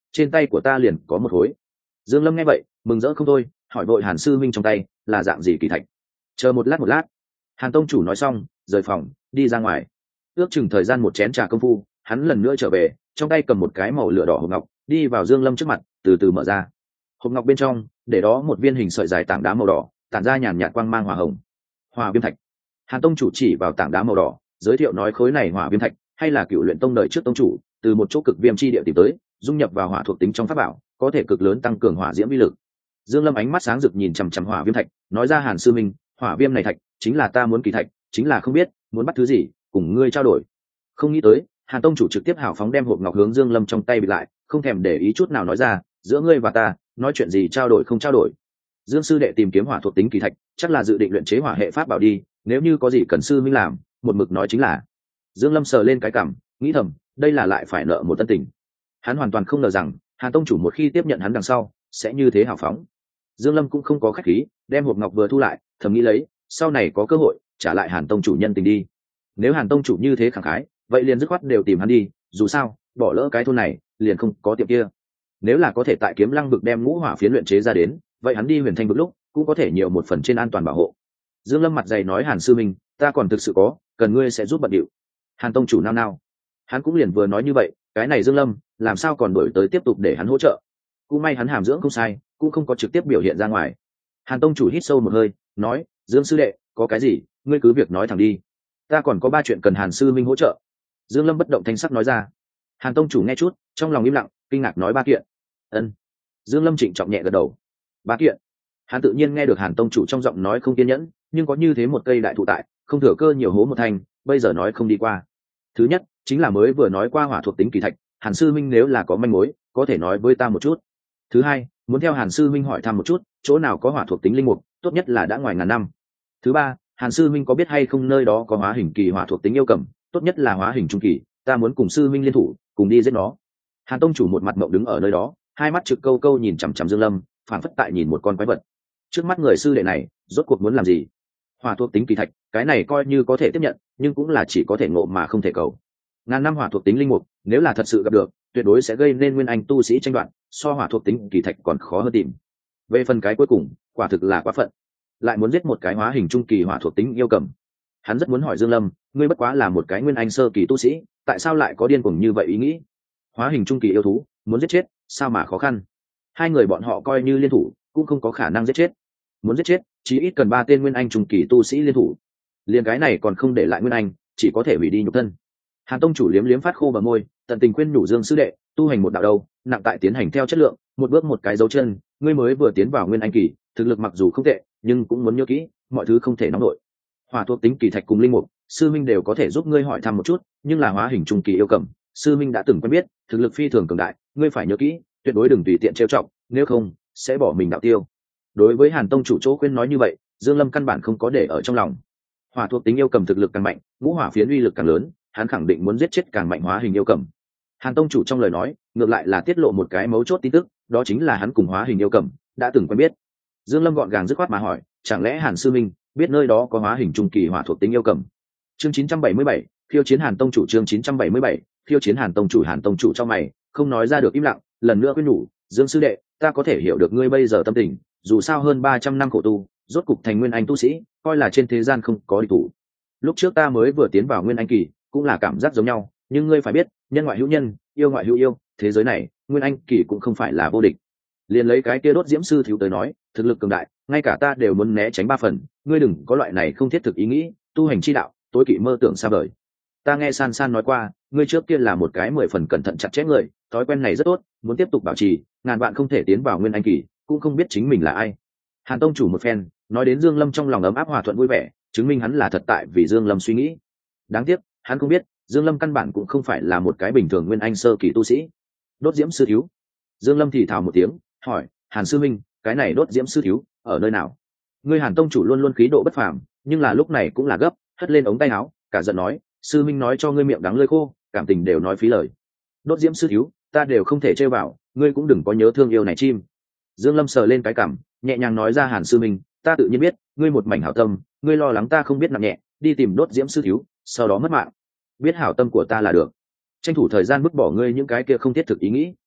trên tay của ta liền có một khối. Dương Lâm nghe vậy mừng rỡ không thôi, hỏi vội Hàn sư minh trong tay là dạng gì kỳ thạch. Chờ một lát một lát, Hàn tông chủ nói xong rời phòng đi ra ngoài. Ước chừng thời gian một chén trà công phu, hắn lần nữa trở về, trong tay cầm một cái màu lửa đỏ hộp ngọc, đi vào Dương Lâm trước mặt, từ từ mở ra. Hộp ngọc bên trong để đó một viên hình sợi dài tảng đá màu đỏ, tản ra nhàn nhạt quang mang hỏa hồng. Hỏa viêm thạch. Hàn tông chủ chỉ vào tảng đá màu đỏ, giới thiệu nói khối này hỏa viêm thạch hay là cựu luyện tông đời trước tông chủ từ một chỗ cực viêm chi địa tìm tới, dung nhập vào hỏa thuộc tính trong pháp bảo, có thể cực lớn tăng cường hỏa diễm uy lực. Dương Lâm ánh mắt sáng rực nhìn chằm chằm hỏa viêm thạch, nói ra Hàn sư minh, hỏa viêm này thạch chính là ta muốn kỳ thạch, chính là không biết muốn bắt thứ gì cùng ngươi trao đổi. Không nghĩ tới Hàn tông chủ trực tiếp hào phóng đem hộp ngọc hướng Dương Lâm trong tay bị lại, không thèm để ý chút nào nói ra, giữa ngươi và ta nói chuyện gì trao đổi không trao đổi. Dương sư đệ tìm kiếm hỏa thuộc tính kỳ thạch, chắc là dự định luyện chế hỏa hệ pháp bảo đi, nếu như có gì cần sư minh làm, một mực nói chính là. Dương Lâm sờ lên cái cằm, nghĩ thầm, đây là lại phải nợ một tân tình. Hắn hoàn toàn không ngờ rằng Hàn tông chủ một khi tiếp nhận hắn đằng sau sẽ như thế hào phóng. Dương Lâm cũng không có khách khí, đem hộp ngọc vừa thu lại, thầm nghĩ lấy, sau này có cơ hội trả lại Hàn tông chủ nhân tình đi. Nếu Hàn tông chủ như thế khẳng khái, vậy liền dứt khoát đều tìm hắn đi, dù sao bỏ lỡ cái thôn này liền không có tiệm kia. Nếu là có thể tại Kiếm Lăng vực đem ngũ hỏa phiến luyện chế ra đến, vậy hắn đi Huyền Thanh vực lúc cũng có thể nhiều một phần trên an toàn bảo hộ. Dương Lâm mặt dày nói Hàn sư minh, ta còn thực sự có cần ngươi sẽ giúp bận điệu. Hàn tông chủ nao nao, hắn cũng liền vừa nói như vậy, cái này Dương Lâm làm sao còn đổi tới tiếp tục để hắn hỗ trợ. Cũng may hắn hàm dưỡng không sai, cũng không có trực tiếp biểu hiện ra ngoài. Hàn tông chủ hít sâu một hơi, nói, Dương sư đệ, có cái gì ngươi cứ việc nói thẳng đi, ta còn có ba chuyện cần Hàn sư minh hỗ trợ. Dương Lâm bất động thanh sắc nói ra. Hàn tông chủ nghe chút, trong lòng im lặng, kinh ngạc nói ba kiện. Ân. Dương Lâm trịnh trọng nhẹ gật đầu. Ba kiện. Hắn tự nhiên nghe được Hàn tông chủ trong giọng nói không kiên nhẫn, nhưng có như thế một cây đại thụ tại, không thừa cơ nhiều hố một thành, bây giờ nói không đi qua. Thứ nhất chính là mới vừa nói qua hỏa thuộc tính kỳ thạch, Hàn sư minh nếu là có manh mối có thể nói với ta một chút. Thứ hai, muốn theo Hàn sư minh hỏi thăm một chút chỗ nào có hỏa thuộc tính linh mục, tốt nhất là đã ngoài ngàn năm. Thứ ba, Hàn sư minh có biết hay không nơi đó có hóa hình kỳ hỏa thuộc tính yêu cầm, tốt nhất là hóa hình trung kỳ, ta muốn cùng sư minh liên thủ cùng đi giết nó. Hàn tông chủ một mặt mộng đứng ở nơi đó, hai mắt trực câu câu nhìn chằm chằm Dương Lâm, phản phất tại nhìn một con quái vật. Trước mắt người sư đệ này rốt cuộc muốn làm gì? Hỏa thuộc tính kỳ thạch, cái này coi như có thể tiếp nhận, nhưng cũng là chỉ có thể ngộ mà không thể cầu. Ngàn năm hỏa thuộc tính linh mục, nếu là thật sự gặp được, tuyệt đối sẽ gây nên nguyên anh tu sĩ tranh đoạt, so hỏa thuộc tính kỳ thạch còn khó hơn tìm. Về phần cái cuối cùng, quả thực là quá phận, lại muốn giết một cái hóa hình trung kỳ hỏa thuộc tính yêu cầm. Hắn rất muốn hỏi Dương Lâm, ngươi bất quá là một cái nguyên anh sơ kỳ tu sĩ, tại sao lại có điên cuồng như vậy ý nghĩ? Hóa hình trung kỳ yêu thú, muốn giết chết, sao mà khó khăn? Hai người bọn họ coi như liên thủ, cũng không có khả năng giết chết. Muốn giết chết, chỉ ít cần ba tên nguyên anh trung kỳ tu sĩ liên thủ. Liên cái này còn không để lại nguyên anh, chỉ có thể hủy đi nhục thân. Hàn tông chủ liếm liếm phát khô bờ môi, tận tình khuyên nhủ Dương sư đệ, tu hành một đạo đâu, nặng tại tiến hành theo chất lượng, một bước một cái dấu chân, ngươi mới vừa tiến vào nguyên anh kỳ, thực lực mặc dù không tệ, nhưng cũng muốn nhớ kỹ, mọi thứ không thể nóng nổi. Hỏa thuộc tính kỳ thạch cùng linh mục, sư minh đều có thể giúp ngươi hỏi thăm một chút, nhưng là hóa hình trung kỳ yêu cầm, sư minh đã từng quen biết, thực lực phi thường cường đại, ngươi phải nhớ kỹ, tuyệt đối đừng tùy tiện trêu chọc, nếu không sẽ bỏ mình đạo tiêu. Đối với Hàn tông chủ chỗ khuyên nói như vậy, Dương Lâm căn bản không có để ở trong lòng. Hỏa thuộc tính yêu cầm thực lực càng mạnh, ngũ hỏa phiến uy lực càng lớn, hắn khẳng định muốn giết chết càng mạnh hóa hình yêu cầm. Hàn tông chủ trong lời nói ngược lại là tiết lộ một cái mấu chốt tin tức, đó chính là hắn cùng hóa hình yêu cầm đã từng quen biết. Dương Lâm gọn gàng dứt khoát mà hỏi, chẳng lẽ Hàn sư minh biết nơi đó có hóa hình trung kỳ hỏa thuộc tính yêu cầm? Chương chín trăm bảy mươi bảy, khiêu chiến Hàn tông chủ. Chương chín trăm bảy mươi bảy, khiêu chiến Hàn tông chủ. Hàn tông chủ trong mày không nói ra được im lặng, lần nữa khuyên nhủ, Dương sư đệ, ta có thể hiểu được ngươi bây giờ tâm tình, dù sao hơn ba trăm năm khổ tu, rốt cục thành nguyên anh tu sĩ, coi là trên thế gian không có địch thủ. Lúc trước ta mới vừa tiến vào nguyên anh kỳ, cũng là cảm giác giống nhau, nhưng ngươi phải biết, nhân ngoại hữu nhân, yêu ngoại hữu yêu, thế giới này nguyên anh kỳ cũng không phải là vô địch. Liền lấy cái kia đốt diễm sư thiếu tới nói, thực lực cường đại, ngay cả ta đều muốn né tránh ba phần, ngươi đừng có loại này không thiết thực ý nghĩ, tu hành chi đạo tối kỵ mơ tưởng xa vời. Ta nghe San San nói qua, ngươi trước kia là một cái mười phần cẩn thận chặt chẽ người, thói quen này rất tốt, muốn tiếp tục bảo trì, ngàn bạn không thể tiến vào nguyên anh kỳ, cũng không biết chính mình là ai. Hàn tông chủ một phen nói đến Dương Lâm trong lòng ấm áp hòa thuận vui vẻ, chứng minh hắn là thật tại vì Dương Lâm suy nghĩ. Đáng tiếc hắn không biết Dương Lâm căn bản cũng không phải là một cái bình thường nguyên anh sơ kỳ tu sĩ. Đốt diễm sư thiếu. Dương Lâm thì thào một tiếng, hỏi, Hàn sư minh, cái này đốt diễm sư thiếu ở nơi nào? Ngươi Hàn tông chủ luôn luôn khí độ bất phàm, nhưng là lúc này cũng là gấp, hất lên ống tay áo, cả giận nói, sư minh nói cho ngươi miệng đắng lưỡi khô, cảm tình đều nói phí lời. Đốt diễm sư thiếu, ta đều không thể trêu vào, ngươi cũng đừng có nhớ thương yêu này chim. Dương Lâm sờ lên cái cằm, nhẹ nhàng nói ra, Hàn sư minh, ta tự nhiên biết, ngươi một mảnh hảo tâm, ngươi lo lắng ta không biết nặng nhẹ, đi tìm đốt diễm sư thiếu, sau đó mất mạng. Biết hảo tâm của ta là được, tranh thủ thời gian vứt bỏ ngươi những cái kia không thiết thực ý nghĩ.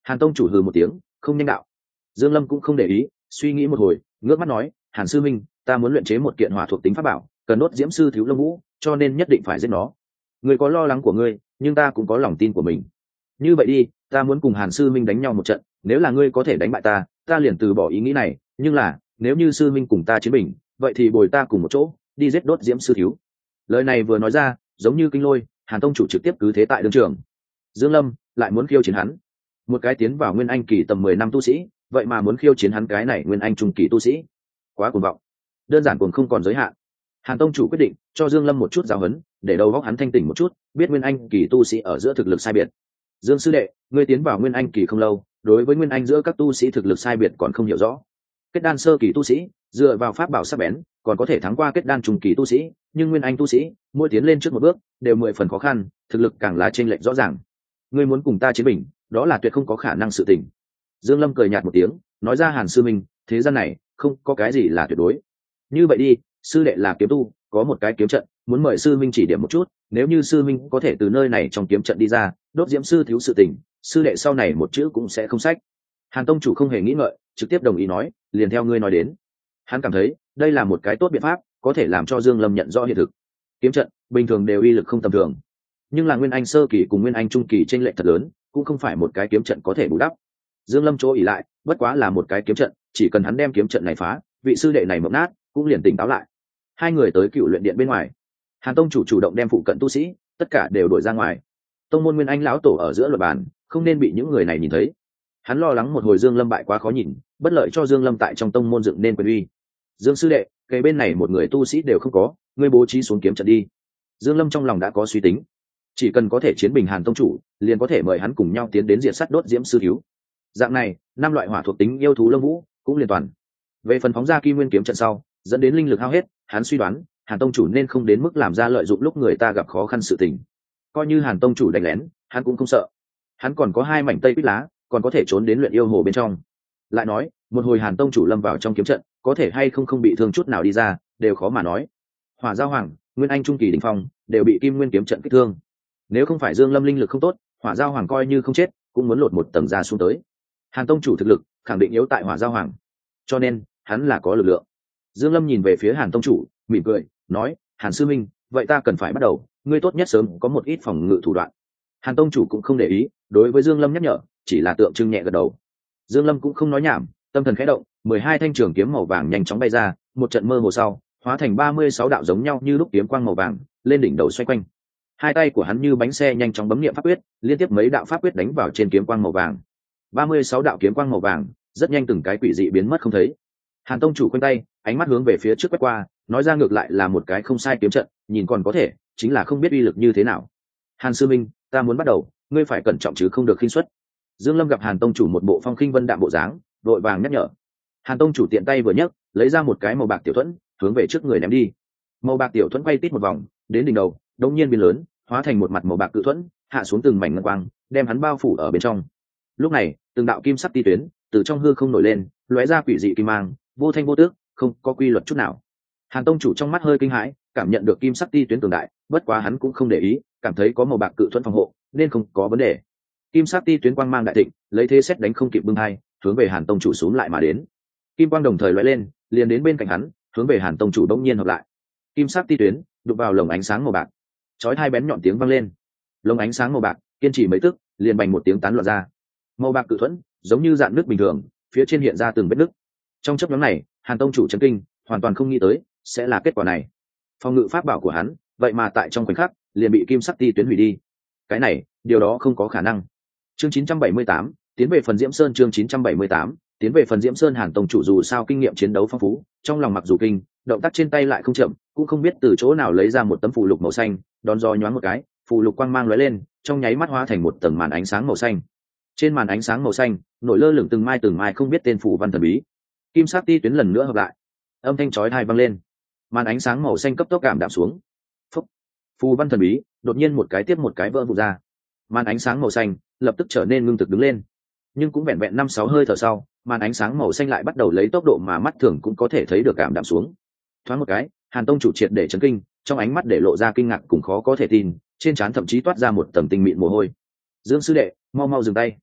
Hàn tông chủ hừ một tiếng, không nhanh đạo. Dương Lâm cũng không để ý, suy nghĩ một hồi, ngước mắt nói, Hàn sư minh, ta muốn luyện chế một kiện hỏa thuộc tính pháp bảo, cần đốt diễm sư thiếu lâm vũ, cho nên nhất định phải giết nó. Ngươi có lo lắng của ngươi, nhưng ta cũng có lòng tin của mình. Như vậy đi, ta muốn cùng Hàn sư minh đánh nhau một trận, nếu là ngươi có thể đánh bại ta, ta liền từ bỏ ý nghĩ này, nhưng là nếu như sư minh cùng ta chiến bình, vậy thì bồi ta cùng một chỗ đi giết đốt diễm sư thiếu. Lời này vừa nói ra, giống như kinh lôi, Hàn tông chủ trực tiếp cứ thế tại đương trường. Dương Lâm lại muốn khiêu chiến hắn, một cái tiến vào nguyên anh kỳ tầm mười năm tu sĩ, vậy mà muốn khiêu chiến hắn cái này nguyên anh trung kỳ tu sĩ, quá cuồng vọng, đơn giản cuồng không còn giới hạn. Hàn tông chủ quyết định cho Dương Lâm một chút giáo huấn, để đầu óc hắn thanh tỉnh một chút, biết nguyên anh kỳ tu sĩ ở giữa thực lực sai biệt. Dương sư đệ, ngươi tiến vào nguyên anh kỳ không lâu, đối với nguyên anh giữa các tu sĩ thực lực sai biệt còn không hiểu rõ. Kết đan sơ kỳ tu sĩ dựa vào pháp bảo sắc bén còn có thể thắng qua kết đan trung kỳ tu sĩ, nhưng nguyên anh tu sĩ mỗi tiến lên trước một bước đều mười phần khó khăn, thực lực càng là chênh lệch rõ ràng. Ngươi muốn cùng ta chiến bình, đó là tuyệt không có khả năng sự tình. Dương Lâm cười nhạt một tiếng, nói ra, Hàn sư minh, thế gian này không có cái gì là tuyệt đối. Như vậy đi, sư đệ là kiếm tu, có một cái kiếm trận, muốn mời sư minh chỉ điểm một chút, nếu như sư minh có thể từ nơi này trong kiếm trận đi ra, đốt diễm sư thiếu sự tình, sư đệ sau này một chữ cũng sẽ không sách. Hàn tông chủ không hề nghĩ ngợi, trực tiếp đồng ý nói, liền theo ngươi nói đến. Hắn cảm thấy đây là một cái tốt biện pháp, có thể làm cho Dương Lâm nhận rõ hiện thực. Kiếm trận bình thường đều uy lực không tầm thường, nhưng là nguyên anh sơ kỳ cùng nguyên anh trung kỳ chênh lệch thật lớn, cũng không phải một cái kiếm trận có thể bù đắp. Dương Lâm chỗ ỉ lại bất quá là một cái kiếm trận, chỉ cần hắn đem kiếm trận này phá, vị sư đệ này mộng nát cũng liền tỉnh táo lại. Hai người tới cựu luyện điện bên ngoài, Hàn tông chủ chủ động đem phụ cận tu sĩ tất cả đều đuổi ra ngoài. Tông môn nguyên anh lão tổ ở giữa luật bàn, không nên bị những người này nhìn thấy. Hắn lo lắng một hồi Dương Lâm bại quá khó nhìn, bất lợi cho Dương Lâm tại trong tông môn dựng nên quyền uy. Dương sư đệ, cây bên này một người tu sĩ đều không có, ngươi bố trí xuống kiếm trận đi. Dương Lâm trong lòng đã có suy tính, chỉ cần có thể chiến bình Hàn tông chủ, liền có thể mời hắn cùng nhau tiến đến diệt sát đốt diễm sư thiếu. Dạng này, năm loại hỏa thuộc tính yêu thú lâm vũ cũng liền toàn. Về phần phóng ra kim nguyên kiếm trận sau, dẫn đến linh lực hao hết, hắn suy đoán Hàn tông chủ nên không đến mức làm ra lợi dụng lúc người ta gặp khó khăn sự tình. Coi như Hàn tông chủ đánh lén, hắn cũng không sợ. Hắn còn có hai mảnh tây bích lá, còn có thể trốn đến luyện yêu hồ bên trong. Lại nói, một hồi Hàn tông chủ lâm vào trong kiếm trận, có thể hay không không bị thương chút nào đi ra, đều khó mà nói. Hỏa giao hoàng, nguyên anh trung kỳ đỉnh phong, đều bị kim nguyên kiếm trận kích thương. Nếu không phải Dương Lâm linh lực không tốt, hỏa giao hoàng coi như không chết, cũng muốn lột một tầng ra xuống tới. Hàn tông chủ thực lực khẳng định yếu tại hỏa giao hoàng, cho nên hắn là có lực lượng. Dương Lâm nhìn về phía Hàn tông chủ, mỉm cười, nói, Hàn sư minh, vậy ta cần phải bắt đầu, ngươi tốt nhất sớm có một ít phòng ngự thủ đoạn. Hàn tông chủ cũng không để ý, đối với Dương Lâm nhắc nhở, chỉ là tượng trưng nhẹ gật đầu. Dương Lâm cũng không nói nhảm, tâm thần khẽ động, mười hai thanh trường kiếm màu vàng nhanh chóng bay ra, một trận mơ hồ sau, hóa thành ba mươi sáu đạo giống nhau như lúc kiếm quang màu vàng, lên đỉnh đầu xoay quanh. Hai tay của hắn như bánh xe nhanh chóng bấm niệm pháp quyết, liên tiếp mấy đạo pháp quyết đánh vào trên kiếm quang màu vàng. ba mươi sáu đạo kiếm quang màu vàng, rất nhanh từng cái quỷ dị biến mất không thấy. Hàn tông chủ quanh tay, ánh mắt hướng về phía trước quét qua, nói ra, ngược lại là một cái không sai kiếm trận, nhìn còn có thể, chính là không biết uy lực như thế nào. Hàn sư minh, ta muốn bắt đầu, ngươi phải cẩn trọng chứ không được khinh suất. Dương Lâm gặp Hàn tông chủ một bộ phong khinh vân đạm bộ dáng, vội vàng nhắc nhở. Hàn tông chủ tiện tay vừa nhấc, lấy ra một cái màu bạc tiểu thuẫn, hướng về trước người ném đi. Màu bạc tiểu thuẫn quay tít một vòng, đến đỉnh đầu, đột nhiên biến lớn, hóa thành một mặt màu bạc cự thuẫn, hạ xuống từng mảnh ngân quang, đem hắn bao phủ ở bên trong. Lúc này, từng đạo kim sắc ti tuyến từ trong hư không nổi lên, lóe ra quỷ dị kim mang, vô thanh vô tước, không có quy luật chút nào. Hàn tông chủ trong mắt hơi kinh hãi, cảm nhận được kim sắc ti tuyến cường đại, bất quá hắn cũng không để ý, cảm thấy có màu bạc cự thuẫn phòng hộ, nên không có vấn đề. Kim sắc ti tuyến quang mang đại thịnh, lấy thế xét đánh không kịp bưng hai, hướng về Hàn tông chủ xuống lại mà đến. Kim quang đồng thời lóe lên, liền đến bên cạnh hắn, hướng về Hàn tông chủ đống nhiên hợp lại. Kim sắc ti tuyến đụng vào lồng ánh sáng màu bạc, chói hai bén nhọn tiếng vang lên. Lồng ánh sáng màu bạc kiên trì mấy tức, liền bành một tiếng tán loạn ra. Màu bạc cự thuẫn giống như dạn nước bình thường, phía trên hiện ra từng vết nứt. Trong chớp nhoáng này, Hàn tông chủ chấn kinh, hoàn toàn không nghĩ tới sẽ là kết quả này. Phòng ngự pháp bảo của hắn, vậy mà tại trong khoảnh khắc liền bị kim sắc ti tuyến hủy đi. Cái này, điều đó không có khả năng. Chương chín trăm bảy mươi tám, tiến về phần Diễm Sơn. Chương chín trăm bảy mươi tám, tiến về phần Diễm Sơn. Hàn tông chủ dù sao kinh nghiệm chiến đấu phong phú, trong lòng mặc dù kinh, động tác trên tay lại không chậm, cũng không biết từ chỗ nào lấy ra một tấm phù lục màu xanh, đón gió nhoáng một cái, phù lục quang mang lóe lên, trong nháy mắt hóa thành một tầng màn ánh sáng màu xanh. Trên màn ánh sáng màu xanh, nổi lơ lửng từng mai từng mai không biết tên phù văn thần bí. Kim sắc ti tuyến lần nữa hợp lại, âm thanh chói tai vang lên. Màn ánh sáng màu xanh cấp tốc cảm đạm xuống. Phúc. Phù văn thần bí đột nhiên một cái tiếp một cái vỡ vụn ra. Màn ánh sáng màu xanh lập tức trở nên ngưng thực đứng lên. Nhưng cũng vẹn vẹn năm sáu hơi thở sau, màn ánh sáng màu xanh lại bắt đầu lấy tốc độ mà mắt thường cũng có thể thấy được cảm đạm xuống. Thoáng một cái, Hàn tông chủ triệt để chấn kinh, trong ánh mắt để lộ ra kinh ngạc cùng khó có thể tin, trên trán thậm chí toát ra một tầng tinh mịn mồ hôi. Dương sư đệ, mau mau dừng tay.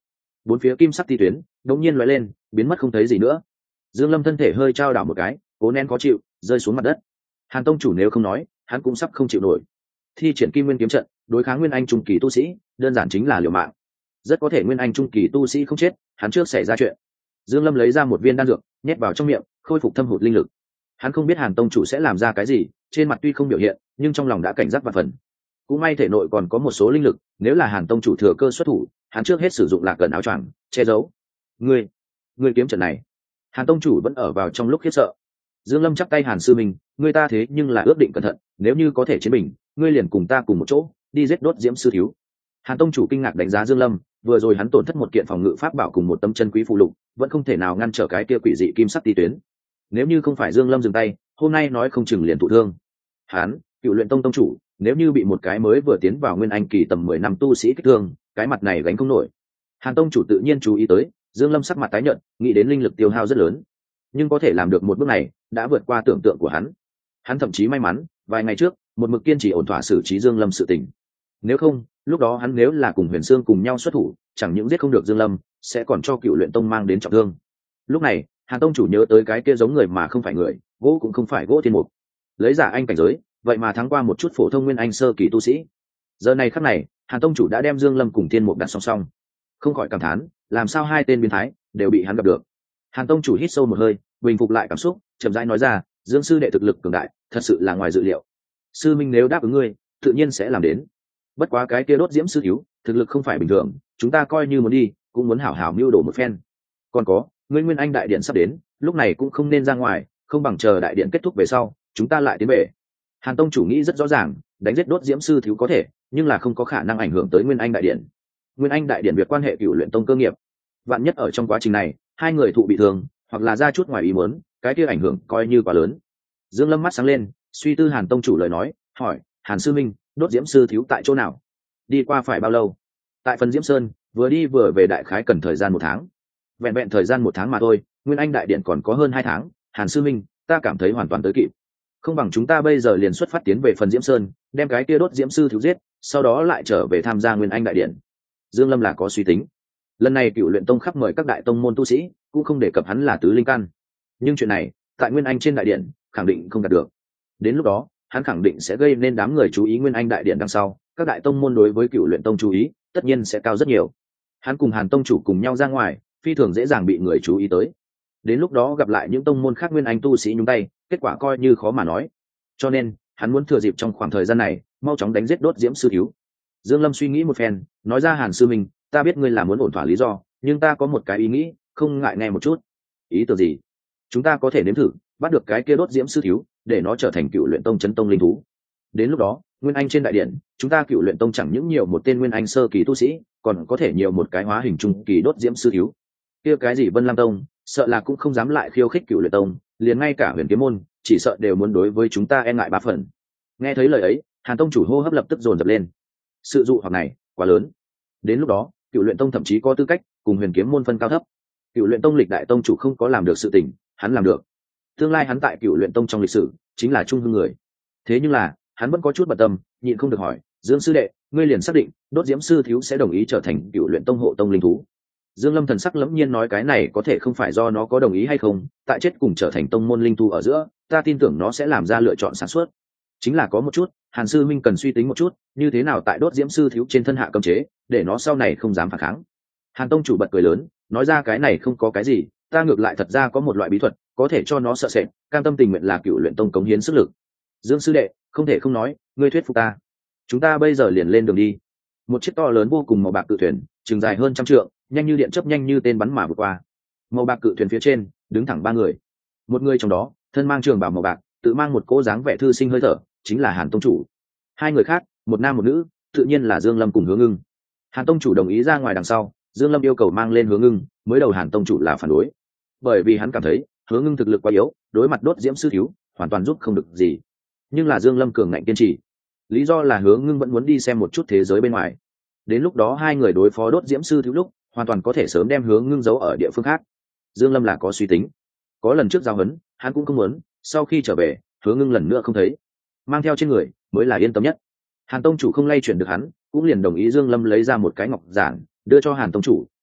bốn phía kim sắc ti tuyến đột nhiên lóe lên biến mất không thấy gì nữa. Dương Lâm thân thể hơi trao đảo một cái, cố nén khó chịu rơi xuống mặt đất. Hàn tông chủ nếu không nói hắn cũng sắp không chịu nổi. Thi triển kim nguyên kiếm trận đối kháng nguyên anh trung kỳ tu sĩ đơn giản chính là liều mạng. Rất có thể nguyên anh trung kỳ tu sĩ không chết, hắn trước xảy ra chuyện. Dương Lâm lấy ra một viên đan dược nhét vào trong miệng, khôi phục thâm hụt linh lực. Hắn không biết Hàn tông chủ sẽ làm ra cái gì, trên mặt tuy không biểu hiện nhưng trong lòng đã cảnh giác và phần. Cũng may thể nội còn có một số linh lực, nếu là Hàn tông chủ thừa cơ xuất thủ, hắn trước hết sử dụng lạc cẩn áo choàng che giấu. Ngươi, ngươi kiếm trận này. Hàn tông chủ vẫn ở vào trong lúc khiếp sợ. Dương Lâm chắp tay Hàn sư minh, ngươi ta thế nhưng là ước định cẩn thận, nếu như có thể chiến bình, ngươi liền cùng ta cùng một chỗ đi giết đốt diễm sư thiếu. Hàn tông chủ kinh ngạc đánh giá Dương Lâm, vừa rồi hắn tổn thất một kiện phòng ngự pháp bảo cùng một tấm chân quý phụ lục, vẫn không thể nào ngăn trở cái kia quỷ dị kim sắc ti tuyến. Nếu như không phải Dương Lâm dừng tay, hôm nay nói không chừng liền thụ thương. Hắn, Cựu Luyện Tông tông chủ, nếu như bị một cái mới vừa tiến vào nguyên anh kỳ tầm mười năm tu sĩ kích thương, cái mặt này gánh không nổi. Hàn tông chủ tự nhiên chú ý tới, Dương Lâm sắc mặt tái nhợt, nghĩ đến linh lực tiêu hao rất lớn, nhưng có thể làm được một bước này, đã vượt qua tưởng tượng của hắn. Hắn thậm chí may mắn, vài ngày trước, một mực kiên trì ổn thỏa xử trí Dương Lâm sự tình. Nếu không, lúc đó hắn nếu là cùng Huyền Sương cùng nhau xuất thủ, chẳng những giết không được Dương Lâm, sẽ còn cho Cựu Luyện Tông mang đến trọng thương. Lúc này, Hàn tông chủ nhớ tới cái kia giống người mà không phải người, gỗ cũng không phải gỗ thiên mục, lấy giả anh cảnh giới, vậy mà thắng qua một chút phổ thông nguyên anh sơ kỳ tu sĩ. Giờ này khắc này, Hàn tông chủ đã đem Dương Lâm cùng thiên mục đặt song song, không khỏi cảm thán, làm sao hai tên biến thái đều bị hắn gặp được. Hàn tông chủ hít sâu một hơi, bình phục lại cảm xúc, chậm rãi nói ra, Dương sư đệ thực lực cường đại, thật sự là ngoài dự liệu. Sư minh nếu đáp ứng ngươi, tự nhiên sẽ làm đến. Bất quá cái kia đốt diễm sư thiếu, thực lực không phải bình thường, chúng ta coi như muốn đi, cũng muốn hảo hảo mưu đồ một phen. Còn có, ngươi nguyên anh đại điện sắp đến, lúc này cũng không nên ra ngoài, không bằng chờ đại điện kết thúc về sau, chúng ta lại tiến về. Hàn tông chủ nghĩ rất rõ ràng, đánh giết đốt diễm sư thiếu có thể, nhưng là không có khả năng ảnh hưởng tới nguyên anh đại điện. Nguyên anh đại điện việc quan hệ Cựu Luyện Tông cơ nghiệp, vạn nhất ở trong quá trình này, hai người thụ bị thương, hoặc là ra chút ngoài ý muốn, cái kia ảnh hưởng coi như quá lớn. Dương Lâm mắt sáng lên, suy tư Hàn tông chủ lời nói, hỏi, Hàn sư minh, đốt diễm sư thiếu tại chỗ nào? Đi qua phải bao lâu? Tại phần Diễm Sơn, vừa đi vừa về đại khái cần thời gian một tháng. Vẹn vẹn thời gian một tháng mà thôi, nguyên anh đại điện còn có hơn hai tháng. Hàn sư minh, ta cảm thấy hoàn toàn tới kịp. Không bằng chúng ta bây giờ liền xuất phát tiến về phần Diễm Sơn, đem cái kia đốt diễm sư thiếu giết, sau đó lại trở về tham gia nguyên anh đại điện. Dương Lâm là có suy tính. Lần này Cựu Luyện Tông khắp mời các đại tông môn tu sĩ, cũng không đề cập hắn là tứ linh căn. Nhưng chuyện này, tại nguyên anh trên đại điện, khẳng định không đạt được. Đến lúc đó, hắn khẳng định sẽ gây nên đám người chú ý nguyên anh đại điện đằng sau, các đại tông môn đối với Cựu Luyện Tông chú ý, tất nhiên sẽ cao rất nhiều. Hắn cùng Hàn tông chủ cùng nhau ra ngoài, phi thường dễ dàng bị người chú ý tới. Đến lúc đó gặp lại những tông môn khác nguyên anh tu sĩ nhúng tay, kết quả coi như khó mà nói. Cho nên, hắn muốn thừa dịp trong khoảng thời gian này, mau chóng đánh giết đốt diễm sư thiếu. Dương Lâm suy nghĩ một phen, nói ra, Hàn sư minh, ta biết ngươi là muốn ổn thỏa lý do, nhưng ta có một cái ý nghĩ, không ngại nghe một chút. Ý tưởng gì? Chúng ta có thể nếm thử bắt được cái kia đốt diễm sư thiếu, để nó trở thành Cựu Luyện Tông chấn tông linh thú. Đến lúc đó, nguyên anh trên đại điện, chúng ta Cựu Luyện Tông chẳng những nhiều một tên nguyên anh sơ kỳ tu sĩ, còn có thể nhiều một cái hóa hình trung kỳ đốt diễm sư thiếu. Kia cái gì Vân Lam Tông, sợ là cũng không dám lại khiêu khích Cựu Luyện Tông, liền ngay cả Huyền Kiếm môn, chỉ sợ đều muốn đối với chúng ta e ngại ba phần. Nghe thấy lời ấy, Hàn tông chủ hô hấp lập tức dồn dập lên. Sự dụ hoặc này quá lớn. Đến lúc đó, Cựu Luyện Tông thậm chí có tư cách cùng Huyền Kiếm môn phân cao thấp. Cựu Luyện Tông lịch đại tông chủ không có làm được sự tình, hắn làm được. Tương lai hắn tại Cựu Luyện Tông trong lịch sử chính là trung hưng người. Thế nhưng là, hắn vẫn có chút bận tâm, nhịn không được hỏi, Dương sư đệ, ngươi liền xác định đốt diễm sư thiếu sẽ đồng ý trở thành Cựu Luyện Tông hộ tông linh thú? Dương Lâm thần sắc lẫm nhiên nói, cái này có thể không phải do nó có đồng ý hay không, tại chết cùng trở thành tông môn linh thú ở giữa, ta tin tưởng nó sẽ làm ra lựa chọn sáng suốt. Chính là có một chút, Hàn sư minh cần suy tính một chút, như thế nào tại đốt diễm sư thiếu trên thân hạ cấm chế, để nó sau này không dám phản kháng. Hàn tông chủ bật cười lớn, nói ra, cái này không có cái gì, ta ngược lại thật ra có một loại bí thuật, có thể cho nó sợ sệt, cam tâm tình nguyện là Cựu Luyện Tông cống hiến sức lực. Dương sư đệ, không thể không nói, ngươi thuyết phục ta. Chúng ta bây giờ liền lên đường đi. Một chiếc to lớn vô cùng màu bạc cự thuyền, trường dài hơn trăm trượng, nhanh như điện chớp, nhanh như tên bắn mà vượt qua. Màu bạc cự thuyền phía trên đứng thẳng ba người, một người trong đó thân mang trường bào màu bạc, tự mang một cỗ dáng vẻ thư sinh hơi thở, chính là Hàn tông chủ. Hai người khác, một nam một nữ, tự nhiên là Dương Lâm cùng Hứa Ngưng. Hàn tông chủ đồng ý ra ngoài đằng sau, Dương Lâm yêu cầu mang lên Hứa Ngưng, mới đầu Hàn tông chủ là phản đối, bởi vì hắn cảm thấy Hứa Ngưng thực lực quá yếu, đối mặt đốt diễm sư thiếu, hoàn toàn giúp không được gì. Nhưng là Dương Lâm cường ngạnh kiên trì, lý do là Hứa Ngưng vẫn muốn đi xem một chút thế giới bên ngoài. Đến lúc đó hai người đối phó đốt diễm sư thiếu lúc, hoàn toàn có thể sớm đem Hứa Ngưng giấu ở địa phương khác. Dương Lâm là có suy tính, có lần trước giao hấn, hắn cũng không muốn sau khi trở về Hứa Ngưng lần nữa không thấy, mang theo trên người mới là yên tâm nhất. Hàn tông chủ không lay chuyển được hắn, cũng liền đồng ý Dương Lâm lấy ra một cái ngọc giản đưa cho Hàn tông chủ,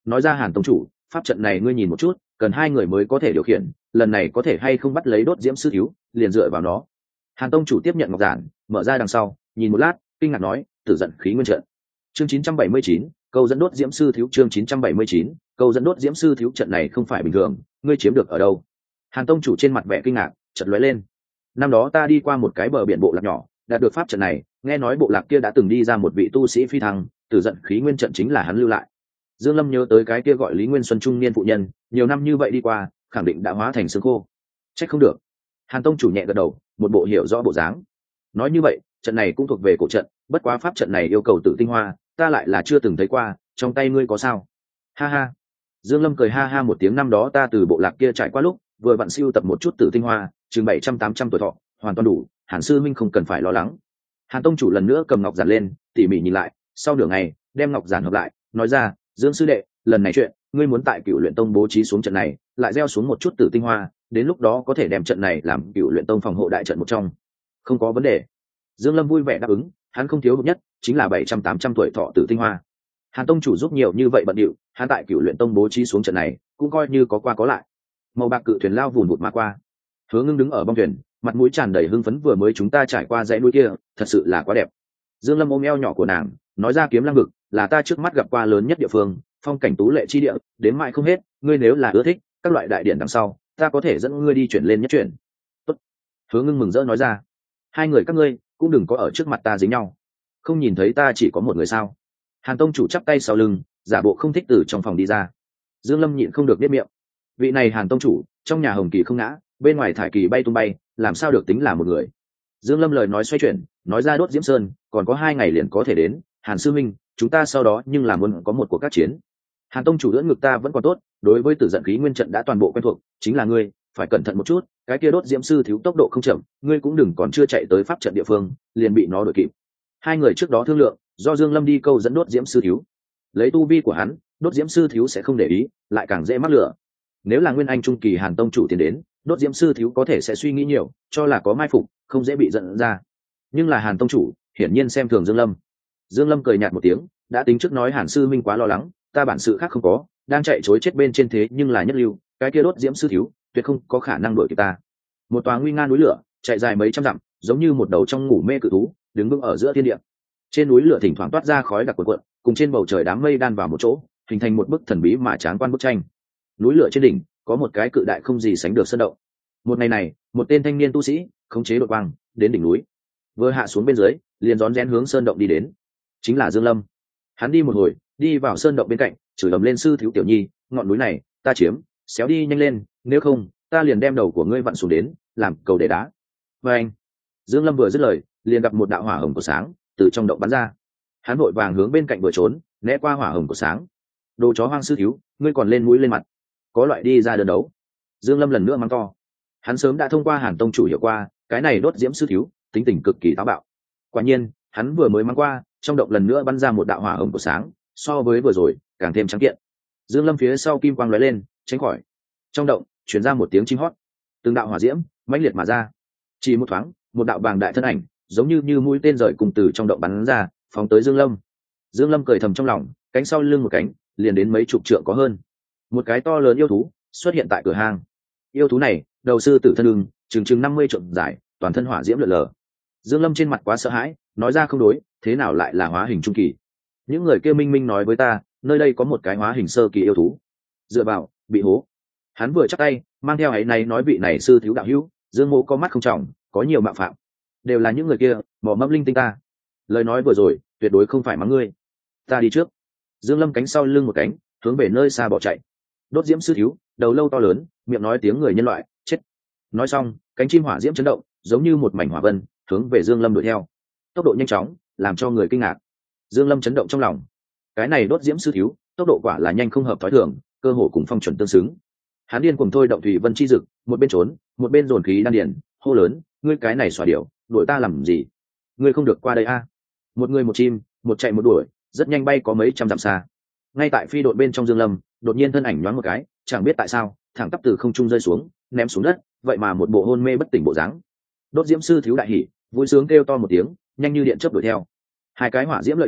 nói ra Hàn tông chủ, pháp trận này ngươi nhìn một chút, cần hai người mới có thể điều khiển, lần này có thể hay không bắt lấy đốt diễm sư thiếu, liền dựa vào nó. Hàn tông chủ tiếp nhận ngọc giản, mở ra đằng sau, nhìn một lát, kinh ngạc nói, tử giận khí nguyên trận. Chương chín trăm bảy mươi chín, câu dẫn đốt diễm sư thiếu. Chương chín trăm bảy mươi chín, câu dẫn đốt diễm sư thiếu. Trận này không phải bình thường, ngươi chiếm được ở đâu? Hàn tông chủ trên mặt vẻ kinh ngạc chợt lóe lên. Năm đó ta đi qua một cái bờ biển bộ lạc nhỏ, đạt được pháp trận này, nghe nói bộ lạc kia đã từng đi ra một vị tu sĩ phi thăng, tử giận khí nguyên trận chính là hắn lưu lại. Dương Lâm nhớ tới cái kia gọi Lý Nguyên Xuân trung niên phụ nhân, nhiều năm như vậy đi qua, khẳng định đã hóa thành xương khô. Trách không được. Hàn tông chủ nhẹ gật đầu, một bộ hiểu rõ bộ dáng. Nói như vậy, trận này cũng thuộc về cổ trận, bất quá pháp trận này yêu cầu tự tinh hoa, ta lại là chưa từng thấy qua, trong tay ngươi có sao? Ha ha. Dương Lâm cười ha ha một tiếng, năm đó ta từ bộ lạc kia trải qua lúc, vừa vặn siêu tập một chút tử tinh hoa, chừng bảy trăm tám trăm tuổi thọ, hoàn toàn đủ, Hàn sư minh không cần phải lo lắng. Hàn tông chủ lần nữa cầm ngọc giản lên, tỉ mỉ nhìn lại, sau nửa ngày, đem ngọc giản hợp lại, nói ra, Dương sư đệ, lần này chuyện, ngươi muốn tại Cựu Luyện Tông bố trí xuống trận này, lại gieo xuống một chút tử tinh hoa, đến lúc đó có thể đem trận này làm Cựu Luyện Tông phòng hộ đại trận một trong. Không có vấn đề. Dương Lâm vui vẻ đáp ứng, hắn không thiếu nhất, chính là bảy trăm tám trăm tuổi thọ tử tinh hoa. Hàn tông chủ giúp nhiều như vậy bận điệu, hắn tại Cựu Luyện Tông bố trí xuống trận này, cũng coi như có qua có lại. Màu bạc cự thuyền lao vùn vụt mà qua. Hứa Ngưng đứng ở bong thuyền, mặt mũi tràn đầy hưng phấn, vừa mới chúng ta trải qua dãy núi kia, thật sự là quá đẹp. Dương Lâm ôm eo nhỏ của nàng, nói ra Kiếm Lăng vực là ta trước mắt gặp qua lớn nhất địa phương, phong cảnh tú lệ chi địa, đến mãi không hết, ngươi nếu là ưa thích các loại đại điển đằng sau, ta có thể dẫn ngươi đi chuyển lên nhất chuyển. Tốt. Hứa Ngưng mừng rỡ nói ra. Hai người các ngươi cũng đừng có ở trước mặt ta dính nhau. Không nhìn thấy ta chỉ có một người sao? Hàn tông chủ chắp tay sau lưng, giả bộ không thích từ trong phòng đi ra. Dương Lâm nhịn không được biết miệng. Vị này Hàn tông chủ, trong nhà hồng kỳ không ngã, bên ngoài thải kỳ bay tung bay, làm sao được tính là một người? Dương Lâm lời nói xoay chuyển, nói ra đốt diễm sơn, còn có hai ngày liền có thể đến. Hàn sư minh, chúng ta sau đó nhưng làm muốn có một cuộc các chiến. Hàn tông chủ đỡ ngực ta vẫn còn tốt, đối với tử giận khí nguyên trận đã toàn bộ quen thuộc, chính là ngươi, phải cẩn thận một chút, cái kia đốt diễm sư thiếu tốc độ không chậm, ngươi cũng đừng còn chưa chạy tới pháp trận địa phương, liền bị nó đuổi kịp. Hai người trước đó thương lượng, do Dương Lâm đi câu dẫn đốt diễm sư thiếu. Lấy tu vi của hắn, đốt diễm sư thiếu sẽ không để ý, lại càng dễ mắc lửa. Nếu là nguyên anh trung kỳ Hàn tông chủ tiến đến, đốt diễm sư thiếu có thể sẽ suy nghĩ nhiều, cho là có mai phục, không dễ bị giận ra. Nhưng là Hàn tông chủ, hiển nhiên xem thường Dương Lâm. Dương Lâm cười nhạt một tiếng, đã tính trước nói Hàn sư minh quá lo lắng, ta bản sự khác không có, đang chạy chối chết bên trên thế nhưng là nhất lưu, cái kia đốt diễm sư thiếu tuyệt không có khả năng đuổi kịp ta. Một tòa nguy nga núi lửa chạy dài mấy trăm dặm, giống như một đầu trong ngủ mê cự thú, đứng vững ở giữa thiên địa. Trên núi lửa thỉnh thoảng toát ra khói đặc cuồn cuộn, cùng trên bầu trời đám mây đan vào một chỗ, hình thành một bức thần bí mà tráng quan bức tranh. Núi lửa trên đỉnh có một cái cự đại không gì sánh được sơn động. Một ngày này, một tên thanh niên tu sĩ khống chế đột quang đến đỉnh núi, vừa hạ xuống bên dưới, liền rón rén hướng sơn động đi đến. Chính là Dương Lâm. Hắn đi một hồi, đi vào sơn động bên cạnh, chửi ầm lên, sư thiếu tiểu nhi, ngọn núi này ta chiếm, xéo đi nhanh lên, nếu không ta liền đem đầu của ngươi vặn xuống đến làm cầu để đá. Và anh, Dương Lâm vừa dứt lời, liền gặp một đạo hỏa hồng của sáng từ trong động bắn ra. Hắn vội vàng hướng bên cạnh vừa trốn, né qua hỏa hồng của sáng. Đồ chó hoang sư thiếu, ngươi còn lên mũi lên mặt, có loại đi ra đơn đấu. Dương Lâm lần nữa mắng to. Hắn sớm đã thông qua Hàn tông chủ hiểu qua, cái này đốt diễm sư thiếu tính tình cực kỳ táo bạo. Quả nhiên, hắn vừa mới mắng qua, trong động lần nữa bắn ra một đạo hỏa hồng của sáng, so với vừa rồi càng thêm trắng kiện. Dương Lâm phía sau kim quang lóe lên, tránh khỏi. Trong động truyền ra một tiếng chim hót, từng đạo hỏa diễm mãnh liệt mà ra. Chỉ một thoáng, một đạo bàng đại thân ảnh giống như như mũi tên rời cùng từ trong động bắn ra, phóng tới Dương Lâm. Dương Lâm cười thầm trong lòng, cánh sau lưng một cánh, liền đến mấy chục trượng có hơn. Một cái to lớn yêu thú xuất hiện tại cửa hang. Yêu thú này, đầu sư tử thân lưng, chừng chừng năm mươi trượng dài, toàn thân hỏa diễm lượn lờ. Dương Lâm trên mặt quá sợ hãi, nói ra không đối, thế nào lại là hóa hình trung kỳ? Những người kia minh minh nói với ta, nơi đây có một cái hóa hình sơ kỳ yêu thú. Dựa vào, bị hố. Hắn vừa chắp tay, mang theo ấy này nói vị này sư thiếu đạo hữu, Dương Mộ có mắt không trọng, có nhiều mạo phạm. Đều là những người kia, bỏ mâm linh tinh ta. Lời nói vừa rồi, tuyệt đối không phải mắng ngươi. Ta đi trước. Dương Lâm cánh sau lưng một cánh, hướng về nơi xa bỏ chạy. Đốt diễm sư thiếu, đầu lâu to lớn, miệng nói tiếng người nhân loại, chết. Nói xong, cánh chim hỏa diễm chấn động, giống như một mảnh hỏa vân, hướng về Dương Lâm đuổi theo. Tốc độ nhanh chóng, làm cho người kinh ngạc. Dương Lâm chấn động trong lòng. Cái này đốt diễm sư thiếu, tốc độ quả là nhanh không hợp thói thường, cơ hồ cùng phong chuẩn tương xứng. Hắn điên cuồng thôi động thủy vân chi dực, một bên trốn, một bên dồn khí đan điền, hô lớn, ngươi cái này xòa điểu, đuổi ta làm gì? Ngươi không được qua đây a! Một người một chim, một chạy một đuổi, rất nhanh bay có mấy trăm dặm xa. Ngay tại phi đội bên trong Dương Lâm, đột nhiên thân ảnh nhoáng một cái, chẳng biết tại sao, thẳng tắp từ không trung rơi xuống, ném xuống đất, vậy mà một bộ hôn mê bất tỉnh bộ dáng. Đốt diễm sư thiếu đại hỉ, vui sướng kêu to một tiếng, nhanh như điện chớp đuổi theo. Hai cái hỏa diễm lợi chảo,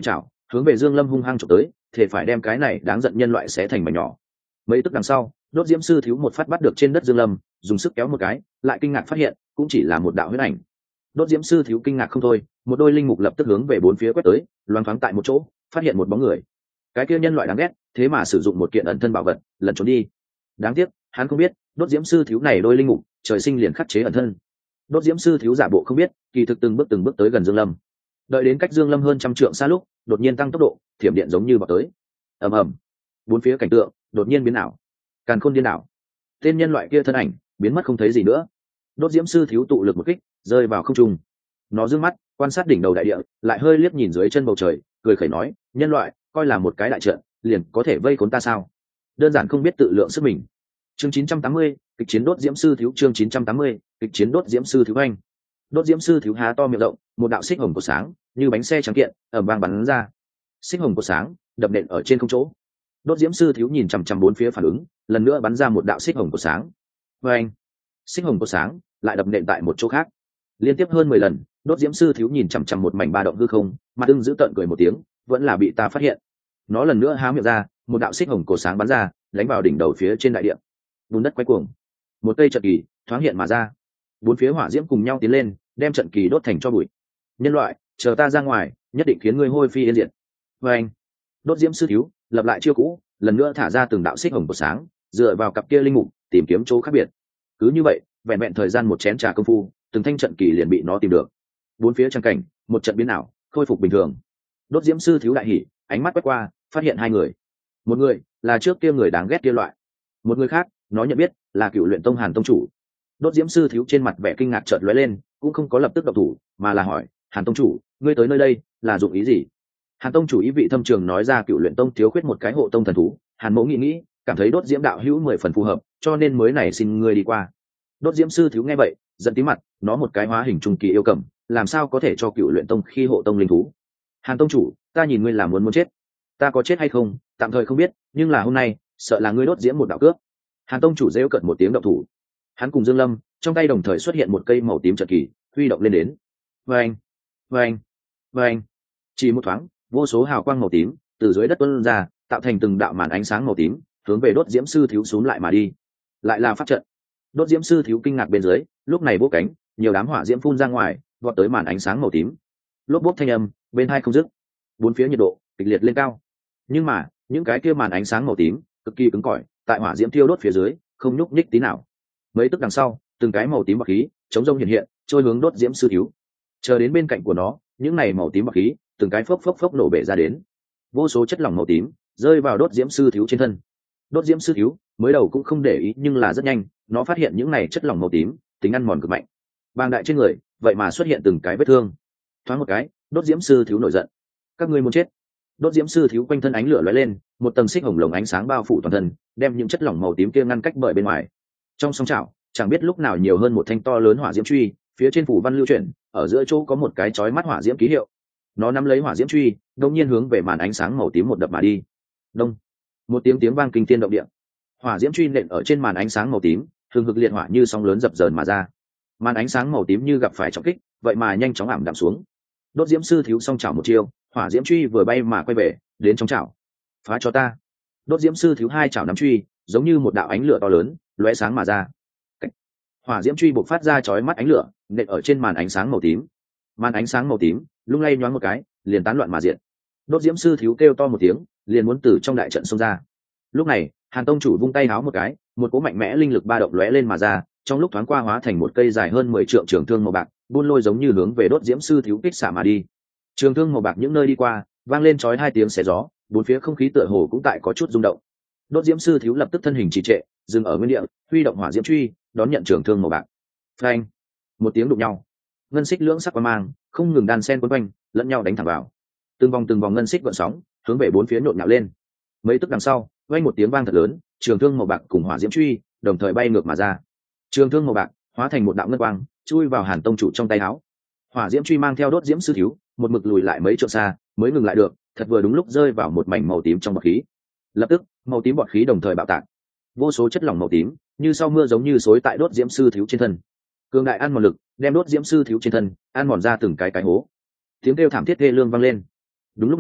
hướng về Dương Lâm hung hăng chụp tới, thể phải đem cái này đáng giận nhân loại xé thành mảnh nhỏ. Mấy tức đằng sau, đốt diễm sư thiếu một phát bắt được trên đất Dương Lâm, dùng sức kéo một cái, lại kinh ngạc phát hiện cũng chỉ là một đạo huyết ảnh. Đốt diễm sư thiếu kinh ngạc không thôi, một đôi linh mục lập tức hướng về bốn phía quét tới, loáng thoáng tại một chỗ phát hiện một bóng người. Cái kia nhân loại đáng ghét, thế mà sử dụng một kiện ẩn thân bảo vật lẩn trốn đi. Đáng tiếc hắn không biết đốt diễm sư thiếu này đôi linh mục trời sinh liền khắc chế ẩn thân. Đốt diễm sư thiếu giả bộ không biết, kỳ thực từng bước từng bước tới gần Dương Lâm. Đợi đến cách Dương Lâm hơn trăm trượng xa lúc, đột nhiên tăng tốc độ, thiểm điện giống như vào tới. Ầm ầm, bốn phía cảnh tượng đột nhiên biến ảo, càn khôn điên đảo. Tên nhân loại kia thân ảnh biến mất không thấy gì nữa. Đốt diễm sư thiếu tụ lực một kích, rơi vào không trung. Nó dương mắt quan sát đỉnh đầu đại địa, lại hơi liếc nhìn dưới chân bầu trời, cười khẩy nói: nhân loại coi là một cái đại trận liền có thể vây khốn ta sao? Đơn giản không biết tự lượng sức mình. Chương chín trăm tám mươi, kịch chiến đốt diễm sư thiếu. Chương chín trăm tám mươi, kịch chiến đốt diễm sư thiếu anh. Đốt diễm sư thiếu há to miệng rộng, một đạo xích hồng của sáng như bánh xe trắng kiện ầm vang bắn ra. Xích hồng của sáng đập nện ở trên không chỗ. Đốt diễm sư thiếu nhìn chằm chằm bốn phía phản ứng, lần nữa bắn ra một đạo xích hồng của sáng. Và anh, xích hồng của sáng lại đập nện tại một chỗ khác. Liên tiếp hơn mười lần, đốt diễm sư thiếu nhìn chằm chằm một mảnh ba động hư không, mặt ưng giữ tợn cười một tiếng, vẫn là bị ta phát hiện. Nó lần nữa há miệng ra, một đạo xích hồng cổ sáng bắn ra, đánh vào đỉnh đầu phía trên đại địa. Bùn đất quay cuồng, một cây trận kỳ thoáng hiện mà ra, bốn phía hỏa diễm cùng nhau tiến lên, đem trận kỳ đốt thành cho bụi. Nhân loại, chờ ta ra ngoài, nhất định khiến ngươi hôi phi yên diệt. Và anh, đốt diễm sư thiếu lập lại chiêu cũ, lần nữa thả ra từng đạo xích hồng cổ sáng, dựa vào cặp kia linh mục tìm kiếm chỗ khác biệt. Cứ như vậy, vẹn vẹn thời gian một chén trà công phu, từng thanh trận kỳ liền bị nó tìm được. Bốn phía trang cảnh một trận biến ảo, khôi phục bình thường. Đốt diễm sư thiếu đại hỉ, ánh mắt quét qua, phát hiện hai người. Một người là trước kia người đáng ghét kia loại, một người khác nó nhận biết là Cựu Luyện Tông Hàn tông chủ. Đốt diễm sư thiếu trên mặt vẻ kinh ngạc chợt lóe lên, cũng không có lập tức động thủ, mà là hỏi: Hàn tông chủ, ngươi tới nơi đây là dụng ý gì? Hàn tông chủ ý vị thâm trường nói ra Cựu Luyện Tông thiếu khuyết một cái hộ tông thần thú. Hàn mẫu nghĩ nghĩ, cảm thấy đốt diễm đạo hữu mười phần phù hợp, cho nên mới này xin ngươi đi qua. Đốt diễm sư thiếu nghe vậy giận tí mặt, nó một cái hóa hình trung kỳ yêu cầm, làm sao có thể cho Cựu Luyện Tông khi hộ tông linh thú? Hàn tông chủ, ta nhìn ngươi là muốn muốn chết. Ta có chết hay không tạm thời không biết, nhưng là hôm nay sợ là ngươi đốt diễm một đạo cướp. Hàn tông chủ rêu cận một tiếng động thủ. Hắn cùng Dương Lâm trong tay đồng thời xuất hiện một cây màu tím trận kỳ, huy động lên đến. Vâng, vâng, vâng. Chỉ một thoáng, vô số hào quang màu tím từ dưới đất tuôn ra, tạo thành từng đạo màn ánh sáng màu tím, hướng về đốt diễm sư thiếu xuống lại mà đi. Lại là pháp trận. Đốt diễm sư thiếu kinh ngạc bên dưới, lúc này bốc cánh, nhiều đám hỏa diễm phun ra ngoài, vọt tới màn ánh sáng màu tím. Lốp bốp thanh âm bên hai không dứt, bốn phía nhiệt độ kịch liệt lên cao. Nhưng mà những cái kia màn ánh sáng màu tím cực kỳ cứng cỏi, tại hỏa diễm thiêu đốt phía dưới không nhúc nhích tí nào. Mấy tức đằng sau, từng cái màu tím bạc khí chống rông hiện hiện, trôi hướng đốt diễm sư thiếu. Chờ đến bên cạnh của nó, những này màu tím bạc khí từng cái phốc phốc phốc nổ bể ra đến. Vô số chất lỏng màu tím rơi vào đốt diễm sư thiếu trên thân. Đốt diễm sư thiếu mới đầu cũng không để ý, nhưng là rất nhanh nó phát hiện những này chất lỏng màu tím tính ăn mòn cực mạnh. Bàng đại trên người vậy mà xuất hiện từng cái vết thương. Thoáng một cái, đốt diễm sư thiếu nổi giận: các ngươi muốn chết! Đốt diễm sư thiếu quanh thân ánh lửa lóe lên, một tầng xích hồng lồng ánh sáng bao phủ toàn thân, đem những chất lỏng màu tím kia ngăn cách bởi bên ngoài. Trong song chảo chẳng biết lúc nào nhiều hơn một thanh to lớn hỏa diễm truy, phía trên phủ văn lưu chuyển, ở giữa chỗ có một cái chói mắt hỏa diễm ký hiệu. Nó nắm lấy hỏa diễm truy, đột nhiên hướng về màn ánh sáng màu tím một đập mà đi. Đông, một tiếng tiếng vang kinh thiên động địa. Hỏa diễm truy nện ở trên màn ánh sáng màu tím, hừng hực liệt hỏa như sóng lớn dập dờn mà ra. Màn ánh sáng màu tím như gặp phải trọng kích, vậy mà nhanh chóng ảm đạm xuống. Đốt diễm sư thiếu song chảo một chiêu, hỏa diễm truy vừa bay mà quay về, đến trong chảo. Phá cho ta! Đốt diễm sư thiếu hai chảo nắm truy, giống như một đạo ánh lửa to lớn, lóe sáng mà ra. Cách. Hỏa diễm truy bộc phát ra chói mắt ánh lửa, nện ở trên màn ánh sáng màu tím. Màn ánh sáng màu tím lung lay nhoáng một cái, liền tán loạn mà diệt. Đốt diễm sư thiếu kêu to một tiếng, liền muốn từ trong đại trận xông ra. Lúc này, Hàn tông chủ vung tay háo một cái, một cỗ mạnh mẽ linh lực ba động lóe lên mà ra, trong lúc thoáng qua hóa thành một cây dài hơn mười trượng trường thương màu bạc, buôn lôi giống như hướng về đốt diễm sư thiếu kích xả mà đi. Trường thương màu bạc những nơi đi qua, vang lên chói hai tiếng xé gió, bốn phía không khí tựa hồ cũng tại có chút rung động. Đốt diễm sư thiếu lập tức thân hình trì trệ, dừng ở nguyên địa, huy động hỏa diễm truy, đón nhận trường thương màu bạc. Phanh! Một tiếng đụng nhau, ngân xích lưỡng sắc quang mang không ngừng đan sen quấn quanh, lẫn nhau đánh thẳng vào. Từng vòng từng vòng ngân xích gợn sóng, hướng về bốn phía nhộn nhạo lên. Mấy tức đằng sau, vang một tiếng vang thật lớn, trường thương màu bạc cùng hỏa diễm truy đồng thời bay ngược mà ra. Trường thương màu bạc hóa thành một đạo ngân quang, chui vào Hàn tông chủ trong tay áo. Hỏa diễm truy mang theo đốt diễm sư thiếu, một mực lùi lại mấy trượng xa, mới ngừng lại được, thật vừa đúng lúc rơi vào một mảnh màu tím trong bọt khí. Lập tức, màu tím bọt khí đồng thời bạo tạc. Vô số chất lỏng màu tím, như sau mưa giống như xối tại đốt diễm sư thiếu trên thân. Cường đại ăn mòn lực, đem đốt diễm sư thiếu trên thân ăn mòn ra từng cái cái hố. Tiếng kêu thảm thiết ghê lương vang lên. Đúng lúc này,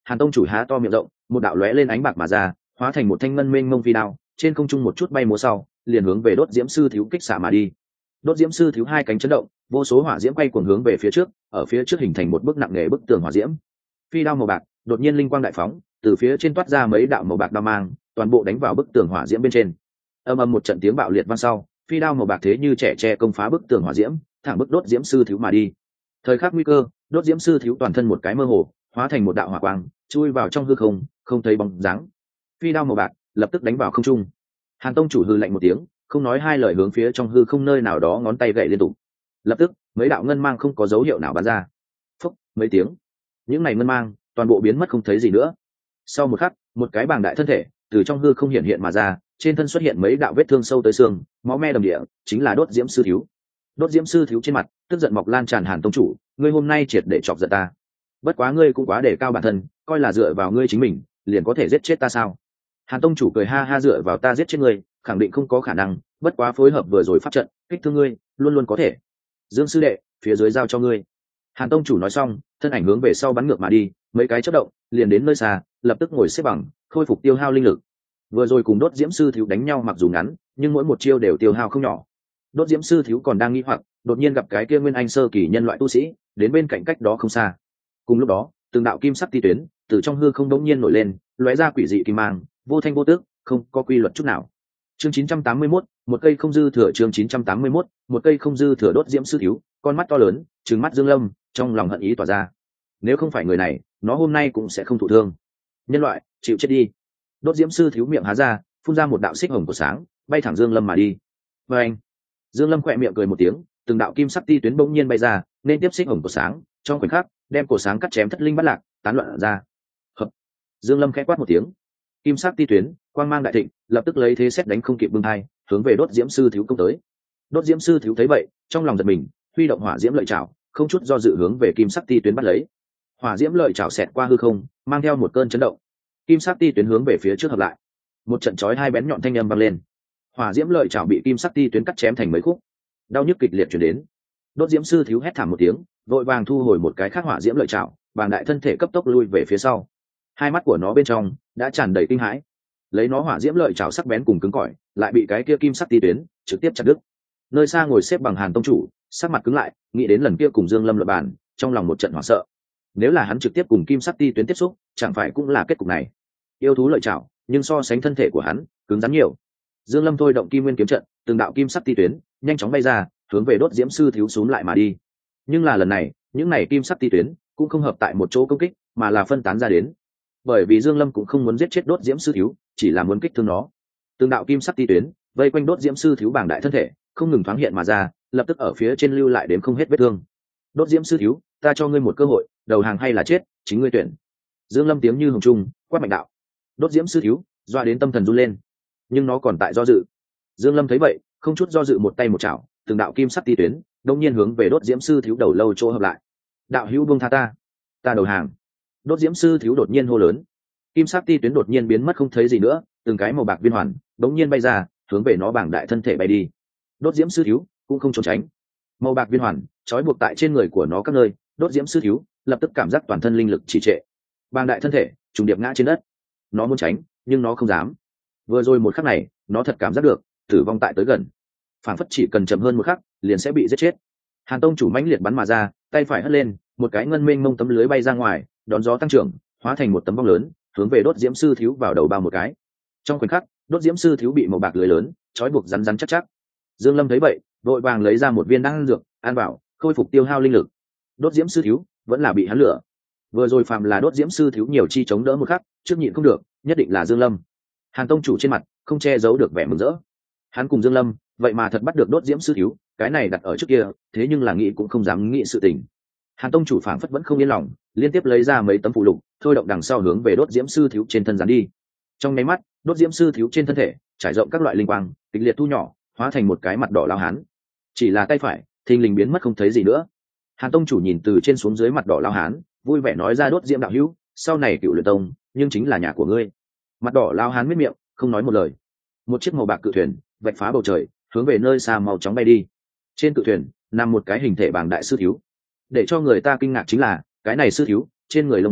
Hàn tông chủ há to miệng rộng, một đạo lóe lên ánh bạc mà ra, hóa thành một thanh ngân mênh mông phi đao, trên không trung một chút bay múa sau, liền hướng về đốt diễm sư thiếu kích xạ mà đi. Đốt diễm sư thiếu hai cánh chấn động, vô số hỏa diễm quay cuồng hướng về phía trước, ở phía trước hình thành một bức nặng nề bức tường hỏa diễm. Phi đao màu bạc đột nhiên linh quang đại phóng, từ phía trên toát ra mấy đạo màu bạc đao mang, toàn bộ đánh vào bức tường hỏa diễm bên trên. Âm ầm một trận tiếng bạo liệt vang sau, phi đao màu bạc thế như trẻ tre công phá bức tường hỏa diễm, thẳng bức đốt diễm sư thiếu mà đi. Thời khắc nguy cơ, đốt diễm sư thiếu toàn thân một cái mơ hồ, hóa thành một đạo hỏa quang, chui vào trong hư không, không thấy bóng dáng. Phi đao màu bạc lập tức đánh vào không trung. Hàn tông chủ hư lạnh một tiếng, không nói hai lời hướng phía trong hư không nơi nào đó ngón tay gậy liên tục. Lập tức mấy đạo ngân mang không có dấu hiệu nào bắn ra. Phúc, mấy tiếng, những này ngân mang toàn bộ biến mất không thấy gì nữa. Sau một khắc, một cái bàng đại thân thể từ trong hư không hiện hiện mà ra, trên thân xuất hiện mấy đạo vết thương sâu tới xương, máu me đầm địa, chính là đốt diễm sư thiếu. Đốt diễm sư thiếu trên mặt tức giận mọc lan tràn. Hàn tông chủ, ngươi hôm nay triệt để chọc giận ta. Bất quá ngươi cũng quá để cao bản thân, coi là dựa vào ngươi chính mình liền có thể giết chết ta sao? Hàn tông chủ cười ha ha, dựa vào ta giết chết ngươi khẳng định không có khả năng, bất quá phối hợp vừa rồi pháp trận kích thương ngươi luôn luôn có thể. Dương sư đệ, phía dưới giao cho ngươi. Hàn tông chủ nói xong, thân ảnh hướng về sau bắn ngược mà đi, mấy cái chớp động liền đến nơi xa, lập tức ngồi xếp bằng khôi phục tiêu hao linh lực. Vừa rồi cùng đốt diễm sư thiếu đánh nhau mặc dù ngắn, nhưng mỗi một chiêu đều tiêu hao không nhỏ. Đốt diễm sư thiếu còn đang nghi hoặc, đột nhiên gặp cái kia nguyên anh sơ kỳ nhân loại tu sĩ đến bên cạnh cách đó không xa. Cùng lúc đó, từng đạo kim sắc ti tuyến từ trong hư không đống nhiên nổi lên, lóe ra quỷ dị kim mang, vô thanh vô tước, không có quy luật chút nào. Chương chín trăm tám mươi mốt, một cây không dư thừa. Chương chín trăm tám mươi mốt, một cây không dư thừa. Đốt diễm sư thiếu con mắt to lớn trừng mắt Dương Lâm, trong lòng hận ý tỏa ra. Nếu không phải người này, nó hôm nay cũng sẽ không thụ thương. Nhân loại, chịu chết đi. Đốt diễm sư thiếu miệng há ra, phun ra một đạo xích hồng của sáng, bay thẳng Dương Lâm mà đi. Và anh, Dương Lâm khẽ miệng cười một tiếng, từng đạo kim sắc ti tuyến bỗng nhiên bay ra, nên tiếp xích hồng của sáng, trong khoảnh khắc đem cổ sáng cắt chém thất linh bắt lạc, tán loạn ra. Hợp. Dương Lâm khẽ quát một tiếng, kim sắc ti tuyến quang mang đại thịnh, lập tức lấy thế xét đánh không kịp bưng hai, hướng về đốt diễm sư thiếu công tới. Đốt diễm sư thiếu thấy vậy, trong lòng giật mình, huy động hỏa diễm lợi chảo, không chút do dự hướng về kim sắc ti tuyến bắt lấy. Hỏa diễm lợi chảo xẹt qua hư không, mang theo một cơn chấn động. Kim sắc ti tuyến hướng về phía trước hợp lại, một trận chói hai bén nhọn thanh âm vang lên. Hỏa diễm lợi chảo bị kim sắc ti tuyến cắt chém thành mấy khúc, đau nhức kịch liệt truyền đến. Đốt diễm sư thiếu hét thảm một tiếng, vội vàng thu hồi một cái khác hỏa diễm lợi chảo, bàng đại thân thể cấp tốc lui về phía sau. Hai mắt của nó bên trong đã tràn đầy kinh hãi, lấy nó hỏa diễm lợi chảo sắc bén cùng cứng cỏi, lại bị cái kia kim sắc ti tuyến trực tiếp chặt đứt. Nơi xa ngồi xếp bằng Hàn tông chủ, sắc mặt cứng lại, nghĩ đến lần kia cùng Dương Lâm luận bàn, trong lòng một trận hoảng sợ. Nếu là hắn trực tiếp cùng kim sắc ti tuyến tiếp xúc, chẳng phải cũng là kết cục này. Yêu thú lợi chảo, nhưng so sánh thân thể của hắn cứng rắn nhiều. Dương Lâm thôi động kim nguyên kiếm trận, từng đạo kim sắc ti tuyến nhanh chóng bay ra, hướng về đốt diễm sư thiếu xuống lại mà đi. Nhưng là lần này, những này kim sắc ti tuyến cũng không hợp tại một chỗ công kích, mà là phân tán ra đến. Bởi vì Dương Lâm cũng không muốn giết chết đốt diễm sư thiếu, chỉ là muốn kích thương nó. Từng đạo kim sắc ti tuyến vây quanh đốt diễm sư thiếu bảng đại thân thể, không ngừng thoáng hiện mà ra, lập tức ở phía trên lưu lại đến không hết vết thương. Đốt diễm sư thiếu, ta cho ngươi một cơ hội, đầu hàng hay là chết, chính ngươi tuyển. Dương Lâm tiếng như hồng trung, quát mạnh đạo. Đốt diễm sư thiếu doa đến tâm thần run lên, nhưng nó còn tại do dự. Dương Lâm thấy vậy, không chút do dự một tay một chảo, từng đạo kim sắc ti tuyến đột nhiên hướng về đốt diễm sư thiếu đầu lâu chỗ hợp lại. Đạo hữu buông tha ta, ta đầu hàng. Đốt diễm sư thiếu đột nhiên hô lớn. Kim sắc ti tuyến đột nhiên biến mất không thấy gì nữa, từng cái màu bạc viên hoàn đột nhiên bay ra, hướng về nó bảng đại thân thể bay đi. Đốt diễm sư thiếu cũng không trốn tránh, màu bạc viên hoàn trói buộc tại trên người của nó các nơi. Đốt diễm sư thiếu lập tức cảm giác toàn thân linh lực trì trệ, bảng đại thân thể trùng điệp ngã trên đất. Nó muốn tránh, nhưng nó không dám. Vừa rồi một khắc này, nó thật cảm giác được tử vong tại tới gần, phản phất chỉ cần chậm hơn một khắc liền sẽ bị giết chết. Hàn tông chủ mãnh liệt bắn mà ra, tay phải hất lên, một cái ngân mênh mông tấm lưới bay ra ngoài, đón gió tăng trưởng, hóa thành một tấm bong lớn, hướng về đốt diễm sư thiếu vào đầu bao một cái. Trong khoảnh khắc, đốt diễm sư thiếu bị màu bạc lưới lớn trói buộc rắn rắn chắc chắc. Dương Lâm thấy vậy, vội vàng lấy ra một viên đan dược, ăn vào, khôi phục tiêu hao linh lực. Đốt diễm sư thiếu vẫn là bị hắn lửa. Vừa rồi phàm là đốt diễm sư thiếu nhiều chi chống đỡ một khắc, trước nhịn không được, nhất định là Dương Lâm. Hàn tông chủ trên mặt không che giấu được vẻ mừng rỡ. Hắn cùng Dương Lâm, vậy mà thật bắt được đốt diễm sư thiếu, cái này đặt ở trước kia, thế nhưng là nghĩ cũng không dám nghĩ sự tình. Hàn tông chủ phảng phất vẫn không yên lòng, liên tiếp lấy ra mấy tấm phụ lục, thôi động đằng sau hướng về đốt diễm sư thiếu trên thân dán đi. Trong nháy mắt, đốt diễm sư thiếu trên thân thể trải rộng các loại linh quang, kịch liệt thu nhỏ, hóa thành một cái mặt đỏ lao hán. Chỉ là tay phải, thình lình biến mất không thấy gì nữa. Hàn tông chủ nhìn từ trên xuống dưới mặt đỏ lao hán, vui vẻ nói ra: đốt diễm đạo hữu, sau này cựu luyện tông nhưng chính là nhà của ngươi. Mặt đỏ lao hán miết miệng, không nói một lời. Một chiếc màu bạc cự thuyền vạch phá bầu trời, hướng về nơi xa màu chóng bay đi. Trên cự thuyền nằm một cái hình thể bảng đại sư thiếu. Để cho người ta kinh ngạc chính là, cái này sư thiếu trên người lông vũ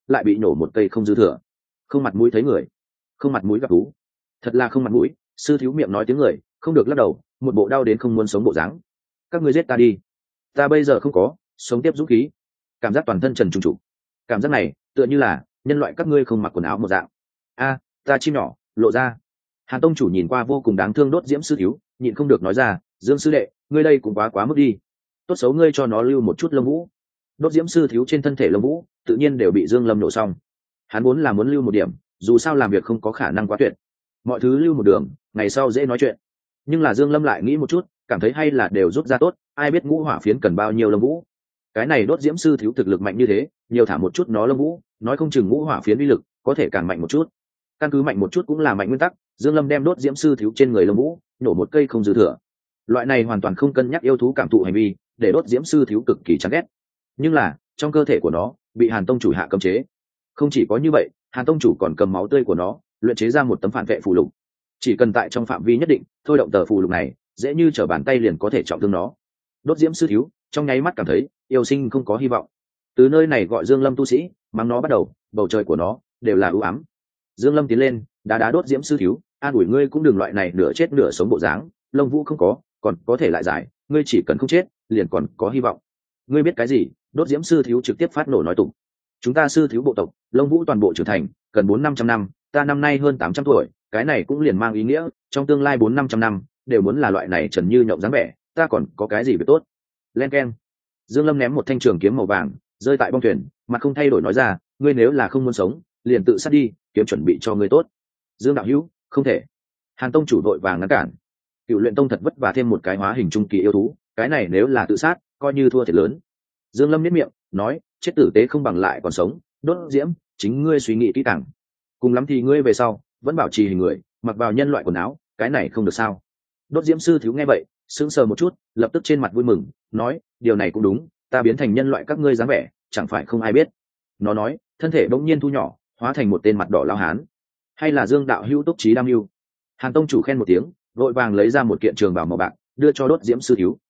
lại bị nổ một cây không dư thừa. Không mặt mũi thấy người, không mặt mũi gặp thú, thật là không mặt mũi. Sư thiếu miệng nói tiếng người, không được lắc đầu, một bộ đau đến không muốn sống bộ dáng. Các ngươi giết ta đi, ta bây giờ không có sống tiếp dũng khí. Cảm giác toàn thân trần trùng trụ, cảm giác này tựa như là nhân loại các ngươi không mặc quần áo một dạng. A, ta chim nhỏ lộ ra. Hàn tông chủ nhìn qua vô cùng đáng thương đốt diễm sư thiếu, nhịn không được nói ra, Dương sư đệ, ngươi đây cũng quá quá mức đi. Tốt xấu ngươi cho nó lưu một chút lông vũ. Đốt diễm sư thiếu trên thân thể lông vũ tự nhiên đều bị Dương Lâm nổ xong. Hắn muốn là muốn lưu một điểm, dù sao làm việc không có khả năng quá tuyệt, mọi thứ lưu một đường, ngày sau dễ nói chuyện. Nhưng là Dương Lâm lại nghĩ một chút, cảm thấy hay là đều rút ra tốt, ai biết ngũ hỏa phiến cần bao nhiêu lông vũ. Cái này đốt diễm sư thiếu thực lực mạnh như thế, nhiều thả một chút nó lông vũ, nói không chừng ngũ hỏa phiến uy lực có thể càng mạnh một chút. Căn cứ mạnh một chút cũng là mạnh nguyên tắc, Dương Lâm đem đốt diễm sư thiếu trên người lông vũ nổ một cây không dư thừa. Loại này hoàn toàn không cân nhắc yêu thú cảm thụ hành vi, để đốt diễm sư thiếu cực kỳ chán ghét. Nhưng là trong cơ thể của nó bị Hàn tông chủ hạ cấm chế. Không chỉ có như vậy, Hàn tông chủ còn cầm máu tươi của nó luyện chế ra một tấm phản vệ phù lục. Chỉ cần tại trong phạm vi nhất định thôi động tờ phù lục này, dễ như trở bàn tay liền có thể trọng thương nó. Đốt diễm sư thiếu trong nháy mắt cảm thấy yêu sinh không có hy vọng. Từ nơi này gọi Dương Lâm tu sĩ mắng nó bắt đầu, bầu trời của nó đều là ưu ám. Dương Lâm tiến lên đá đá đốt diễm sư thiếu, an ủi ngươi cũng đừng loại này nửa chết nửa sống bộ dáng, lông vũ không có còn có thể lại giải, ngươi chỉ cần không chết liền còn có hy vọng. Ngươi biết cái gì? Đốt diễm sư thiếu trực tiếp phát nổ nói tụng. Chúng ta sư thiếu bộ tộc lông vũ toàn bộ trưởng thành cần bốn năm trăm năm, ta năm nay hơn tám trăm tuổi, cái này cũng liền mang ý nghĩa trong tương lai bốn năm trăm năm đều muốn là loại này trần như nhộng dáng vẻ, ta còn có cái gì việc tốt. Len keng. Dương Lâm ném một thanh trường kiếm màu vàng rơi tại bong thuyền, mặt không thay đổi nói ra, ngươi nếu là không muốn sống liền tự sát đi, kiếm chuẩn bị cho ngươi tốt. Dương đạo hữu, không thể. Hàn tông chủ đội vàng ngăn cản. Cựu luyện tông thật vất vả thêm một cái hóa hình trung kỳ yêu thú, cái này nếu là tự sát coi như thua thiệt lớn. Dương Lâm nhếch miệng nói, chết tử tế không bằng lại còn sống. Đốt diễm, chính ngươi suy nghĩ kỹ càng, cùng lắm thì ngươi về sau vẫn bảo trì hình người, mặc vào nhân loại quần áo, cái này không được sao? Đốt diễm sư thiếu nghe vậy sững sờ một chút, lập tức trên mặt vui mừng nói, điều này cũng đúng, ta biến thành nhân loại các ngươi dáng vẻ chẳng phải không ai biết. Nó nói, thân thể bỗng nhiên thu nhỏ, hóa thành một tên mặt đỏ lao hán. Hay là Dương đạo hữu túc trí đam mưu. Hàn tông chủ khen một tiếng, vội vàng lấy ra một kiện trường bào màu bạc đưa cho đốt diễm sư thiếu.